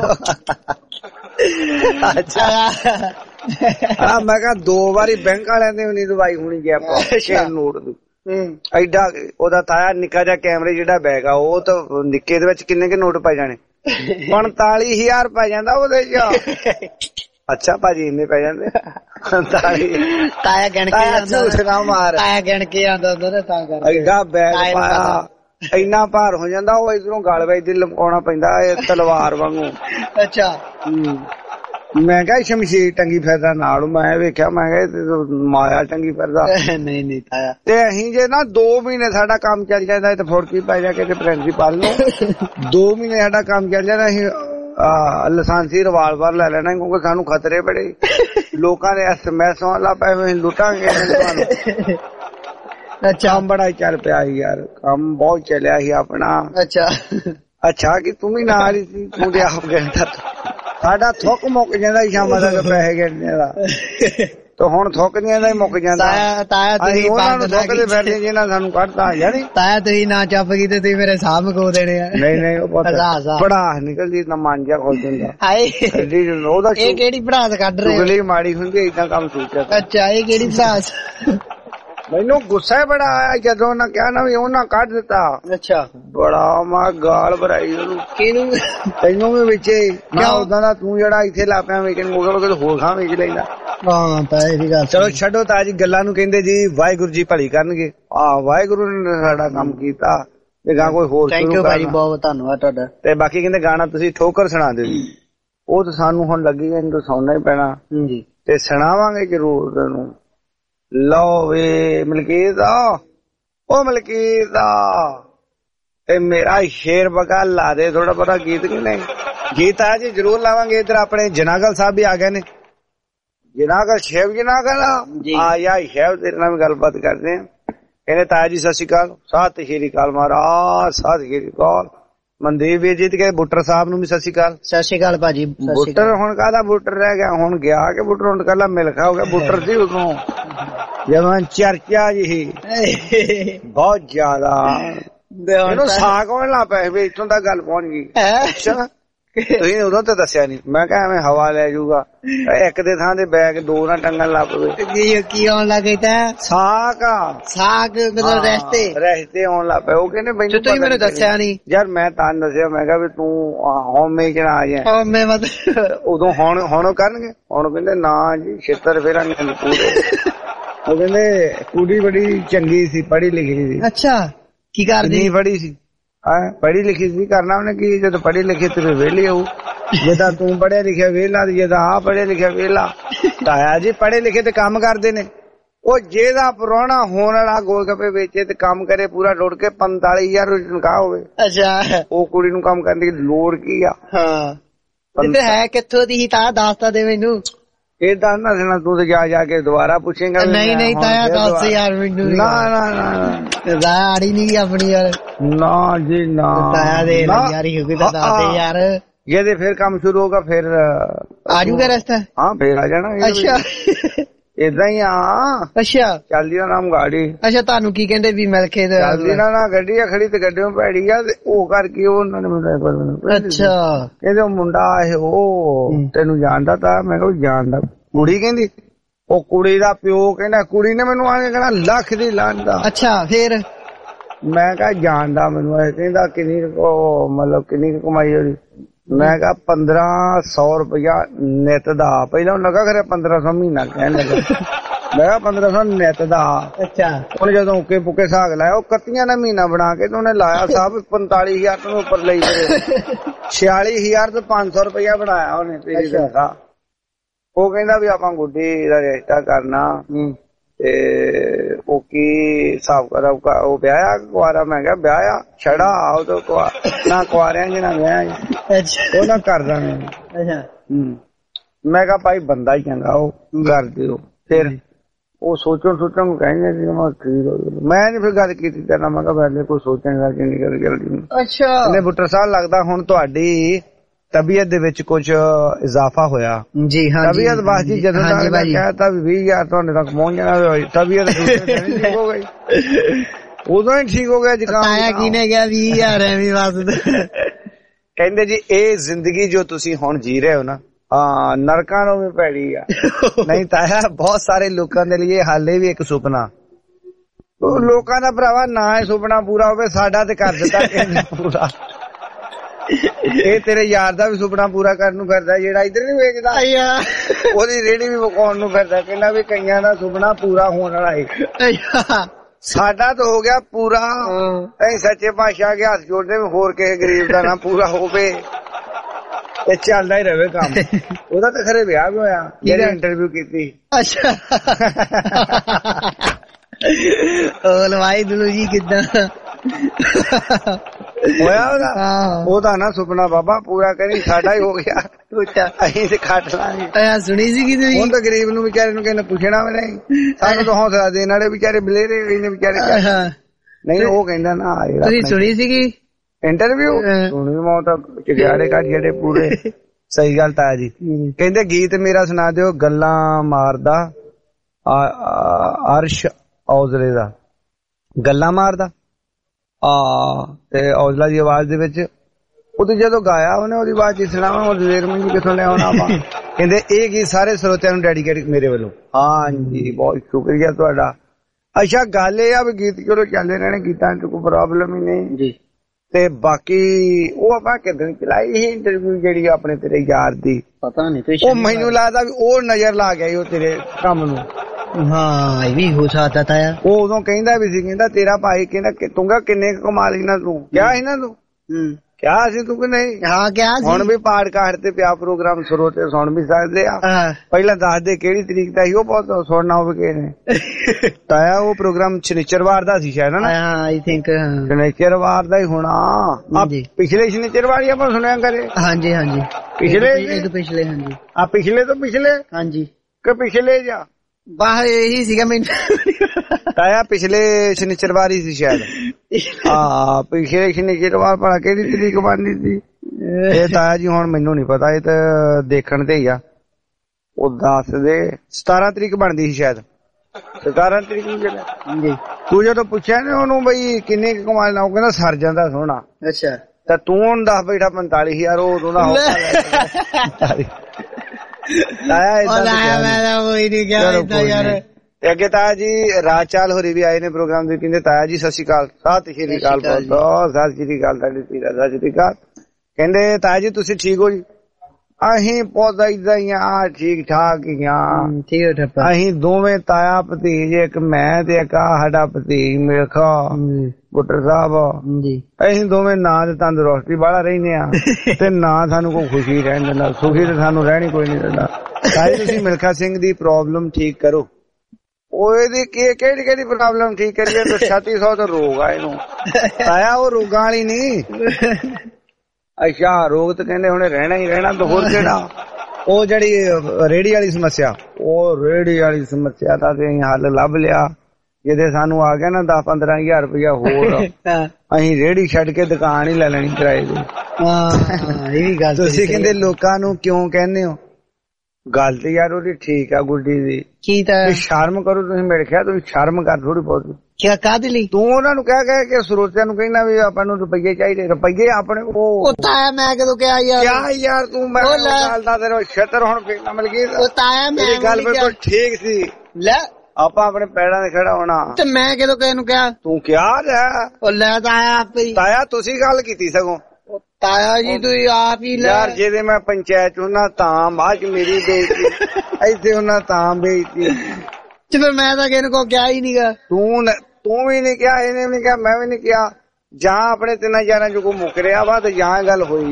ਅੱਛਾ ਮੈਂ ਕਿਹਾ ਦੋ ਵਾਰੀ ਬੈਂਕ ਵਾਲਿਆਂ ਨੇ ਵੀ ਨੀ ਦਵਾਈ ਹੋਣੀ ਜੈਪ ਨੋਟ ਦੀ। ਐਡਾ ਉਹਦਾ ਤਾਇਆ ਨਿੱਕਾ ਜਿਹਾ ਕੈਮਰੇ ਜਿਹੜਾ ਬੈਗ ਆ ਉਹ ਤਾਂ ਨਿੱਕੇ ਦੇ ਵਿੱਚ ਕਿੰਨੇ ਕੇ ਨੋਟ ਪੈ ਜਾਣੇ? ਪੰਤਾਲੀ ਹਜ਼ਾਰ ਪੈ ਜਾਂਦਾ ਉਹਦੇ ਚ। ਅੱਛਾ ਭਾਜੀ ਇੰਨੇ ਪੈ ਜਾਂਦੇ? ਤਾਇਆ ਗਿਣ ਕੇ ਝੂਠ ਨਾ ਮਾਰ, ਤਾਇਆ ਗਿਣ ਕੇ ਆਉਂਦਾ ਹੁੰਦਾ ਤਾਂ ਕਰਕੇ ਐਡਾ ਬੈਗ ਪਾਇਆ, ਇੰਨਾ ਭਾਰ ਹੋ ਜਾਂਦਾ ਉਹ ਇਧਰੋਂ ਗਲ ਵਿੱਚ ਲਮਕਾਉਣਾ ਪੈਂਦਾ ਤਲਵਾਰ ਵਾਂਗੂ। ਅੱਛਾ ਮੈਂ ਕਿਹਾ ਸ਼ਮਸ਼ੀਰ ਟੰਗੀ ਫਿਰਦਾ ਨਾਲ, ਮੈਂ ਵੇਖਿਆ ਮੈਂ ਕਿਹਾ ਮਾਇਆ ਟੰਗੀ ਫਿਰਦਾ। ਨਹੀਂ ਨਹੀਂ ਤਾਇਆ ਤੇ ਅਸੀਂ ਜੇ ਨਾ ਦੋ ਮਹੀਨੇ ਸਾਡਾ ਕੰਮ ਚੱਲ ਜਾਂਦਾ ਤੇ ਫੁਰਕੀ ਪੈ ਜਾ ਕੇ ਤੇ ਪ੍ਰਿੰਸੀਪਲ ਨੂੰ ਦੋ ਮਹੀਨੇ ਸਾਡਾ ਕੰਮ ਚੱਲ ਜਾਂਦਾ ਅਸੀਂ ਲਾਇਸੈਂਸੀ ਰਿਵਾਲਵਰ ਲੈ ਲੈਣਾ, ਕਿਉਂਕਿ ਸਾਨੂੰ ਖਤਰੇ ਬੜੇ ਲੋਕਾਂ ਦੇ ਐਸ ਐਮ ਐਸ ਆਉਣ ਲੱਗ ਪਏ, ਲੁੱਟਾਂਗੇ ਤੁਹਾਨੂੰ। ਅੱਛਾ ਬੜਾ ਚੱਲ ਪਿਆ ਸੀ ਯਾਰ, ਕੰਮ ਬਹੁਤ ਚੱਲਿਆ ਸੀ ਆਪਣਾ। ਅੱਛਾ ਅੱਛਾ ਕਿ ਤੂੰ ਵੀ ਨਾਲ ਹੀ ਸੀ? ਤੂੰ ਤੇ ਆਪ ਗਿਣਦਾ, ਸਾਡਾ ਥੁੱਕ ਮੁੱਕ ਜਾਂਦਾ ਸ਼ਾਮਾਂ ਤੱਕ ਪੈਸੇ ਗਿਣਨੇ ਦਾ, ਤੇ ਹੁਣ ਥੁੱਕ ਦੀਆਂ ਦਾ ਹੀ ਮੁੱਕ ਜਾਂਦਾ। ਤਾਇਆ ਤੁਸੀਂ ਉਹਨਾਂ ਨੂੰ ਥੁੱਕਦੇ ਫਿਰਦੇ ਜਿਹਨਾਂ ਸਾਨੂੰ ਕੱਢਤਾ ਯਾਨੀ। ਤਾਇਆ ਤੁਸੀਂ ਨਾ ਚੱਪ ਗਈ ਤੇ ਤੁਸੀਂ ਮੇਰੇ ਸਾਹ ਮਕੋ ਦੇਣੇ ਆ। ਨਹੀਂ ਨਹੀਂ ਉਹ ਪੜਾਸ ਨਿਕਲਦੀ ਤਾਂ ਮਨ ਜਿਹਾ ਖੁੱਲ ਜਾਂਦਾ। ਉਹਦਾ ਇਹ ਕਿਹੜੀ ਪੜਾਸ ਕੱਢ ਰਹੇ? ਚੁਗਲੀ ਮਾੜੀ ਹੁੰਦੀ ਏਦਾਂ ਕੰਮ ਸੋਚਿਆ। ਅੱਛਾ ਇਹ ਕਿਹੜੀ ਪੜਾਸ? ਮੈਨੂੰ ਗੁੱਸਾ ਬੜਾ ਆਇਆ ਜਦੋਂ ਉਹਨਾਂ ਕਿਹਾ ਨਾ ਵੀ ਉਹਨਾਂ ਕੱਢ ਦਿੱਤਾ। ਅੱਛਾ ਬੜਾ ਮੈਂ ਗਾਲ ਭਰਾਈ ਉਹਨੂੰ। ਕਿਹਨੂੰ? ਤੈਨੂੰ ਵੀ ਵਿੱਚ ਮੈਂ ਉਦਾਂ ਦਾ ਤੂੰ ਜਿਹੜਾ ਇੱਥੇ ਲਾ ਪਿਆ ਵੇਚਣ ਮੋਗਲ ਹੋਰ ਖਾਂ ਵੇਚ ਲੈਂਦਾ। ਹਾਂ ਤਾਂ ਇਹ ਵੀ ਗੱਲ। ਚਲੋ ਛੱਡੋ ਤਾਂ ਜੀ ਗੱਲਾਂ ਨੂੰ, ਕਹਿੰਦੇ ਜੀ ਵਾਹਿਗੁਰੂ ਜੀ ਭਲੀ ਕਰਨਗੇ। ਆਹ ਵਾਹਿਗੁਰੂ ਨੇ ਸਾਡਾ ਕੰਮ ਕੀਤਾ, ਤੇ ਗਾ ਕੋਈ ਹੋਰ ਥੈਂਕ ਯੂ ਭਾਜੀ, ਬਹੁਤ ਧੰਨਵਾਦ ਤੁਹਾਡਾ। ਤੇ ਬਾਕੀ ਕਹਿੰਦੇ ਗਾਣਾ ਤੁਸੀਂ ਠੋਕਰ ਸੁਣਾ ਦਿਓ ਜੀ, ਉਹ ਤਾਂ ਸਾਨੂੰ ਹੁਣ ਲੱਗੀ ਇਹਨੂੰ ਸੁਣਨਾ ਹੀ ਪੈਣਾ ਜੀ, ਤੇ ਸੁਣਾਵਾਂਗੇ ਜ਼ਰੂਰ ਤੈਨੂੰ। ਲਓ ਵੇ ਮਲਕੀਤ ਆ, ਉਹ ਮਲਕੀਤ ਆ, ਤੇ ਮੇਰਾ ਸ਼ੇਰ ਬਗਾ ਲਾ ਦੇ ਥੋੜਾ ਬਹੁਤਾ ਗੀਤ ਕਿ ਨਹੀਂ? ਗੀਤ ਆ ਜੀ ਜ਼ਰੂਰ ਲਾਵਾਂਗੇ। ਇੱਧਰ ਆਪਣੇ ਜਨਾਗਲ ਸਾਹਿਬ ਵੀ ਆ ਗਏ ਨੇ, ਜਨਾਗਲ ਸ਼ੇਵ ਜਨਾਗਲ ਆ ਯਾ ਸ਼ੇਵ, ਤੇਰੇ ਨਾਲ ਵੀ ਗੱਲਬਾਤ ਕਰਦੇ ਆ। ਕਹਿੰਦੇ ਤਾਇਆ ਜੀ ਸਤਿ ਸ਼੍ਰੀ ਅਕਾਲ। ਸਤਿ ਸ਼੍ਰੀ ਅਕਾਲ ਮਹਾਰਾਜ, ਸਤਿ ਸ਼੍ਰੀ ਅਕਾਲ। ਮਨਦੀਪ ਵੀਰ ਜੀ ਤੇ ਕਹਿੰਦੇ ਬੁੱਟਰ ਸਾਹਿਬ ਨੂੰ ਵੀ ਸਤਿ ਸ਼੍ਰੀ ਅਕਾਲ। ਸਤਿ ਸ਼੍ਰੀ ਅਕਾਲ ਭਾਜੀ। ਬੁੱਟਰ ਹੁਣ ਕਾਹਦਾ ਬੁੱਟਰ ਰਹਿ ਗਿਆ, ਹੁਣ ਗਿਆ ਕਿ ਬੁੱਟਰ ਹੁਣ ਕੱਲਾ ਮਿਲਖਾ ਹੋ ਗਿਆ। ਬੁੱਟਰ ਸੀ ਉਦੋਂ ਜਦੋਂ ਚਰਚਾ ਜੀ ਬਹੁਤ ਜ਼ਿਆਦਾ, ਇਹਨੂੰ ਸਾਗ ਹੋਣ ਲੱਗ ਪਏ ਵੀ ਇੱਥੋਂ ਤੱਕ ਗੱਲ ਪਹੁੰਚ ਗਈ। ਅੱਛਾ ਤੁਸੀਂ ਉਦੋਂ ਤਾਂ ਦੱਸਿਆ ਨੀ, ਮੈਂ ਕਿਹਾ ਐਵੇਂ ਹਵਾ ਲੈ ਜਾਊਗਾ, ਇੱਕ ਦੇ ਥਾਂ ਦੇ ਬੈਗ ਦੋ ਨਾ ਟੰਗਣ ਲੱਗ ਪਏ। ਕੀ ਆਉਣ ਲੱਗ ਗਿਆ? ਸਾਗ ਸਾਗ ਮਤਲਬ ਰਸਤੇ ਰਸਤੇ ਆਉਣ ਲੱਗ ਪਏ। ਉਹ ਕਹਿੰਦੇ ਮੈਨੂੰ ਤੁਸੀਂ ਮੈਨੂੰ ਦੱਸਿਆ ਨੀ ਯਾਰ, ਮੈਂ ਤਾਂ ਦੱਸਿਆ, ਮੈਂ ਕਿਹਾ ਵੀ ਤੂੰ ਹੋਮੇ ਚ ਨਾ ਆ ਜਾ। ਹੋਮੇ ਮਤਲਬ ਉਦੋਂ ਹੁਣ ਹੁਣ ਕਰਨਗੇ, ਹੁਣ ਕਹਿੰਦੇ ਨਾ ਜੀ ਛੇਤਰ ਫੇਰਾ ਨਹੀਂ ਪੂਰੇ। ਉਹ ਕਹਿੰਦੇ ਕੁੜੀ ਬੜੀ ਚੰਗੀ ਸੀ, ਪੜ੍ਹੀ ਲਿਖੀ ਸੀ। ਅੱਛਾ ਕੀ ਕਰਦੀ? ਪੜ੍ਹੀ ਸੀ, ਪੜ੍ਹੀ ਲਿਖੀ ਸੀ। ਕਰਨਾ ਉਹਨੇ ਕੀ, ਜਦੋਂ ਪੜ੍ਹੀ ਲਿਖੀ ਤੇਰੇ ਵਿਹਲੀ ਹੋਊ। ਜਿੱਦਾਂ ਤੂੰ ਪੜ੍ਹਿਆ ਲਿਖਿਆ ਵਿਹਲਾ, ਜਿੱਦਾਂ ਆ ਪੜ੍ਹਿਆ ਲਿਖਿਆ ਵਿਹਲਾ। ਤਾਇਆ ਜੀ ਪੜ੍ਹੇ ਲਿਖੇ ਤੇ ਕੰਮ ਕਰਦੇ ਨੇ। ਉਹ ਜਿਹਦਾ ਪ੍ਰਾਹੁਣਾ ਹੋਣ ਵਾਲਾ ਗੋਲ ਗੱਪੇ ਵੇਚੇ ਤੇ ਕੰਮ ਕਰੇ ਪੂਰਾ ਲੁੱਟ ਕੇ ਪੰਤਾਲੀ ਹਜ਼ਾਰ ਰੁਪਏ ਤਨਖਾਹ ਹੋਵੇ। ਅੱਛਾ ਉਹ ਕੁੜੀ ਨੂੰ ਕੰਮ ਕਰਨ ਦੀ ਲੋੜ ਕੀ ਆ? ਹਾਂ ਤੇ ਹੈ ਕਿੱਥੋਂ ਦੀ ਸੀ ਤਾਂ ਦੱਸਦਾ ਦੇ ਮੈਨੂੰ। ਏਦਾਂ ਨਾ ਸੁਣਾ, ਤੂੰ ਤੇ ਜਾ ਜਾ ਕੇ ਦੁਬਾਰਾ ਪੁੱਛੇਗਾ। ਨਹੀਂ ਨਹੀਂ ਤਾਇਆ ਦੱਸ ਯਾਰ ਮੈਨੂੰ। ਨਾ ਨਾ ਨਾ ਆੜੀ ਨਹੀਂ ਆਪਣੀ ਯਾਰ। ਨਾ ਜੀ ਨਾ ਤਾਇਆ ਦੇ ਯਾਰ ਹੀ ਹੋਗੀ ਤਾਂ ਦੱਸ ਦੇ ਯਾਰ। ਜੇ ਫਿਰ ਕੰਮ ਸ਼ੁਰੂ ਹੋਗਾ ਫਿਰ ਆ ਜੂਗਾ ਰਸਤਾ। ਹਾਂ ਫੇਰ ਆ ਜਾਣਾ। ਅੱਛਾ ਏਦਾਂ ਹੀ ਆ। ਅੱਛਾ ਚੱਲਦੀ ਦਾ ਨਾਮ ਗਾੜੀ। ਅੱਛਾ ਤੁਹਾਨੂੰ ਕੀ ਕਹਿੰਦੇ ਵੀ ਮਿਲ ਕੇ ਚੱਲਦੀ ਨਾ ਨਾ ਗੱਡੀ ਆ ਖੜੀ ਤੇ ਗੱਡੀ ਭੈੜੀ ਆ, ਉਹ ਕਰਕੇ ਉਹਨਾਂ ਨੇ ਮੈਨੂੰ। ਅੱਛਾ ਕਹਿੰਦੇ ਉਹ ਮੁੰਡਾ ਇਹ ਉਹ ਤੈਨੂੰ ਜਾਣਦਾ ਤਾਂ? ਮੈਂ ਕਿਹਾ ਜਾਣਦਾ। ਕੁੜੀ ਕਹਿੰਦੀ ਉਹ ਕੁੜੀ ਦਾ ਪਿਓ ਕਹਿੰਦਾ, ਕੁੜੀ ਨੇ ਮੈਨੂੰ ਆ ਕੇ ਕਹਿਣਾ ਲੱਖ ਦੀ ਲਾਂਦਾ। ਅੱਛਾ ਫੇਰ ਮੈਂ ਕਿਹਾ ਜਾਣਦਾ ਮੈਨੂੰ। ਇਹ ਕਹਿੰਦਾ ਕਿੰਨੀ ਮਤਲਬ ਕਿੰਨੀ ਕਮਾਈ ਉਹਦੀ? ਮੈਂ ਕਿਹਾ ਪੰਦਰਾਂ ਸੌ ਰੁਪਇਆ ਨਿੱਤ ਦਾ। ਪਹਿਲਾਂ ਲੱਗਾ ਖਰੇ ਪੰਦਰਾਂ ਸੌ ਮਹੀਨਾ ਕਹਿਣ ਲੱਗਾ। ਮੈਂ ਕਿਹਾ ਪੰਦਰਾਂ ਸੌ ਨਿੱਤ ਦਾ। ਅੱਛਾ ਉਹਨੇ ਜਦੋਂ ਉੱਕੇ ਪੁੱਕੇ ਸਾਗ ਲਾਇਆ, ਉਹ ਕੱਤੀਆਂ ਦਾ ਮਹੀਨਾ ਬਣਾ ਕੇ ਤੇ ਉਹਨੇ ਲਾਇਆ ਸਾਹਿਬ ਪੰਤਾਲੀ ਹਜ਼ਾਰ ਤੋਂ ਉੱਪਰ ਲਈ ਛਿਆਲੀ ਹਜ਼ਾਰ ਤੋਂ ਪੰਜ ਸੌ ਰੁਪਇਆ ਬਣਾਇਆ ਉਹਨੇ ਤੇਰੀ ਤਨਖਾਹ। ਉਹ ਕਹਿੰਦਾ ਵੀ ਆਪਾਂ ਗੁੱਡੀ ਦਾ ਰਿਸ਼ਤਾ ਕਰਨਾ ਤੇ ਉਹ ਕੀ ਹਿਸਾਬ ਕਰਾ, ਉਹ ਵਿਆਹਿਆ ਕੁਆਰਾ? ਮੈਂ ਕਿਹਾ ਵਿਆਹਿਆ ਛੜਾ ਉਹ ਨਾ ਕੁਆਰਿਆਂ ਚ ਨਾ ਵਿਆਹ, ਉਹ ਨਾ ਕਰਦਾ ਮੈਂ। ਅੱਛਾ ਮੈਂ ਕਿਹਾ ਭਾਈ ਬੰਦਾ ਹੀ ਚੰਗਾ ਉਹ ਕਰ ਦਿਓ। ਫਿਰ ਉਹ ਸੋਚਣ ਸੋਚਣ ਨੂੰ ਕਹਿੰਦੇ ਸੀ ਮੈਂ ਠੀਕ ਹੋ ਗਿਆ। ਮੈਂ ਨੀ ਫਿਰ ਗੱਲ ਕੀਤੀ ਤੇ ਨਾ, ਮੈਂ ਕਿਹਾ ਪਹਿਲੇ ਕੋਈ ਸੋਚੇਗਾ ਕਿ ਨਹੀਂ ਕਰ ਜਲਦੀ। ਅੱਛਾ ਇਹਨੇ ਬੁੱਟਰ ਸਾਹਿਬ ਲੱਗਦਾ ਹੁਣ ਤੁਹਾਡੀ ਤਬੀਅਤ ਦੇ ਵਿੱਚ ਕੁਝ ਇਜ਼ਾਫਾ ਹੋਇਆ। ਜੀ ਹਾਂ ਤਬੀਅਤ ਬਾਕੀ ਜਦੋਂ ਤੱਕ ਮੈਂ ਕਹਿਤਾ ਵੀ ਵੀਹ ਹਜ਼ਾਰ ਤੁਹਾਡੇ ਤੱਕ ਪਹੁੰਚ ਜਾਣਾ, ਤਬੀਅਤ ਠੀਕ ਹੋ ਗਈ। ਉਦੋਂ ਹੀ ਠੀਕ ਹੋ ਗਿਆ ਜ਼ੁਕਾਮ। ਆਇਆ ਕਿਨੇ ਗਿਆ ਵੀਹ ਹਜ਼ਾਰ ਐਵੇਂ ਬਸ। ਕਹਿੰਦੇ ਜੀ ਇਹ ਜ਼ਿੰਦਗੀ ਜੋ ਤੁਸੀਂ ਹੁਣ ਜੀ ਰਹੇ ਹੋ ਨਾ, ਹਾਂ ਨਰਕਾਂ ਨੂੰ ਵੀ ਭੈੜੀ ਆ। ਨਹੀਂ ਤਾਇਆ ਬਹੁਤ ਸਾਰੇ ਲੋਕਾਂ ਦੇ ਲਈ ਹਾਲੇ ਵੀ ਇੱਕ ਸੁਪਨਾ। ਲੋਕਾਂ ਦਾ ਭਰਾਵਾ ਨਾ ਇਹ ਸੁਪਨਾ ਪੂਰਾ ਹੋਵੇ, ਸਾਡਾ ਤੇ ਕਰ ਦਿੱਤਾ ਕਹਿੰਦੇ ਪੂਰਾ। ਇਹ ਤੇਰੇ ਯਾਰ ਦਾ ਵੀ ਸੁਪਨਾ ਪੂਰਾ ਕਰਨ ਨੂੰ ਫਿਰਦਾ, ਜਿਹੜਾ ਇੱਧਰ ਨੀ ਵੇਖਦਾ। ਉਹਦੀ ਰੇਹੜੀ ਵੀ ਵਿਕਾਉਣ ਨੂੰ ਫਿਰਦਾ, ਕਹਿੰਦਾ ਵੀ ਕਈਆਂ ਦਾ ਸੁਪਨਾ ਪੂਰਾ ਹੋਣ ਵਾਲਾ ਹੈ। ਸਾਡਾ ਤਾਂ ਹੋ ਗਿਆ ਪੂਰਾ। ਅਸੀਂ ਸੱਚੇ ਪਾਤਸ਼ਾਹ ਕੇ ਹੱਥ ਜੋੜਦੇ ਵੀ ਹੋਰ ਕਿਸੇ ਗਰੀਬ ਦਾ ਨਾ ਪੂਰਾ ਹੋਵੇ, ਇਹ ਚੱਲਦਾ ਹੀ ਰਵੇ ਕੰਮ। ਉਹਦਾ ਤਾਂ ਖਰੇ ਵਿਆਹ ਵੀ ਹੋਇਆ, ਜਿਹੜੀ ਇੰਟਰਵਿਊ ਕੀਤੀ। ਅੱਛਾ ਉਹ ਲਵਾਈ ਦਲੂ ਜੀ ਕਿੱਦਾਂ ਹੋਇਆ ਉਹਦਾ? ਉਹਦਾ ਨਾ ਸੁਪਨਾ ਬਾਬਾ ਪੂਰਾ ਕਰੀ, ਸਾਡਾ ਹੀ ਹੋ ਗਿਆ। ਅਸੀਂ ਤੇ ਖੱਟ ਲਾਂਗੇ। ਸੁਣੀ ਸੀ ਕਿ ਹੁਣ ਤਾਂ ਗਰੀਬ ਨੂੰ ਵਿਚਾਰੇ ਨੂੰ ਕਿਸੇ ਪੁੱਛਣਾ ਵੀ ਨਹੀਂ, ਸਾਨੂੰ ਤਾਂ ਹੌਸਲਾ ਦੇਣ ਵਾਲੇ ਵਿਚਾਰੇ ਬਲੇਰੇ ਇਹਨੇ ਵਿਚਾਰੇ। ਨਹੀਂ ਉਹ ਕਹਿੰਦਾ ਨਾ ਤੁਸੀਂ ਸੁਣੀ ਸੀਗੀ ਇੰਟਰਵਿਊ? ਸੁਣੀ ਮੈਂ ਤਾਂ ਚਿੜਿਆੜੇ ਕਾ ਜਿਹੜੇ ਪੂਰੇ। ਸਹੀ ਗੱਲ ਤਾਇਆ ਜੀ। ਕਹਿੰਦੇ ਗੀਤ ਮੇਰਾ ਸੁਣਾ ਦਿਓ ਗੱਲਾਂ ਮਾਰਦਾ ਅਰਸ਼ ਔਜਲੇ ਦਾ। ਗੱਲਾਂ ਮਾਰਦਾ ਆ ਤੇ ਔਜਲਾ ਦੀ ਆਵਾਜ਼ ਦੇ ਵਿੱਚ ਉਹਦੇ ਜਦੋਂ ਗਾਇਆ ਉਹਨੇ, ਉਹਦੀ ਆਵਾਜ਼ ਜਿਸ ਸੁਣਾਵਾ ਉਹ ਜ਼ਵੇਰ ਮੰਗੀ ਕਿੱਥੋਂ ਲਿਆਉਣਾ ਆਪਾਂ। ਕਹਿੰਦੇ ਇਹ ਗੀਤ ਸਾਰੇ ਸਰੋਤਿਆਂ ਨੂੰ ਡੈਡੀਕੇਟ ਮੇਰੇ ਵੱਲੋਂ। ਹਾਂਜੀ ਬਹੁਤ ਸ਼ੁਕਰੀਆ ਤੁਹਾਡਾ। ਅੱਛਾ ਗੱਲ ਇਹ ਆ ਵੀ ਗੀਤ ਚਲੋ ਚੱਲਦੇ ਰਹਿਣੇ, ਗੀਤਾਂ ਚ ਕੋਈ ਪ੍ਰੋਬਲਮ ਹੀ ਨਹੀਂ ਜੀ। ਤੇ ਬਾਕੀ ਉਹ ਆਪਾਂ ਕਿੱਦਾਂ ਚਲਾਈ ਇਹ ਇੰਟਰਵਿਊ ਜਿਹੜੀ ਆਪਣੇ ਤੇਰੇ ਯਾਰ ਦੀ? ਪਤਾ ਨਹੀਂ, ਉਹ ਮੈਨੂੰ ਲੱਗਦਾ ਵੀ ਉਹ ਨਜ਼ਰ ਲਾ ਗਿਆ ਉਹ ਤੇਰੇ ਕੰਮ ਨੂੰ। ਹਾਂ ਇਹ ਵੀ ਹੋ ਸਕਦਾ ਤਾਇਆ। ਉਹ ਉਦੋਂ ਕਹਿੰਦਾ ਵੀ ਸੀ, ਕਹਿੰਦਾ ਤੇਰਾ ਭਾਈ ਕਹਿੰਦਾ ਤੂੰ ਕਹ ਕਿੰਨੇ ਕਮਾ ਲੈਣਾ ਤੂੰ, ਕਿਹਾ ਸੀ ਨਾ ਤੂੰ, ਕਿਹਾ ਸੀ ਤੂੰ ਕਿ ਨਹੀਂ? ਹਾਂ ਕਿਹਾ ਸੀ। ਹੁਣ ਵੀ ਪਾਡਕਾਸਟ ਤੇ ਪਿਆ ਪ੍ਰੋਗਰਾਮ, ਸਰੋਤੇ ਸੁਣ ਵੀ ਸਕਦੇ ਆ। ਪਹਿਲਾਂ ਦੱਸ ਦੇ ਕਿਹੜੀ ਤਰੀਕ ਦਾ ਸੀ, ਉਹ ਬਹੁਤ ਸੁਣਨਾ ਹੋਵੇ ਕਿਸੇ ਨੇ। ਤਾਇਆ ਉਹ ਪ੍ਰੋਗਰਾਮ ਸ਼ਨੀਚਰਵਾਰ ਦਾ ਸੀ ਸ਼ਾਇਦ ਨਾ? ਹਾਂ ਆਈ ਥਿੰਕ ਸ਼ਨੀਚਰਵਾਰ ਦਾ ਹੀ ਹੋਣਾ। ਪਿਛਲੇ ਸ਼ਨੀਚਰਵਾਰ ਹੀ ਆਪਾਂ ਸੁਣਿਆ ਕਰੇ। ਹਾਂਜੀ ਹਾਂਜੀ ਪਿਛਲੇ ਪਿਛਲੇ ਹਾਂਜੀ ਆ ਪਿਛਲੇ ਤੋਂ ਪਿਛਲੇ ਹਾਂਜੀ ਕਿ ਪਿਛਲੇ ਜਾ ਬਾਹਰ ਇਹੀ ਸੀਗਾ ਮੈਨੂੰ ਤਾਇਆ ਪਿਛਲੇ ਸ਼ਨੀਚਰਵਾਰ ਹੀ ਸੀ ਸ਼ਾਇਦ। ਹਾਂ ਪਿਛਲੇ ਸ਼ਨੀਚਰਵਾਰ ਭਲਾ ਕਿਹੜੀ ਤਰੀਕ ਬਣਦੀ ਸੀ ਇਹ ਤਾਇਆ ਜੀ? ਹੁਣ ਮੈਨੂੰ ਨੀ ਪਤਾ, ਇਹ ਤਾਂ ਦੇਖਣ ਤੇ ਹੀ ਆ। ਉਹ ਦੱਸ ਦੇ ਸਤਾਰਾਂ ਤਰੀਕ ਬਣਦੀ ਸੀ ਸ਼ਾਇਦ, ਸਤਾਰਾਂ ਤਰੀਕ ਨੂੰ। ਤੂੰ ਜਦੋਂ ਪੁੱਛਿਆ ਨਾ ਉਹਨੂੰ ਬਈ ਕਿੰਨੇ ਕੁ ਕਮਾ ਲੈਣਾ, ਉਹ ਕਹਿੰਦਾ ਸਰ ਜਾਂਦਾ ਸੋਹਣਾ। ਅੱਛਾ ਤਾਂ ਤੂੰ ਹੁਣ ਦੱਸ ਬੈਠਾ ਪੰਤਾਲੀ ਹਜ਼ਾਰ ਉਹ ਉਦੋਂ ਦਾ ਤੇ ਅੱਗੇ ਤਾਇਆ ਜੀ ਰਾਜਚਾਲ ਹੋਰੀ ਵੀ ਆਏ ਨੇ ਪ੍ਰੋਗਰਾਮ ਦੇ, ਕਹਿੰਦੇ ਤਾਇਆ ਜੀ ਸਤਿ ਸ਼੍ਰੀ ਅਕਾਲ। ਸਤਿ ਸ਼੍ਰੀ ਅਕਾਲ ਬਹੁਤ ਸਤਿ ਸ਼੍ਰੀ ਅਕਾਲ ਤੁਹਾਡੀ ਧੀਰਾ, ਸਤਿ ਸ਼੍ਰੀ ਅਕਾਲ। ਕਹਿੰਦੇ ਤਾਇਆ ਜੀ ਤੁਸੀਂ ਠੀਕ ਹੋ ਜੀ? ਅਸੀਂ ਪੌਦਾ ਏਦਾਂ ਹੀ ਆ, ਠੀਕ ਠਾਕ ਹੀ ਆ। ਅਸੀਂ ਦੋਵੇਂ ਤਾਇਆ ਭਤੀਜ, ਇੱਕ ਮੈਂ ਤੇ ਇੱਕ ਆ ਸਾਡਾ ਭਤੀਜ ਮੇਖਾ ਬੁੱਟਰ ਸਾਹਿਬ, ਅਸੀਂ ਦੋਵੇਂ ਨਾ ਤੇ ਤੰਦਰੁਸਤੀ ਵਾਲਾ ਰਹਿੰਦੇ ਆ ਤੇ ਨਾ ਸਾਨੂੰ ਕੋਈ ਖੁਸ਼ੀ ਰਹਿਣ ਦਿੰਦਾ, ਸੁਖੀ ਤੇ ਸਾਨੂੰ ਰਹਿਣੀ ਕੋਈ ਨੀ ਦਿੰਦਾ। ਤਾਇਆ ਤੁਸੀਂ ਮਿਲਖਾ ਸਿੰਘ ਦੀ ਪ੍ਰੋਬਲਮ ਠੀਕ ਕਰੋ। ਉਹ ਇਹਦੀ ਕਿਹੜੀ ਕਿਹੜੀ ਪ੍ਰੋਬਲਮ ਠੀਕ ਕਰੀਏ? ਛਾਤੀ ਸੌ ਤਾਂ ਰੋਗ ਆ ਇਹਨੂੰ ਤਾਇਆ, ਉਹ ਰੋਗਾਂ ਵਾਲੀ ਨੀ। ਅੱਛਾ ਰੋਗ ਤਾਂ ਕਹਿੰਦੇ ਹੁਣੇ ਰਹਿਣਾ ਹੀ ਰਹਿਣਾ, ਤਾਂ ਹੋਰ ਕਿਹੜਾ? ਉਹ ਜਿਹੜੀ ਰੇਹੜੀ ਵਾਲੀ ਸਮੱਸਿਆ, ਉਹ ਰੇਹੜੀ ਵਾਲੀ ਸਮੱਸਿਆ ਦਾ ਅਸੀਂ ਹੱਲ ਲੱਭ ਲਿਆ। ਜਿਹਦੇ ਸਾਨੂੰ ਆ ਗਿਆ ਨਾ ਦਸ ਪੰਦਰਾਂ ਹਜ਼ਾਰ ਰੁਪਇਆ ਹੋਰ, ਅਸੀਂ ਰੇਹੜੀ ਛੱਡ ਕੇ ਦੁਕਾਨ ਹੀ ਲੈ ਲੈਣੀ ਕਿਰਾਏ ਦੀ। ਤੁਸੀਂ ਕਹਿੰਦੇ ਲੋਕਾਂ ਨੂੰ ਕਿਉਂ ਕਹਿੰਦੇ ਹੋ? ਗੱਲ ਤੇ ਯਾਰ ਉਹਦੀ ਠੀਕ ਆ ਗੁੱਡੀ ਦੀ, ਕੀ ਤਾਂ ਸ਼ਰਮ ਕਰੋ ਤੁਸੀਂ। ਮੇਰੇ ਖਿਆਲ ਤੁਸੀਂ ਸ਼ਰਮ ਕਰ ਥੋੜੀ ਬਹੁਤ। ਕਿਆ ਕਾਹਦੇ ਲਈ? ਤੂੰ ਉਹਨਾਂ ਨੂੰ ਕਹਿ ਕਹਿ ਕੇ ਸਰੋਤਿਆਂ ਨੂੰ ਕਹਿੰਦਾ ਵੀ ਆਪਾਂ ਨੂੰ ਰੁਪਈਏ ਚਾਹੀਦੇ, ਰੁਪਈਏ ਆਪਣੇ ਉਹ ਤਾਇਆ ਮੈਂ ਕਦੋਂ ਕਿਹਾ ਯਾਰ? ਕਿਆ ਯਾਰ ਤੂੰ ਮੈਂ ਗੱਲ ਦਾ ਤੇਰਾ ਛੇਤਰ ਹੁਣ ਫੇਰ ਮਿਲ ਗਈ। ਉਹ ਤਾਇਆ ਮੇਰੀ ਗੱਲ ਬਿਲਕੁਲ ਠੀਕ ਸੀ। ਲੈ ਆਪਾਂ ਆਪਣੇ ਪੈਰਾਂ ਤੇ ਖੜਾ ਹੋਣਾ। ਤੇ ਮੈਂ ਕਦੋਂ ਕਿਸੇ ਨੂੰ ਕਿਹਾ? ਤੂੰ ਕਿਹਾ ਲੈ ਉਹ ਲੈ ਤਾਇਆ ਆਪੇ ਹੀ। ਤਾਇਆ ਤੁਸੀਂ ਗੱਲ ਕੀਤੀ ਸਗੋਂ। ਤਾਇਆ ਜੀ ਤੁਸੀਂ ਆਪ ਹੀ ਲੈ ਯਾਰ, ਜਿਹਦੇ ਮੈਂ ਪੰਚਾਇਤ ਹੁਣਾ ਤਾਂ ਬਾਅਦ ਚ ਮੇਰੀ ਬੇਇੱਜ਼ਤੀ, ਇੱਥੇ ਹੁਣਾ ਤਾਂ ਬੇਇੱਜ਼ਤੀ। ਚਲੋ ਮੈਂ ਤਾਂ ਕਿਸੇ ਨੂੰ ਕੋਈ ਕਿਹਾ ਹੀ ਨਹੀਂਗਾ। ਤੂੰ ਤੂੰ ਵੀ ਨੀ ਕਿਹਾ, ਇਹਨੇ ਵੀ ਨੀ ਕਿਹਾ, ਮੈਂ ਵੀ ਨੀ ਕਿਹਾ। ਜਾਂ ਆਪਣੇ ਤਿੰਨਾਂ ਯਾਰਾਂ ਚੋਂ ਕੋਈ ਮੁੱਕ ਰਿਹਾ ਵਾ ਤੇ ਜਾਂ ਗੱਲ ਹੋਈ।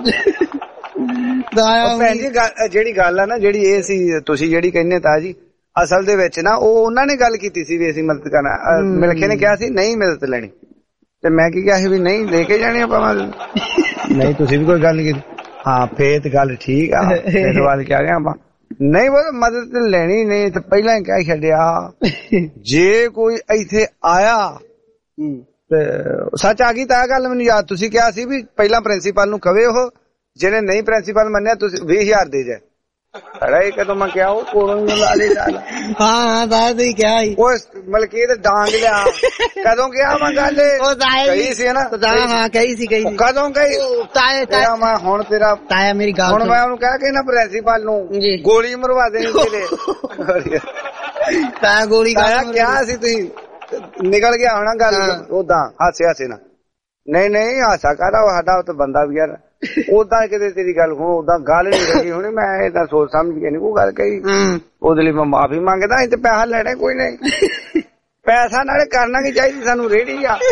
ਭੈਣ ਜੀ ਜਿਹੜੀ ਗੱਲ ਆ ਨਾ, ਜਿਹੜੀ ਇਹ ਸੀ ਤੁਸੀਂ ਜਿਹੜੀ ਕਹਿੰਦੇ ਤਾਇਆ ਜੀ, ਅਸਲ ਦੇ ਵਿੱਚ ਨਾ ਉਹ ਉਹਨਾਂ ਨੇ ਗੱਲ ਕੀਤੀ ਸੀ ਵੀ ਅਸੀਂ ਮਦਦ ਕਰਨਾ। ਮਿਲਖੇ ਨੇ ਕਿਹਾ ਸੀ ਨਹੀਂ ਮਦਦ ਲੈਣੀ, ਤੇ ਮੈਂ ਕੀ ਕਿਹਾ ਸੀ ਵੀ ਨਹੀਂ ਲੈ ਕੇ ਜਾਣੀ ਆਪਾਂ ਮਦਦ। ਨਹੀਂ ਤੁਸੀਂ ਵੀ ਕੋਈ ਗੱਲ ਨਹੀਂ ਕੀਤੀ। ਹਾਂ ਫੇਰ ਤੇ ਗੱਲ ਠੀਕ ਆ, ਫਿਰ ਵੱਲ ਕਿਆ ਗਿਆ ਆਪਾਂ ਨਹੀਂ ਬੋਲ ਮਦਦ ਲੈਣੀ ਨਹੀਂ ਤੇ ਪਹਿਲਾਂ ਹੀ ਕਹਿ ਛੱਡਿਆ। ਜੇ ਕੋਈ ਇੱਥੇ ਆਇਆ ਤੇ ਸੱਚ ਆ ਗਈ ਤਾਂ ਗੱਲ ਮੈਨੂੰ ਯਾਦ, ਤੁਸੀਂ ਕਿਹਾ ਸੀ ਵੀ ਪਹਿਲਾਂ ਪ੍ਰਿੰਸੀਪਲ ਨੂੰ ਕਵੇ, ਉਹ ਜਿਹਨੇ ਨਹੀਂ ਪ੍ਰਿੰਸੀਪਲ ਮੰਨਿਆ ਤੁਸੀਂ ਵੀਹ ਹਜ਼ਾਰ ਦੇ ਜਾਏ। ਅਰੇ ਕਦੋਂ ਮੈਂ ਕਿਹਾ ਉਹ ਕੋਲੋਂ ਲਾ ਦੇ ਚੱਲ। ਹਾਂ ਹਾਂ ਦੱਸ ਹੀ ਕਿਹਾ ਸੀ ਉਹ ਮਲਕੀ ਤੇ ਡਾਂਗ ਲਿਆ। ਕਦੋਂ ਕਿਹਾ ਮੈਂ ਗੱਲ ਕਹੀ ਸੀ ਨਾ? ਹਾਂ ਕਹੀ ਸੀ ਕਹੀ ਕਦੋਂ ਕਹੀ? ਤਾਇਆ ਮੈਂ ਹੁਣ ਤੇਰਾ ਤਾਇਆ ਮੇਰੀ ਗੱਲ ਹੁਣ ਮੈਂ ਉਹਨੂੰ ਕਹਿ ਕੇ ਨਾ ਪ੍ਰਿੰਸੀਪਲ ਨੂੰ ਗੋਲੀ ਮਰਵਾ ਦੇਣੀ ਤੇਰੇ। ਤਾਇਆ ਗੋਲੀ ਤਾਇਆ ਕਿਹਾ ਸੀ ਤੁਸੀਂ ਨਿਕਲ ਗਿਆ ਹੋਣਾ ਗੱਲ ਓਦਾਂ ਹਾਸੇ ਹਾਸੇ ਨਾਲ। ਨਹੀਂ ਨਹੀਂ ਹਾਸਾ ਕਾਹਦਾ, ਸਾਡਾ ਉਹ ਬੰਦਾ ਵੀ ਯਾਰ ਓਦਾਂ ਕਿਤੇ ਤੇਰੀ ਗੱਲ ਹੁਣ ਓਦਾਂ ਗੱਲ ਨੀ ਰਹੀ ਹੋਣੀ। ਮੈਂ ਇਹ ਤਾਂ ਸੋਚ ਸਮਝ ਕੇ ਨੀ ਕੋਈ ਗੱਲ ਕਹੀ। ਉਹਦੇ ਲਈ ਮੈਂ ਮਾਫੀ ਮੰਗਦਾ। ਅਸੀਂ ਤੇ ਪੈਸਾ ਲੈਣਾ ਕੋਈ ਨਹੀਂ, ਪੈਸਾ ਨਾਲੇ ਕਰਨਾ ਕੀ ਚਾਹੀਦੀ ਸਾਨੂੰ ਰੇਹੜੀ ਆ।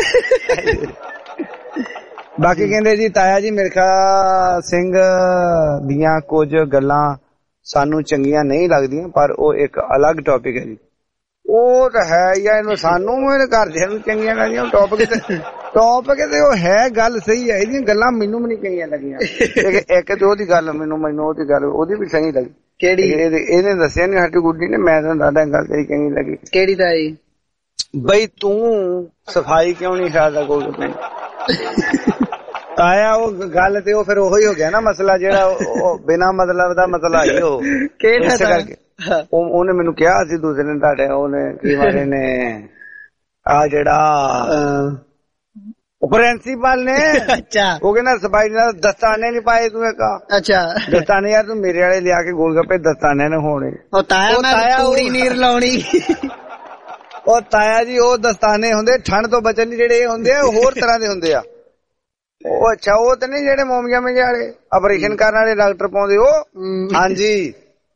ਬਾਕੀ ਕਹਿੰਦੇ ਜੀ ਤਾਇਆ ਜੀ ਮਿਲਖਾ ਸਿੰਘ ਦੀਆਂ ਕੁਝ ਗੱਲਾਂ ਸਾਨੂੰ ਚੰਗੀਆਂ ਨਹੀਂ ਲੱਗਦੀਆਂ, ਪਰ ਉਹ ਇੱਕ ਅਲੱਗ ਟੌਪਿਕ ਹੈ ਜੀ। ਉਹ ਤਾਂ ਹੈ ਯਾਰ, ਇਹਨੂੰ ਸਾਨੂੰ ਮੇਰੇ ਘਰਦਿਆਂ ਨੂੰ ਚੰਗੀਆਂ ਲੱਗਦੀਆਂ ਟੌਪਿਕ ਤੇ ਟੌਪਿਕ ਤੇ ਉਹ ਹੈ ਗੱਲ ਸਹੀ ਹੈ। ਇਹਦੀਆਂ ਗੱਲਾਂ ਮੈਨੂੰ ਵੀ ਨੀ ਚੰਗੀਆਂ ਲੱਗੀਆਂ। ਇੱਕ ਤੇ ਉਹਦੀ ਗੱਲ ਮੈਨੂੰ ਮੈਨੂੰ ਉਹਦੀ ਗੱਲ ਉਹਦੀ ਵੀ ਸਹੀ ਲੱਗੀ। ਕਿਹੜੀ? ਇਹਨੇ ਦੱਸਿਆ ਨੀ ਸਾਡੀ ਗੁੱਡੀ ਨੇ, ਮੈਂ ਤਾਂ ਦੱਸਦਾ ਗੱਲ ਤੇਰੀ ਚੰਗੀ ਲੱਗੀ। ਕਿਹੜੀ ਤਾਂ ਜੀ? ਬਈ ਤੂੰ ਸਫਾਈ ਕਿਉਂ ਨਹੀਂ ਕਰਦਾ ਕੋਈ ਤਾਇਆ? ਉਹ ਗੱਲ ਤੇ ਉਹ ਫਿਰ ਉਹੀ ਹੋ ਗਿਆ ਨਾ ਮਸਲਾ, ਜਿਹੜਾ ਉਹ ਬਿਨਾਂ ਮਤਲਬ ਦਾ ਮਸਲਾ ਹੀ ਉਹ ਇਸ ਕਰਕੇ ਉਹ ਉਹਨੇ ਮੈਨੂੰ ਕਿਹਾ ਸੀ ਦੂਸਰੇ ਨੇ ਤੁਹਾਡੇ ਉਹਨੇ ਕੀ ਮਾਰੇ ਨੇ ਆ ਜਿਹੜਾ ਪ੍ਰਿੰਸੀਪਲ ਨੇ। ਅੱਛਾ ਉਹ ਕਹਿੰਦਾ ਸਫਾਈ ਨਾਲ ਦਸਤਾਨੇ ਨੀ ਪਾਏ ਤੂੰ ਇੱਕ। ਅੱਛਾ ਦਸਤਾਨੇ ਯਾਰ ਤੂੰ ਮੇਰੇ ਵਾਲੇ ਲਿਆ ਕੇ ਗੋਲ ਗੱਪੇ ਦਸਤਾਨੇ ਨੇ ਹੋਣੇ। ਉਹ ਤਾਇਆ ਮੈਂ ਪੂਰੀ ਨੀਰ ਲਾਉਣੀ। ਉਹ ਤਾਇਆ ਜੀ ਉਹ ਦਸਤਾਨੇ ਹੁੰਦੇ ਠੰਡ ਤੋਂ ਬਚਣ ਲਈ, ਜਿਹੜੇ ਇਹ ਹੁੰਦੇ ਆ ਹੋਰ ਤਰ੍ਹਾਂ ਦੇ ਹੁੰਦੇ ਆ। ਉਹ ਅੱਛਾ ਉਹ ਤੇ ਨਹੀਂ ਜਿਹੜੇ ਮੋਮੀਆਂ ਵਾਲੇ ਆਪਰੇਸ਼ਨ ਕਰਨ ਵਾਲੇ ਡਾਕਟਰ ਪਾਉਂਦੇ ਉਹ? ਹਾਂਜੀ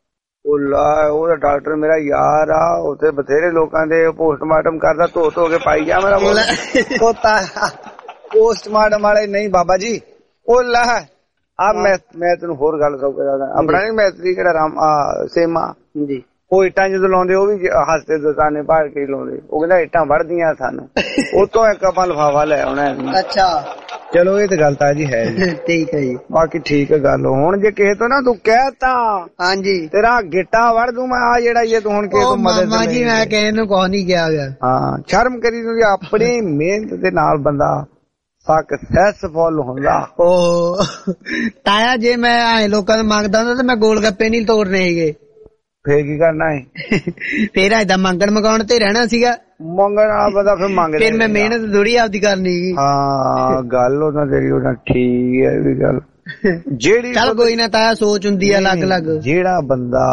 ਉਹ ਲਾ ਉਹਦਾ ਡਾਕਟਰ ਮੇਰਾ ਯਾਰ ਆ, ਉੱਥੇ ਬਥੇਰੇ ਲੋਕਾਂ ਦੇ ਪੋਸਟਮਾਰਟਮ ਕਰਦਾ, ਧੋ ਧੋ ਕੇ ਪਾਈ ਗਿਆ ਮੇਰਾ ਪੋਤਾ। ਪੋਸਟਮਾਰਟਮ ਵਾਲੇ ਨਹੀਂ ਬਾਬਾ ਜੀ। ਉਹ ਲੈ ਆ ਮੈਂ ਮੈਂ ਤੈਨੂੰ ਹੋਰ ਗੱਲ ਸੌ ਕੇ ਦੱਸਦਾ, ਆਪਣਾ ਨੀ ਮੈਤਰੀ ਕਿਹੜਾ ਰਾਮ ਸੇਮਾ ਜੀ, ਉਹ ਇੱਟਾਂ ਜਦੋਂ ਲਾਉਂਦੇ ਉਹ ਵੀ ਹੱਸਦੇ ਦੁਕਾਨੇ ਭਾੜ ਕੇ ਲਾਉਂਦੇ। ਉਹ ਕਹਿੰਦਾ ਇੱਟਾਂ ਵੜਦੀਆਂ ਸਾਨੂੰ, ਉਤੋਂ ਇੱਕ ਆਪਾਂ ਲਿਫਾਫਾ ਲੈ ਆਉਣਾ। ਅੱਛਾ ਚਲੋ ਇਹ ਤੇ ਗੱਲ ਤਾਂ ਜੀ ਹੈ। ਠੀਕ ਹੈ ਜੀ, ਬਾਕੀ ਠੀਕ ਹੈ ਗੱਲ। ਹੁਣ ਜੇ ਕਿਸੇ ਤੋਂ ਨਾ ਤੂੰ ਕਹਿਤਾ ਹਾਂਜੀ ਤੇਰਾ ਗਿੱਟਾ ਵੜ ਦੂੰ ਮੈਂ, ਆ ਜਿਹੜਾ ਇਹ ਤੂੰ ਹੁਣ ਕਿਸੇ ਤੋਂ ਮਦਦ ਮਾਮਾ ਜੀ ਮੈਂ ਕਿਸੇ ਨੂੰ ਕੁਛ ਨਹੀਂ ਕਿਹਾ ਗਿਆ। ਹਾਂ ਸ਼ਰਮ ਕਰੀ ਤੂੰ, ਆਪਣੀ ਮਿਹਨਤ ਦੇ ਨਾਲ ਬੰਦਾ ਸਕਸੈਸਫੁਲ ਹੁੰਦਾ। ਉਹ ਤਾਇਆ ਜੇ ਮੈਂ ਆਏ ਲੋਕਾਂ ਨੂੰ ਮੰਗਦਾ ਹੁੰਦਾ ਤਾਂ ਮੈਂ ਗੋਲ ਗੱਪੇ ਨਹੀਂ ਤੋੜਨੇ ਸੀਗੇ। ਫੇਰ ਕੀ ਕਰਨਾ ਹੈ? ਫੇਰ ਏਦਾਂ ਮੰਗਣ ਮਗਾਉਣ ਤੇ ਰਹਿਣਾ ਸੀਗਾ। ਮੰਗਣ ਵਾਲਾ ਬੰਦਾ ਫਿਰ ਮੰਗਦਾ, ਫਿਰ ਮੈਂ ਮਿਹਨਤ ਥੋੜੀ ਆਪਦੀ ਕਰਨੀ ਸੀ। ਹਾਂ ਗੱਲ ਉਹਨਾਂ ਤੇਰੀ ਉਹਨਾਂ ਠੀਕ ਹੈ ਵੀ ਗੱਲ ਜਿਹੜੀ। ਚੱਲ ਕੋਈ ਨਾ ਤਾਇਆ, ਸੋਚ ਹੁੰਦੀ ਆ ਅਲੱਗ ਅਲੱਗ। ਜਿਹੜਾ ਬੰਦਾ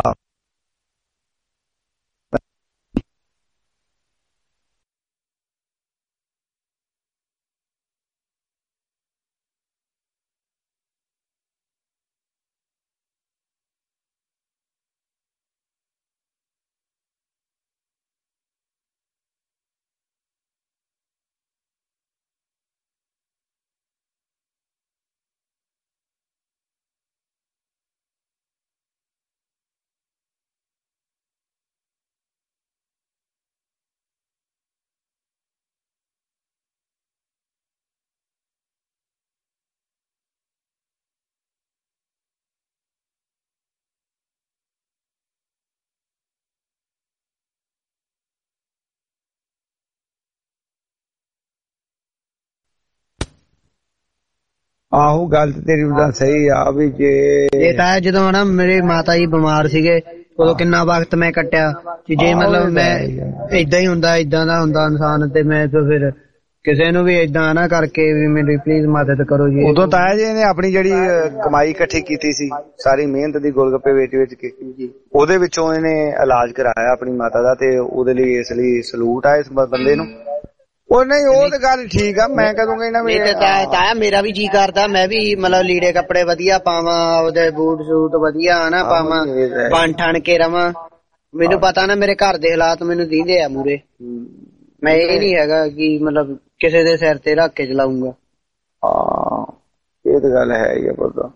ਆਹੋ ਗੱਲ ਤੇ ਤੇਰੀ ਤਾਂ ਸਹੀ ਆ ਵੀ ਜੇ ਇਹ ਤਾਂ ਜਦੋਂ ਨਾ ਮੇਰੇ ਮਾਤਾ ਜੀ ਬਿਮਾਰ ਸੀਗੇ ਉਦੋਂ ਕਿੰਨਾ ਵਕਤ ਮੈਂ ਕੱਟਿਆ ਕਿ ਜੇ ਮਤਲਬ ਮੈਂ ਏਦਾਂ ਹੀ ਹੁੰਦਾ ਏਦਾਂ ਦਾ ਹੁੰਦਾ ਇਨਸਾਨ ਤੇ ਮੈਂ ਤਾਂ ਫਿਰ ਕਿਸੇ ਨੂੰ ਵੀ ਏਦਾਂ ਨਾ ਕਰਕੇ ਵੀ ਮੇਰੀ ਪਲੀਜ਼ ਮਦਦ ਕਰੋ ਜੀ। ਉਦੋਂ ਤਾਂ ਜੀ ਇਹਨੇ ਆਪਣੀ ਜਿਹੜੀ ਕਮਾਈ ਇਕੱਠੀ ਕੀਤੀ ਸੀ ਸਾਰੀ ਮਿਹਨਤ ਦੀ ਗੋਲਗੱਪੇ ਵੇਚ ਵੇਚ ਕੇ ਜੀ, ਉਹਦੇ ਵਿੱਚੋਂ ਇਹਨੇ ਇਲਾਜ ਕਰਾਇਆ ਆਪਣੀ ਮਾਤਾ ਦਾ, ਤੇ ਉਹਦੇ ਲਈ ਇਸ ਲਈ ਸਲੂਟ ਆ ਇਸ ਬੰਦੇ ਨੂੰ। ਉਹ ਨਹੀਂ ਉਹ ਤਾਂ ਗੱਲ ਠੀਕ ਆ, ਮੈਂ ਕਹੂੰਗਾ ਇਹਨਾਂ ਵੀ ਤਾਇਆ ਮੇਰਾ ਵੀ ਜੀ ਕਰਦਾ ਮੈਂ ਵੀ ਮਤਲਬ ਲੀੜੇ ਕੱਪੜੇ ਵਧੀਆ ਪਾਵਾਂ, ਉਹਦੇ ਬੂਟ ਸੂਟ ਵਧੀਆ ਹਨਾ ਪਾਵਾਂ, ਬਣ ਠਣ ਕੇ ਰਵਾਂ। ਮੈਨੂੰ ਪਤਾ ਨਾ ਮੇਰੇ ਘਰ ਦੇ ਹਾਲਾਤ ਮੈਨੂੰ ਦੀਂਦੇ ਆ ਮੂਰੇ, ਮੈਂ ਇਹ ਨੀ ਹੈਗਾ ਕਿ ਮਤਲਬ ਕਿਸੇ ਦੇ ਸਿਰ ਤੇ ਰੱਖ ਕੇ ਚਲਾਉਂਗਾ। ਹਾਂ ਇਹ ਤਾਂ ਗੱਲ ਹੈ ਹੀ ਆ ਪੁੱਤ।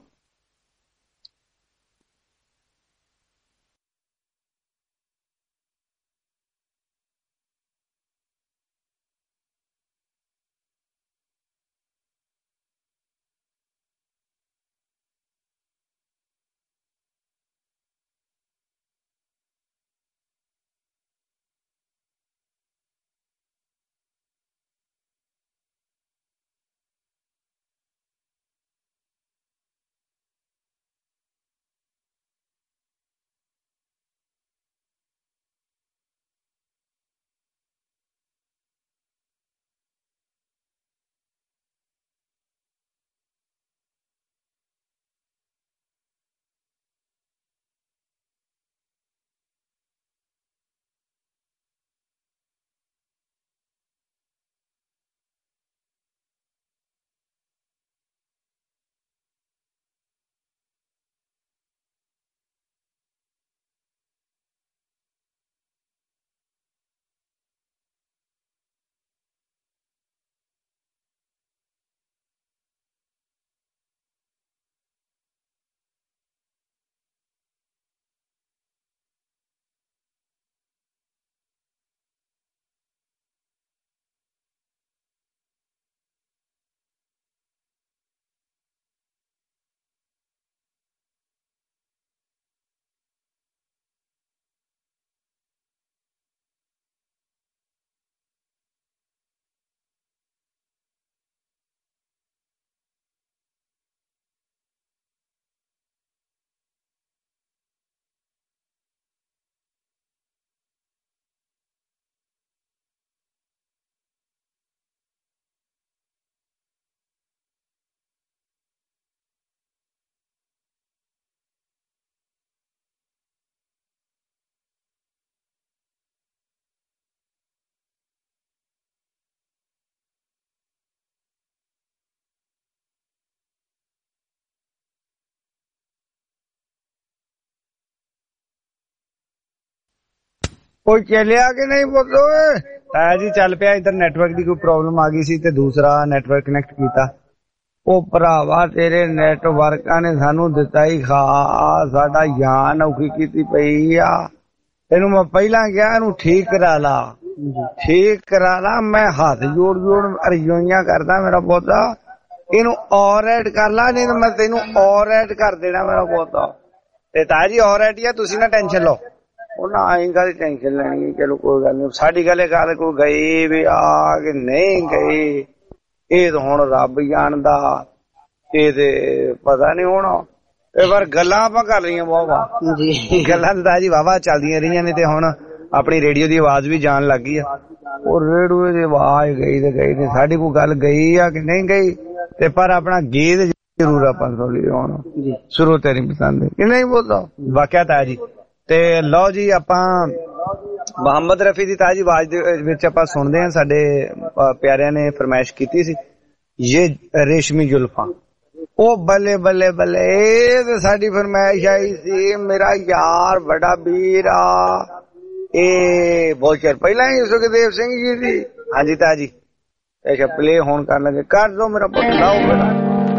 ਉਹ ਚੱਲਿਆ ਕਿ ਨਹੀਂ ਬੋਲੋ ਤਾਇਆ ਜੀ? ਚੱਲ ਪਿਆ। ਇਧਰ ਨੈਟਵਰਕ ਦੀ ਕੋਈ ਪ੍ਰੋਬਲਮ ਆ ਗਈ ਸੀ ਤੇ ਦੂਸਰਾ ਨੈਟਵਰਕ ਕਨੈਕਟ ਕੀਤਾ। ਉਹ ਭਰਾਵਾ ਤੇਰੇ ਨੈਟਵਰਕਾਂ ਨੇ ਸਾਨੂੰ ਦਿੱਤਾ ਹੀ ਖਾ, ਸਾਡਾ ਜਾਨ ਔਖੀ ਕੀਤੀ ਪਈ ਆ। ਇਹਨੂੰ ਮੈਂ ਪਹਿਲਾਂ ਕਿਹਾ ਇਹਨੂੰ ਠੀਕ ਕਰਾ ਲਾ, ਠੀਕ ਕਰਾ ਲਾ। ਮੈਂ ਹੱਥ ਜੋੜ ਜੋੜ ਅਰਜ਼ੋਈਆਂ ਕਰਦਾ ਮੇਰਾ ਪੋਤਾ, ਇਹਨੂੰ ਔਰ ਐਡ ਕਰ ਲਾ, ਨਹੀਂ ਤਾਂ ਮੈਂ ਤੈਨੂੰ ਔਰ ਐਡ ਕਰ ਦੇਣਾ ਮੇਰਾ ਪੋਤਾ। ਤੇ ਤਾਇਆ ਜੀ ਔਰ ਐਡ ਹੀ ਆ, ਤੁਸੀਂ ਨਾ ਟੈਨਸ਼ਨ ਲਓ। ਉਹ ਨਾ ਆਈ ਗੱਲ ਟੈਨਸ਼ਨ ਲੈਣੀ, ਚਲੋ ਕੋਈ ਗੱਲ ਨਹੀਂ। ਸਾਡੀ ਗੱਲ ਗੱਲ ਕੋਈ ਗਈ ਵੀ ਆ ਕਿ ਨਹੀਂ ਗਈ ਇਹ ਤਾਂ ਹੁਣ ਰੱਬ ਜਾਣਦਾ, ਇਹ ਤੇ ਪਤਾ ਨਹੀਂ ਹੋਣਾ। ਇਹ ਵਾਰ ਗੱਲਾਂ ਆਪਾਂ ਕਰ ਰਹੀਆਂ ਵਾਹਵਾ ਜੀ, ਗੱਲਾਂ ਤਾਂ ਜੀ ਵਾਹਵਾ ਚੱਲਦੀਆਂ ਰਹੀਆਂ ਨੇ ਤੇ ਹੁਣ ਆਪਣੀ ਰੇਡੀਓ ਦੀ ਆਵਾਜ਼ ਵੀ ਜਾਣ ਲੱਗ ਗਈ ਆ। ਉਹ ਰੇਡੀਓ ਦੀ ਆਵਾਜ਼ ਗਈ ਤੇ ਗਈ ਨਹੀਂ, ਸਾਡੀ ਕੋਈ ਗੱਲ ਗਈ ਆ ਕਿ ਨਹੀਂ ਗਈ ਤੇ ਪਰ ਆਪਣਾ ਗੀਤ ਜ਼ਰੂਰ ਆਪਾਂ ਸੁਣ ਲਈ ਹੁਣ ਸ਼ੁਰੂ ਤੇਰੀ ਪਸੰਦ ਕਿ ਨਹੀਂ ਬੋਲਦਾ ਵਾਕਿਆ ਤਾਇਆ ਜੀ। ਤੇ ਲਓ ਜੀ ਆਪਾਂ ਮੁਹੰਮਦ ਰਫੀ ਦੀ ਤਾਜੀ ਆਵਾਜ਼ ਦੇ ਵਿੱਚ ਆਪਾਂ ਸੁਣਦੇ ਹਾਂ। ਸਾਡੇ ਪਿਆਰਿਆਂ ਨੇ ਫਰਮਾਇਸ਼ ਕੀਤੀ ਸੀ ਇਹ ਰੇਸ਼ਮੀ ਜ਼ੁਲਫਾਂ। ਉਹ ਬੱਲੇ ਬੱਲੇ ਬੱਲੇ, ਇਹ ਤੇ ਸਾਡੀ ਫਰਮਾਇਸ਼ ਆਈ ਸੀ। ਮੇਰਾ ਯਾਰ ਬੜਾ ਵੀਰ ਆ, ਇਹ ਬਹੁਤ ਚਿਰ ਪਹਿਲਾਂ ਹੀ ਸੁਖਦੇਵ ਸਿੰਘ ਜੀ ਦੀ। ਹਾਂਜੀ ਤਾਜੀ ਅੱਛਾ ਪਲੇ ਹੋਣ ਕਰਨ ਲੱਗੇ, ਕਰ ਦੋ ਮੇਰਾ ਪੁੱਤ ਲਾਓ ਮੇਰਾ।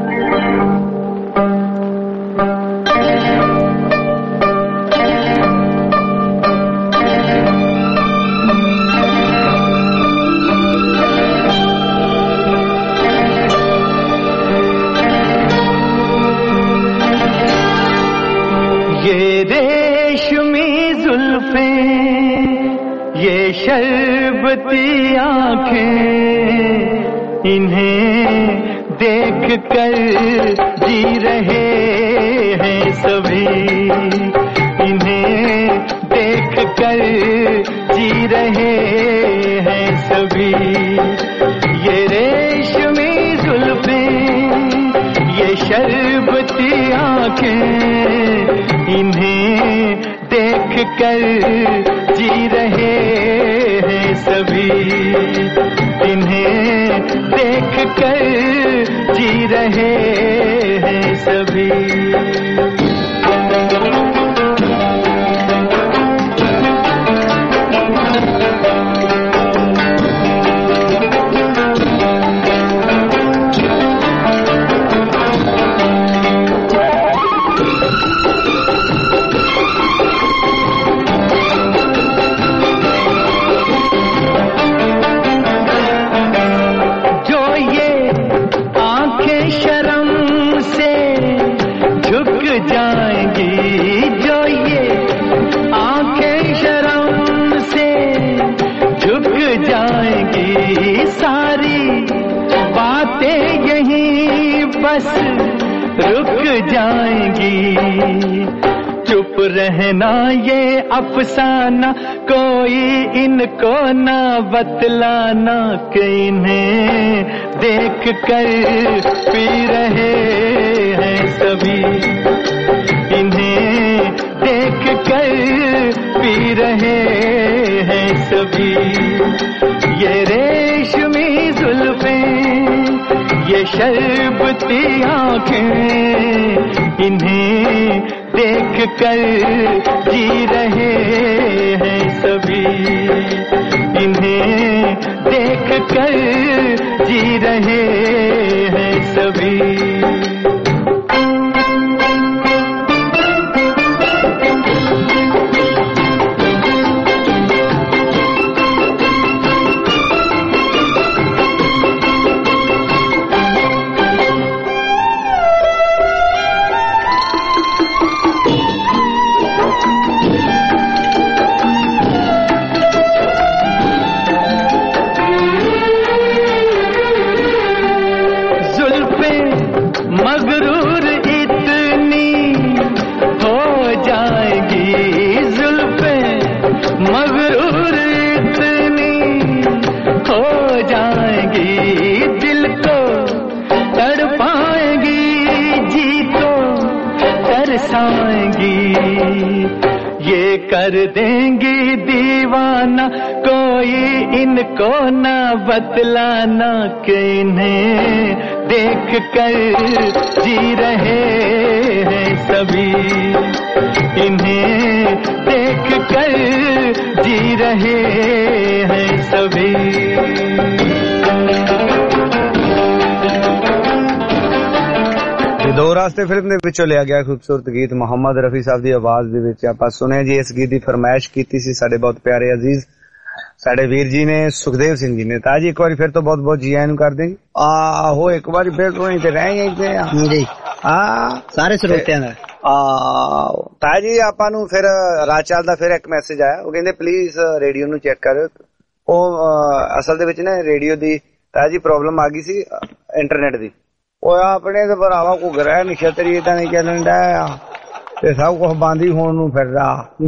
ये रेशमी जुल्फें, ये शरबती आंखें, इन्हें देख कर जी रहे हैं सभी, इन्हें देख कर जी रहे हैं सभी। ये रेशमी जुल्फें, ये शरबती आंखें, इन्हें देख कर जी रहे हैं सभी, इन्हें देख कर जी रहे हैं सभी। रुक जाएंगी, चुप रहना ये अफसाना, कोई इनको ना बतलाना कि इन्हें देख कर पी रहे हैं सभी, इन्हें देख कर पी रहे हैं सभी। ये रेशमी जुल्फें, ये शरबती आंखें, इन्हें देख कर जी रहे हैं सभी, इन्हें देख कर जी रहे हैं सभी। कर देंगी दीवाना, कोई इनको ना बतलाना कि इन्हें देख कर जी रहे हैं सभी, इन्हें देख कर जी रहे रहे हैं सभी। दो रास्ते फिल्म ਦੇ ਵਿੱਚੋਂ ਲਿਆ ਗਿਆ ਖੂਬਸੂਰਤ ਗੀਤ ਮੁਹੰਮਦ ਰਫੀ ਸਾਹਿਬ ਦੀ ਆਵਾਜ਼ ਦੇ ਵਿੱਚ ਆਪਾਂ ਸੁਣਿਆ ਜੀ। ਇਸ ਗੀਤ ਦੀ ਫਰਮਾਇਸ਼ ਕੀਤੀ ਸੀ ਸਾਡੇ ਬਹੁਤ ਪਿਆਰੇ ਅਜ਼ੀਜ਼ ਸਾਡੇ ਵੀਰ ਜੀ ਨੇ, ਸੁਖਦੇਵ ਸਿੰਘ ਜੀ ਨੇ। ਤਾਂ ਜੀ ਇੱਕ ਵਾਰੀ ਫਿਰ ਤੋਂ ਬਹੁਤ ਬਹੁਤ ਜੀ ਆਇਆਂ ਨੂੰ ਕਰਦੇ ਜੀ। ਆਹੋ ਇੱਕ ਵਾਰੀ ਫਿਰ ਤੋਂ ਤੇ ਰਹਿ ਗਏ ਜੀ ਹਾਂ ਸਾਰੇ ਸਰੋਤਿਆਂ ਦਾ। ਆਹ ਤਾਂ ਜੀ ਆਪਾਂ ਨੂੰ ਫਿਰ ਰਾਜਚਾਲ ਦਾ ਫਿਰ ਇੱਕ ਮੈਸੇਜ ਆਇਆ, ਉਹ ਕਹਿੰਦੇ ਪਲੀਜ਼ ਰੇਡੀਓ ਨੂੰ ਚੈੱਕ ਕਰਿਓ। ਉਹ ਅਸਲ ਦੇ ਵਿੱਚ ਨਾ ਰੇਡੀਓ ਦੀ ਤਾਂ ਜੀ ਪ੍ਰੋਬਲਮ ਆ ਗਈ ਸੀ ਇੰਟਰਨੈਟ ਦੀ। ਉਹ ਆਪਣੇ ਤੇ ਭਰਾਵਾ ਕੋ ਗ੍ਰਹਿ ਨਛਤਰੀ ਤਾਂ ਨਹੀਂ ਚੱਲਣ ਡਿਆ ਤੇ ਸਭ ਕੁਛ ਬੰਦ ਹੀ ਹੋਣ ਨੂੰ ਫਿਰਦਾ।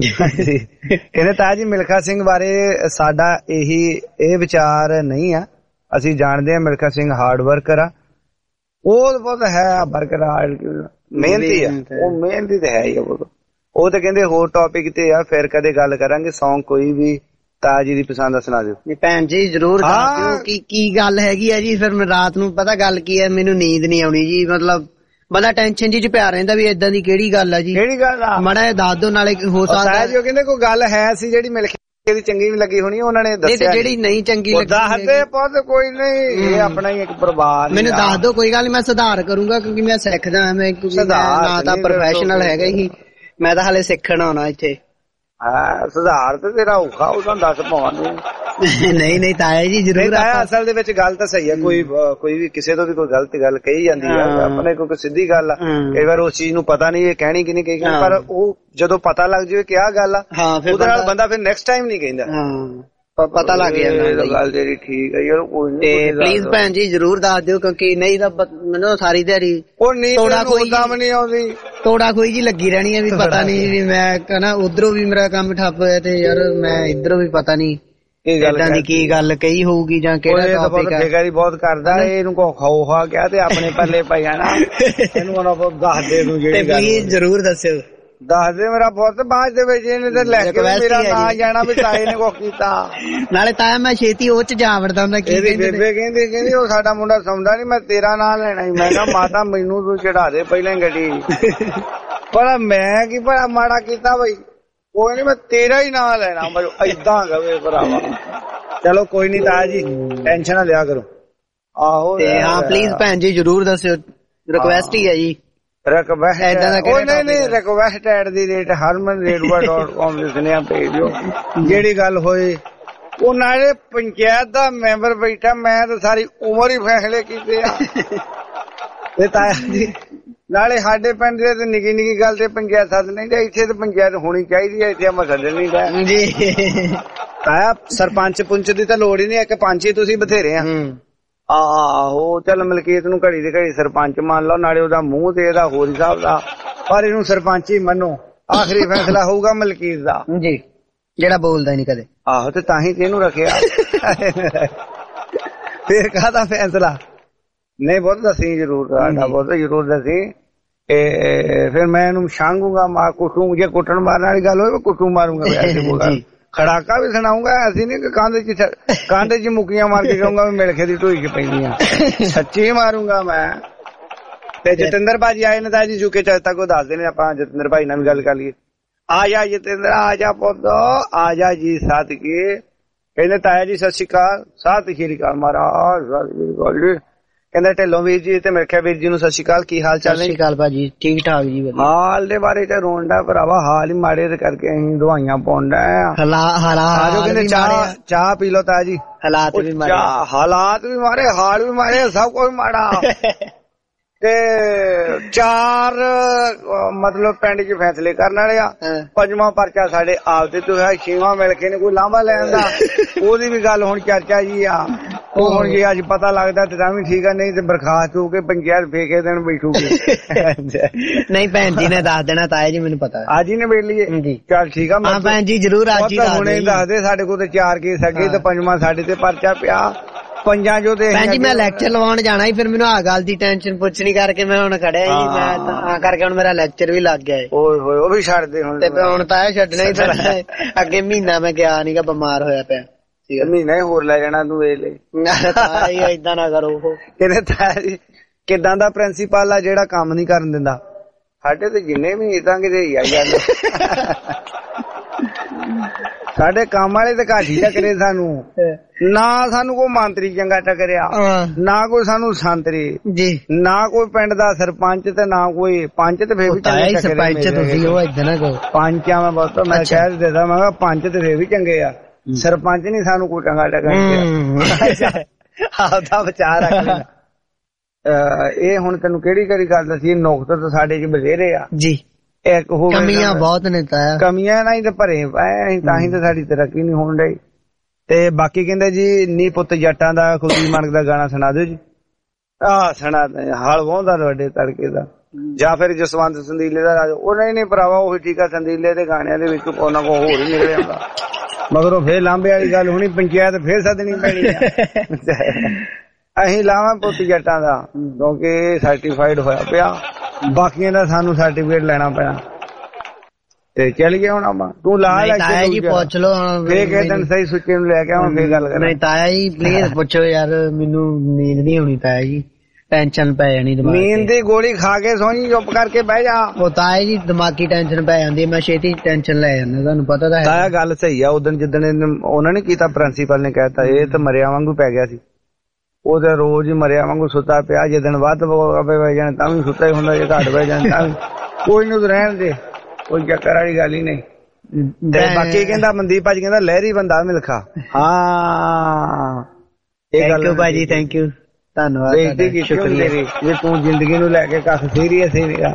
ਕਹਿੰਦੇ ਤਾਂ ਜੀ ਮਿਲਖਾ ਸਿੰਘ ਬਾਰੇ ਸਾਡਾ ਇਹੀ ਇਹ ਵਿਚਾਰ ਨਹੀਂ ਆ। ਅਸੀਂ ਜਾਣਦੇ ਹਾਂ ਮਿਲਖਾ ਸਿੰਘ ਹਾਰਡ ਵਰਕਰ ਆ, ਉਹ ਬਹੁਤ ਹੈ ਵਰਕਰ ਮਿਹਨਤੀ ਆ, ਉਹ ਮਿਹਨਤੀ ਤੇ ਹੈ ਹੀ ਆ। ਉਹ ਤਾਂ ਕਹਿੰਦੇ ਹੋਰ ਟੌਪਿਕ ਤੇ ਆ ਫਿਰ ਕਦੇ ਗੱਲ ਕਰਾਂਗੇ। ਸੌਂਗ ਕੋਈ ਵੀ ਤਾਜੀ ਦੀ ਪਸੰਦ ਸੁਣਾ ਦਿਓ ਭੈਣ ਜੀ। ਜਰੂਰ ਦੱਸ ਦਿਓ ਕੀ ਕੀ ਗੱਲ ਹੈਗੀ ਹੈ ਜੀ। ਫਿਰ ਮੈਂ ਰਾਤ ਨੂੰ ਪਤਾ ਗੱਲ ਕੀ ਹੈ, ਮੈਨੂੰ ਨੀਂਦ ਨਹੀਂ ਆਉਣੀ ਜੀ। ਮਤਲਬ ਬੰਦਾ ਟੈਨਸ਼ਨ ਜੀ ਚ ਪਿਆ ਰਹਿੰਦਾ ਵੀ ਏਦਾਂ ਦੀ ਕਿਹੜੀ ਗੱਲ ਹੈ ਜੀ। ਕਿਹੜੀ ਗੱਲ ਆ ਮਾੜਾ ਦੱਸ ਦੋ ਨਾਲੇ ਹੋ ਸਕਦਾ ਜੀ। ਉਹ ਕਹਿੰਦੇ ਕੋਈ ਗੱਲ ਹੈ ਸੀ ਜਿਹੜੀ ਮਿਲ ਕੇ ਦੀ ਚੰਗੀ ਵੀ ਲੱਗੀ ਹੋਣੀ, ਉਹਨਾਂ ਨੇ ਦੱਸਿਆ। ਜਿਹੜੀ ਨਹੀਂ ਚੰਗੀ ਲੱਗੀ ਦੱਸਦੇ ਪੁੱਤ ਕੋਈ ਨਹੀਂ, ਇਹ ਆਪਣਾ ਹੀ ਇੱਕ ਪਰਿਵਾਰ। ਮੈਨੂੰ ਦੱਸ ਦੋ ਕੋਈ ਗੱਲ ਨੀ, ਮੈਂ ਸੁਧਾਰ ਕਰੂੰਗਾ ਕਿਉਂਕਿ ਮੈਂ ਸਿੱਖਦਾ। ਮੈਂ ਨਾ ਤਾਂ ਪ੍ਰੋਫੈਸ਼ਨਲ ਹੈਗਾ ਹੀ, ਮੈਂ ਤਾਂ ਹਾਲੇ ਸਿੱਖਣ ਆਉਣਾ ਇੱਥੇ। ਹਾਂ ਸੁਧਾਰ ਤੇ ਤੇਰਾ ਔਖਾ ਉਹਦਾ ਦੱਸ ਪਾਵਾਂਗੇ। ਨਹੀਂ ਨਹੀਂ ਤਾਇਆ ਜੀ ਜ਼ਰੂਰ। ਅਸਲ ਦੇ ਵਿੱਚ ਗੱਲ ਤਾਂ ਸਹੀ ਹੈ, ਕੋਈ ਕੋਈ ਵੀ ਕਿਸੇ ਤੋਂ ਵੀ ਕੋਈ ਗਲਤ ਗੱਲ ਕਹੀ ਜਾਂਦੀ ਹੈ ਆਪਣੇ ਕੋਈ ਸਿੱਧੀ ਗੱਲ ਆ। ਕਈ ਵਾਰ ਉਸ ਚੀਜ਼ ਨੂੰ ਪਤਾ ਨਹੀਂ ਇਹ ਕਹਿਣੀ ਕਿ ਨਹੀਂ ਕਹੀ, ਪਰ ਉਹ ਜਦੋਂ ਪਤਾ ਲੱਗ ਜਾਵੇ ਕਿ ਆਹ ਗੱਲ ਆ ਉਹਦੇ ਨਾਲ ਬੰਦਾ ਫਿਰ ਨੈਕਸਟ ਟਾਈਮ ਨਹੀਂ ਕਹਿੰਦਾ। ਪਤਾ ਲੱਗ ਜਾਂਦਾ ਗੱਲ ਜਿਹੜੀ ਠੀਕ ਹੈ ਯਾਰ। ਕੋਈ ਨਹੀਂ ਪਲੀਜ਼ ਭੈਣ ਜੀ ਜ਼ਰੂਰ ਦੱਸ ਦਿਓ ਕਿਉਂਕਿ ਨਹੀਂ ਤਾਂ ਮੈਨੂੰ ਸਾਰੀ ਦਿਹਾੜੀ ਉਹ ਨੀਂਦ ਨਹੀਂ ਆਉਂਦੀ, ਤੋੜਾ ਖੋਈ ਜੀ ਲੱਗੀ ਰਹਿਣੀ ਹੈ ਵੀ ਪਤਾ ਨਹੀਂ ਵੀ ਮੈਂ ਕਹਿੰਦਾ ਉਧਰੋਂ ਵੀ ਮੇਰਾ ਕੰਮ ਠੱਪ ਹੋਇਆ ਤੇ ਯਾਰ ਮੈਂ ਇੱਧਰੋਂ ਵੀ ਪਤਾ ਨਹੀਂ ਏਦਾਂ ਦੀ ਕੀ ਗੱਲ ਕਹੀ ਹੋਊਗੀ ਜਾਂ ਕਿਹੜਾ ਟੌਪਿਕ ਹੈ। ਬੇਕਾਰੀ ਬਹੁਤ ਕਰਦਾ ਇਹਨੂੰ ਕੋ ਖੌਫਾ ਗਿਆ ਤੇ ਆਪਣੇ ਪੱਲੇ ਪਈ ਜਾਣਾ। ਇਹਨੂੰ ਉਹਨਾਂ ਕੋਲ ਦੱਸ ਦੇ ਤੂੰ ਜਿਹੜੀ ਗੱਲ ਪਲੀਜ਼ ਜ਼ਰੂਰ ਦੱਸਿਓ। ਦੱਸ ਦੇ ਮੇਰਾ ਬਹੁਤ ਬਾਅਦ ਦੇ ਵਿੱਚ ਇਹਨੇ ਤੇ ਲੈ ਕੇ ਮੇਰਾ ਨਾਂ ਜਾਣਾ ਵੀ ਤਾਏ ਨੇ ਕੋ ਕੀਤਾ। ਨਾਲੇ ਤਾਇਆ ਮੈਂ ਛੇਤੀ ਉਹ ਚ ਜਾ ਵੜਦਾ ਹੁੰਦਾ। ਕੀ ਬੇਬੇ ਕਹਿੰਦੀ ਕਹਿੰਦੀ ਉਹ ਸਾਡਾ ਮੁੰਡਾ ਸੌਂਦਾ ਨੀ, ਮੈਂ ਤੇਰਾ ਨਾਂ ਲੈਣਾ ਸੀ। ਮੈਂ ਕਿਹਾ ਮਾਤਾ ਮੈਨੂੰ ਤੂੰ ਚੜਾ ਦੇ ਪਹਿਲਾਂ ਗੱਡੀ। ਪਰ ਮੈਂ ਕੀ ਭਲਾ ਮਾੜਾ ਕੀਤਾ ਬਈ, ਕੋਈ ਨੀ ਮੈਂ ਤੇਰਾ ਹੀ ਨਾਂ ਲੈਣਾ। ਏਦਾਂ ਕਵੇ ਭਰਾਵਾ। ਚਲੋ ਕੋਈ ਨੀ ਤਾਇਆ ਜੀ ਟੈਨਸ਼ਨ ਨਾ ਲਿਆ ਕਰੋ। ਆਹੋ ਹਾਂ ਪਲੀਜ਼ ਭੈਣ ਜੀ ਜ਼ਰੂਰ ਦੱਸਿਓ, ਰਿਕੁਐਸਟ ਹੀ ਹੈ ਜੀ। ਰਿਕਵੈਸਟ ਉਹ ਨਹੀਂ ਨਹੀਂ request at the rate Harman radio dot com ਦੇ ਸੁਨੇਹਾ ਭੇਜ ਦਿਓ ਜਿਹੜੀ ਗੱਲ ਹੋਏ। ਉਹ ਨਾਲੇ ਪੰਚਾਇਤ ਦਾ ਮੈਂਬਰ ਬੈਠਾ, ਮੈਂ ਤਾਂ ਸਾਰੀ ਉਮਰ ਹੀ ਫੈਸਲੇ ਕੀਤੇ ਆ। ਤੇ ਤਾਇਆ ਜੀ ਨਾਲੇ ਸਾਡੇ ਪਿੰਡ ਦੇ ਤੇ ਨਿੱਕੀ ਨਿੱਕੀ ਗੱਲ ਤੇ ਪੰਚਾਇਤ ਸੱਦ ਨਹੀਂ ਦੇ, ਇੱਥੇ ਤੇ ਪੰਚਾਇਤ ਹੋਣੀ ਚਾਹੀਦੀ ਹੈ, ਇੱਥੇ ਆਪਾਂ ਸੱਦਣ ਨਹੀਂ ਦਾ ਜੀ। ਤਾਇਆ ਸਰਪੰਚ ਪੁੰਚ ਦੀ ਤਾਂ ਲੋੜ ਹੀ ਨਹੀਂ, ਇੱਕ ਪੰਚ ਹੀ ਤੁਸੀਂ ਬਥੇਰੇ ਆ। ਆਹੋ ਚੱਲ ਮਲਕੀਤ ਨੂੰ ਘੜੀ ਦੀ ਘੜੀ ਸਰਪੰਚ ਮੰਨ ਲਓ, ਨਾਲੇ ਉਹਦਾ ਮੂੰਹ ਤੇ ਇਹਦਾ ਹੋਰ ਹਿਸਾਬ ਦਾ, ਪਰ ਇਹਨੂੰ ਸਰਪੰਚ ਹੀ ਮੰਨੋ। ਆਖਰੀ ਫੈਸਲਾ ਹੋਊਗਾ ਮਲਕੀਤ ਦਾ ਜੀ, ਜਿਹੜਾ ਬੋਲਦਾ ਨਹੀਂ ਕਦੇ। ਆਹੋ ਤੇ ਤਾਂ ਹੀ ਇਹਨੂੰ ਰੱਖਿਆ। ਫੇਰ ਕਾਹਦਾ ਫੈਸਲਾ ਨਹੀਂ ਬਹੁਤ ਦੱਸੀ ਜ਼ਰੂਰ, ਤੁਹਾਡਾ ਬਹੁਤ ਜ਼ਰੂਰ ਦੱਸੀ। ਫਿਰ ਮੈਂ ਇਹਨੂੰ ਛਾਂਗੂਗਾ, ਮਾਂ ਕੁੱਟੂ, ਜੇ ਕੁੱਟਣ ਮਾਰਨ ਵਾਲੀ ਗੱਲ ਹੋਵੇ ਕੁੱਟੂ ਮਾਰੂਗਾ। ਖੜਾਕਾ ਵੀ ਸੁਣਾਉਂਗਾ, ਐਸੀ ਨੀ ਕਿ ਕੰਧ ਚ ਕੰਧ ਚ ਮੁੱਕੀਆਂ ਮਾਰ ਕੇ ਕਹੂੰਗਾ ਵੀ ਮਿਲਖੇ ਦੀ ਢੋਈ ਚ ਪੈਂਦੀਆਂ, ਸੱਚੀ ਮਾਰੂੰਗਾ ਮੈਂ। ਤੇ ਜਤਿੰਦਰ ਭਾਜੀ ਆਏ ਨੇ ਤਾਂ ਜੀ ਯੂਕੇ ਚ ਤੱਕ ਉਹ ਦੱਸਦੇ ਨੇ, ਆਪਾਂ ਜਤਿੰਦਰ ਭਾਈ ਨਾਲ ਵੀ ਗੱਲ ਕਰ ਲਈਏ। ਆ ਜਾ ਜਤਿੰਦਰ, ਆ ਜਾ ਪੁੱਤ, ਆ ਜਾ ਜੀ ਸਾਥ ਕੇ। ਕਹਿੰਦੇ ਤਾਇਆ ਜੀ ਸਤਿ ਸ਼੍ਰੀ ਅਕਾਲ। ਸਤਿ ਸ਼੍ਰੀ ਅਕਾਲ ਮਹਾਰਾਜ, ਸਤਿ ਸ਼੍ਰੀ ਅਕਾਲ ਜੀ। ਕਹਿੰਦਾ ਢਿੱਲੋਂ ਵੀਰ ਜੀ ਤੇ ਮਿਲਖਿਆ ਵੀਰ ਜੀ ਨੂੰ ਸਤਿ ਸ਼੍ਰੀ ਅਕਾਲ, ਕੀ ਹਾਲ ਚਾਲ ਨੇ? ਸਤਿ ਸ਼੍ਰੀ ਅਕਾਲ ਭਾਜੀ, ਠੀਕ ਠਾਕ ਜੀ। ਹਾਲ ਦੇ ਬਾਰੇ ਤੇ ਰੋਂਡਾ ਭਰਾਵਾ, ਹਾਲ ਹੀ ਮਾੜੇ ਤੇ ਕਰਕੇ ਅਸੀਂ ਦਵਾਈਆਂ ਪਾਉਂਦਾ ਆ। ਕਹਿੰਦੇ ਚਾਹ ਚਾਹ ਪੀ ਲੋ ਤਾਇਆ ਜੀ। ਹਾਲਾਤ ਵੀ ਮਾਰੇ, ਹਾਲਾਤ ਵੀ ਮਾਰੇ, ਹਾਲ ਵੀ ਮਾਰੇ, ਸਭ ਕੁਝ ਮਾੜਾ। ਤੇ ਚਾਰ ਮਤਲਬ ਪਿੰਡ ਚ ਫੈਸਲੇ ਕਰਨ ਵਾਲੇ ਆ। ਪੰਜਵਾਂ ਪਰਚਾ ਸਾਡੇ ਆਪਦੇ ਤੋਂ ਹੈ, ਛੇਵਾਂ ਮਿਲ ਕੇ ਨੇ ਕੋਈ ਲਾਂਭਾ ਲੈਣ ਦਾ, ਉਹਦੀ ਵੀ ਗੱਲ ਹੁਣ ਚਰਚਾ ਜੀ ਆ। ਉਹ ਹੁਣ ਜੇ ਅੱਜ ਪਤਾ ਲੱਗਦਾ ਤੇ ਤਾਂ ਵੀ ਠੀਕ ਆ, ਨਹੀਂ ਤੇ ਬਰਖਾਸਤ ਹੋ ਕੇ ਪੰਚਾਇਤ ਫੇਕੇ ਦੇਣ ਬੈਠੂਗੀ। ਨਹੀਂ ਭੈਣ ਜੀ ਨੇ ਦੱਸ ਦੇਣਾ ਤਾਇਆ ਜੀ, ਮੈਨੂੰ ਪਤਾ ਅੱਜ ਹੀ ਨਿਬੇੜ ਲਈਏ। ਚੱਲ ਠੀਕ ਆ ਭੈਣ ਜੀ, ਜ਼ਰੂਰ ਅੱਜ ਹੀ ਹੁਣੇ ਦੱਸਦੇ। ਸਾਡੇ ਕੋਲ ਤੇ ਚਾਰ ਕੇਸ ਅੱਗੇ ਤੇ ਪੰਜਵਾਂ ਸਾਡੇ ਤੇ ਪਰਚਾ ਪਿਆ। ਪੰਜਾਂ ਜੋ ਤੇ ਭੈਣ ਜੀ ਮੈਂ ਲੈਕਚਰ ਲਵਾਉਣ ਜਾਣਾ ਸੀ, ਫਿਰ ਮੈਨੂੰ ਆਹ ਗੱਲ ਦੀ ਟੈਨਸ਼ਨ ਪੁੱਛਣੀ ਕਰਕੇ ਮੈਂ ਹੁਣ ਖੜਿਆ ਜੀ। ਮੈਂ ਤਾਂ ਕਰਕੇ ਹੁਣ ਮੇਰਾ ਲੈਕਚਰ ਵੀ ਲੱਗ ਗਿਆ। ਓਏ ਹੋਏ, ਉਹ ਵੀ ਛੱਡ ਦੇ ਹੁਣ। ਤੇ ਹੁਣ ਤਾਂ ਇਹ ਛੱਡਣਾ ਹੀ ਪੈਣਾ। ਅੱਗੇ ਮਹੀਨਾ ਮੈਂ ਗਿਆ ਨੀਗਾ, ਬਿਮਾਰ ਹੋਇਆ ਪਿਆ। ਮਹੀਨਾ ਹੀ ਹੋਰ ਲੈ ਜਾਣਾ ਤੂੰ ਇਹ ਲਈ। ਏਦਾਂ ਨਾ ਕਰੋ। ਕਹਿੰਦੇ ਤਾਇਆ ਜੀ ਕਿੱਦਾਂ ਦਾ ਪ੍ਰਿੰਸੀਪਲ ਆ ਜਿਹੜਾ ਕੰਮ ਨੀ ਕਰਨ ਦਿੰਦਾ? ਸਾਡੇ ਤੇ ਜਿੰਨੇ ਵੀ ਏਦਾਂ ਕਿਤੇ ਹੀ ਆ ਜਾਂਦੇ। ਸਾਡੇ ਕੰਮ ਵਾਲੇ ਤੇ ਘਾਟ ਹੀ ਟੱਕਰੇ ਸਾਨੂੰ, ਨਾ ਸਾਨੂੰ ਕੋਈ ਮੰਤਰੀ ਚੰਗਾ ਟੱਕਰਿਆ, ਨਾ ਕੋਈ ਸਾਨੂੰ ਸੰਤਰੀ ਜੀ, ਨਾ ਕੋਈ ਪਿੰਡ ਦਾ ਸਰਪੰਚ ਤੇ ਨਾ ਕੋਈ ਪੰਚ। ਤੇ ਫੇਰ ਵੀ ਚੰਗੇ ਸਰਪੰਚ ਤੁਸੀਂ ਉਹ ਇਦਾਂ ਨਾ ਕਹੋ ਪੰਚਾਂ ਮੈਂ ਬਹੁਤ ਮੈਂ ਕਹਿ ਦਿੱਤਾ, ਮੈਂ ਕਿਹਾ ਪੰਚ ਤੇ ਫੇਰ ਵੀ ਚੰਗੇ ਆ, ਸਰਪੰਚ ਨੀ ਸਾਨੂੰ ਕੋਈ ਚੰਗਾ ਟੱਕਰਿਆ। ਆਪਦਾ ਵਿਚਾਰ ਰੱਖ ਲੈਣਾ। ਇਹ ਹੁਣ ਤੈਨੂੰ ਕਿਹੜੀ ਕਿਹੜੀ ਗੱਲ ਦੱਸੀ, ਨੁਕਤੇ ਤਾਂ ਸਾਡੇ ਚ ਬਥੇਰੇ ਆ ਜੀ। ਇੱਕ ਹੋ ਕਮੀਆਂ ਬਹੁਤ ਨੇ ਤਾਇਆ, ਕਮੀਆਂ ਨਾਲ ਹੀ ਤਾਂ ਭਰੇ ਪਏ, ਤਾਂ ਹੀ ਤਾਂ ਸਾਡੀ ਤਰੱਕੀ ਨੀ ਹੋਣ ਡਈ। ਤੇ ਬਾਕੀ ਕਹਿੰਦੇ ਜੀ ਨੀ ਪੁੱਤ ਜੱਟਾਂ ਦਾ ਖੁਦੀ ਮਾਨਕ ਦਾ ਗਾਣਾ ਸੁਣਾ ਦਿਓ ਜੀ। ਆਹ ਸੁਣਾ ਹਲ ਵਾਹੁੰਦਾ ਵੱਡੇ ਤੜਕੇ ਦਾ, ਜਾਂ ਫਿਰ ਜਸਵੰਤ ਸੰਦੀਲੇ ਦਾ। ਉਹ ਨਹੀਂ ਨਹੀਂ ਭਰਾਵਾ ਉਹੀ ਠੀਕ ਆ, ਸੰਦੀਲੇ ਦੇ ਗਾਣਿਆਂ ਦੇ ਵਿੱਚ ਕੋਈ ਨਾ ਕੋਈ ਹੋਰ ਹੀ ਨਿਕਲ ਜਾਂਦਾ, ਮਗਰੋਂ ਫੇਰ ਲਾਂਬੇ ਵਾਲੀ ਗੱਲ ਹੋਣੀ, ਪੰਚਾਇਤ ਫੇਰ ਸੱਦਣੀ ਪੈਣੀ ਆ। ਅਸੀਂ ਲਾਵਾਂ ਪੁੱਤ ਜੱਟਾਂ ਦਾ ਕਿਉਂਕਿ ਸਰਟੀਫਾਈਡ ਹੋਇਆ ਪਿਆ, ਬਾਕੀਆਂ ਦਾ ਸਾਨੂੰ ਸਰਟੀਫਿਕੇਟ ਲੈਣਾ ਪੈਣਾ। ਤੇ ਚੱਲ ਗਿਆ ਹੁਣ ਆਪਾਂ, ਤੂੰ ਲਾ ਲੈ ਜੀ ਪੁੱਛ ਲੋ ਫੇਰ ਕਿਸੇ ਦਿਨ ਸਹੀ ਸੁੱਚੇ ਨੂੰ ਲੈ ਕੇ ਆਵਾਂ ਫੇਰ ਗੱਲ ਕਰਾਂ। ਨਹੀਂ ਤਾਇਆ ਜੀ ਪਲੀਜ਼ ਪੁੱਛੋ ਯਾਰ, ਮੈਨੂੰ ਨੀਂਦ ਨਹੀਂ ਆਉਣੀ ਤਾਇਆ ਜੀ, ਟੈਨਸ਼ਨ ਪੈ ਜਾਣੀ ਦਿਮਾਗ ਤੇ। ਨੀਂਦ ਦੀ ਗੋਲੀ ਖਾ ਕੇ ਸੋਣੀ, ਚੁੱਪ ਕਰਕੇ ਬਹਿ ਜਾ। ਉਹ ਤਾਇਆ ਜੀ ਦਿਮਾਗੀ ਟੈਨਸ਼ਨ ਪੈ ਜਾਂਦੀ, ਮੈਂ ਛੇਤੀ ਟੈਨਸ਼ਨ ਲੈ ਜਾਂਦਾ, ਤੁਹਾਨੂੰ ਪਤਾ ਤਾਂ ਹੈ। ਤਾਇਆ ਗੱਲ ਸਹੀ ਆ, ਉਦੋਂ ਜਿੱਦਣ ਉਹਨਾਂ ਨੇ ਕੀਤਾ ਪ੍ਰਿੰਸੀਪਲ ਨੇ ਕਹਿਤਾ ਇਹ ਤਾਂ ਮਰਿਆ ਵਾਂਗੂ ਪੈ ਗਿਆ ਸੀ, ਉਹ ਤਾਂ ਰੋਜ਼ ਹੀ ਮਰਿਆ ਵਾਂਗੂ ਸੁੱਤਾ ਪਿਆ। ਜੇ ਦਿਨ ਵੱਧ ਪੈ ਜਾਣ ਤਾਂ ਵੀ ਸੁੱਤਾ ਹੀ ਹੁੰਦਾ, ਜੇ ਘੱਟ ਪੈ ਜਾਣ ਤਾਂ ਵੀ ਕੋਈ ਨੂੰ ਰਹਿਣ ਦੇ, ਕੋਈ ਚੱਕਰ ਵਾਲੀ ਗੱਲ ਹੀ ਨਹੀਂ। ਤੇ ਬਾਕੀ ਕਹਿੰਦਾ ਮਨਦੀਪ ਭਾਜੀ ਕਹਿੰਦਾ ਲਹਿਰੀ ਬੰਦਾ ਮਿਲਖਾ। ਹਾਂ ਇਹ ਗੱਲ ਭਾਜੀ, ਥੈਂਕ ਯੂ, ਧੰਨਵਾਦ। ਬੇਇੱਜ਼ਤੀ ਕੀਤੀ ਤੇਰੀ, ਜੇ ਤੂੰ ਜ਼ਿੰਦਗੀ ਨੂੰ ਲੈ ਕੇ ਕੱਖ ਸੀਰੀਅਸ ਹੀ ਨਹੀਂਗਾ।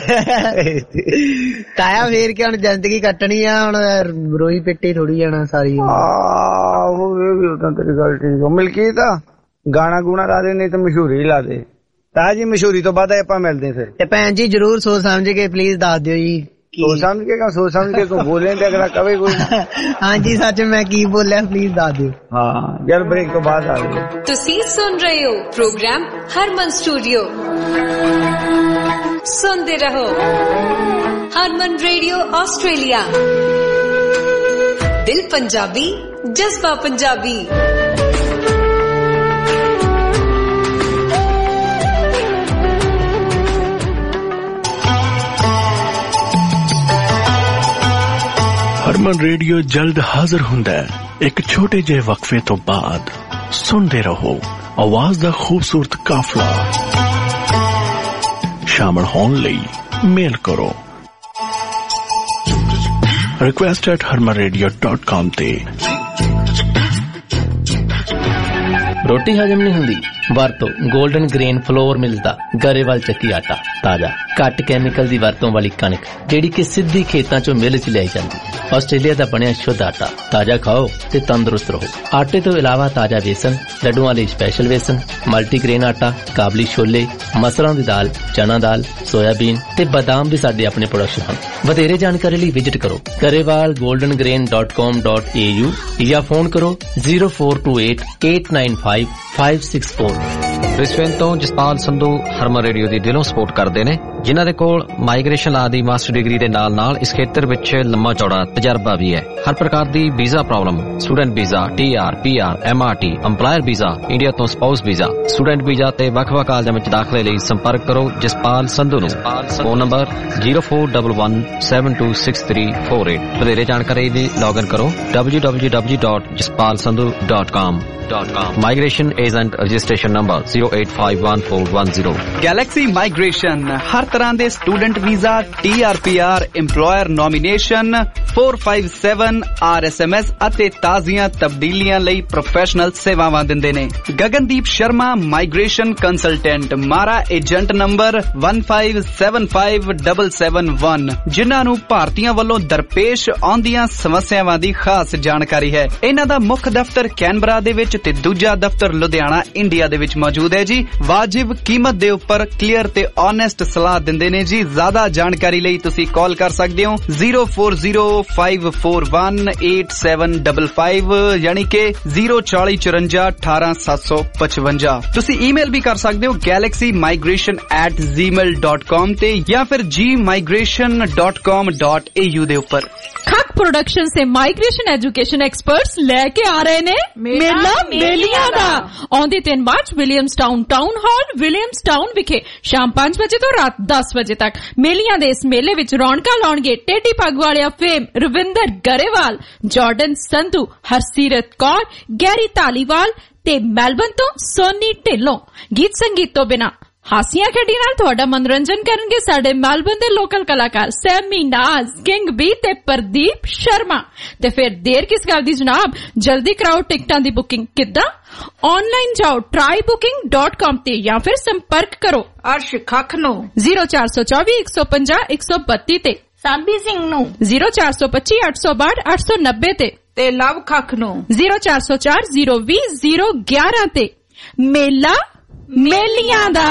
ਤਾਇਆ ਫੇਰ ਕਿ ਹੁਣ ਜ਼ਿੰਦਗੀ ਕੱਟਣੀ ਆ, ਹੁਣ ਰੋਈ ਪਿੱਟੀ ਥੋੜੀ ਜਾਣਾ ਸਾਰੀ। ਆਹੋ ਇਹ ਵੀ ਉਦਾਂ ਤੇਰੀ ਗੱਲ ਠੀਕ। ਮਿਲਕੀ ਤਾਂ ਗਾਣਾ ਗੂਣਾ ਲਾ ਦੇ, ਨਹੀਂ ਤਾਂ ਮਸ਼ਹੂਰੀ ਲਾ ਦੇ। ਤਾਇਆ ਜੀ ਮਸ਼ਹੂਰੀ ਤੋਂ ਬਾਅਦ ਆਪਾਂ ਮਿਲਦੇ ਫਿਰ। ਤੇ ਭੈਣ ਜੀ ਜਰੂਰ ਸੋਚ ਸਮਝ ਕੇ ਪਲੀਜ਼ ਦੱਸ ਦਿਓ ਜੀ। ਸੋਚ ਸਮਝ ਕੇ ਕਾ ਸੋਚ ਸਮਝ ਕੇ ਤੂੰ ਬੋਲੇ ਤੇ ਅਗਲਾ ਕਵੇ ਕੋਈ। ਹਾਂਜੀ ਸੱਚ ਮੈਂ ਕੀ ਬੋਲਿਆ ਪਲੀਜ਼ ਦੱਸ ਦਿਓ। ਹਾਂ ਜਦ ਬ੍ਰੇਕ ਤੋਂ ਬਾਅਦ ਆ ਜਾਓ। ਤੁਸੀਂ ਸੁਣ ਰਹੇ ਹੋ ਪ੍ਰੋਗਰਾਮ ਹਰਮਨ ਸਟੂਡੀਓ, ਸੁਣਦੇ ਰਹੋ ਹਰਮਨ ਰੇਡੀਓ ਆਸਟ੍ਰੇਲੀਆ। ਦਿਲ ਪੰਜਾਬੀ, ਜਜ਼ਬਾ ਪੰਜਾਬੀ। ਹਰਮਨ ਰੇਡੀਓ ਜਲਦ ਹਾਜ਼ਰ ਹੁੰਦਾ ਹੈ ਇੱਕ ਛੋਟੇ ਜਿਹੇ ਵਕਫੇ ਤੋਂ ਬਾਅਦ। ਸੁਣਦੇ ਰਹੋ ਆਵਾਜ਼ ਦਾ ਖੂਬਸੂਰਤ ਕਾਫਲਾ। ਸ਼ਾਮਲ ਹੋਣ ਲਈ ਮੇਲ ਕਰੋ request at harman radio dot com ਤੇ। ਰੋਟੀ ਹਜਮ ਨਹੀਂ ਹੁੰਦੀ, ਵਰਤੋ ਗੋਲਡਨ ਗ੍ਰੇਨ ਫਲੋਰ ਮਿਲਦਾ ਗਰੇਵਾਲ ਚੱਕੀ ਆਟਾ। ਤਾਜ਼ਾ ਘੱਟ ਕੈਮੀਕਲ ਦੀ ਵਰਤੋਂ ਵਾਲੀ ਕਣਕ ਜਿਹੜੀ ਕਿ ਸਿੱਧੀ ਖੇਤਾਂ ਚੋਂ ਮਿਲ ਚ ਲਿਆਈ ਜਾਂਦੀ। ਆਸਟ੍ਰੇਲੀਆ ਦਾ ਬਣਿਆ ਸ਼ੁੱਧ ਆਟਾ। ਤਾਜ਼ਾ ਖਾਓ ਤੇ ਤੰਦਰੁਸਤ ਰਹੋ। ਆਟੇ ਤੋਂ ਇਲਾਵਾ ਤਾਜ਼ਾ ਵੇਸਣ, ਲੱਡੂਆਂ ਲਈ ਸਪੈਸ਼ਲ ਵੇਸਣ, ਮਲਟੀਗ੍ਰੇਨ ਆਟਾ, ਕਾਬਲੀ ਛੋਲੇ, ਮਸਰਾਂ ਦੀ ਦਾਲ, ਚਨਾ ਦਾਲ, ਸੋਇਆਬੀਨ ਤੇ ਬਦਾਮ ਵੀ ਸਾਡੇ ਆਪਣੇ ਪ੍ਰੋਡਕਸ਼ਨ ਹਨ। ਵਧੇਰੇ ਜਾਣਕਾਰੀ ਲਈ ਵਿਜ਼ਿਟ ਕਰੋ Grewal golden grain dot com dot A U ਜਾਂ ਫੋਨ ਕਰੋ zero four two eight eight nine five five six four. Brisbane ਤੋਂ ਜਸਪਾਲ ਸੰਧੂ ਹਰਮਨ ਰੇਡੀਓ ਦੀ ਦਿਲੋਂ ਸਪੋਰਟ ਕਰਦੇ ਨੇ, ਜਿਨ੍ਹਾਂ ਦੇ ਕੋਲ ਮਾਈਗ੍ਰੇਸ਼ਨ ਲਾ ਦੀ ਮਾਸਟਰ ਡਿਗਰੀ ਦੇ ਨਾਲ ਨਾਲ ਇਸ ਖੇਤਰ ਵਿੱਚ ਲੰਮਾ ਚੌੜਾ ਤਜਰਬਾ ਵੀ ਹੈ। ਹਰ ਪ੍ਰਕਾਰ ਦੀ visa problem, student visa, T R, P R, M R T, employer visa, India ਤੋਂ ਸਪਾਊਸ ਵੀਜ਼ਾ, ਸਟੂਡੈਂਟ ਵੀਜ਼ਾ ਤੇ ਵੱਖ-ਵੱਖ ਕਾਲਜਾਂ ਵਿੱਚ ਦਾਖਲੇ ਲਈ ਸੰਪਰਕ ਕਰੋ ਜਸਪਾਲ ਸੰਧੂ ਨੂੰ। Phone number zero four one one seven two six three four eight. ਵਧੇਰੇ ਜਾਣਕਾਰੀ ਲਈ ਲੌਗਇਨ ਕਰੋ W W W dot Jaspal Sandhu dot com. Migration agent registration number zero eight five one four one zero। Galaxy Migration ਹਰ ਤਰ੍ਹਾਂ ਦੇ student visa, T R P R, EMPLOYER nomination, four five seven R S M S ਅਤੇ ਤਾਜ਼ੀਆਂ ਤਬਦੀਲੀਆਂ ਲਈ professional ਸੇਵਾਵਾਂ ਦਿੰਦੇ ਨੇ। Gagandeep Sharma migration consultant, MARA agent number one five seven five seven seven one, ਜਿਨ੍ਹਾਂ ਨੂੰ ਭਾਰਤੀਆਂ ਵੱਲੋਂ ਦਰਪੇਸ਼ ਆਉਂਦੀਆਂ ਸਮੱਸਿਆਵਾਂ ਦੀ ਖਾਸ ਜਾਣਕਾਰੀ ਹੈ। ਇਹਨਾਂ ਦਾ ਮੁੱਖ ਦਫ਼ਤਰ ਕੈਨਬਰਾ ਦੇ ਵਿੱਚ ਤੇ ਦੂਜਾ ਦਫ਼ਤਰ ਲੁਧਿਆਣਾ ਇੰਡੀਆ ਦੇ ਵਿੱਚ ਮੌਜੂਦ ਹੈ ਜੀ। ਵਾਜਿਬ ਕੀਮਤ ਦੇ ਉੱਪਰ ਕਲੀਅਰ ਤੇ ਓਨੈਸਟ ਸਲਾਹ ਦਿੰਦੇ ਨੇ ਜੀ। ਜ਼ਿਆਦਾ ਜਾਣਕਾਰੀ ਲਈ ਤੁਸੀਂ ਕਾਲ ਕਰ ਸਕਦੇ ਹੋ zero four zero five four one eight seven five five ਯਾਨੀ ਕਿ ਜ਼ੀਰੋ ਚਾਲੀ ਚੁਰੰਜਾ ਅਠਾਰਾਂ ਸੱਤ ਸੌ ਪਚਵੰਜਾ। ਤੁਸੀਂ ਈਮੇਲ ਵੀ ਕਰ ਸਕਦੇ ਹੋ Galaxy migration at Gmail dot com ਤੇ ਜਾਂ ਫਿਰ G migration dot com dot A U ਦੇ ਉੱਪਰ। हक प्रोडक्शन से माइग्रेशन एजुकेशन एक्सपर्ट्स लेके आ रहे ने मेला मेलियां दा आउंदी तीन मार्च विलियम्सटाउन टाउन हॉल विलियम्सटाउन विखे शाम पांच बजे तो रात दस बजे तक। मेलियां दे इस मेले विच रौनकां लाउणगे Tedi Pag Walia fame Ravinder Grewal, Jordan Sandhu, Harseerat Kaur, Gary Dhaliwal ते मेलबर्न तो सोनी ढिल्लों। गीत संगीत तो बिना हासियां खेडी नाल तुहाडा मनोरंजन करनगे साडे मेलबर्न दे लोकल कलाकार सैमी नाज, किंग बी ते प्रदीप शर्मा। ते फिर देर किस गल दी जनाब, जल्दी कराओ टिकटां दी बुकिंग। किद्दां? ऑनलाइन जाओ ट्राई बुकिंग डॉट कॉम ते या फिर संपर्क करो अर्श खख नो जीरो चार सौ चौबी एक सौ पंजा एक सौ बत्ती ते, सांबी सिंह नो जीरो चार सौ पच्ची अठ सौ बाहठ अठ सौ नब्बे ते, ते लव खख नो जीरो चार सौ चार जीरो भी जीरो ग्यारह ते। मेला मेलियां दा।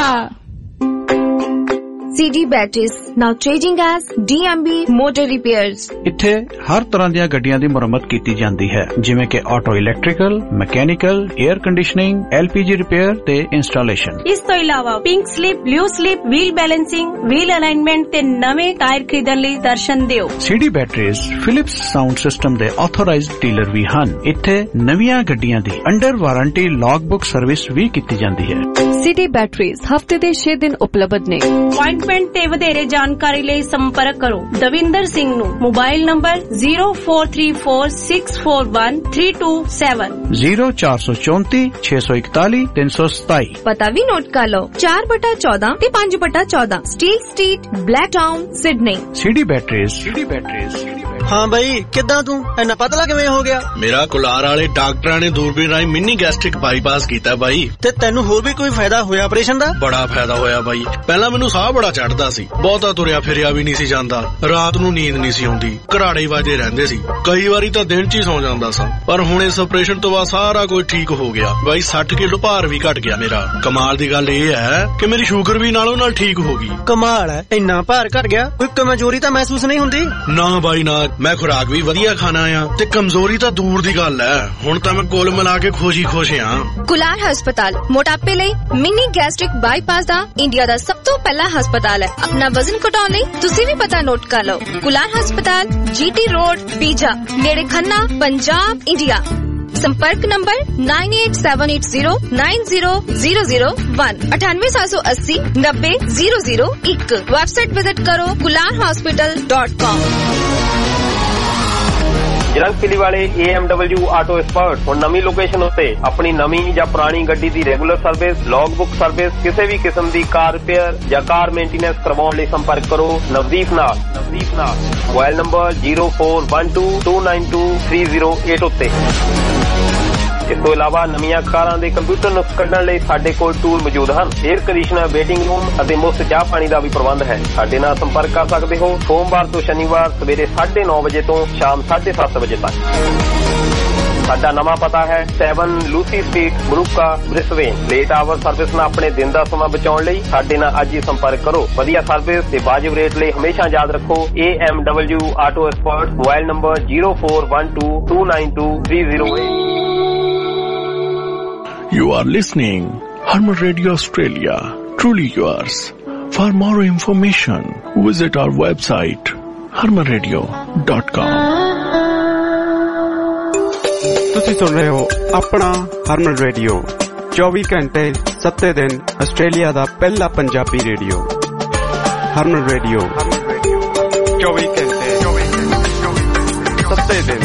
C D Batteries now trading as D M B Motor Repairs। ਇੱਥੇ ਹਰ ਤਰ੍ਹਾਂ ਦੀਆਂ ਗੱਡੀਆਂ ਦੀ ਮੁਰੰਮਤ ਕੀਤੀ ਜਾਂਦੀ ਹੈ, ਜਿਵੇਂ ਕਿ auto electrical, mechanical, air conditioning, L P G repair ਤੇ ਇੰਸਟਾਲੇਸ਼ਨ। ਇਸ ਤੋਂ ਇਲਾਵਾ pink slip, blue slip, wheel balancing, wheel alignment ਤੇ ਨਵੇਂ ਟਾਇਰ ਖਰੀਦਣ ਲਈ ਦਰਸ਼ਨ ਦਿਓ। C D Batteries Philips sound system ਦੇ ਆਥੋਰਾਈਜ਼ਡ ਡੀਲਰ ਵੀ ਹਨ। ਇੱਥੇ ਨਵੀਆਂ ਗੱਡੀਆਂ ਦੀ under warranty log book service ਵੀ ਕੀਤੀ ਜਾਂਦੀ ਹੈ। C D Batteries ਹਫਤੇ ਦੇ ਛੇ ਦਿਨ ਉਪਲਬਧ ਨੇ। अपॉइंटमेंट ते वधेरे जानकारी ਲਈ संपर्क करो दविंदर सिंह ਨੂੰ mobile number zero four three four six four one three two seven zero four four four six one four three six seven। पता भी नोट कर लो चार बटा चौदह ते पांच बटा चौदह steel street Blacktown Sydney. C D Batteries। C D Batteries। ਹਾਂ ਬਈ ਕਿੱਦਾਂ ਤੂੰ ਇੰਨਾ ਪਤਲਾ ਕਿਵੇਂ ਹੋ ਗਿਆ? ਮੇਰਾ ਕੁਲਾਰ ਵਾਲੇ ਡਾਕਟਰਾਂ ਨੇ ਦੂਰਬੀਨ ਰਾਹੀਂ ਮਿੰਨੀ ਗੈਸਟ੍ਰਿਕ ਬਾਈਪਾਸ ਕੀਤਾ ਬਾਈ। ਤੇ ਤੈਨੂੰ ਹੋਰ ਵੀ ਕੋਈ ਫਾਇਦਾ ਹੋਇਆ ਆਪਰੇਸ਼ਨ ਦਾ? ਬੜਾ ਫਾਇਦਾ ਹੋਇਆ ਬਾਈ। ਪਹਿਲਾਂ ਮੈਨੂੰ ਸਾਹ ਬੜਾ ਚੜਦਾ ਸੀ, ਬਹੁਤਾ ਤੁਰਿਆ ਫਿਰਿਆ ਵੀ ਨਹੀਂ ਸੀ ਜਾਂਦਾ, ਰਾਤ ਨੂੰ ਨੀਂਦ ਨਹੀਂ ਸੀ ਆਉਂਦੀ, ਘਰਾੜੇ ਵੱਜਦੇ ਰਹਿੰਦੇ ਸੀ, ਕਈ ਵਾਰੀ ਤਾਂ ਦਿਨ 'ਚ ਹੀ ਸੌ ਜਾਂਦਾ ਸਾਂ। ਪਰ ਹੁਣ ਇਸ ਆਪਰੇਸ਼ਨ ਤੋਂ ਬਾਅਦ ਸਾਰਾ ਕੁਝ ਠੀਕ ਹੋ ਗਿਆ ਬਾਈ। ਸੱਠ ਕਿਲੋ ਭਾਰ ਵੀ ਘਟ ਗਿਆ ਮੇਰਾ। ਕਮਾਲ ਦੀ ਗੱਲ ਇਹ ਹੈ ਕਿ ਮੇਰੀ ਸ਼ੂਗਰ ਵੀ ਨਾਲੋਂ ਨਾਲ ਠੀਕ ਹੋ ਗਈ। ਕਮਾਲ ਹੈ, ਇੰਨਾ ਭਾਰ ਘਟ ਗਿਆ, ਕੋਈ ਕਮਜ਼ੋਰੀ ਤਾਂ ਮਹਿਸੂਸ ਨਹੀਂ ਹੁੰਦੀ? ਨਾ ਬਾਈ ਨਾ, ਮੈਂ ਖੁਰਾਕ ਵੀ ਵਧੀਆ ਖਾਣਾ ਆ ਤੇ ਕਮਜ਼ੋਰੀ ਤਾਂ ਦੂਰ ਦੀ ਗੱਲ ਹੈ। ਹੁਣ ਤਾਂ ਮੈਂ ਕੁੱਲ ਮਿਲਾ ਕੇ ਖੁਸ਼ ਹੀ ਖੁਸ਼ ਹਾਂ। ਕੁਲਾਰ ਹਸਪਤਾਲ ਮੋਟਾਪੇ ਲਈ ਮਿੰਨੀ ਗੈਸਟ੍ਰਿਕ ਬਾਈਪਾਸ ਦਾ ਇੰਡੀਆ ਦਾ ਸਭ ਤੋਂ ਪਹਿਲਾ ਹਸਪਤਾਲ ਹੈ। ਆਪਣਾ ਵਜ਼ਨ ਘਟਾਉਣ ਲਈ ਤੁਸੀਂ ਵੀ ਪਤਾ ਨੋਟ ਕਰ ਲਓ। ਕੁਲਾਰ ਹਸਪਤਾਲ ਜੀ ਟੀ ਰੋਡ ਪੀਜਾ ਨੇੜੇ ਖੰਨਾ ਪੰਜਾਬ ਇੰਡੀਆ। संपर्क नंबर nine eight seven eight zero nine zero zero zero one अठानवे सात सौ अस्सी नब्बे जीरो जीरो एक। वेबसाइट विजिट करो कुलार हॉस्पिटल डॉट कॉम। ਜਰੰਗ ਕਿਲੀ ਵਾਲੇ A M W auto expert ਹੁਣ ਨਵੀਂ ਲੋਕੇਸ਼ਨ ਉੱਤੇ ਆਪਣੀ ਨਵੀਂ ਜਾਂ ਪੁਰਾਣੀ ਗੱਡੀ ਦੀ regular service, log book service, ਕਿਸੇ ਵੀ ਕਿਸਮ ਦੀ ਕਾਰ ਰਿਪੇਅਰ ਜਾਂ ਕਾਰ ਮੇਨਟੇਨੈਂਸ ਕਰਵਾਉਣ ਲਈ ਸੰਪਰਕ ਕਰੋ ਨਵਦੀਪ ਨਾਲ। ਨਵਦੀਪ ਨਾਲ mobile number zero four one two two nine two three zero eight ਉੱਤੇ। ਇਸ ਤੋਂ ਇਲਾਵਾ ਨਵੀਆਂ ਕਾਰਾਂ ਦੇ ਕੰਪਿਊਟਰ ਨੁਕਸ ਕੱਢਣ ਲਈ ਸਾਡੇ ਕੋਲ ਟੂਲ ਮੌਜੂਦ ਹਨ। 에ਅਰ ਕੰਡੀਸ਼ਨਰ, ਵੇਟਿੰਗ ਰੂਮ ਅਤੇ ਮੁਫਤ ਚਾਹ ਪਾਣੀ ਦਾ ਵੀ ਪ੍ਰਬੰਧ ਹੈ। ਸਾਡੇ ਨਾਲ ਸੰਪਰਕ ਕਰ ਸਕਦੇ ਹੋ ਸੋਮਵਾਰ ਤੋਂ ਸ਼ਨੀਵਾਰ ਸਵੇਰੇ ਸਾਢੇ ਨੌ ਵਜੇ ਤੋਂ ਸ਼ਾਮ ਸਾਢੇ ਸੱਤ ਵਜੇ ਤੱਕ। ਸਾਡਾ ਨਵਾਂ ਪਤਾ ਹੈ seven Lucy street Marooka Brisbane. Late hour service ਨਾਲ ਆਪਣੇ ਦਿਨ ਦਾ ਸਮਾਂ ਬਚਾਉਣ ਲਈ ਸਾਡੇ ਨਾਲ ਅੱਜ ਹੀ ਸੰਪਰਕ ਕਰੋ। ਵਧੀਆ ਸਰਵਿਸ ਤੇ ਵਾਜਿਬ ਰੇਟ ਲਈ ਹਮੇਸ਼ਾ ਯਾਦ ਰੱਖੋ A M W auto expert. Mobile number zero four one two two nine two three zero eight। You are listening Harman Radio Australia, truly yours. For more information, visit our website harman radio dot com। ਤੁਸੀਂ ਸੁਣ ਰਹੇ ਹੋ ਆਪਣਾ ਹਰਮਨ radio ਚੌਵੀ ਘੰਟੇ ਸੱਤੇ ਦਿਨ Australia ਦਾ ਪਹਿਲਾ ਪੰਜਾਬੀ ਰੇਡੀਓ। ਹਰਮਨ ਰੇਡੀਓ ਚੌਵੀ ਘੰਟੇ ਸੱਤੇ ਦਿਨ।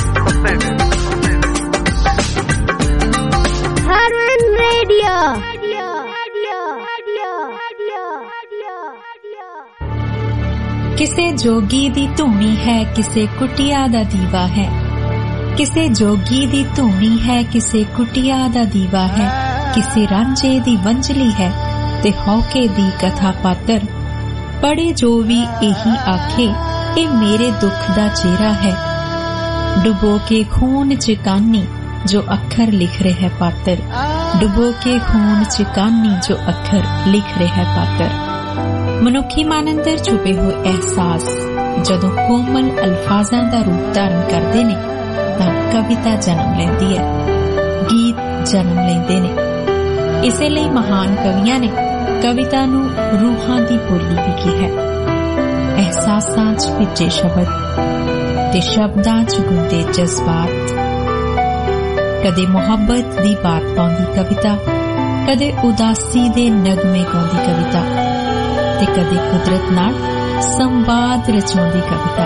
ਕਿਸੇ ਜੋਗੀ ਦੀ ਧੂਣੀ ਹੈ, ਕਿਸੇ ਕੁਟਿਆ ਦਾ ਦੀਵਾ ਹੈ। ਕਿਸੇ ਜੋਗੀ ਦੀ ਧੂਣੀ ਹੈ, ਕਿਸੇ ਕੁਟਿਆ ਦਾ ਦੀਵਾ ਹੈ। ਕਿਸੇ ਰਾਂਝੇ ਦੀ ਵੰਝਲੀ ਹੈ ਤੇ ਹੌਕੇ ਦੀ ਕਥਾ ਪਾਤਰ। ਪੜੇ ਜੋ ਵੀ ਇਹੀ ਆਖੇ ਇਹ ਮੇਰੇ ਦੁੱਖ ਦਾ ਚਿਹਰਾ ਹੈ। ਡੁਬੋ ਕੇ ਖੂਨ ਚ ਕਾਨੀ ਜੋ ਅੱਖਰ ਲਿਖ ਰਿਹਾ ਪਾਤਰ। ਡੁਬੋ ਕੇ ਖੂਨ ਚ ਕਾਨੀ ਜੋ ਅੱਖਰ ਲਿਖ ਰਿਹਾ ਪਾਤਰ। ਮਨੁੱਖੀ ਮਨ ਅੰਦਰ ਛੁਪੇ ਹੋਏ ਅਹਿਸਾਸ ਜਦੋਂ ਕੋਮਲ ਅਲਫਾਜ਼ਾਂ ਦਾ ਰੂਪ ਧਾਰਨ ਕਰਦੇ ਨੇ ਤਾਂ ਕਵਿਤਾ ਜਨਮ ਲੈਂਦੀ ਹੈ, ਗੀਤ ਜਨਮ ਲੈਂਦੇ ਨੇ। ਇਸੇ ਲਈ ਮਹਾਨ ਕਵੀਆਂ ਨੇ ਕਵਿਤਾ ਨੂੰ ਰੂਹਾਂ ਦੀ ਬੋਲੀ ਵੀ ਕਿਹਾ ਹੈ। ਅਹਿਸਾਸਾਂ 'ਚ ਭਿੱਜੇ ਸ਼ਬਦ ਤੇ ਸ਼ਬਦਾਂ 'ਚ ਗੁੰਦੇ ਜਜ਼ਬਾਤ। ਕਦੇ ਮੁਹੱਬਤ ਦੀ ਬਾਤ ਪਾਉਂਦੀ ਕਵਿਤਾ, ਕਦੇ ਉਦਾਸੀ ਦੇ ਨਗਮੇ ਗਾਉਂਦੀ ਕਵਿਤਾ ਤੇ ਕਦੇ ਕੁਦਰਤ ਨਾਲ ਸੰਵਾਦ ਰਚਾਉਂਦੀ ਕਵਿਤਾ।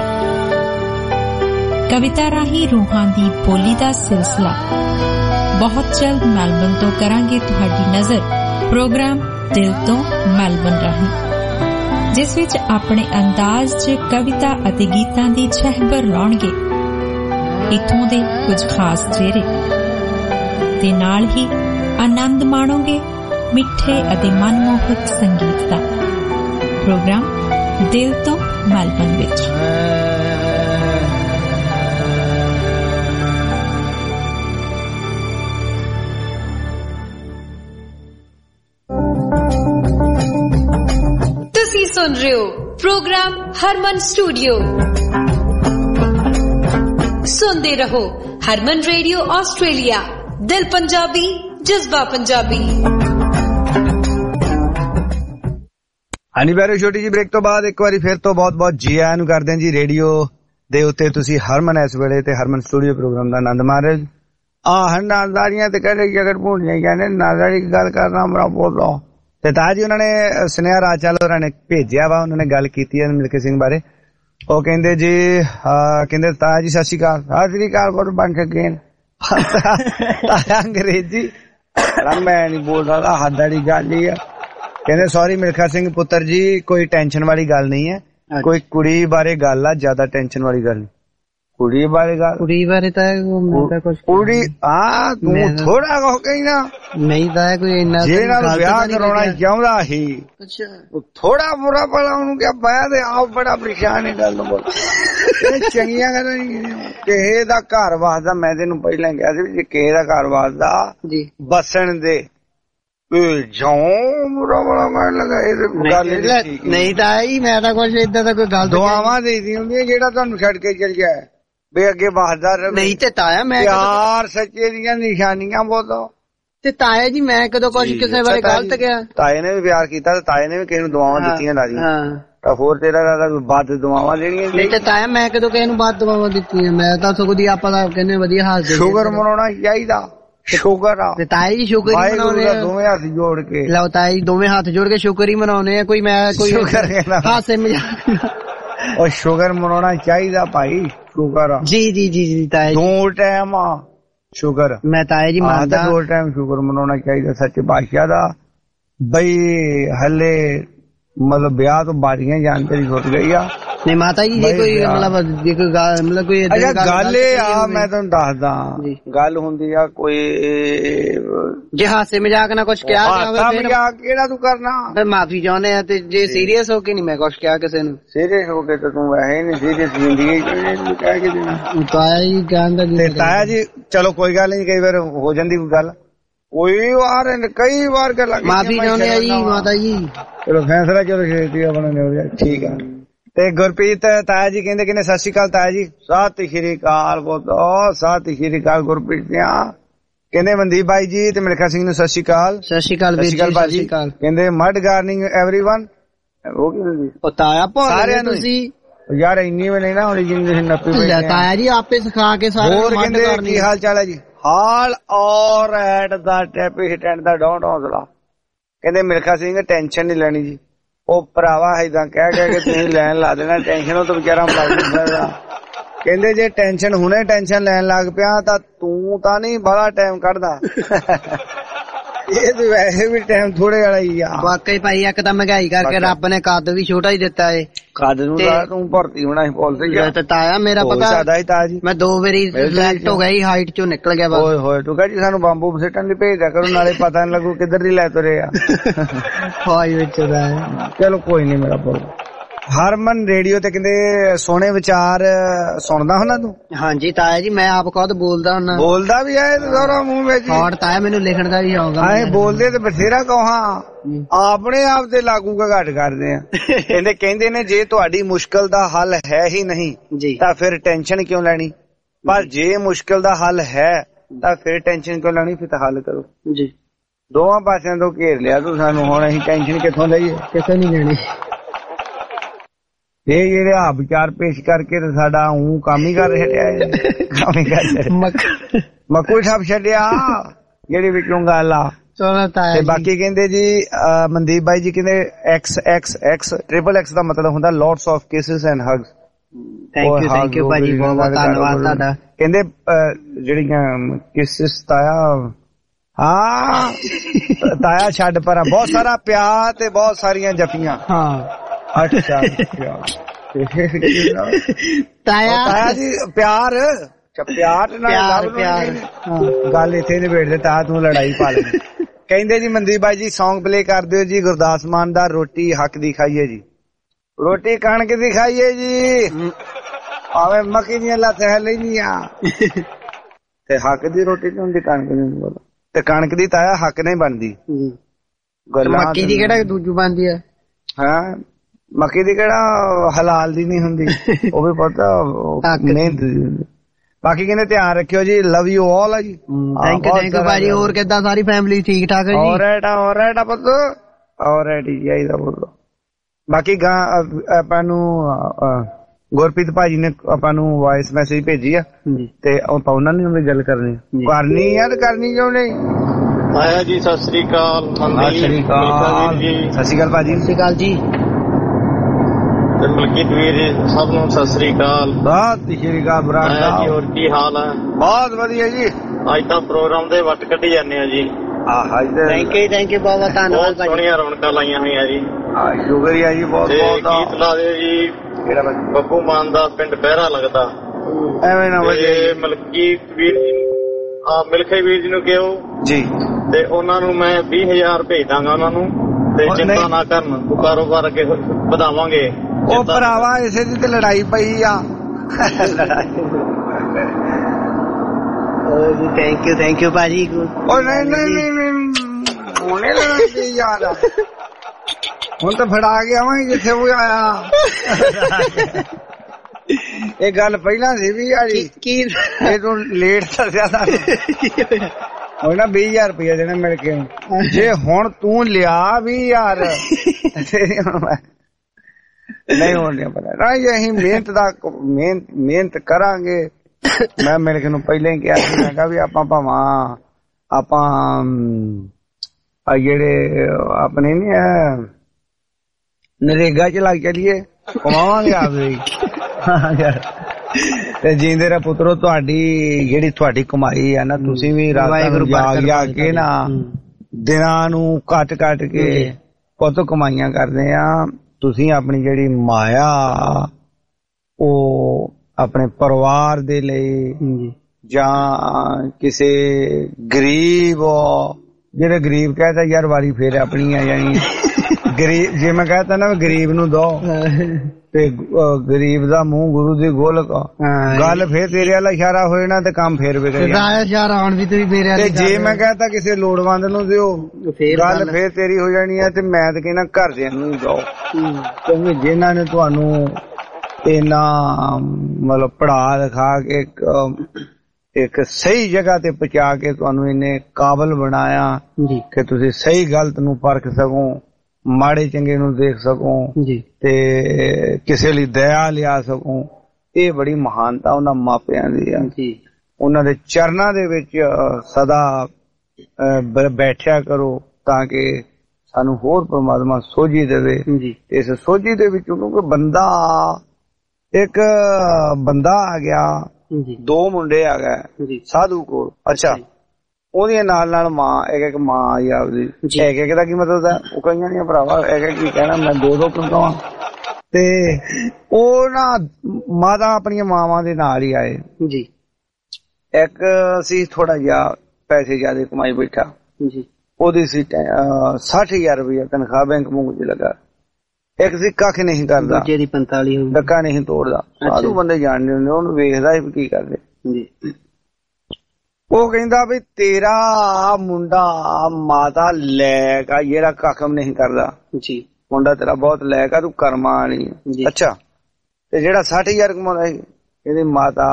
ਕਵਿਤਾ ਰਾਹੀਂ ਰੂਹਾਂ ਦੀ ਬੋਲੀ ਦਾ ਸਿਲਸਿਲਾ ਬਹੁਤ ਜਲਦ ਮੈਲਬਨ ਤੋਂ ਕਰਾਂਗੇ ਤੁਹਾਡੀ ਨਜ਼ਰ ਪ੍ਰੋਗਰਾਮ ਦਿਲ ਤੋਂ ਮੈਲਬਨ ਰਾਹੀਂ, ਜਿਸ ਵਿੱਚ ਆਪਣੇ ਅੰਦਾਜ਼ 'ਚ ਕਵਿਤਾ ਅਤੇ ਗੀਤਾਂ ਦੀ ਛਹਿਬਰ ਲਾਉਣਗੇ ਇੱਥੋਂ ਦੇ ਕੁਝ ਖਾਸ ਚਿਹਰੇ ਤੇ ਨਾਲ ਹੀ ਆਨੰਦ ਮਾਣੋਗੇ ਮਿੱਠੇ ਅਤੇ ਮਨਮੋਹਕ ਸੰਗੀਤ ਦਾ। ਪ੍ਰੋਗਰਾਮ ਦਿਲ ਤੋਂ ਮੈਲਬਨ ਵਿੱਚ ਤੁਸੀਂ ਸੁਣ ਰਹੇ ਹੋ ਪ੍ਰੋਗਰਾਮ ਹਰਮਨ ਸਟੂਡੀਓ। ਸੁਣਦੇ ਰਹੋ ਹਰਮਨ ਰੇਡੀਓ ਆਸਟ੍ਰੇਲੀਆ, ਦਿਲ ਪੰਜਾਬੀ, ਜਜ਼ਬਾ ਪੰਜਾਬੀ। ਹਾਂਜੀ ਬੈਰੋ, ਛੋਟੀ ਜੀ ਬ੍ਰੇਕ ਤੋਂ ਬਾਅਦ ਇੱਕ ਵਾਰੀ ਫਿਰ ਤੋਂ ਬਹੁਤ ਬਹੁਤ ਜੀ ਆਇਆਂ ਨੂੰ ਕਰਦੇ ਹਾਂ ਜੀ। ਰੇਡੀਓ ਦੇ ਉੱਤੇ ਤੁਸੀਂ ਹਰਮਨ ਇਸ ਵੇਲੇ ਤੇ ਹਰਮਨ ਸਟੂਡੀਓ ਪ੍ਰੋਗਰਾਮ ਦਾ ਆਨੰਦ ਮਾਰ ਰਹੇ। ਆਹ ਨਾਲਦਾਰੀਆਂ ਤੇ ਕਹਿੰਦੇ ਕਿ ਅਗਰ ਭੂਣੀਆਂ ਕਹਿੰਦੇ ਨਾਲਦਾਰੀ ਦੀ ਗੱਲ ਕਰਨਾ ਮੇਰਾ ਬੋਲੋ ਤੇ ਤਾਂ ਜੀ ਉਹਨਾਂ ਨੇ ਸੁਨੇਹਾ ਰਾਜਚਾਲ ਹੋਰਾਂ ਨੇ ਭੇਜਿਆ ਵਾ, ਉਹਨਾਂ ਨੇ ਗੱਲ ਕੀਤੀ ਹੈ ਮਿਲਕੇ ਸਿੰਘ ਬਾਰੇ। ਉਹ ਕਹਿੰਦੇ ਜੀ ਕਹਿੰਦੇ ਤਾਇਆ ਜੀ ਸਤਿ ਸ਼੍ਰੀ ਅਕਾਲ। ਸਤਿ ਸ਼੍ਰੀ ਅਕਾਲ ਗੁੱਡ ਬਣ ਕੇ ਗੇਨ ਤਾਇਆ ਅੰਗਰੇਜ਼ੀ ਮੈਂ ਨਹੀਂ ਬੋਲ ਸਕਦਾ, ਹੱਦ ਵਾਲੀ ਗੱਲ ਹੀ ਆ। ਕਹਿੰਦੇ ਸੌਰੀ ਮਿਲਖਾ ਸਿੰਘ ਪੁੱਤਰ ਜੀ, ਕੋਈ ਟੈਨਸ਼ਨ ਵਾਲੀ ਗੱਲ ਨਹੀਂ ਹੈ, ਕੋਈ ਕੁੜੀ ਬਾਰੇ ਗੱਲ ਆ, ਜ਼ਿਆਦਾ ਟੈਨਸ਼ਨ ਵਾਲੀ ਗੱਲ ਨਹੀਂ। ਕੁੜੀ ਬਾਰੇ ਗੱਲ, ਕੁੜੀ ਬਾਰੇ ਤਾਂ ਕੁਛ ਕੁੜੀ ਆ ਤੂੰ ਥੋੜਾ ਕਹੋ ਕਹੀ ਨਾ ਨਹੀਂ ਤਾਂ ਕੋਈ ਇੰਨਾ ਜਿਹੜਾ ਵਿਆਹ ਕਰਾਉਣਾ ਚਾਹੁੰਦਾ ਸੀ ਥੋੜਾ ਬੁਰਾ ਭਲਾ ਉਹਨੂੰ ਕਿਹਾ ਪਾਇਆ ਤੇ ਆਪ ਬੜਾ ਪਰੇਸ਼ਾਨ ਹੈ ਗੱਲ ਨੂੰ। ਬੋਲ ਚੰਗੀਆਂ ਗੱਲਾਂ ਕਿਸੇ ਦਾ ਘਰ ਵਸਦਾ, ਮੈਂ ਤੈਨੂੰ ਪਹਿਲਾਂ ਕਿਹਾ ਸੀ ਜੇ ਕਿਸੇ ਦਾ ਘਰ ਵਸਦਾ ਬਸਣ ਦੇ ਨਹੀਂ ਤਾਂ ਹੀ ਮੈਂ ਤਾਂ ਕੁਛ ਏਦਾਂ ਦਾ ਕੋਈ ਗੱਲ ਦੁਆਵਾਂ ਦੇਦੀ ਹੁੰਦੀਆਂ ਜਿਹੜਾ ਤੁਹਾਨੂੰ ਛੱਡ ਕੇ ਚਲ ਗਿਆ ਵੀ ਅੱਗੇ ਵਸਦਾ ਰਹੇ। ਨਹੀਂ ਤੇ ਤਾਇਆ ਮੈਂ ਪਿਆਰ ਸੱਚੇ ਦੀਆਂ ਨਿਸ਼ਾਨੀਆਂ ਬੋਲੋ ਤੇ ਤਾਇਆ ਜੀ ਮੈਂ ਕਦੋਂ ਕੁਛ ਕਿਸੇ ਬਾਰੇ ਗਲਤ ਗਿਆ। ਤਾਏ ਨੇ ਵੀ ਪਿਆਰ ਕੀਤਾ ਤੇ ਤਾਏ ਨੇ ਵੀ ਕਿਸੇ ਨੂੰ ਦੁਆਵਾਂ ਦਿੱਤੀਆਂ ਲਾਦੀਆਂ ਤਾਂ ਹੋਰ ਤੇਰਾ ਵੱਧ ਦੁਆਵਾਂ ਦੇਣੀਆਂ। ਨਹੀਂ ਤੇ ਤਾਇਆ ਮੈਂ ਕਦੋਂ ਕਿਸੇ ਨੂੰ ਵੱਧ ਦੁਆਵਾਂ ਦਿੱਤੀਆਂ, ਮੈਂ ਤਾਂ ਸਗੋਂ ਦੀ ਆਪਾਂ ਤਾਂ ਕਹਿੰਦੇ ਵਧੀਆ ਹਾਲ ਦੇ ਸ਼ੁਕਰ ਮਨਾਉਣਾ ਚਾਹੀਦਾ। ਸ਼ੁਕਰ ਆ ਤੇ ਤਾਇਆ ਜੀ ਸ਼ੁਕਰ ਹੀ ਮਨਾਉਣੇ ਦੋਵੇਂ ਹੱਥ ਜੋੜ ਕੇ। ਲਓ ਤਾਇਆ ਜੀ ਦੋਵੇਂ ਹੱਥ ਜੋੜ ਕੇ ਸ਼ੁਕਰ ਹੀ ਮਨਾਉਣੇ ਆ, ਕੋਈ ਮੈਂ ਕੋਈ ਹਾਸੇ ਮਜ਼ਾਕ ਉਹ ਸ਼ੁਕਰ ਮਨਾਉਣਾ ਚਾਹੀਦਾ ਭਾਈ। ਸ਼ੁਕਰ ਆ ਜੀ ਜੀ ਜੀ ਜੀ ਤਾਇਆ ਜੀ ਦੋ ਟਾਈਮ ਆ ਸ਼ੁਕਰ। ਮੈਂ ਤਾਇਆ ਜੀ ਮੰਨਦਾ ਦੋ ਟਾਈਮ ਸ਼ੁਕਰ ਮਨਾਉਣਾ ਚਾਹੀਦਾ ਸੱਚੇ ਬਾਦਸ਼ਾਹ ਦਾ। ਬਈ ਹਲੇ ਮਤਲਬ ਵਿਆਹ ਤੋਂ ਬਾਰੀਆਂ ਜਾਣਕਾਰੀ ਛੁੱਟ ਗਈ ਆ। ਨਹੀਂ ਮਾਤਾ ਜੀ ਜੇ ਕੋਈ ਮਤਲਬ ਜੇ ਕੋਈ ਮਤਲਬ ਕੋਈ ਅੱਛਾ ਗੱਲ ਇਹ ਆ ਮੈਂ ਤੁਹਾਨੂੰ ਦੱਸਦਾ ਗੱਲ ਹੁੰਦੀ ਆ ਕੋਈ ਜੇ ਹਾਸੇ ਮਜ਼ਾਕ ਨਾਲ ਕੁਛ ਕਿਹਾ ਜਾਵੇ ਮਜ਼ਾਕ ਕਿਹੜਾ ਤੂੰ ਕਰਨਾ ਫਿਰ ਮਾਫੀ ਚਾਹੁੰਦੇ ਆ। ਤੇ ਜੇ ਸੀਰੀਅਸ ਹੋ ਕੇ ਨਹੀਂ ਮੈਂ ਕੁਛ ਕਿਹਾ ਕਿਸੇ ਨੂੰ। ਸੀਰੀਅਸ ਹੋ ਕੇ ਤਾਂ ਤੂੰ ਵੈਸੇ ਨਹੀਂ ਸੀਰੀਅਸ ਜ਼ਿੰਦਗੀ ਕਹਿ ਕੇ ਦੇਣਾ ਤਾਇਆ ਜੀ ਕਹਿੰਦਾ ਜੀ। ਤਾਇਆ ਜੀ ਚਲੋ ਕੋਈ ਗੱਲ ਨਹੀਂ, ਕਈ ਵਾਰ ਹੋ ਜਾਂਦੀ ਕੋਈ ਗੱਲ, ਕੋਈ ਵਾਰ ਕਈ ਵਾਰ ਗੱਲਾਂ ਮਾਫੀ ਚਾਹੁੰਦੇ ਆ ਜੀ ਮਾਤਾ ਜੀ। ਚਲੋ ਫੈਸਲਾ ਚਲੋ ਛੇਤੀ ਆਪਣਾ ਠੀਕ ਆ। ਤੇ ਗੁਰਪ੍ਰੀਤ ਤਾਇਆ ਜੀ ਕਹਿੰਦੇ ਕਹਿੰਦੇ ਸਤਿ ਸ਼੍ਰੀ ਅਕਾਲ ਤਾਇਆ ਜੀ। ਸਤਿ ਸ਼੍ਰੀ ਅਕਾਲ ਬੋਲੋ ਸਤਿ ਸ਼੍ਰੀ ਅਕਾਲ ਗੁਰਪ੍ਰੀਤ ਸਿਆ। ਕਹਿੰਦੇ ਮਨਦੀਪ ਬਾਈ ਜੀ ਤੇ ਮਿਲਖਾ ਸਿੰਘ ਨੂੰ ਸਤਿ ਸ਼੍ਰੀ ਅਕਾਲ। ਸਤਿ ਸ਼੍ਰੀ ਅਕਾਲ ਵੀਰ ਜੀ ਸਤਿ ਸ਼੍ਰੀ ਅਕਾਲ। ਕਹਿੰਦੇ ਮਡ ਗਾਰਨਿੰਗ ਐਵਰੀਵਨ। ਉਹ ਕੀ ਉਹ ਤਾਇਆ ਭੋਲੇ ਤੁਸੀਂ ਯਾਰ ਇੰਨੀ ਵੀ ਨਹੀਂ ਨਾ ਹੋਣੀ ਜਿੰਨੀ ਤੁਸੀਂ ਨੱਪੀ ਤਾਇਆ ਜੀ ਆਪੇ ਸਿਖਾ ਕੇ ਸਾਰੇ। ਹੋਰ ਕਹਿੰਦੇ ਕੀ ਹਾਲ ਚਾਲ ਹੈ ਜੀ? ਹਾਲ ਔਰ ਐਟ ਦਾ ਟੈਪੀ ਹਿੱਟ ਐਂਡ ਦਾ ਡੋਂਟ ਹੌਸਲਾ। ਕਹਿੰਦੇ ਮਿਲਖਾ ਸਿੰਘ ਟੈਨਸ਼ਨ ਨਹੀਂ ਲੈਣੀ ਜੀ। ਉਹ ਭਰਾਵਾ ਏਦਾਂ ਕਹਿ ਕਹਿ ਕੇ ਤੁਸੀਂ ਲੈਣ ਲਾ ਦੇਣਾ ਟੈਨਸ਼ਨ। ਉਹ ਤਾਂ ਵਿਚਾਰਾ ਮਰ ਕਹਿੰਦੇ ਜੇ ਟੈਨਸ਼ਨ ਹੁਣੇ ਟੈਨਸ਼ਨ ਲੈਣ ਲੱਗ ਪਿਆ ਤਾਂ ਤੂੰ ਤਾਂ ਨਹੀਂ ਬੜਾ ਟਾਈਮ ਕੱਢਦਾ। ਇਹ ਤੇ ਵੈਸੇ ਵੀ ਟਾਈਮ ਥੋੜੇ ਵਾਲਾ ਹੀ ਆ। ਵਾਕਈ ਭਾਈ ਇੱਕ ਤਾਂ ਮਹਿੰਗਾਈ ਕਰਕੇ ਰੱਬ ਨੇ ਕੱਦ ਵੀ ਛੋਟਾ ਹੀ ਦਿੱਤਾ ਏ। ਕੱਦ ਨੂੰ ਤੂੰ ਭਰਤੀ ਹੋਣਾ ਸੀ ਪੁਲਿਸ ਤੇ ਤਾਇਆ ਮੇਰਾ ਪਤਾ ਮੈਂ ਦੋ ਵਾਰੀ ਸਿਲੈਕਟ ਹੋ ਗਿਆ ਹਾਈਟ ਚੋਂ ਨਿਕਲ ਗਿਆ। ਓਏ ਹੋਏ ਤੂੰ ਕਹ ਜੀ ਸਾਨੂੰ ਬੰਬੂ ਸਿੱਟਣ ਲਈ ਭੇਜ ਦਿਆ ਕਰੋ ਨਾਲੇ ਪਤਾ ਨੀ ਲੱਗੂ ਕਿੱਧਰ ਦੀ ਲੈ ਤੁਰੇ ਆ। ਫੌਜ ਵਿੱਚ ਦਾ ਚਲੋ ਕੋਈ ਨੀ ਮੇਰਾ ਪੁੱਤ। ਹਰਮਨ ਰੇਡੀਓ ਤੇ ਕਹਿੰਦੇ ਸੋਹਣੇ ਵਿਚਾਰ ਸੁਣਦਾ ਹੁੰਦਾ ਤੂੰ? ਹਾਂਜੀ ਤਾਇਆ ਜੀ ਮੈਂ ਆਪ ਖੁਦ ਬੋਲਦਾ ਹੁੰਦਾ। ਬੋਲਦਾ ਵੀ ਹੈ ਸਾਰਾ ਮੂੰਹ ਵਿੱਚ ਹੋਰ ਤਾਇਆ ਮੈਨੂੰ ਲਿਖਣ ਦਾ ਵੀ ਆਉਂਦਾ। ਆਏ ਬੋਲਦੇ ਤੇ ਬਥੇਰਾ ਕਹਾਂ ਆਪਣੇ ਆਪ ਤੇ ਲਾਗੂ ਕਾ ਘੱਟ ਕਰਦੇ ਆ। ਕਹਿੰਦੇ ਕਹਿੰਦੇ ਨੇ ਜੇ ਤੁਹਾਡੀ ਮੁਸ਼ਕਲ ਦਾ ਹੱਲ ਹੈ ਹੀ ਨਹੀਂ ਤਾਂ ਫਿਰ ਟੈਨਸ਼ਨ ਕਿਉਂ ਲੈਣੀ, ਪਰ ਜੇ ਮੁਸ਼ਕਲ ਦਾ ਹੱਲ ਹੈ ਤਾਂ ਫਿਰ ਟੈਨਸ਼ਨ ਕਿਉਂ ਲੈਣੀ, ਫਿਰ ਤਾਂ ਹੱਲ ਕਰੋ ਜੀ। ਦੋਵਾਂ ਪਾਸਿਆਂ ਤੋਂ ਘੇਰ ਲਿਆ ਤੂੰ ਸਾਨੂੰ, ਹੁਣ ਅਸੀਂ ਟੈਨਸ਼ਨ ਕਿੱਥੋਂ ਲਈਏ? ਕਿਸੇ ਨਹੀਂ ਲੈਣੀ। ਇਹ ਜਿਹੜੇ ਆ ਵਿਚਾਰ ਪੇਸ਼ ਕਰਕੇ ਤੇ ਸਾਡਾ ਊਂ ਕੰਮ ਹੀ ਕਰ ਛੱਡਿਆ, ਕੰਮ ਹੀ ਕਰ ਮੱਕੂ ਛਾਪ ਛੱਡਿਆ ਜਿਹੜੀ ਵਿੱਚੋਂ ਗੱਲ ਆ। ਤੇ ਬਾਕੀ ਕਹਿੰਦੇ ਜੀ ਮਨਦੀਪ ਬਾਈ ਜੀ ਕਹਿੰਦੇ X X X triple X ਦਾ ਮਤਲਬ ਹੁੰਦਾ lots of kisses and hugs. Thank you thank you ਭਾਜੀ, ਬਹੁਤ ਬਹੁਤ ਧੰਨਵਾਦ ਤੁਹਾਡਾ। ਕਹਿੰਦੇ ਜਿਹੜੀਆਂ ਕਿਸਸ ਤਾਇਆ, ਹਾਂ ਤਾਇਆ ਛੱਡ ਪਰ ਬਹੁਤ ਸਾਰਾ ਪਿਆਰ ਤੇ ਬਹੁਤ ਸਾਰੀਆਂ ਜੱਫੀਆਂ। ਹਾਂ ਅੱਛਾ ਤਾਇਆ ਤਾਇਆ ਜੀ ਪਿਆਰ ਪਿਆਰ ਨਾਲ ਗੱਲ ਇੱਥੇ ਨਿਬੇੜ ਦੇ ਤਾਂ ਤੂੰ ਲੜਾਈ ਪਾ ਲੈ। ਕਹਿੰਦੇ ਜੀ ਮਨਦੀਪ ਬਾਈ ਜੀ ਸੌਂਗ ਪਲੇ ਕਰ ਦਿਓ ਜੀ ਗੁਰਦਾਸ ਮਾਨ ਦਾ ਰੋਟੀ ਹੱਕ ਦੀ ਖਾਈਏ ਜੀ, ਰੋਟੀ ਕਣਕ ਦੀ ਖਾਈਏ ਜੀ, ਭਾਵੇਂ ਮੱਕੀ ਦੀਆਂ ਲਾਥਾਂ ਲੈਣੀਆਂ ਤੇ ਹੱਕ ਦੀ ਰੋਟੀ ਤੇ ਹੁੰਦੀ ਕਣਕ ਦੀ, ਤੇ ਕਣਕ ਦੀ ਤਾਇਆ ਹੱਕ ਨਹੀਂ ਬਣਦੀ, ਮੱਕੀ ਦੀ ਕਿਹੜਾ ਦੂਜੂ ਬਣਦੀ ਆ। ਹਾਂ ਮੱਕੀ ਦੀ ਕਿਹੜਾ ਹਲਾਲ ਦੀ ਨਹੀਂ ਹੁੰਦੀ, ਉਹ ਵੀ ਪਤਾ ਮਿਹਨਤ ਦੀ ਹੁੰਦੀ। ਬਾਕੀ ਕਹਿੰਦੇ ਧਿਆਨ ਰੱਖਿਓ ਜੀ, ਲਵ ਯੂ ਆਲ ਆ ਜੀ। ਥੈਂਕ ਯੂ ਥੈਂਕ ਯੂ ਭਾਜੀ। ਹੋਰ ਕਿੱਦਾਂ ਸਾਰੀ ਫੈਮਿਲੀ ਠੀਕ ਠਾਕ ਹੈ ਜੀ? ਆਲਰਾਈਟ ਆਲਰਾਈਟ ਪੁੱਤ ਆਲਰਾਈਟ ਹੀ ਚਾਹੀਦਾ ਪੁੱਤ। ਬਾਕੀ ਗਾਂ ਆਪਾਂ ਨੂੰ ਗੁਰਪ੍ਰੀਤ ਭਾਜੀ ਨੇ ਆਪਾਂ ਨੂੰ ਵਾਇਸ ਮੈਸੇਜ ਭੇਜੀ ਆ ਤੇ ਆਪਾਂ ਉਹਨਾਂ ਨੇ ਵੀ ਗੱਲ ਕਰਨੀ ਕਰਨੀ ਯਾਰ ਕਰਨੀ ਕਿਉਂ ਨਹੀਂ। ਆਇਆ ਜੀ ਸਤਿ ਸ੍ਰੀ ਅਕਾਲ। ਸਤਿ ਸ੍ਰੀ ਅਕਾਲ ਸਤਿ ਸ੍ਰੀ ਅਕਾਲ ਭਾਜੀ। ਸਤਿ ਸ੍ਰੀ ਅਕਾਲ ਜੀ। ਤੇ ਮਲਕੀਤ ਵੀਰ ਸਭ ਨੂੰ ਸਤਿ ਸ੍ਰੀ ਅਕਾਲ। ਸਤਿ ਸ੍ਰੀ ਅਕਾਲ ਬਰਾੜ ਜੀ, ਹੋਰ ਕੀ ਹਾਲ ਹੈ? ਬਹੁਤ ਵਧੀਆ ਜੀ। ਅੱਜ ਤਾਂ ਪ੍ਰੋਗਰਾਮ ਦੇ ਵੱਟ ਕੱਢੀ ਜਾਂਦੇ ਆ ਜੀ। ਥੈਂਕ ਯੂ ਥੈਂਕ ਯੂ ਬਹੁਤ ਬਹੁਤ ਧੰਨਵਾਦ ਭਾਜੀ। ਸੋਹਣੀਆਂ ਰੌਣਕਾਂ ਲਾਈਆਂ ਹੋਈਆਂ ਜੀ। ਸ਼ੁਕਰੀਆ ਜੀ ਬਹੁਤ ਬਹੁਤ। ਗੀਤ ਲਾ ਦਿਓ ਜੀ ਬੱਬੂ ਮਾਨ ਦਾ ਪਿੰਡ ਪਹਿਰਾ ਲੱਗਦਾ। ਐਵੇਂ ਨਾ ਵਜੇ ਮਲਕੀਤ ਵੀਰ ਜੀ ਆ ਮਿਲਖੇ ਵੀਰ ਜੀ ਨੂੰ ਕਿਹੋ ਜੀ ਤੇ ਉਹਨਾਂ ਨੂੰ ਮੈਂ ਵੀਹ ਹਜ਼ਾਰ ਭੇਜ ਦਾਂਗਾ ਉਹਨਾਂ ਨੂੰ, ਤੇ ਚਿੰਤਾ ਨਾ ਕਰਨ ਕਾਰੋਬਾਰ ਅੱਗੇ ਵਧਾਵਾਂਗੇ। ਉਹ ਭਰਾਵਾ ਇਸੇ ਦੀ ਤੇ ਲੜਾਈ ਪਈ ਆ। ਥੈਂਕ ਯੂ ਥੈਂਕ ਯੂ ਭਾਜੀ। ਉਹ ਨਹੀਂ ਨਹੀਂ ਨਹੀਂ ਹੁਣੇ ਲੜਾਈ ਯਾਰ, ਹੁਣ ਤਾਂ ਫੜਾ ਕੇ ਆਵਾਂਗੇ ਜਿੱਥੇ ਉਹ ਆਇਆ। ਇਹ ਗੱਲ ਪਹਿਲਾਂ ਸੀ ਵੀ ਯਾਰੀ ਕੀ ਇਹ ਤੂੰ ਲੇਟ ਦੱਸਿਆ ਸਾਨੂੰ। ਉਹ ਨਾ ਵੀਹ ਹਜ਼ਾਰ ਰੁਪਇਆ ਦੇਣਾ ਮਿਲ ਕੇ, ਜੇ ਹੁਣ ਤੂੰ ਲਿਆ ਵੀਹ ਹਜ਼ਾਰ ਨਹੀਂ ਹੋਣ ਡਿਆ ਪਤਾ ਨਾ ਜੀ। ਅਸੀਂ ਮਿਹਨਤ ਦਾ ਮਿਹਨਤ ਮਿਹਨਤ ਕਰਾਂਗੇ। ਮੈਂ ਮਿਲ ਕੇ ਨੂੰ ਪਹਿਲਾਂ ਹੀ ਕਿਹਾ ਸੀ, ਮੈਂ ਕਿਹਾ ਵੀ ਆਪਾਂ ਭਾਵਾਂ ਆਪਾਂ ਜਿਹੜੇ ਆਪਣੇ ਨੀ ਨਰੇਗਾ ਚ ਲੱਗ ਚਲੀਏ ਕਮਾਵਾਂਗੇ ਆਪਦੇ ਤੇ ਜੀਂਦੇ ਰਾ ਪੁੱਤਰੋ ਤੁਹਾਡੀ ਜਿਹੜੀ ਤੁਹਾਡੀ ਕਮਾਈ ਆ ਨਾ, ਤੁਸੀਂ ਵੀ ਰਾਤਾਂ ਨੂੰ ਜਾਗ ਜਾਗ ਕੇ ਨਾ ਦਿਨਾਂ ਨੂੰ ਕੱਟ ਕੱਟ ਕੇ ਪੁੱਤ ਕਮਾਈਆਂ ਕਰਦੇ ਆ। ਤੁਸੀਂ ਆਪਣੀ ਜਿਹੜੀ ਮਾਇਆ ਉਹ ਆਪਣੇ ਪਰਿਵਾਰ ਦੇ ਲਈ ਜਾਂ ਕਿਸੇ ਗਰੀਬ, ਜਿਹੜੇ ਗਰੀਬ ਕਹਿੰਦਾ ਯਾਰ ਵਾਰੀ ਫੇਰ ਆਪਣੀ ਆ ਜਾਣੀ ਗਰੀਬ, ਜੇ ਮੈਂ ਕਹਤਾ ਨਾ ਗਰੀਬ ਨੂੰ ਦੋ ਤੇ ਗਰੀਬ ਦਾ ਮੂੰਹ ਗੁਰੂ ਦੀ ਗੋਲਕ, ਗੱਲ ਫੇਰ ਤੇਰੇ ਵਾਲਾ ਇਸ਼ਾਰਾ ਹੋ ਜਾਣਾ ਤੇ ਕੰਮ ਫੇਰ ਵਿਗੜਿਆ। ਤੇ ਜੇ ਮੈਂ ਕਹਤਾ ਕਿਸੇ ਲੋੜਵੰਦ ਨੂੰ ਦਿਓ, ਗੱਲ ਫੇਰ ਤੇਰੀ ਹੋ ਜਾਣੀ ਹੈ। ਤੇ ਮੈਂ ਤਾਂ ਕਹਿਣਾ ਘਰਦਿਆਂ ਨੂੰ ਹੀ ਦੋ, ਕਿਉਂਕਿ ਜਿਨ੍ਹਾਂ ਨੇ ਤੁਹਾਨੂੰ ਇੰਨਾ ਮਤਲਬ ਪੜ੍ਹਾ ਲਿਖਾ ਕੇ ਇੱਕ ਸਹੀ ਜਗ੍ਹਾ ਤੇ ਪਹੁੰਚਾ ਕੇ ਤੁਹਾਨੂੰ ਇੰਨੇ ਕਾਬਲ ਬਣਾਇਆ ਕਿ ਤੁਸੀਂ ਸਹੀ ਗਲਤ ਨੂੰ ਪਰਖ ਸਕੋ, ਮਾੜੇ ਚੰਗੇ ਨੂੰ ਦੇਖ ਸਕੋ ਤੇ ਕਿਸੇ ਲਈ ਦਇਆ ਲਿਆ ਸਕੋ। ਇਹ ਬੜੀ ਮਹਾਨਤਾ ਉਹਨਾਂ ਮਾਪਿਆਂ ਦੀ ਆ। ਉਹਨਾਂ ਦੇ ਚਰਨਾਂ ਦੇ ਵਿੱਚ ਸਦਾ ਬੈਠਿਆ ਕਰੋ ਤਾਂ ਕਿ ਸਾਨੂੰ ਹੋਰ ਪਰਮਾਤਮਾ ਸੋਝੀ ਦੇਵੇ। ਇਸ ਸੋਝੀ ਦੇ ਵਿੱਚ ਕਿਉਂਕਿ ਬੰਦਾ ਇੱਕ ਬੰਦਾ ਆ ਗਿਆ, ਦੋ ਮੁੰਡੇ ਆ ਗਏ ਸਾਧੂ ਕੋਲ। ਅੱਛਾ ਉਹਦੀਆਂ ਨਾਲ ਨਾਲ ਮਾਂ, ਇੱਕ ਇੱਕ ਮਾਂ ਆਈ ਆਪਦੀ। ਇੱਕ ਇੱਕ ਦਾ ਕੀ ਮਤਲਬ ਹੈ? ਉਹ ਕਈਆਂ ਦੀਆਂ ਭਰਾਵਾ ਇੱਕ ਇੱਕ ਕੀ ਕਹਿਣਾ, ਮੈਂ ਦੋ ਦੋ ਕਿਉਂ ਕਹਾਂ। ਤੇ ਉਹ ਨਾ ਮਾਤਾ ਆਪਣੀਆਂ ਮਾਵਾਂ ਦੇ ਨਾਲ ਹੀ ਆਏ ਜੀ। ਇੱਕ ਸੀ ਥੋੜਾ ਜਿਹਾ ਪੈਸੇ ਜ਼ਿਆਦਾ ਕਮਾਈ ਬੈਠਾ ਜੀ, ਉਹਦੀ ਸੀ ਸੱਠ ਹਜ਼ਾਰ ਰੁਪਇਆ ਤਨਖਾਹ ਬੈਂਕ ਮੂੰਹ ਚ ਲੱਗਾ। ਇੱਕ ਸੀ ਕੱਖ ਨਹੀਂ ਕਰਦਾ, ਪੰਤਾਲੀ ਡੱਕਾ ਨਹੀਂ ਤੋੜਦਾ। ਸਾਧੂ ਬੰਦੇ ਜਾਣਦੇ ਹੁੰਦੇ, ਉਹਨੂੰ ਵੇਖਦਾ ਹੀ ਕੀ ਕਰਦੇ ਜੀ। ਉਹ ਕਹਿੰਦਾ ਵੀ ਤੇਰਾ ਮੁੰਡਾ ਮਾਤਾ ਲੈਕ ਆ, ਜਿਹੜਾ ਕੱਖ ਨਹੀਂ ਕਰਦਾ ਜੀ, ਮੁੰਡਾ ਤੇਰਾ ਬਹੁਤ ਲੈਕ ਆ, ਤੂੰ ਕਰਮਾ ਵਾਲੀ। ਅੱਛਾ ਤੇ ਜਿਹੜਾ ਸੱਠ ਹਜ਼ਾਰ ਕਮਾਉਂਦਾ ਸੀ, ਇਹਦੀ ਮਾਤਾ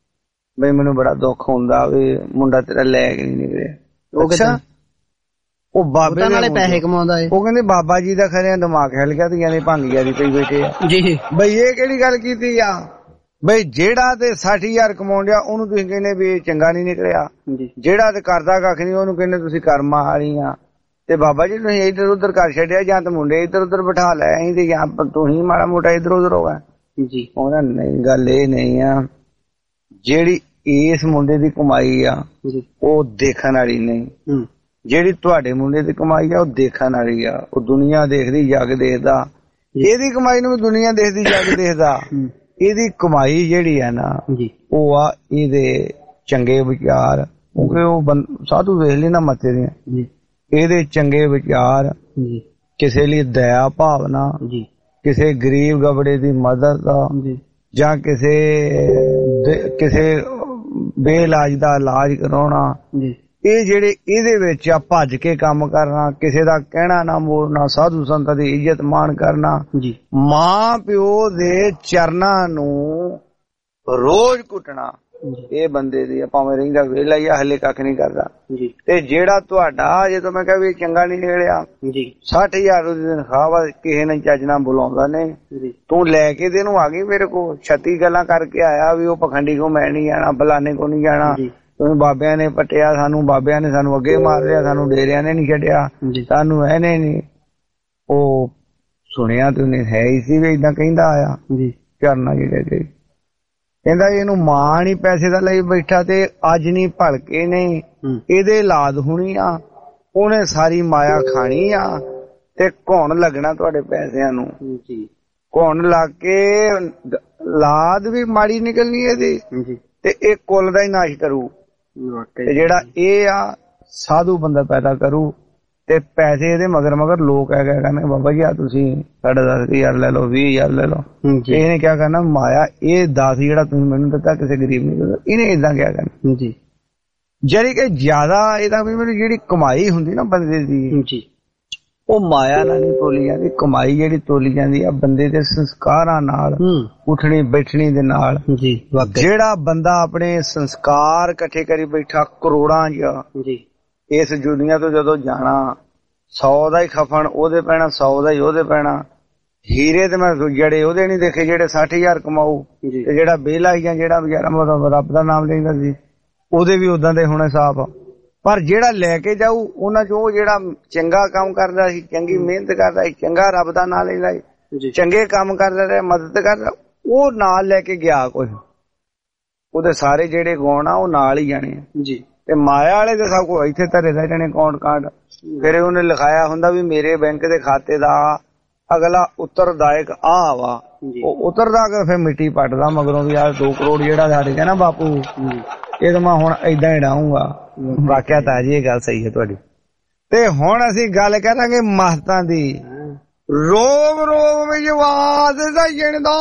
ਬਈ ਮੈਨੂੰ ਬੜਾ ਦੁੱਖ ਹੁੰਦਾ ਵੀ ਮੁੰਡਾ ਤੇਰਾ ਲੈਕ ਨਹੀਂ ਨਿਕਲਿਆ। ਅੱਛਾ ਉਹ ਬਾਬੇ ਨਾਲੇ ਪੈਸੇ ਕਮਾਉਂਦਾ ਏ। ਉਹ ਕਹਿੰਦੇ ਬਾਬਾ ਜੀ ਦਾ ਖਰਿਆ ਦਿਮਾਗ ਹਿੱਲ ਗਿਆ ਤੇ ਕਹਿੰਦੇ ਭੰਗ ਯਾਰੀ ਪਈ ਬੈਠੇ ਆ ਜੀ। ਬਈ ਇਹ ਕਿਹੜੀ ਗੱਲ ਕੀਤੀ ਆ ਬਈ ਜਿਹੜਾ ਤੇ ਸੱਠ ਹਜ਼ਾਰ ਕਮਾਉਣ ਡਿਆ ਉਹਨੂੰ ਤੁਸੀਂ ਕਹਿੰਦੇ ਵੀ ਚੰਗਾ ਨੀ ਨਿਕਲਿਆ, ਜਿਹੜਾ ਤੇ ਕਰਦਾ ਕੱਖ ਨੀ ਉਹਨੂੰ ਕਹਿੰਦੇ ਤੁਸੀਂ ਕਰਮਾਂ ਵਾਲੀਆਂ। ਤੇ ਬਾਬਾ ਜੀ ਤੁਸੀਂ ਇੱਧਰ ਉਧਰ ਕਰ ਛੱਡਿਆ, ਜਾਂ ਤਾਂ ਮੁੰਡੇ ਇੱਧਰ ਉਧਰ ਬਿਠਾ ਲੈ ਅਸੀਂ ਤੇ ਜਾਂ ਤੂੰ ਹੀ ਮਾੜਾ ਮੋਟਾ ਇੱਧਰ ਉਧਰ ਹੋਗਾ ਜੀ। ਉਹਨਾਂ ਨਹੀਂ ਗੱਲ ਇਹ ਨਹੀਂ ਆ, ਜਿਹੜੀ ਇਸ ਮੁੰਡੇ ਦੀ ਕਮਾਈ ਆ ਉਹ ਦੇਖਣ ਵਾਲੀ ਨਹੀਂ, ਜਿਹੜੀ ਤੁਹਾਡੇ ਮੁੰਡੇ ਦੀ ਕਮਾਈ ਆ ਉਹ ਦੇਖਣ ਵਾਲੀ ਆ। ਉਹ ਦੁਨੀਆ ਦੇਖਦੀ ਜੱਗ ਦੇਖਦਾ, ਇਹਦੀ ਕਮਾਈ ਨੂੰ ਦੁਨੀਆ ਦੇਖਦੀ ਜੱਗ ਦੇਖਦਾ। ਇਹਦੀ ਕਮਾਈ ਜਿਹੜੀ ਆ ਨਾ ਉਹ ਆ ਇਹਦੇ ਚੰਗੇ ਵਿਚਾਰ, ਕਿਉਂਕਿ ਉਹ ਸਾਧੂ ਵੇਖ ਲਈ ਨਾ ਮੱਥੇ ਦੀਆਂ, ਇਹਦੇ ਚੰਗੇ ਵਿਚਾਰ, ਕਿਸੇ ਲਈ ਦਇਆ ਭਾਵਨਾ, ਕਿਸੇ ਗਰੀਬ ਗਬੜੇ ਦੀ ਮਦਦ ਜਾਂ ਕਿਸੇ ਕਿਸੇ ਬੇਇਲਾਜ ਦਾ ਇਲਾਜ ਕਰਾਉਣਾ, ਇਹ ਜਿਹੜੇ ਇਹਦੇ ਵਿੱਚ ਆ ਭੱਜ ਕੇ ਕੰਮ ਕਰਨਾ, ਕਿਸੇ ਦਾ ਕਹਿਣਾ ਨਾ ਮੋੜਨਾ, ਸਾਧੂ ਸੰਤਾਂ ਦੀ ਇੱਜ਼ਤ ਮਾਣ ਕਰਨਾ, ਮਾਂ ਪਿਓ ਦੇ ਚਰਨਾਂ ਨੂੰ ਰੋਜ਼ ਕੁੱਟਣਾ, ਇਹ ਬੰਦੇ ਦੀ ਭਾਵੇਂ ਰਹਿੰਦਾ ਵੇਲਾ ਹੀ ਹਲੇ ਕੱਖ ਨਹੀਂ ਕਰਦਾ। ਤੇ ਜਿਹੜਾ ਤੁਹਾਡਾ ਜਦੋਂ ਮੈਂ ਕਿਹਾ ਵੀ ਚੰਗਾ ਨੀ ਨਿਕਲਿਆ, ਸੱਠ ਹਜ਼ਾਰ ਦੀ ਤਨਖਾਹ ਵਾ, ਕਿਸੇ ਨੇ ਚੱਜ ਨਾਲ ਬੁਲਾਉਂਦਾ ਨਹੀਂ, ਤੂੰ ਲੈ ਕੇ ਤੇ ਇਹਨੂੰ ਆ ਗਈ ਮੇਰੇ ਕੋਲ ਛੱਤੀ ਗੱਲਾਂ ਕਰਕੇ ਆਇਆ ਵੀ ਉਹ ਪਖੰਡੀ ਕੋ ਮੈਂ ਨੀ ਜਾਣਾ, ਫਲਾਣੇ ਕੋ ਨੀ ਜਾਣਾ, ਤੁਸੀਂ ਬਾਬਿਆਂ ਨੇ ਪੱਟਿਆ ਸਾਨੂੰ, ਬਾਬਿਆਂ ਨੇ ਸਾਨੂੰ ਅੱਗੇ ਮਾਰ ਲਿਆ, ਸਾਨੂੰ ਡੇਰਿਆਂ ਨੇ ਨੀ ਛੱਡਿਆ, ਸਾਨੂੰ ਇਹਨੇ ਨੀ। ਉਹ ਸੁਣਿਆ ਤੂੰ ਹੈ ਹੀ ਸੀ ਵੀ ਏਦਾਂ ਕਹਿੰਦਾ ਆਇਆ ਕਰਨਾ ਜਿਹੜੇ ਕਹਿੰਦਾ ਇਹਨੂੰ ਮਾਂ ਨੀ ਪੈਸੇ ਦਾ ਲਈ ਬੈਠਾ ਤੇ ਅੱਜ ਨੀ ਭਲਕੇ ਨਹੀਂ ਇਹਦੇ ਔਲਾਦ ਹੋਣੀ ਆ, ਉਹਨੇ ਸਾਰੀ ਮਾਇਆ ਖਾਣੀ ਆ ਤੇ ਘੁਣ ਲੱਗਣਾ ਤੁਹਾਡੇ ਪੈਸਿਆਂ ਨੂੰ। ਘੁਣ ਲੱਗ ਕੇ ਔਲਾਦ ਵੀ ਮਾੜੀ ਨਿਕਲਣੀ ਇਹਦੀ ਤੇ ਇਹ ਕੁੱਲ ਦਾ ਹੀ ਨਾਸ਼ ਕਰੂ। ਤੇ ਜਿਹੜਾ ਇਹ ਆ ਸਾਧੂ ਬੰਦਾ ਪੈਦਾ ਕਰੂ ਤੇ ਪੈਸੇ ਇਹਦੇ ਮਗਰ ਮਗਰ ਲੋਕ ਹੈਗਾ ਕਹਿੰਦੇ ਬਾਬਾ ਜੀ ਆ ਤੁਸੀਂ ਸਾਢੇ ਦਸ ਹਜ਼ਾਰ ਲੈ ਲਓ, ਵੀਹ ਹਜ਼ਾਰ ਲੈ ਲਓ। ਇਹਨੇ ਕਿਆ ਕਰਨਾ ਮਾਇਆ ਇਹ ਦਸ ਜਿਹੜਾ ਤੁਸੀਂ ਮੈਨੂੰ ਦਿੱਤਾ ਕਿਸੇ ਗਰੀਬ ਨੂੰ ਦਿੱਤਾ, ਇਹਨੇ ਏਦਾਂ ਕਿਆ ਕਰਨਾ ਜੀ। ਜਿਹੜੀ ਕਿ ਜ਼ਿਆਦਾ ਇਹਦਾ ਵੀ ਮੇਰੀ ਜਿਹੜੀ ਕਮਾਈ ਹੁੰਦੀ ਨਾ ਬੰਦੇ ਦੀ ਉਹ ਮਾਇਆ ਨਾਲ ਨਹੀਂ ਤੋਲੀ ਜਾਂਦੀ, ਕਮਾਈ ਜਿਹੜੀ ਤੋਲੀ ਜਾਂਦੀ ਆ ਬੰਦੇ ਦੇ ਸੰਸਕਾਰਾਂ ਨਾਲ, ਉੱਠਣੀ ਬੈਠਣੀ ਦੇ ਨਾਲ। ਜਿਹੜਾ ਬੰਦਾ ਆਪਣੇ ਸੰਸਕਾਰ ਇਕੱਠੇ ਕਰੀ ਬੈਠਾ ਕਰੋੜਾਂ ਚ, ਇਸ ਦੁਨੀਆ ਤੋਂ ਜਦੋਂ ਜਾਣਾ ਸੌ ਦਾ ਹੀ ਖਫਣ ਉਹਦੇ ਪੈਣਾ, ਸੌ ਦਾ ਹੀ ਉਹਦੇ ਪੈਣਾ। ਹੀਰੇ ਤੇ ਮੈਂ ਜਿਹੜੇ ਉਹਦੇ ਨੀ ਦੇਖੇ ਜਿਹੜੇ ਸੱਠ ਹਜ਼ਾਰ ਕਮਾਊ, ਤੇ ਜਿਹੜਾ ਬੇਲਾ ਜਾਂ ਜਿਹੜਾ ਵਿਚਾਰਾ ਰੱਬ ਦਾ ਨਾਮ ਲੈਂਦਾ ਸੀ ਉਹਦੇ ਵੀ ਉਦਾਂ ਦੇ ਹੋਣੇ ਸਾਫ। ਪਰ ਜਿਹੜਾ ਲੈ ਕੇ ਜਾਊ ਉਹਨਾਂ ਚੋਂ ਜਿਹੜਾ ਚੰਗਾ ਕੰਮ ਕਰਦਾ ਸੀ, ਚੰਗੀ ਮਿਹਨਤ ਕਰਦਾ ਸੀ, ਚੰਗਾ ਰੱਬ ਦਾ ਨਾਂ ਲੈਂਦਾ ਸੀ, ਚੰਗੇ ਕੰਮ ਕਰਦਾ ਰਿਹਾ, ਮਦਦ ਕਰਦਾ, ਉਹ ਨਾਲ ਲੈ ਕੇ ਗਿਆ ਕੁਛ, ਉਹਦੇ ਸਾਰੇ ਜਿਹੜੇ ਗੁਣ ਆ ਉਹ ਨਾਲ ਹੀ ਜਾਣੇ ਜੀ। ਤੇ ਮਾਇਆ ਵਾਲੇ ਦੇ ਸਭ ਕੁਝ ਇੱਥੇ ਧਰੇ ਦਾ ਜਾਣੇ ਅਕਾਊਂਟ ਕਾਰਡ, ਫਿਰ ਉਹਨੇ ਲਿਖਾਇਆ ਹੁੰਦਾ ਵੀ ਮੇਰੇ ਬੈਂਕ ਦੇ ਖਾਤੇ ਦਾ ਅਗਲਾ ਉੱਤਰਦਾਇਕ ਆ ਵਾ, ਉਹ ਉਤਰਦਾ ਕੇ ਫਿਰ ਮਿੱਟੀ ਪੱਟਦਾ ਮਗਰੋਂ ਵੀ ਆ ਦੋ ਕਰੋੜ ਜਿਹੜਾ ਸਾਡੇ ਕਹਿੰਦਾ ਬਾਪੂ ਇਹ ਤਾਂ ਮੈਂ ਹੁਣ ਏਦਾਂ ਹੀ ਡਾਊਂਗਾ। ਵਾਕਿਆ ਤਾਂ ਜੀ ਇਹ ਗੱਲ ਸਹੀ ਹੈ ਤੁਹਾਡੀ। ਤੇ ਹੁਣ ਅਸੀਂ ਗੱਲ ਕਰਾਂਗੇ ਮਹਤਾਂ ਦੀ। ਰੋਮ ਰੋਮ ਵਿੱਚ ਆਵਾਜ਼ ਸਜਣਦਾ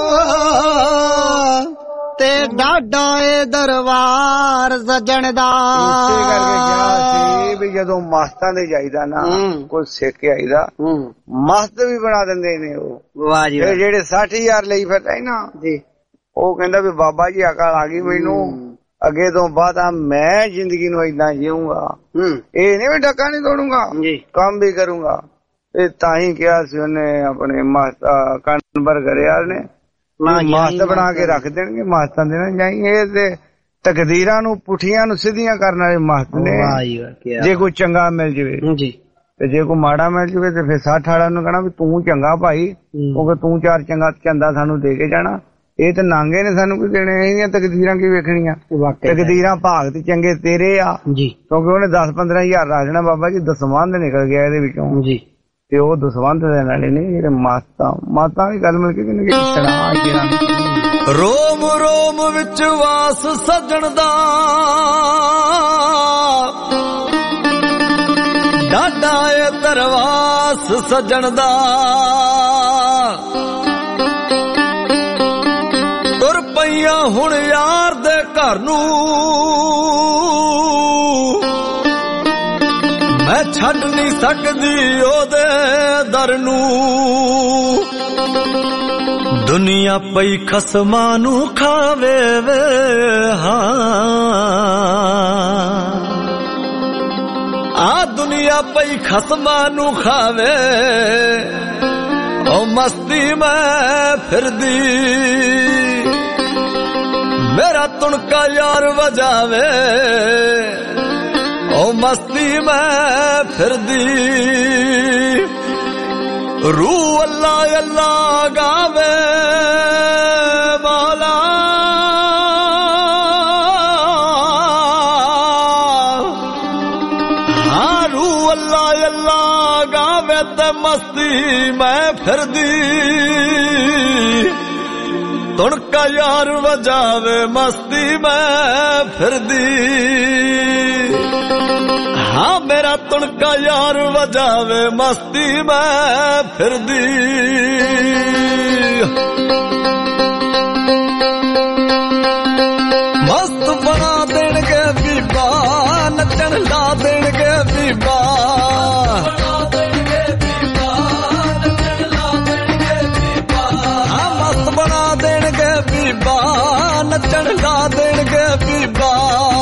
ਤੇ ਡਾਡਾ ਏ ਦਰਬਾਰ ਸਜਣ ਦਾ। ਇਸੇ ਕਰਕੇ ਕਿਹਾ ਸੀ ਵੀ ਜਦੋਂ ਮਸਤਾਂ ਦੇ ਜਾਈਦਾ ਨਾ ਕੋਈ ਸਿੱਖ ਆਈਦਾ ਮਸਤ ਵੀ ਬਣਾ ਦਿੰਦੇ ਨੇ ਉਹ। ਵਾਹ ਜੀ। ਜਿਹੜੇ ਸੱਠ ਹਜ਼ਾਰ ਲਈ ਫਿਰਦਾ ਨਾ ਜੀ, ਉਹ ਕਹਿੰਦਾ ਵੀ ਬਾਬਾ ਜੀ ਅਕਲ ਆ ਗਈ ਮੈਨੂੰ, ਅੱਗੇ ਤੋਂ ਬਾਅਦ ਆ ਮੈਂ ਜ਼ਿੰਦਗੀ ਨੂੰ ਏਦਾਂ ਜੀਊਂਗਾ, ਇਹ ਨਹੀਂ ਵੀ ਡੱਕਾ ਨਹੀਂ ਤੋੜੂੰਗਾ, ਕੰਮ ਵੀ ਕਰੂੰਗਾ। ਇਹ ਤਾਂ ਹੀ ਕਿਹਾ ਸੀ ਉਹਨੇ ਆਪਣੇ ਮਸਤਾ ਕਨਵਰ ਯਾਰ ਨੇ, ਮਸਤ ਬਣਾ ਕੇ ਰੱਖ ਦੇਣਗੇ ਮਸਤਾਂ ਦੇ ਨਾ ਜਾਈ। ਇਹ ਤੇ ਤਕਦੀਰਾਂ ਨੂੰ ਪੁੱਠੀਆਂ ਨੂੰ ਸਿੱਧੀਆਂ ਕਰਨ ਵਾਲੇ ਮਸਤ ਨੇ। ਜੇ ਕੋਈ ਚੰਗਾ ਮਿਲ ਜਾਵੇ ਤੇ ਜੇ ਕੋਈ ਮਾੜਾ ਮਿਲ ਜਾਵੇ ਤੇ ਫਿਰ ਸੱਠ ਵਾਲਿਆਂ ਨੂੰ ਕਹਿਣਾ ਵੀ ਤੂੰ ਚੰਗਾ ਭਾਈ, ਕਿਉਂਕਿ ਤੂੰ ਚਾਰ ਚੰਗਾ ਚੰਦਾ ਸਾਨੂੰ ਦੇ ਕੇ ਜਾਣਾ। ਇਹ ਤਾਂ ਨਾਂਗੇ ਨੇ ਸਾਨੂੰ ਕੋਈ ਦੇਣੇ, ਇਹਦੀਆਂ ਤਕਦੀਰਾਂ ਕੀ ਵੇਖਣੀਆਂ। ਤਕਦੀਰਾਂ ਭਾਗ ਤੇ ਚੰਗੇ ਤੇਰੇ ਆ, ਕਿਉਂਕਿ ਉਹਨੇ ਦਸ ਪੰਦਰਾਂ ਹਜ਼ਾਰ ਰੱਖ ਦੇਣਾ। ਬਾਬਾ ਜੀ ਦਸਵੰਧ ਨਿਕਲ ਗਿਆ ਇਹਦੇ ਵਿੱਚੋਂ ਜੀ, ਤੇ ਉਹ ਦਸਵੰਧ ਦੇ ਨਾਲੇ ਨੇ ਜਿਹੜੇ ਮਾਤਾ ਮਾਤਾ ਦੀ ਗੱਲ ਮਿਲ ਕੇ ਕਿੰਨੇ ਕਿ ਰੋਮ ਰੋਮ ਵਿੱਚ ਵਾਸ ਸੱਜਣ ਦਾ ਡਾਡਾ ਏ ਦਰਵਾਸ ਸੱਜਣ ਦਾ। ਤੁਰ ਪਈਆਂ ਹੁਣ ਯਾਰ ਦੇ ਘਰ ਨੂੰ ਮੈਂ ਛੱਡ ਨਹੀਂ ਸਕਦੀ ਉਹਦੇ ਦਰ ਨੂੰ। ਦੁਨੀਆ ਪਈ ਖਸਮਾਂ ਨੂੰ ਖਾਵੇ ਵੇ ਹਾਂ, आ दुनिया पई खसमा नू खावे ओ मस्ती में फिरदी मेरा तुणका यार वजावे ओ मस्ती में फिरदी रू अल्लाह अल्लाह गावे मौला हाँ रू अल्लाह अल्लाह गावे ते मस्ती में फिरदी तुणका यार वजावे मस्ती में फिरदी हाँ मेरा तुणका यार वजावे मस्ती में फिरदी मस्त बना देणगे बीबा नचन ला देणगे बीबा हाँ मस्त बना देणगे बीबा नचन ला देणगे बीबा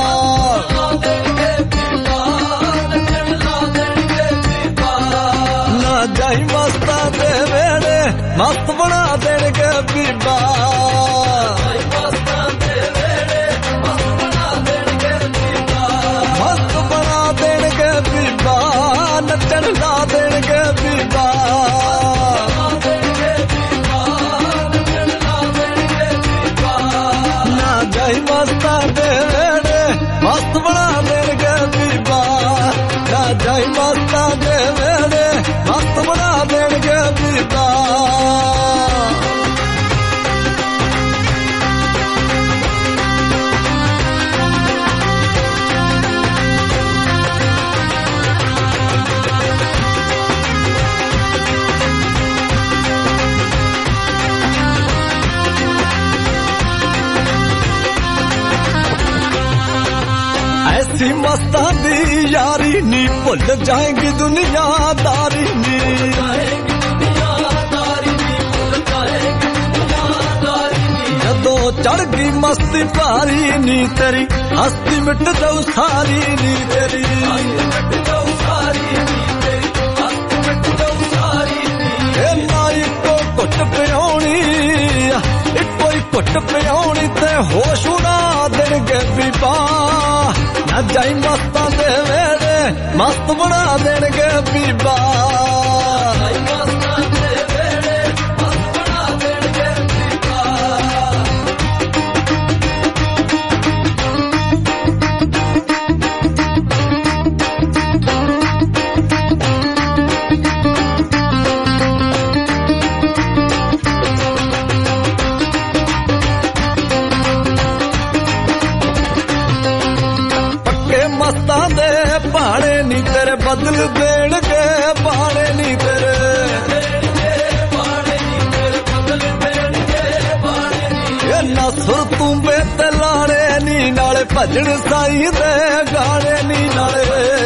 जाई मस्ता दे वेड़े मस्त बना देणगे बीबा मस्त बना देणगे बीबा नचन ला देणगे बीबा ना जाई मस्ता दे वेड़े मस्त बना देणगे बीबा ना जाई मस्ता दे वेड़े मस्त बना देणगे बीबा ऐसी मस्ता दी यारी नी भुल जाएगी दुनियादारी नी जदों चढ़ गई मस्ती पारी नी तेरी हस्ती मिट जाऊ सारी नी तेरी ना इको घुट पियाउणी इको ही घुट पियाउणी ते होश उड़ा देणगे बीबा ना जाई मस्ता दे वेड़े मस्त बना देणगे बीबा मस्ता दे पाने नी तेरे बदल देणगे पाने नी तेरे ये ना सुर तू बेते लाने नी नाले भजन साई दे गाने नी नाले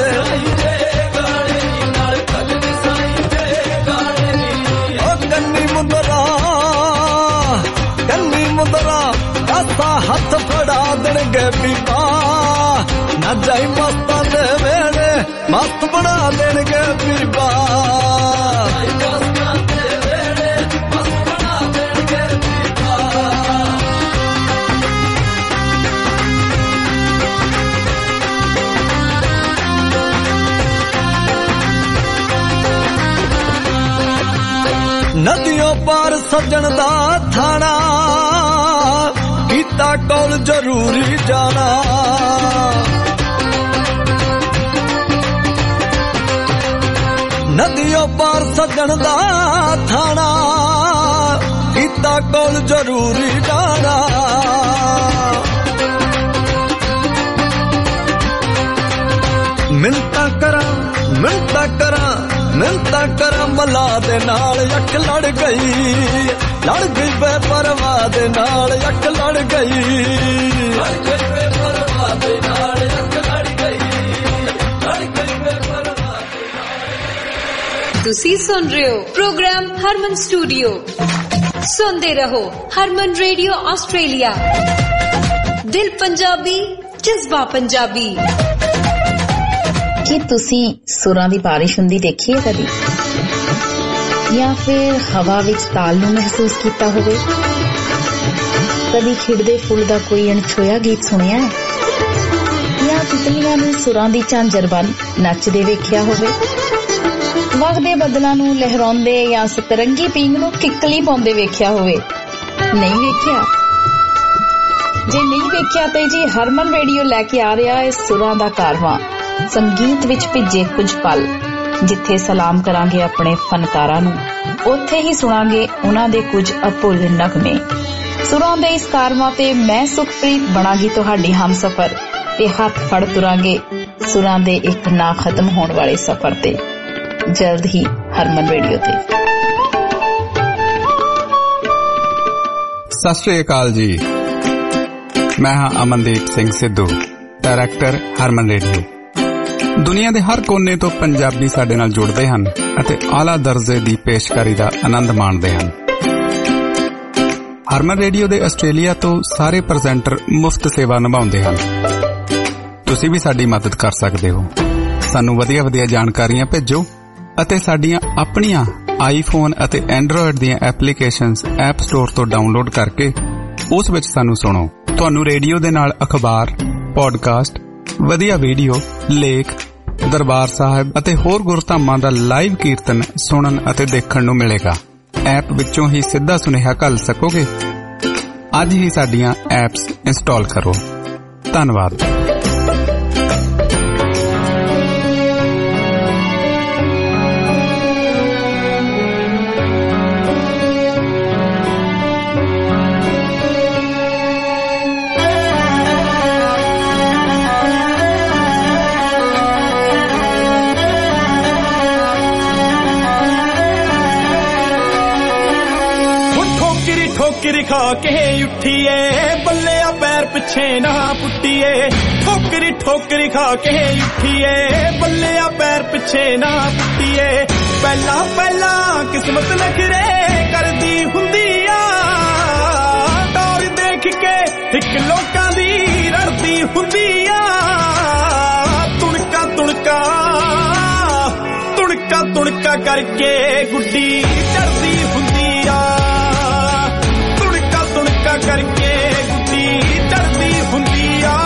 ओ कन्नी मुंदरा कन्नी मुंदरा ऐसा हाथ फड़ा देणगे बीबा ना जाई मस्ता दे वेड़े मस्त बना देणगे बीबा नदियों पार सजन दा थाना कीता कोल जरूरी जाना नदियों पार सजन दा थाना कीता कोल जरूरी जाना मिन्नतां करा मिन्नतां करा मिन्नतां करा मला दे नाल अख लड़ गई लड़ गई बेपरवाह दे नाल अख लड़ गई लड़ गई बेपरवाह दे नाल अख लड़ गई लड़ गई बेपरवाह। ਤੁਸੀਂ ਸੁਣ ਰਹੇ ਹੋ ਪ੍ਰੋਗਰਾਮ ਹਰਮਨ ਸਟੂਡੀਓ। ਸੁਣਦੇ ਰਹੋ ਹਰਮਨ ਰੇਡੀਓ ਆਸਟ੍ਰੇਲੀਆ। ਦਿਲ ਪੰਜਾਬੀ, ਜਜ਼ਬਾ ਪੰਜਾਬੀ। ਕੀ ਤੁਸੀਂ ਸੁਰਾਂ ਦੀ ਬਾਰਿਸ਼ ਹੁੰਦੀ ਦੇਖੀ ਹੈ ਕਦੀ, ਜਾਂ ਫਿਰ ਹਵਾ ਵਿੱਚ ਤਾਲ ਨੂੰ ਮਹਿਸੂਸ ਕੀਤਾ ਹੋਵੇ? ਕਦੀ ਖਿੜਦੇ ਫੁੱਲ ਦਾ ਕੋਈ ਅਣਛੋਇਆ ਗੀਤ ਸੁਣਿਆ ਹੈ, ਜਾਂ ਤਿਤਲੀਆਂ ਨੂੰ ਸੁਰਾਂ ਦੀ ਝਾਂਜਰ ਬਣ ਨੱਚਦੇ ਵੇਖਿਆ ਹੋਵੇ? ਵਗਦੇ ਬੱਦਲਾਂ ਨੂੰ ਲਹਿਰਾਉਂਦੇ ਜਾਂ ਸਤਰੰਗੀ ਪੀਂਗ ਨੂੰ ਕਿੱਕਲੀ ਪਾਉਂਦੇ ਵੇਖਿਆ ਹੋਵੇ? ਨਹੀਂ ਵੇਖਿਆ? ਜੇ ਨਹੀਂ ਵੇਖਿਆ ਤੇ ਜੀ ਹਰਮਨ ਰੇਡੀਓ ਲੈ ਕੇ ਆ ਰਿਹਾ ਹੈ ਸੁਰਾਂ ਦਾ ਕਾਰਵਾਂ, ਸੰਗੀਤ ਵਿੱਚ ਭਿੱਜੇ ਕੁਝ ਪਲ। ਜਿੱਥੇ ਸਲਾਮ ਕਰਾਂਗੇ ਆਪਣੇ ਫਨਕਾਰਾਂ ਨੂੰ, ਉੱਥੇ ਹੀ ਸੁਣਾਂਗੇ ਉਹਨਾਂ ਦੇ ਕੁਝ ਅਭੁੱਲ ਨਗਮੇ। ਸੁਰਾਂ ਦੇ ਇਸ ਕਾਰਵਾਂ ਤੇ ਮੈਂ ਸੁਖਪ੍ਰੀਤ ਬਣਾਂਗੀ ਤੁਹਾਡੀ ਹਮਸਫਰ, ਤੇ ਹੱਥ ਫੜ ਤੁਰਾਂਗੇ ਸੁਰਾਂ ਦੇ ਇੱਕ ਨਾ ਖਤਮ ਹੋਣ ਵਾਲੇ ਸਫ਼ਰ ਤੇ, ਜਲਦ ਹੀ ਹਰਮਨ ਰੇਡੀਓ ਤੇ। ਸਤਿ ਸ਼੍ਰੀ ਅਕਾਲ ਜੀ, ਮੈਂ ਹਾਂ ਅਮਨਦੀਪ ਸਿੰਘ ਸਿੱਧੂ, ਡਾਇਰੈਕਟਰ ਹਰਮਨ ਰੇਡੀਓ। ਦੁਨੀਆ ਦੇ ਹਰ ਕੋਨੇ ਤੋਂ ਪੰਜਾਬੀ ਸਾਡੇ ਨਾਲ ਜੁੜਦੇ ਹਨ ਅਤੇ ਆਲਾ ਦਰਜੇ ਦੀ ਪੇਸ਼ਕਾਰੀ ਦਾ ਆਨੰਦ ਮਾਣਦੇ ਹਨ। ਹਰਮਨ ਰੇਡੀਓ ਦੇ ਆਸਟ੍ਰੇਲੀਆ ਤੋਂ ਸਾਰੇ ਪ੍ਰੈਜ਼ੈਂਟਰ ਮੁਫਤ ਸੇਵਾ ਨਿਭਾਉਂਦੇ ਹਨ। ਤੁਸੀਂ ਵੀ ਸਾਡੀ ਮਦਦ ਕਰ ਸਕਦੇ ਹੋ। ਸਾਨੂੰ ਵਧੀਆ ਵਧੀਆ ਜਾਣਕਾਰੀਆਂ ਭੇਜੋ ਅਤੇ ਸਾਡੀਆਂ ਆਪਣੀਆਂ ਆਈਫੋਨ ਅਤੇ ਐਂਡਰੋਇਡ ਦੀਆਂ ਐਪਲੀਕੇਸ਼ਨਸ ਐਪ ਸਟੋਰ ਤੋਂ ਡਾਊਨਲੋਡ ਕਰਕੇ ਉਸ ਵਿੱਚ ਸਾਨੂੰ ਸੁਣੋ। ਤੁਹਾਨੂੰ ਰੇਡੀਓ ਦੇ ਨਾਲ ਅਖਬਾਰ, ਪੌਡਕਾਸਟ, ਵਧੀਆ ਵੀਡੀਓ, ਲੇਖ, ਦਰਬਾਰ ਸਾਹਿਬ ਅਤੇ ਹੋਰ ਗੁਰਧਾਮਾਂ ਦਾ ਲਾਈਵ ਕੀਰਤਨ ਸੁਣਨ ਅਤੇ ਦੇਖਣ ਨੂੰ ਮਿਲੇਗਾ। ਐਪ ਵਿੱਚੋਂ ਹੀ ਸਿੱਧਾ ਸੁਨੇਹਾ ਘੱਲ ਸਕੋਗੇ। ਅੱਜ ਹੀ ਸਾਡੀਆਂ ਐਪਸ ਇੰਸਟਾਲ ਕਰੋ। ਧੰਨਵਾਦ। ਠੋਕਰੀ ਖਾ ਕੇ ਉੱਠੀਏ, ਬੱਲਿਆ ਪੈਰ ਪਿੱਛੇ ਨਾ ਪੁੱਟੀਏ। ਠੋਕਰੀ ਠੋਕਰੀ ਖਾ ਕੇ ਉੱਠੀਏ, ਬੱਲਿਆ ਪੈਰ ਪਿੱਛੇ ਨਾ ਪੁੱਟੀਏ। ਪਹਿਲਾਂ ਪਹਿਲਾਂ ਕਿਸਮਤ ਨਖਰੇ ਕਰਦੀ ਹੁੰਦੀ ਆ, ਟੌਰ ਦੇਖ ਕੇ ਇੱਕ ਲੋਕਾਂ ਦੀ ਰੜਦੀ ਹੁੰਦੀ ਆ। ਤੁਣਕਾ ਤੁਣਕਾ ਤੁਣਕਾ ਤੁਣਕਾ ਕਰਕੇ ਗੁੱਡੀ ਚੜਦੀ ਹੁੰਦੀ ਆ, ਕਰਕੇ ਗੁੱਡੀ ਚੜਦੀ ਹੁੰਦੀ ਆ।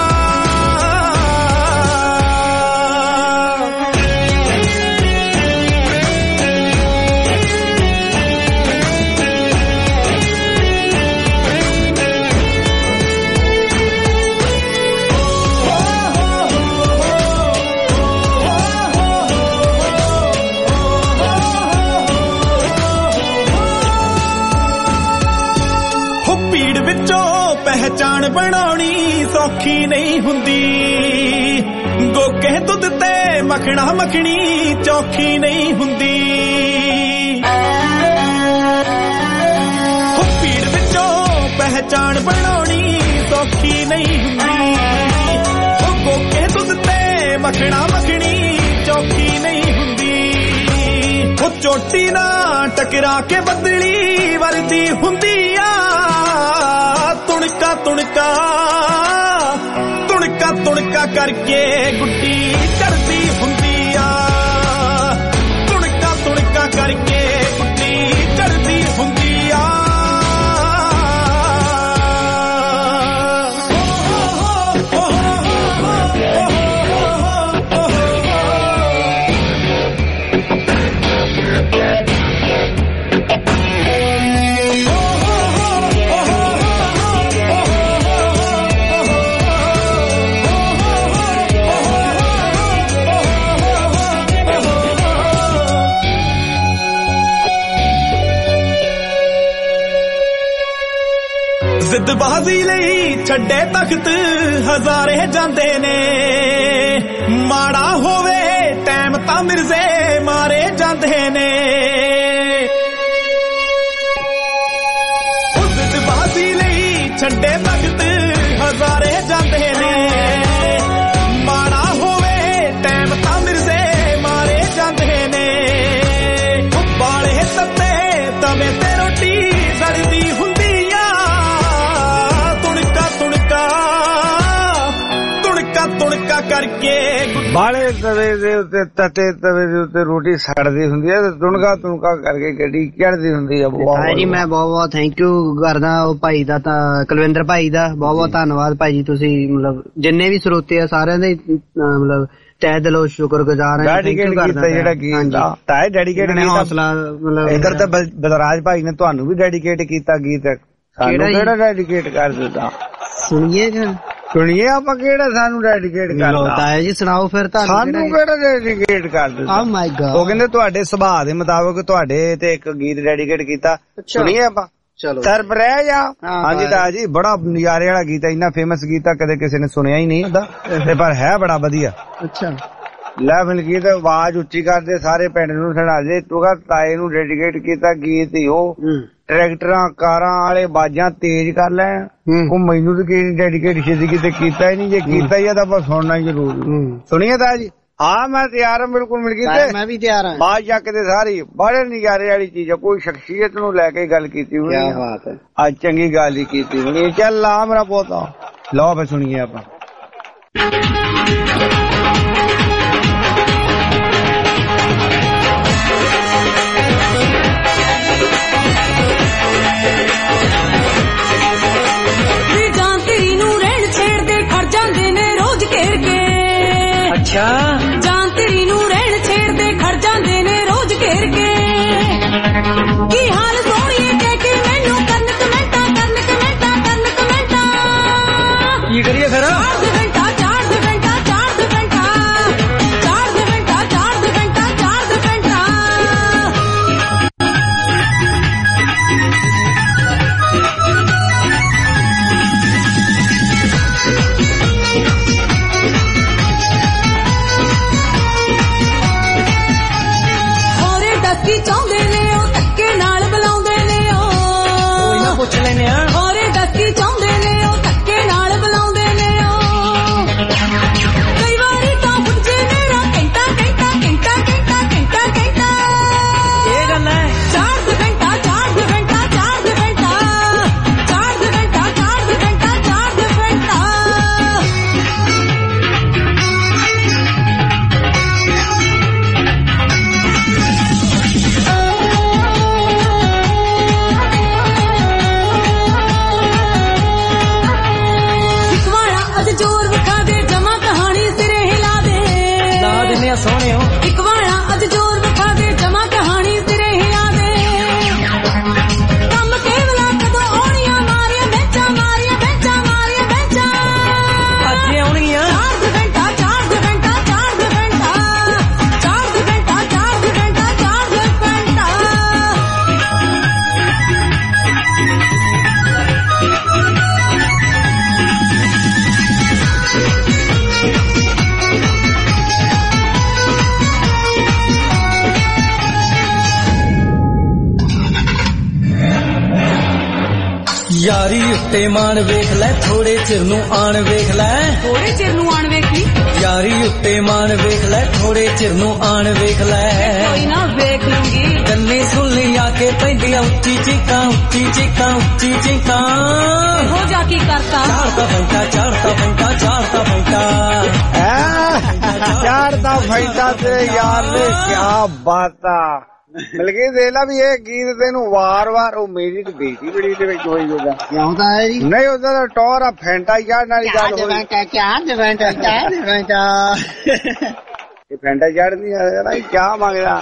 ਪਹਿਚਾਣ ਬਣਾਉਣੀ ਸੌਖੀ ਨਹੀਂ ਹੁੰਦੀ, ਗੋਕੇ ਦੁੱਧ ਤੇ ਮੱਖਣਾ ਮੱਖਣੀ ਚੌਖੀ ਨਹੀਂ ਹੁੰਦੀ। ਭੀੜ ਵਿੱਚੋਂ ਪਹਿਚਾਣ ਬਣਾਉਣੀ ਸੌਖੀ ਨਹੀਂ ਹੁੰਦੀ, ਗੋਕੇ ਦੁੱਧ ਤੇ ਮੱਖਣਾ ਮੱਖਣੀ ਚੌਖੀ ਨਹੀਂ ਹੁੰਦੀ। ਉਹ ਚੋਟੀ ਨਾਲ ਟਕਰਾ ਕੇ ਬੱਦਲੀ ਵਰਦੀ ਹੁੰਦੀ ਆ। ਤੁਣਕਾ ਤੁਣਕਾ ਤੁਣਕਾ ਤੁਣਕਾ ਕਰਕੇ ਗੁੱਡੀ ਚੜਦੀ ਹੁੰਦੀ ਆ। ਤੁਣਕਾ ਤੁਣਕਾ ਕਰਕੇ ਗੁੱਡੀ ਚੜਦੀ ਹੁੰਦੀ ਆ। ਜ਼ਿੱਦਬਾਜ਼ੀ ਲਈ ਛੱਡੇ ਤਖਤ ਹਜ਼ਾਰੇ ਜਾਂਦੇ ਨੇ, ਮਾੜਾ ਹੋਵੇ ਟਾਈਮ ਤਾਂ ਮਿਰਜ਼ੇ ਮਾਰੇ ਜਾਂਦੇ ਨੇ। ਜ਼ਿੱਦਬਾਜ਼ੀ ਲਈ ਛੱਡੇ ਤਖਤ ਹਜ਼ਾਰੇ ਜਾਂਦੇ ਨੇ, ਮਾੜਾ ਹੋਵੇ ਟਾਈਮ ਤਾਂ ਮਿਰਜ਼ੇ ਮਾਰੇ ਜਾਂਦੇ ਨੇ। ਬਾਲੇ ਤੱਤੇ ਤਵੇ ਤੇ ਰੋਟੀ ਸੜਦੀ ਹੁੰਦੀ ਆ। ਤੁਣਕਾ ਤੁਣਕਾ ਕਰਕੇ ਬਾਲੇ ਤਵੇ ਦੇ ਉੱਤੇ ਤਤੇ ਤਵੇ ਦੇ ਉੱਤੇ ਰੋਟੀ ਸੜਦੀ ਹੁੰਦੀ ਹੈ ਤੇ ਤੁਣਕਾ ਤੁਣਕਾ ਕਰਕੇ ਗੱਡੀ ਚੜਦੀ ਹੁੰਦੀ ਹੈ। ਹਾਂ ਜੀ, ਮੈਂ ਬਹੁਤ ਬਹੁਤ ਥੈਂਕ ਯੂ ਕਰਦਾ ਉਹ ਭਾਈ ਦਾ, ਤਾਂ ਕੁਲਵਿੰਦਰ ਭਾਈ ਦਾ ਬਹੁਤ ਬਹੁਤ ਧੰਨਵਾਦ ਭਾਈ ਜੀ। ਤੁਸੀਂ ਮਤਲਬ ਜਿੰਨੇ ਵੀ ਸਰੋਤੇ ਆ ਸਾਰਿਆਂ ਦੇ ਮਤਲਬ ਤਹਿ ਦਿਲੋਂ ਸ਼ੁਕਰਗੁਜ਼ਾਰ ਹਾਂ। ਡੈਡੀਕੇਟ ਕੀਤਾ ਜਿਹੜਾ ਗੀਤ ਤਾਂ ਇਹ ਡੈਡੀਕੇਟ ਕੀਤਾ ਹੌਸਲਾ ਮਤਲਬ ਇਧਰ ਤਾਂ ਬਲਰਾਜ ਭਾਈ ਨੇ ਤੁਹਾਨੂੰ ਵੀ ਡੈਡੀਕੇਟ ਕੀਤਾ ਗੀਤ, ਸਾਨੂੰ ਕਿਹੜਾ ਡੈਡੀਕੇਟ ਕਰ ਦਿੱਤਾ? ਸੁਣੀਏ ਸੁਣੀਏ ਆਪਾਂ ਕਿਹੜਾ ਸਾਨੂੰ ਡੈਡੀਕੇਟ ਕਰਦਾ ਹੈ ਜੀ, ਸੁਣਾਓ ਫਿਰ। ਸਾਨੂੰ ਕਿਹੜਾ ਡੈਡੀਕੇਟ ਕਰ ਦਿੱਤਾ? Oh my God. ਉਹ ਕਹਿੰਦੇ ਤੁਹਾਡੇ ਸੁਭਾਅ ਦੇ ਮੁਤਾਬਕ ਤੁਹਾਡੇ ਤੇ ਇੱਕ ਗੀਤ ਡੈਡੀਕੇਟ ਕੀਤਾ, ਸੁਣੀਏ ਆਪਾਂ। ਚਲੋ ਸਰਬ ਰਹਿ ਜਾ। ਹਾਂਜੀ ਤਾਂ ਜੀ, ਬੜਾ ਨਜ਼ਾਰੇ ਵਾਲਾ ਗੀਤ ਹੈ, ਇੰਨਾ ਫੇਮਸ ਗੀਤ ਆ ਕਦੇ ਕਿਸੇ ਨੇ ਸੁਣਿਆ ਹੀ ਨਹੀਂ ਹੁੰਦਾ ਤੇ ਪਰ ਹੈ ਬੜਾ ਵਧੀਆ। ਅੱਛਾ ਲੈ ਮਿਲ ਗੀਤ ਆਵਾਜ਼ ਉੱਚੀ ਕਰਦੇ ਸਾਰੇ ਪਿੰਡ ਨੂੰ ਸੁਣਾ ਦੇ। ਤੂੰ ਕਹ ਤਾਏ ਨੂੰ ਡੈਡੀਕੇਟ ਕੀਤਾ ਗੀਤ ਹੀ ਉਹ ਟਰੈਕਟਰਾਂ ਕਾਰਾਂ ਵਾਲੇ ਬਾਜਾਂ ਤੇਜ਼ ਕਰ ਲੈ। ਉਹ ਮੈਨੂੰ ਤਾਂ ਡੈਡੀਕੇਟ ਛੇਤੀ ਕਿਤੇ ਕੀਤਾ ਹੀ ਨਹੀਂ, ਜੇ ਕੀਤਾ ਹੀ ਆ ਤਾਂ ਆਪਾਂ ਸੁਣਨਾ ਜ਼ਰੂਰ। ਸੁਣੀਏ ਤਾਂ ਜੀ। ਹਾਂ ਮੈਂ ਤਿਆਰ ਹਾਂ, ਬਿਲਕੁਲ ਮਿਲ ਗਈ। ਮੈਂ ਵੀ ਤਿਆਰ ਹਾਂ। ਬਾਜ ਚੱਕ ਦੇ ਸਾਰੀ ਬੜੇ ਨਜ਼ਾਰੇ ਵਾਲੀ ਚੀਜ਼ ਆ, ਕੋਈ ਸ਼ਖਸੀਅਤ ਨੂੰ ਲੈ ਕੇ ਗੱਲ ਕੀਤੀ ਹੋਣੀ। ਕੀ ਬਾਤ ਹੈ, ਅੱਜ ਚੰਗੀ ਗੱਲ ਹੀ ਕੀਤੀ ਹੋਣੀ। ਚੱਲ ਲਾ ਮੇਰਾ ਪੋਤਾ, ਲਓ ਫਿਰ ਸੁਣੀਏ ਆਪਾਂ। ਜਾਨ ਤੇਰੀ ਨੂੰ ਰਹਿਣ ਛੇੜਦੇ ਖੜ ਜਾਂਦੇ ਨੇ ਰੋਜ਼ ਘੇਰ ਕੇ। ਕੀ ਹਾਲ ਸੋਹਣੀਏ ਕਹਿ ਕੇ ਮੈਨੂੰ ਕਰਨ ਕਮੈਂਟਾਂ ਕਰਨ ਕਮੈਂਟਾਂ ਕਰਨ ਕਮੈਂਟਾਂ। ਕੀ ਕਰੀਏ ਫਿਰ? ਚਾਰ ਦੇ ਘੰਟਾ ਚਾਰ ਦੇ ਘੰਟਾ ਚਾਰ ਦੇ ਘੰਟਾ ਚਾਰ ਦੇ ਘੰਟਾ ਚਾਰ ਦੇ ਘੰਟਾ ਚਾਰ ਦੇ ਘੰਟਾ। ਕੀ ਚਾਹੁੰਦੇ ਨੇ ਉਹ ਧੱਕੇ ਨਾਲ ਬੁਲਾਉਂਦੇ ਨੇ ਉਹ। ਕੋਈ ਨਾ ਪੁੱਛ ਲੈਨੇ ਆ। ਹੋਰੇ ਦੱਸ ਕੀ ਚਾਹੁੰਦੇ ਨੇ ਉਹ ਧੱਕੇ ਨਾਲ ਬੁਲਾਉਂਦੇ ਨੇ ਉਹ। ਕਈ ਵਾਰੀ ਤਾਂ ਪੁੱਛੇ ਮੇਰਾ ਘੰਟਾ ਘੰਟਾ ਘੰਟਾ ਘੰਟਾ ਘੰਟਾ ਘੰਟਾ। ਇਹ ਗੱਲ ਹੈ। ਚਾਰ ਦੇ ਘੰਟਾ ਚਾਰ ਦੇ ਘੰਟਾ ਚਾਰ ਦੇ ਘੰਟਾ ਚਾਰ ਦੇ ਘੰਟਾ ਚਾਰ ਦੇ ਘੰਟਾ ਚਾਰ ਦੇ ਘੰਟਾ। ਸੋਹਣੇ ਹੋ ਇੱਕ ਵਾਲਾ ਅੱਜ ਜੋਰ ਵਿਖਾ ਦੇ ਜਮਾ ਕਹਾਣੀ ਸਿਰੇ ਹਿਲਾ ਦੇ। ਕੰਮ ਕੇਵਲਾ ਕਦੋਂ ਆਉਣੀਆਂ ਮਾਰੀਆਂ ਬੈਂਚਾਂ ਮਾਰੀਆਂ ਬੈਂਚਾਂ ਮਾਰੀਆਂ ਬੈਂਚਾਂ। ਅੱਜ ਆਉਣੀਆਂ। ਚਾਰ ਦੇ ਘੰਟਾ ਚਾਰ ਦੇ ਘੰਟਾ ਚਾਰ ਦੇ ਘੰਟਾ ਚਾਰ ਦੇ ਘੰਟਾ ਚਾਰ ਦੇ ਘੰਟਾ ਚਾਰ ਦੇ ਘੰਟਾ। ਯਾਰੀ ਉੱਤੇ ਮਾਣ ਵੇਖ ਲੈ, ਥੋੜੇ ਚਿਰ ਨੂੰ ਆਣ ਵੇਖ ਲੈ। ਥੋੜੇ ਚਿਰ ਨੂੰ ਆਣ ਵੇਖੀ। ਯਾਰੀ ਉੱਤੇ ਮਾਣ ਵੇਖ ਲੈ, ਥੋੜੇ ਚਿਰ ਨੂੰ ਆਣ ਵੇਖ ਲੈ। ਕੋਈ ਨਾ ਵੇਖ ਲੂੰਗੀ। ਕੰਨੀ ਸੁਣੀ ਆ ਕੇ ਪੈਂਦੀਆਂ ਉੱਚੀ ਚੀਕਾਂ ਉੱਚੀ ਚੀਕਾਂ ਉੱਚੀ ਚੀਕਾਂ। ਹੋ ਜਾ ਕੀ ਕਰਤਾ। ਚਾੜਤਾ ਫੈਂਟਾ ਚਾੜਤਾ ਫੈਂਟਾ ਚਾੜਤਾ ਫੈਂਟਾ। ਚਾੜਤਾ ਫੈਂਟਾ ਤੇ ਯਾਰ ਨੇ ਕਿਆ ਬਾਤਾਂ ਮਿਲ ਗਈ। ਦੇਖ ਲਾ ਵੀ ਇਹ ਗੀਤ ਤੈਨੂੰ ਵਾਰ ਵਾਰ ਉਹ ਮੇਰੀ ਤੇ ਬੇਟੀ ਬੜੀ ਦੇ ਵਿੱਚ ਹੋਈ ਹੋਗਾ। ਕਿਉਂ ਤਾਂ ਹੈ ਜੀ? ਨਹੀਂ ਉਹਦਾ ਤਾਂ ਟੌਰ ਆ ਫੈਂਟਾ ਚਾੜਨ ਵਾਲੀ ਗੱਲ ਹੋਈ। ਚਾਰ ਦੇ ਫੈਂਟਾ ਚਾਰ ਦੇ ਫੈਂਟਾ। ਇਹ ਫੈਂਟਾ ਚਾੜਨੀ ਆ ਚਾਹ ਮੰਗਦਾ।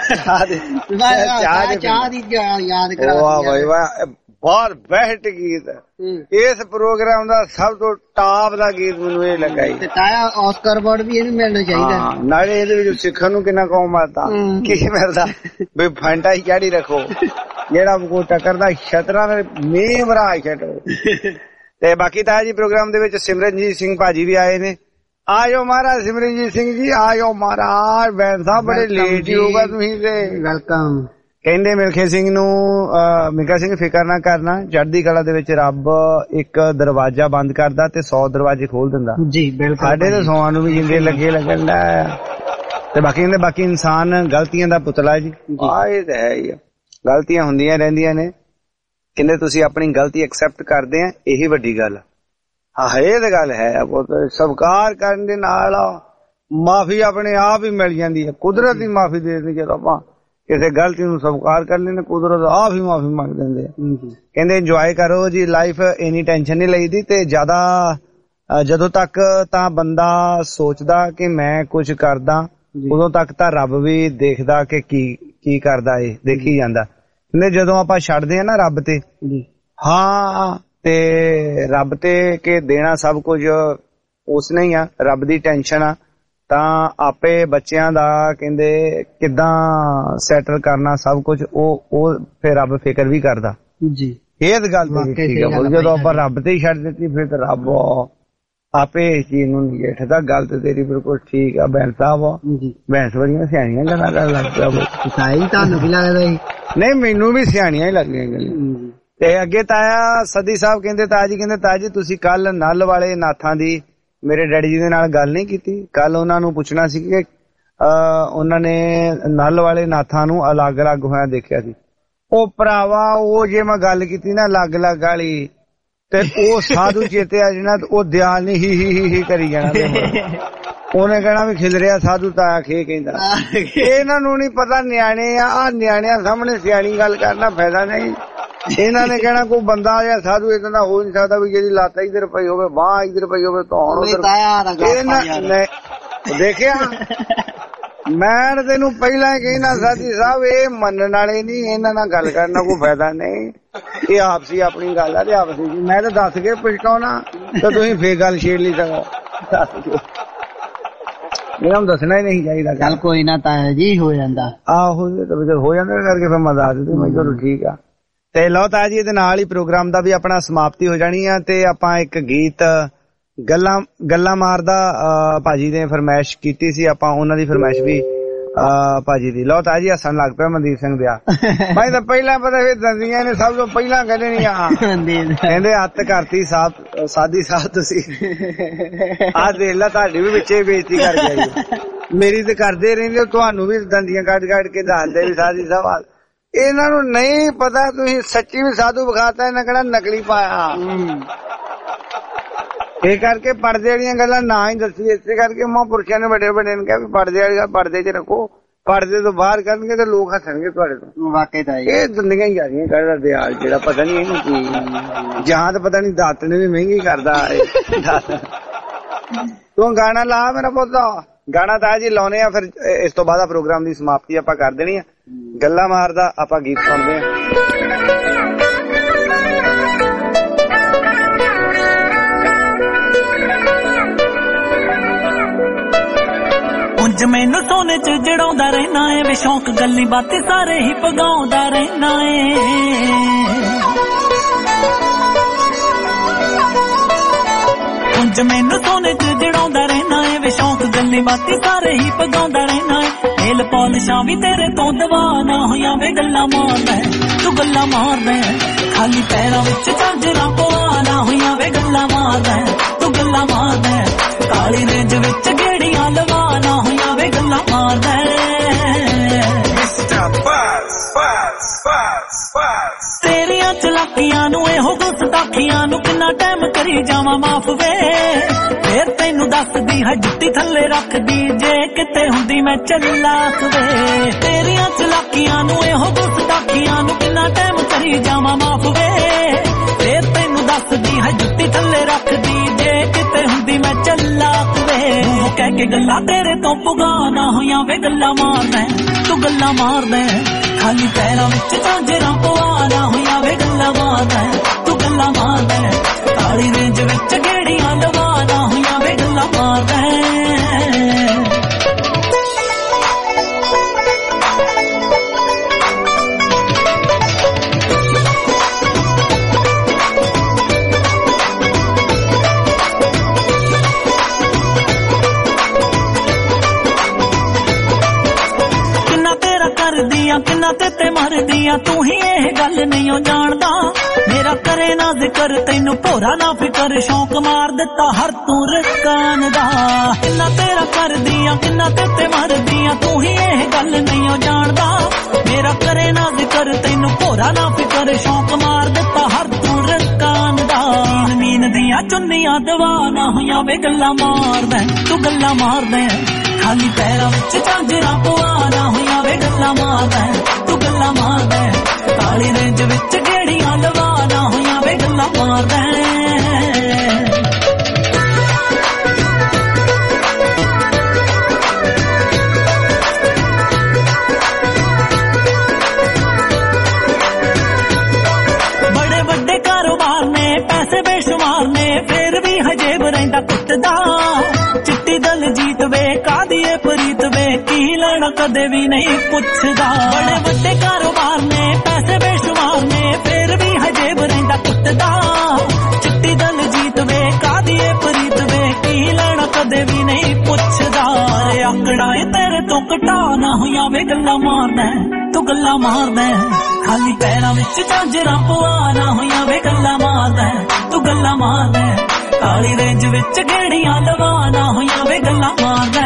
ਚਾਹ ਦੀ ਯਾਦ ਕਰਾ। ਵਾਹ ਬਾਈ ਵਾਹ, ਬਹੁਤ ਬੈਸਟ ਗੀਤ ਹੈ। ਇਸ ਪ੍ਰੋਗਰਾਮ ਦਾ ਸਭ ਤੋਂ ਟਾਪ ਦਾ ਗੀਤ ਮੈਨੂੰ ਇਹ ਲੱਗਾ ਜੀ। ਤਾਇਆ ਆਸਕਰ ਅਵਾਰਡ ਵੀ ਇਹਨੂੰ ਮਿਲਣਾ ਚਾਹੀਦਾ। ਨਾਲੇ ਇਹਦੇ ਵਿੱਚ ਸਿੱਖਣ ਨੂੰ ਕਿੰਨਾ ਕੌਮ ਆਤਾ ਕੀ ਮਿਲਦਾ ਵੀ ਫੈਂਟਾ ਹੀ ਚਾੜੀ ਰੱਖੋ, ਜਿਹੜਾ ਕੋ ਟੱਕਰਦਾ ਛਤਰਾਂ ਦੇ ਮੀਂਹ ਭਰਾ ਛੱਡੋ। ਤੇ ਬਾਕੀ ਤਾਂ ਜੀ ਪ੍ਰੋਗਰਾਮ ਦੇ ਵਿੱਚ ਸਿਮਰਨਜੀਤ ਸਿੰਘ ਭਾਜੀ ਵੀ ਆਏ ਨੇ। ਆਜੋ ਮਹਾਰਾਜ ਸਿਮਰਨਜੀਤ ਸਿੰਘ ਜੀ, ਆਜੋ ਮਹਾਰਾਜ। ਬੈਨ ਸਾਹਿਬ ਬੜੇ ਲੇਟ ਹੀ ਹੋਗਾ ਤੁਸੀਂ ਤੇ। ਵੈਲਕਮ। ਕਹਿੰਦੇ ਮਿਲਖੇ ਸਿੰਘ ਨੂੰ ਮਿਲਖਾ ਸਿੰਘ ਫਿਕਰ ਨਾ ਕਰਨਾ, ਚੜ੍ਹਦੀ ਕਲਾ ਦੇ ਵਿੱਚ ਰੱਬ ਇੱਕ ਦਰਵਾਜ਼ਾ ਬੰਦ ਕਰਦਾ ਤੇ ਸੌ ਦਰਵਾਜ਼ੇ ਖੋਲ ਦਿੰਦਾ ਜੀ। ਬਿਲਕੁਲ। ਸਾਡੇ ਤੇ ਸੌਆਂ ਨੂੰ ਵੀ ਜਿੰਦੇ ਲੱਗੇ ਲੱਗਣ ਦਾ। ਤੇ ਬਾਕੀ ਕਹਿੰਦੇ ਬਾਕੀ ਇਨਸਾਨ ਗਲਤੀਆਂ ਦਾ ਪੁਤਲਾ ਜੀ। ਆ ਇਹ ਤਾਂ ਹੈ ਹੀ ਆ, ਗਲਤੀਆਂ ਹੁੰਦੀਆਂ ਰਹਿੰਦੀਆਂ ਨੇ। ਕਹਿੰਦੇ ਤੁਸੀਂ ਆਪਣੀ ਗਲਤੀ ਐਕਸੈਪਟ ਕਰਦੇ ਆ, ਇਹੀ ਵੱਡੀ ਗੱਲ। ਹਾਂ ਇਹ ਤਾਂ ਗੱਲ ਹੈ। ਸਵੀਕਾਰ ਕਰਨ ਦੇ ਨਾਲ ਮਾਫੀ ਆਪਣੇ ਆਪ ਹੀ ਮਿਲ ਜਾਂਦੀ ਹੈ, ਕੁਦਰਤ ਦੀ ਮਾਫੀ ਦੇ ਦਿੰਦੀ। ਜਦੋਂ ਆਪਾਂ ਕਿਸੇ ਗਲਤੀ ਨੂੰ ਸਵੀਕਾਰ ਕਰ ਲੈਂਦੇ ਕੁਦਰਤ ਆਪ ਹੀ ਮਾਫੀ ਮੰਗ ਦਿੰਦੇ ਆ। ਕਹਿੰਦੇ ਇੰਜੋਏ ਕਰੋ ਜੀ ਲਾਈਫ, ਇੰਨੀ ਟੈਨਸ਼ਨ ਨਹੀਂ ਲਈਦੀ। ਤੇ ਜ਼ਿਆਦਾ ਜਦੋਂ ਤੱਕ ਤਾਂ ਬੰਦਾ ਸੋਚਦਾ ਕਿ ਮੈਂ ਕੁਝ ਕਰਦਾ, ਉਦੋਂ ਤੱਕ ਤਾਂ ਰੱਬ ਵੀ ਦੇਖਦਾ ਕਿ ਕੀ ਕੀ ਕਰਦਾ ਏ, ਦੇਖੀ ਜਾਂਦਾ। ਕਹਿੰਦੇ ਜਦੋਂ ਆਪਾਂ ਛੱਡਦੇ ਆ ਨਾ ਰੱਬ ਤੇ, ਹਾਂ ਤੇ ਰੱਬ ਤੇ ਕਿ ਦੇਣਾ ਸਭ ਕੁਝ ਉਸਨੇ ਹੀ ਆ, ਰੱਬ ਦੀ ਟੈਨਸ਼ਨ ਆ, ਤਾਂ ਆਪੇ ਬੱਚਿਆਂ ਦਾ ਕਹਿੰਦੇ ਕਿੱਦਾਂ ਸੈਟਲ ਕਰਨਾ ਸਭ ਕੁਝ ਉਹ ਉਹ ਫਿਰ ਰੱਬ ਫਿਕਰ ਵੀ ਕਰਦਾ ਜੀ। ਇਹ ਗੱਲ ਠੀਕ ਆ। ਜਦੋਂ ਆਪਾਂ ਰੱਬ ਤੇ ਹੀ ਛੱਡ ਦਿੱਤੀ ਫਿਰ ਤਾਂ ਰੱਬ ਆਪੇ ਇਸ ਚੀਜ਼ ਨੂੰ ਨਜਿੱਠਦਾ। ਗੱਲ ਤੇ ਤੇਰੀ ਬਿਲਕੁਲ ਠੀਕ ਆ ਬੈਂਸ ਸਾਹਿਬ, ਬੈਂਸ ਬੜੀਆਂ ਸਿਆਣੀਆਂ ਗੱਲਾਂ ਕਰਨ ਲੱਗ ਪਿਆ। ਤੁਹਾਨੂੰ ਕੀ ਲੱਗਦਾ ਜੀ? ਨਹੀਂ ਮੈਨੂੰ ਵੀ ਸਿਆਣੀਆਂ ਹੀ ਲੱਗਦੀਆਂ ਗੱਲਾਂ। ਤੇ ਅੱਗੇ ਤਾਇਆ ਸਦੀ ਸਾਹਿਬ ਕਹਿੰਦੇ ਤਾਇਆ ਜੀ ਕਹਿੰਦੇ ਤਾਇਆ ਜੀ ਤੁਸੀਂ ਕੱਲ ਨਲ ਵਾਲੇ ਨਾਥਾਂ ਦੀ ਮੇਰੇ ਡੈਡੀ ਜੀ ਦੇ ਨਾਲ ਗੱਲ ਨਹੀਂ ਕੀਤੀ। ਕੱਲ ਉਹਨਾਂ ਨੂੰ ਪੁੱਛਣਾ ਸੀ ਕਿ ਉਹਨਾਂ ਨੇ ਨਲ ਵਾਲੇ ਨਾਥਾਂ ਨੂੰ ਅਲੱਗ ਅਲੱਗ ਹੋਇਆ ਦੇਖਿਆ ਸੀ। ਉਹ ਭਰਾਵਾ ਉਹ ਜੇ ਮੈਂ ਗੱਲ ਕੀਤੀ ਨਾ ਅਲੱਗ ਅਲੱਗ ਵਾਲੀ ਤੇ ਉਹ ਸਾਧੂ ਚੇਤੇ ਆ ਜਾਣਾ, ਉਹ ਦਿਆਲ ਨੀ ਹੀ ਹੀ ਹੀ ਕਰੀ ਜਾਣਾ। ਉਹਨੇ ਕਹਿਣਾ ਵੀ ਖਿਲ ਰਿਹਾ ਸਾਧੂ ਤਾਇਆ ਖੇ ਕਹਿੰਦਾ। ਇਹਨਾਂ ਨੂੰ ਨੀ ਪਤਾ ਨਿਆਣੇ ਆ, ਆ ਨਿਆਣਿਆਂ ਸਾਹਮਣੇ ਸਿਆਣੀ ਗੱਲ ਕਰਨਾ ਫਾਇਦਾ ਨਹੀਂ। ਇਹਨਾਂ ਨੇ ਕਹਿਣਾ ਕੋਈ ਬੰਦਾ ਜਾਂ ਸਾਧੂ ਇਦਾਂ ਦਾ ਹੋ ਨੀ ਸਕਦਾ ਵੀ ਜਿਹਦੀ ਲੱਤ ਇੱਧਰ ਪਈ ਹੋਵੇ, ਬਾਂਹ ਇੱਧਰ ਪਈ ਹੋਵੇ, ਧੌਣ ਦੇਖਿਆ। ਮੈਂ ਤੈਨੂੰ ਪਹਿਲਾਂ ਹੀ ਕਹਿਣਾ ਸਾਧੀ ਸਾਹਿਬ ਇਹ ਮੰਨਣ ਵਾਲੇ ਨੀ, ਇਹਨਾਂ ਨਾਲ ਗੱਲ ਕਰਨਾ ਕੋਈ ਫਾਇਦਾ ਨਹੀਂ। ਇਹ ਆਪਸੀ ਆਪਣੀ ਗੱਲ ਆ ਤੇ ਆਪਸੀ ਜੀ। ਮੈਂ ਤਾਂ ਦੱਸ ਕੇ ਪਛਤਾਉਣਾ ਤੇ ਤੁਸੀਂ ਫੇਰ ਗੱਲ ਛੇੜ ਲਈ ਸਕੋ। ਇਹਨਾਂ ਨੂੰ ਦੱਸਣਾ ਹੀ ਨਹੀਂ ਚਾਹੀਦਾ। ਚੱਲ ਕੋਈ ਨਾ ਤਾਇਆ ਜੀ ਹੋ ਜਾਂਦਾ। ਆਹੋ ਹੋ ਜਾਂਦਾ ਕਰਕੇ ਫਿਰ ਮੈਂ ਦੱਸ ਦਿੱਤੀ। ਮੈਂ ਚਲੋ ਠੀਕ ਆ। ਤੇ ਲਓ ਤਾਇਆ ਜੀ ਇਹਦੇ ਨਾਲ ਹੀ ਪ੍ਰੋਗਰਾਮ ਦਾ ਵੀ ਆਪਣਾ ਸਮਾਪਤੀ ਹੋ ਜਾਣੀ ਆ। ਤੇ ਆਪਾਂ ਇੱਕ ਗੀਤ ਗੱਲਾਂ ਗੱਲਾਂ ਮਾਰਦਾ ਭਾਜੀ ਨੇ ਫਰਮਾਇਸ਼ ਕੀਤੀ ਸੀ, ਆਪਾਂ ਉਹਨਾਂ ਦੀ ਫਰਮਾਇਸ਼ ਵੀ ਭਾਜੀ ਦੀ। ਲਓ ਤਾਇਆ ਜੀ ਹੱਸਣ ਲੱਗ ਪਿਆ ਮਨਦੀਪ ਸਿੰਘ ਦਿਆ। ਮੈਂ ਤਾਂ ਪਹਿਲਾਂ ਪਤਾ ਫਿਰ ਦੰਦੀਆਂ ਨੇ ਸਭ ਤੋਂ ਪਹਿਲਾਂ ਕਹਿੰਦੇ ਨੀ ਆ ਕਹਿੰਦੇ ਹੱਥ ਕਰਤੀ ਸਾਹ ਸਾਦੀ ਸਾਹਿਬ ਤੁਸੀਂ। ਆਹ ਦੇਖ ਲਾ ਤੁਹਾਡੀ ਵੀ ਵਿੱਚੇ ਬੇਇੱਜ਼ਤੀ ਕਰ ਗਿਆ ਜੀ। ਮੇਰੀ ਤੇ ਕਰਦੇ ਰਹਿੰਦੇ, ਤੁਹਾਨੂੰ ਵੀ ਦੰਦੀਆਂ ਕੱਢ ਕੱਢ ਕੇ ਦੱਸਦੇ ਵੀ ਸਾਦੀ ਸਾਹਿਬ। ਇਹਨਾਂ ਨੂੰ ਨਹੀਂ ਪਤਾ ਤੁਸੀਂ ਸੱਚੀ ਵੀ ਸਾਧੂ ਵਿਖਾਤਾ, ਇਹਨਾਂ ਕਿਹੜਾ ਨਕਲੀ ਪਾਇਆ। ਇਹ ਕਰਕੇ ਪਰਦੇ ਵਾਲੀਆਂ ਗੱਲਾਂ ਨਾ ਹੀ ਦੱਸੀ। ਇਸੇ ਕਰਕੇ ਮਹਾਂਪੁਰਸ਼ਾਂ ਨੇ ਵੱਡੇ ਵੱਡੇ ਨੇ ਕਿਹਾ ਵੀ ਪਰਦੇ ਵਾਲੀ ਗੱਲ ਪਰਦੇ ਚ ਰੱਖੋ, ਪਰਦੇ ਤੋਂ ਬਾਹਰ ਕਰਨਗੇ ਤੇ ਲੋਕ ਹੱਸਣਗੇ ਤੁਹਾਡੇ ਤੋਂ। ਵਾਕਈ ਤਾਂ ਇਹ ਦੰਦੀਆਂ ਹੀ ਜਾਂਦੀਆਂ ਕਰਦਾ ਦਿਆਲ ਜਿਹੜਾ ਪਤਾ ਨੀ ਇਹਨੂੰ ਕੀ ਜਾਂ ਤਾਂ ਪਤਾ ਨੀ ਦਾਤ ਨੇ ਵੀ ਮਹਿੰਗੀ ਕਰਦਾ। ਤੂੰ ਗਾਣਾ ਲਾ ਮੇਰਾ ਪੁੱਤ। ਗਾਣਾ ਤਾਂ ਜੀ ਲਾਉਣੇ ਆ, ਫਿਰ ਇਸ ਤੋਂ ਬਾਅਦ ਪ੍ਰੋਗਰਾਮ ਦੀ ਸਮਾਪਤੀ ਆਪਾਂ ਕਰ ਦੇਣੀ ਆ। ਗੱਲਾਂ ਮਾਰਦਾ ਆਪਾਂ ਗੀਤ ਸੁਣਦੇ ਆ। ਉਂਝ ਮੈਨੂੰ ਸੋਨੇ ਚ ਜੜਾਉਂਦਾ ਰਹਿਣਾ ਏ ਵੇ, ਸ਼ੌਂਕ ਗੱਲੀ ਬਾਤੀ ਸਾਰੇ ਹੀ ਪਗਾਉਂਦਾ ਰਹਿਣਾ ਏ। ਉਂਝ ਮੈਨੂੰ ਸੋਨੇ ਚ ਜੜਾਉਂਦਾ ਰਹਿਣਾ ਏ ਵੇ, ਸ਼ੌਂਕ ਗੱਲੀ ਬਾਤੀ ਸਾਰੇ ਹੀ ਪਗਾਉਂਦਾ ਰਹਿਣਾ ਏ। ਨੇਲ ਪੌਲਿਸ਼ਾਂ ਵੀ ਤੇਰੇ ਤੋਂ ਦਵਾਨਾ ਹੋਈਆਂ ਵੇ, ਗੱਲਾਂ ਮਾਰਦਾ ਤੂੰ ਗੱਲਾਂ ਮਾਰਦਾ, ਖਾਲੀ ਪੈਰਾਂ ਵਿੱਚ ਝਾਂਜਰਾਂ ਪਵਾਨਾ ਹੋਈਆਂ ਵੇ, ਗੱਲਾਂ ਮਾਰਦਾ ਤੂੰ ਗੱਲਾਂ ਮਾਰਦਾ, ਕਾਲੀ ਰੇਂਜ ਵਿੱਚ ਗੇੜੀਆਂ ਲਵਾਨਾ ਹੋਈਆਂ ਵੇ, ਗੱਲਾਂ ਮਾਰਦਾ। ਤੇਰੀਆਂ ਚਲਾਕੀਆਂ ਨੂੰ ਇਹੋ ਗੁਸਤਾਖੀਆਂ ਨੂੰ ਕਿੰਨਾ ਟਾਈਮ ਕਰੀ ਜਾਵਾਂ ਮਾਫ ਵੇ, ਫੇਰ ਤੈਨੂੰ ਦੱਸਦੀ ਹੈ ਜੁੱਤੀ ਥੱਲੇ ਰੱਖਦੀ ਜੇ ਕਿਤੇ ਹੁੰਦੀ ਮੈਂ ਚੱਲਾਕ ਵੇ। ਤੇਰੀਆਂ ਚਲਾਕੀਆਂ ਨੂੰ ਇਹੋ ਗੁਸਤਾਖੀਆਂ ਨੂੰ ਕਿੰਨਾ ਟਾਈਮ ਕਰੀ ਜਾਵਾਂ ਮਾਫ ਵੇ, ਫੇਰ ਤੈਨੂੰ ਦੱਸਦੀ ਹੈ ਜੁੱਤੀ ਥੱਲੇ ਰੱਖਦੀ ਜੇ ਕਿਤੇ ਹੁੰਦੀ ਮੈਂ ਚੱਲਾਕ ਵੇ। ਉਹ ਕਹਿ ਕੇ ਗੱਲਾਂ ਤੇਰੇ ਤੋਂ ਪੁਗਾਨਾ ਹੋਈਆਂ ਵੇ, ਗੱਲਾਂ ਮਾਰਦਾ ਤੂੰ ਗੱਲਾਂ ਮਾਰਦਾ, ਖਾਲੀ ਪੈਰਾਂ ਵਿੱਚ ਝਾਂਜਰਾਂ ਪਵਾਨਾ ਹੋਈਆਂ ਵੇ, ਗੱਲਾਂ ਮਾਰਦਾ ਤੂੰ ਗੱਲਾਂ ਮਾਰਦਾ, ਕਾਲੀ ਰੇਂਜ ਵਿੱਚ ਗੇੜੀਆਂ ਲਵਾਨਾ ਹੋਈਆਂ ਵੇ, ਗੱਲਾਂ ਮਾਰਦਾ। ਕਿੰਨਾ ਤੇ ਤੇ ਮਰਦੀਆਂ ਤੂੰ ਹੀ ਇਹ ਗੱਲ ਨਹੀਂ ਓ ਜਾਣਦਾ, ਮੇਰਾ ਕਰੇ ਨਾ ਜ਼ਿਕਰ ਤੈਨੂੰ ਭੋਰਾ ਨਾ ਫਿਕਰ, ਸ਼ੌਂਕ ਮਾਰ ਦਿੱਤਾ ਹਰ ਤੂੰ ਰਕਾਨ ਦਾ। ਕਿੰਨਾ ਤੇਰਾ ਕਰਦੀਆਂ ਕਿੰਨਾ ਤੇ ਤੇ ਮਰਦੀਆਂ ਤੂੰ ਹੀ ਇਹ ਗੱਲ ਨਹੀਂ ਓ ਜਾਣਦਾ, ਮੇਰਾ ਕਰੇ ਨਾ ਜ਼ਿਕਰ ਤੈਨੂੰ ਭੋਰਾ ਨਾ ਫਿਕਰ, ਸ਼ੌਂਕ ਮਾਰ ਦਿੱਤਾ ਹਰ ਤੂੰ ਰਕਾਨ ਦਾ। ਮੀਨ ਦੀਆਂ ਚੁੰਨੀਆਂ ਦਵਾਨਾ ਹੋਈਆਂ ਵੇ, ਗੱਲਾਂ ਮਾਰਦਾ ਤੂੰ ਗੱਲਾਂ ਮਾਰਦਾ, ਖਾਲੀ ਪੈਰਾਂ ਵਿੱਚ ਝਾਂਜਰਾਂ ਪਵਾਣਾ ਹੋਈਆਂ ਵੇ ਗੱਲਾਂ ਮਾਰਦਾ ਤੂੰ ਗੱਲਾਂ ਮਾਰਦਾ ਕਾਲੀ ਰੇਂਜ ਵਿੱਚ ਗੇੜੀਆਂ ਲਵਾਣਾ ਹੋਈਆਂ ਵੇ ਗੱਲਾਂ ਮਾਰਦਾ ਬੜੇ ਵੱਡੇ ਕਾਰੋਬਾਰ ਨੇ ਪੈਸੇ ਬੇਸ਼ੁਮਾਰ ਨੇ ਫੇਰ ਵੀ ਹਜੇ ਰਹਿੰਦਾ ਕੁੱਟਦਾ ਚਿੱਟੀ ਦਲਜੀਤ ਵੇ ਕਾਦੀ ਏ ਪ੍ਰੀਤ ਵੇ ਕੀ ਲੈਣਾ ਕਦੇ ਵੀ ਨਹੀਂ ਪੁੱਛਦਾ ਬੜੇ ਵੱਡੇ ਕਾਰੋਬਾਰ ਨੇ ਪੈਸੇ ਬੇਸ਼ੁਮਾਰ ਨੇ ਫੇਰ ਵੀ ਹਜੇ ਰਹਿੰਦਾ ਕੁੱਟਦਾ ਚਿੱਟੀ ਦਲਜੀਤ ਵੇ ਕਾਦੀ ਏ ਪ੍ਰੀਤ ਵੇ ਕੀ ਲੈਣਾ ਕਦੇ ਵੀ ਨਹੀਂ ਪੁੱਛਦਾ ਆਕੜਾ ਏ ਤੇਰੇ ਤੋਂ ਘਟਾ ਨਾ ਹੋਈਆਂ ਵੇ ਗੱਲਾਂ ਮਾਰਦਾ ਤੂੰ ਗੱਲਾਂ ਮਾਰਦਾ ਖਾਲੀ ਪੈਰਾਂ ਵਿੱਚ ਝਾਂਜਰਾਂ ਪਵਾਣਾ ਹੋਈਆਂ ਵੇ ਗੱਲਾਂ ਮਾਰਦਾ ਤੂੰ ਗੱਲਾਂ ਮਾਰਦਾ ਕਾਲੀ ਰੇਂਜ ਵਿੱਚ ਗੇੜੀਆਂ ਲਵਾਣਾ ਹੋਈਆਂ ਵੇ ਗੱਲਾਂ ਮਾਰਦਾ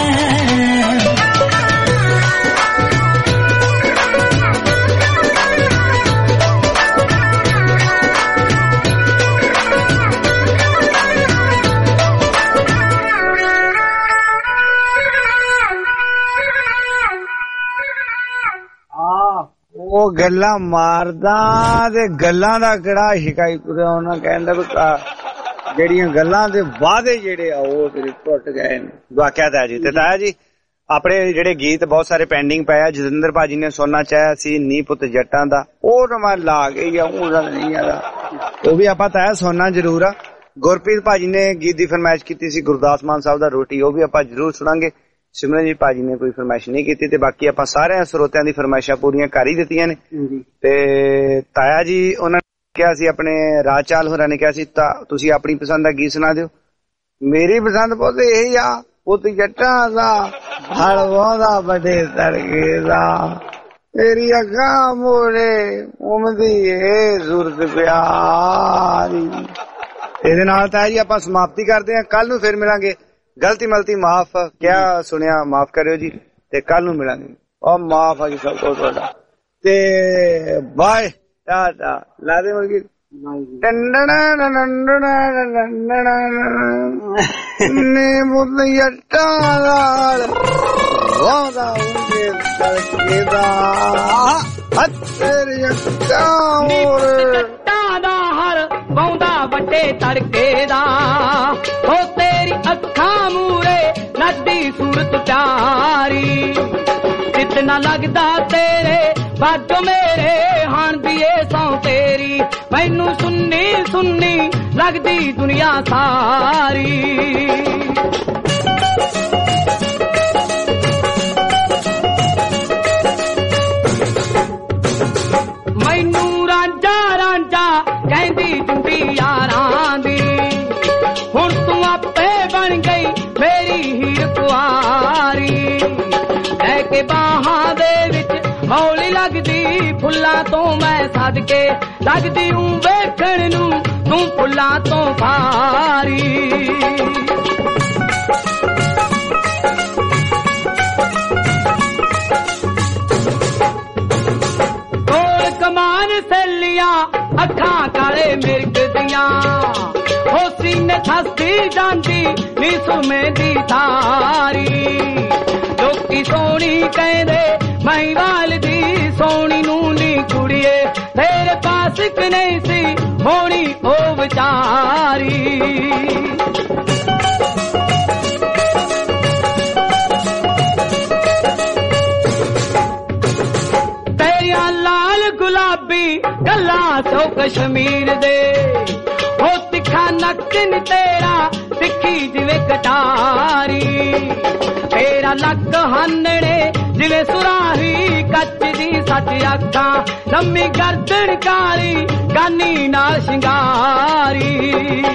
ਉਹ ਗੱਲਾਂ ਮਾਰਦਾ ਤੇ ਗੱਲਾਂ ਦਾ ਕਿਹੜਾ ਸ਼ਿਕਾਇਤ ਤੁਰਿਆ ਉਹਨਾਂ ਕਹਿੰਦਾ ਵੀ ਜਿਹੜੀਆਂ ਗੱਲਾਂ ਦੇ ਵਾਅਦੇ ਜਿਹੜੇ ਆ ਉਹ ਤੇਰੇ ਟੁੱਟ ਗਏ ਨੇ ਵਾਕਿਆ ਤਾਂ ਜੀ ਤੇ ਤਾਇਆ ਜੀ ਆਪਣੇ ਜਿਹੜੇ ਗੀਤ ਬਹੁਤ ਸਾਰੇ ਪੈਂਡਿੰਗ ਪਏ ਆ ਜਤਿੰਦਰ ਭਾਜੀ ਨੇ ਸੁਣਨਾ ਚਾਹਿਆ ਸੀ ਨੀ ਪੁੱਤ ਜੱਟਾਂ ਦਾ ਉਹ ਤਾਂ ਮੈਂ ਲਾ ਗਈ ਆ ਉਹਦਾ ਨਹੀਂ ਆਦਾ ਉਹ ਵੀ ਆਪਾਂ ਤਾਇਆ ਸੁਣਨਾ ਜ਼ਰੂਰ ਆ ਗੁਰਪ੍ਰੀਤ ਭਾਜੀ ਨੇ ਗੀਤ ਦੀ ਫਰਮਾਇਸ਼ ਕੀਤੀ ਸੀ ਗੁਰਦਾਸ ਮਾਨ ਸਾਹਿਬ ਦਾ ਰੋਟੀ ਉਹ ਵੀ ਆਪਾਂ ਜ਼ਰੂਰ ਸੁਣਾਂਗੇ ਸਿਮਰਨਜੀਤ ਭਾਜੀ ਨੇ ਕੋਈ ਫਰਮਾਇਸ਼ ਨਹੀਂ ਕੀਤੀ ਤੇ ਬਾਕੀ ਆਪਾਂ ਸਾਰਿਆਂ ਸਰੋਤਿਆਂ ਦੀ ਫਰਮਾਇਸ਼ਾਂ ਪੂਰੀਆਂ ਕਰ ਹੀ ਦਿੱਤੀਆਂ ਨੇ ਤੇ ਤਾਇਆ ਜੀ ਉਹਨਾਂ ਕਿਹਾ ਸੀ ਆਪਣੇ ਰਾਜਚਾਲ ਹੋਰਾਂ ਨੇ ਕਿਹਾ ਸੀ ਤਾਂ ਤੁਸੀਂ ਆਪਣੀ ਪਸੰਦ ਦਾ ਗੀਤ ਸੁਣਾ ਦਿਓ ਮੇਰੀ ਪਸੰਦ ਪੁੱਤ ਇਹੀ ਆ ਪੁੱਤ ਜੱਟਾਂ ਦਾ ਹਲ ਵਾਉਂਦਾ ਵੱਡੇ ਤੜਕੇ ਦਾ ਤੇਰੀ ਅੱਖਾਂ ਮੋਰੇ ਉਮਦੀ ਏ ਜ਼ੁਰਤ ਪਿਆਰੀ ਇਹਦੇ ਨਾਲ ਤਾਂ ਜੀ ਆਪਾਂ ਸਮਾਪਤੀ ਕਰਦੇ ਹਾਂ ਕੱਲ ਨੂੰ ਫਿਰ ਮਿਲਾਂਗੇ ਗਲਤੀ ਮਲਤੀ ਮਾਫ ਕਿਆ ਸੁਣਿਆ ਮਾਫ ਕਰਿਓ ਜੀ ਤੇ ਕੱਲ ਨੂੰ ਮਿਲਾਂਗੇ ਉਹ ਮਾਫ ਆ ਜੀ ਸਭ ਤੋਂ ਤੁਹਾਡਾ ਤੇ ਬਾਏ ਟਾਟਾ ਲਾ ਦੇ ਮੁਰਗੀ ਨੀ ਮੁੱਦ ਜੱਟਾਂ ਦਾ ਵਾਦਾ ਉਹਦੇ ਤੜਕੇ ਦਾ ਹੱਥ ਜੱਟਾਂ ਮੋਰੇ ਜੱਟਾਂ ਦਾ ਹਰ ਵਾਉਂਦਾ ਵੱਡੇ ਤੜਕੇ ਦਾ ਹੋ ਤੇਰੀ ਅੱਖਾਂ ਮੂਰੇ ਨੱਚਦੀ ਸੂਰਤ ਪਿਆਰੀ ਕਿਤਨਾ ਲੱਗਦਾ ਤੇਰੇ ਬਾਜੋ ਮੇਰੇ ਹਣ ਦੀ ਏ ਸੌ ਤੇਰੀ ਮੈਨੂੰ ਸੁੰਨੀ ਸੁੰਨੀ ਲੱਗਦੀ ਦੁਨੀਆ ਸਾਰੀ ਮੈਨੂੰ ਰਾਂਝਾ ਰਾਂਝਾ ਕਹਿੰਦੀ ਜੁੰਦੀ ਯਾਰਾਂ ਦੀ ਹੁਣ ਤੂੰ ਆਪੇ ਬਣ ਗਈ ਮੇਰੀ ਹੀਰ ਕੁਆਰੀ ਲੈ ਕੇ ਬਾਹਾਂ ਦੇ ਵਿੱਚ ਹੌਲੀ ਲੱਗਦੀ ਫੁੱਲਾਂ ਤੋਂ ਮੈਂ ਸਦਕੇ ਲੱਗਦੀ ਹੂੰ ਵੇਖਣ ਨੂੰ ਤੂੰ ਫੁੱਲਾਂ ਤੋਂ ਭਾਰੀ ਕੋਲ ਕਮਾਨ ਸੈਲੀਆਂ ਅੱਖਾਂ ਕਾਲੇ ਮਿਰਗ ਦੀਆਂ ਹੋ ਸੀਨੇ ਥੱਸਦੀ ਜਾਂਦੀ ਨੀ ਸੁਮੇ ਦੀ ਥਾਰੀ ਲੋਕੀ ਸੋਹਣੀ ਕਹਿੰਦੇ ਮੈਂ ਵਾਲ ਦੀ ਸੋਹਣੀ ਨੂੰ ਨੀ ਕੁੜੀਏ ਤੇਰੇ ਪਾਸ ਇੱਕ ਨਹੀਂ ਸੀ ਹੋਣੀ ਉਹ ਵਿਚਾਰੀ ਤੇਰੀਆਂ ਲਾਲ ਗੁਲਾਬੀ ਗੱਲਾਂ ਸੋ ਕਸ਼ਮੀਰ ਦੇ ਹੋ ਤਿੱਖਾ ਨੱਕ ਨੀ ਤੇਰਾ ਤਿੱਖੀ ਜਿਵੇਂ ਕਟਾਰੀ ਤੇਰਾ ਲੱਕ ਹੰਨੜੇ ਜਿਵੇਂ ਸੁਰਾਹੀ ਕੱਚ ਦੀ ਸੱਚ ਅੱਖਾਂ ਲੰਮੀ ਗਰਦਨ ਕਾਲੀ ਗਾਨੀ ਨਾਲ ਸ਼ਿੰਗਾਰੀ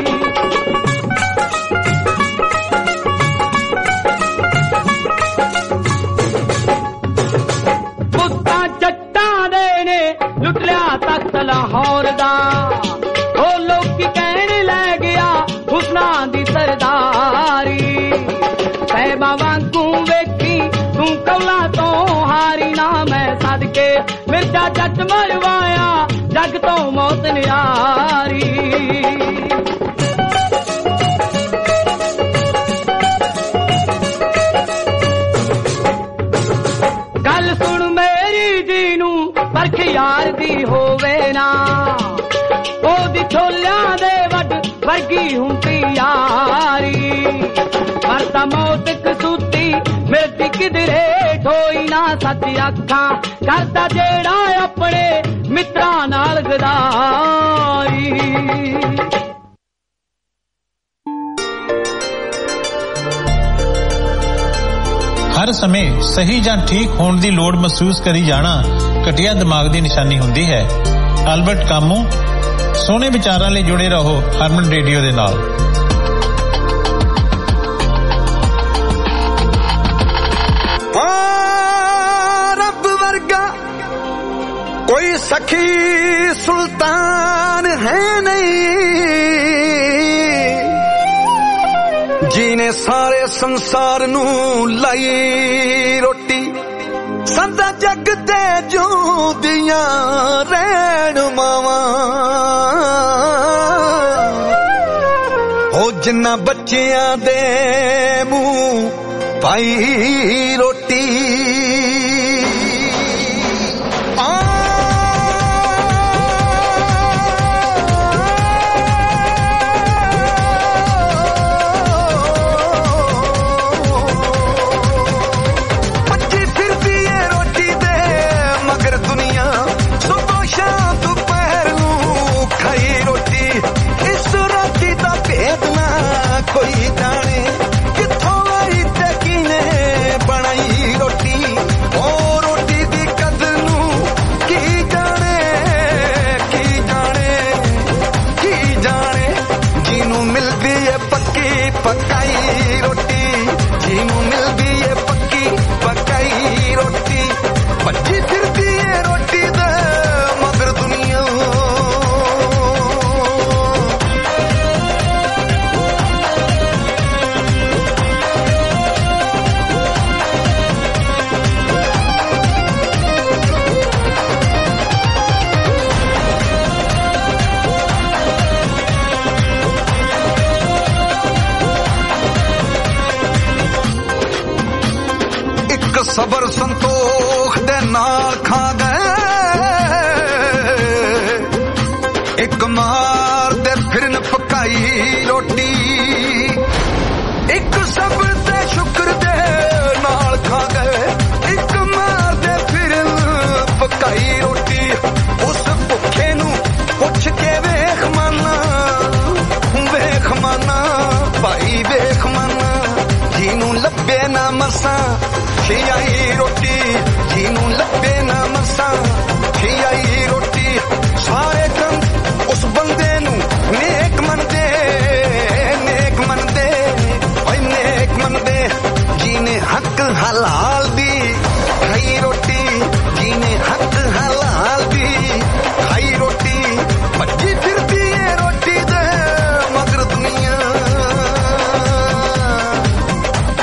ਪੁੱਤਾਂ ਜੱਟਾਂ ਦੇ ਨੇ ਲੁੱਟ ਲਿਆ ਤਖਤ ਲਾਹੌਰ ਦਾ ਉਹ ਲੋਕੀ ਕਹਿਣ ਲੈ ਗਿਆ ਹੁਸਨਾਂ ਦੀ ਸਰਦਾਰੀ ਸਹਿਬਾਂ ਵਾਂਗੂ ਵੇਖੀ ਤੂੰ ਕੌਲਾ ਤੋਂ ਹਾਰੀ ਨਾ ਮੈਂ ਸਦਕੇ ਮਿਰਜ਼ਾ ਜੱਟ ਮਰਵਾਇਆ ਜੱਗ ਤੋਂ ਮੌਤ ਨਿਆਰੀ ਲੱਗੀ ਹੁੰਦੀ ਯਾਰੀ ਮਰਦਾ ਮੌਤ ਕਸੂਤੀ ਮਿਲਦੀ ਕਿਧਰੇ ਢੋਈ ਨਾ ਸੱਚ ਅੱਖਾਂ ਕਰਦਾ ਜਿਹੜਾ ਆਪਣੇ ਮਿੱਤਰਾਂ ਨਾਲ ਗਦਾਰੀ ਹਰ ਸਮੇਂ ਸਹੀ ਜਾਂ ਠੀਕ ਹੋਣ ਦੀ ਲੋੜ ਮਹਿਸੂਸ ਕਰੀ ਜਾਣਾ ਘਟੀਆ ਦਿਮਾਗ ਦੀ ਨਿਸ਼ਾਨੀ ਹੁੰਦੀ ਹੈ। Albert Camus. ਸੋਹਣੇ ਵਿਚਾਰਾਂ ਲਈ ਜੁੜੇ ਰਹੋ ਹਰਮਨ ਰੇਡੀਓ ਦੇ ਨਾਲ। ਹਾਂ ਰੱਬ ਵਰਗਾ ਕੋਈ ਸਖੀ ਸੁਲਤਾਨ ਹੈ ਨਹੀਂ ਜਿਹਨੇ ਸਾਰੇ ਸੰਸਾਰ ਨੂੰ ਲਾਈ ਰੋਟੀ ਸਦਾ ਜੱਗ ਤੇ ਜੂਦੀਆਂ ਰਹਿਣ ਮਾਵਾਂ ਉਹ ਜਿੰਨਾ ਬੱਚਿਆਂ ਦੇ ਮੂੰਹ ਪਾਈ ਰੋਟੀ ਕੋਈ ਜਾਣੇ ਕਿੱਥੋਂ ਆਈ ਤੇ ਕਿਨੇ ਬਣਾਈ ਰੋਟੀ ਉਹ ਰੋਟੀ ਦੀ ਕਦਰ ਨੂੰ ਕੀ ਜਾਣੇ ਕੀ ਜਾਣੇ ਕੀ ਜਾਣੇ ਜਿਹਨੂੰ ਮਿਲਦੀ ਏ ਪੱਕੀ ਪਕਾਈ ਰੋਟੀ ਜਿਹਨੂੰ ਮਿਲਦੀ ਏ ਪੱਕੀ ਪਕਾਈ ਰੋਟੀ ਭੱਜੀ ਫਿਰਦੀ ਏ ਰੋਟੀ ਦੇ ਮਗਰ ਦੁਨੀਆ ਸਬਰ ਸੰਤੋਖ ਦੇ ਨਾਲ ਖਾ ਗਏ ਇੱਕ ਮਾਰ ਦੇ ਫਿਰਨ ਪਕਾਈ ਰੋਟੀ ਇੱਕ ਸਬਰ ਤੇ ਸ਼ੁਕਰ ਦੇ ਨਾਲ ਖਾ ਗਏ ਇੱਕ ਮਾਰ ਦੇ ਫਿਰਨ ਪਕਾਈ ਰੋਟੀ ਉਸ ਭੁੱਖੇ ਨੂੰ ਪੁੱਛ ਕੇ ਵੇਖ ਮਾਨਾ ਵੇਖ ਮਾਨਾ ਭਾਈ ਵੇਖ ਮਾਨਾ ਜਿਹਨੂੰ ਲੱਭੇ ਨਾ ਮਸਾਂ ਖਿਆਈ ਰੋਟੀ ਜਿਹਨੂੰ ਲੱਭੇ ਨਾ ਮਸਾਂ ਖਿਆਈ ਰੋਟੀ ਸਾਰੇ ਕੰਮ ਉਸ ਬੰਦੇ ਨੂੰ ਨੇਕ ਮੰਨਦੇ ਨੇਕ ਮੰਨਦੇ ਓਏ ਨੇਕ ਮੰਨਦੇ ਜਿਹਨੇ ਹੱਕ ਹਲਾਲ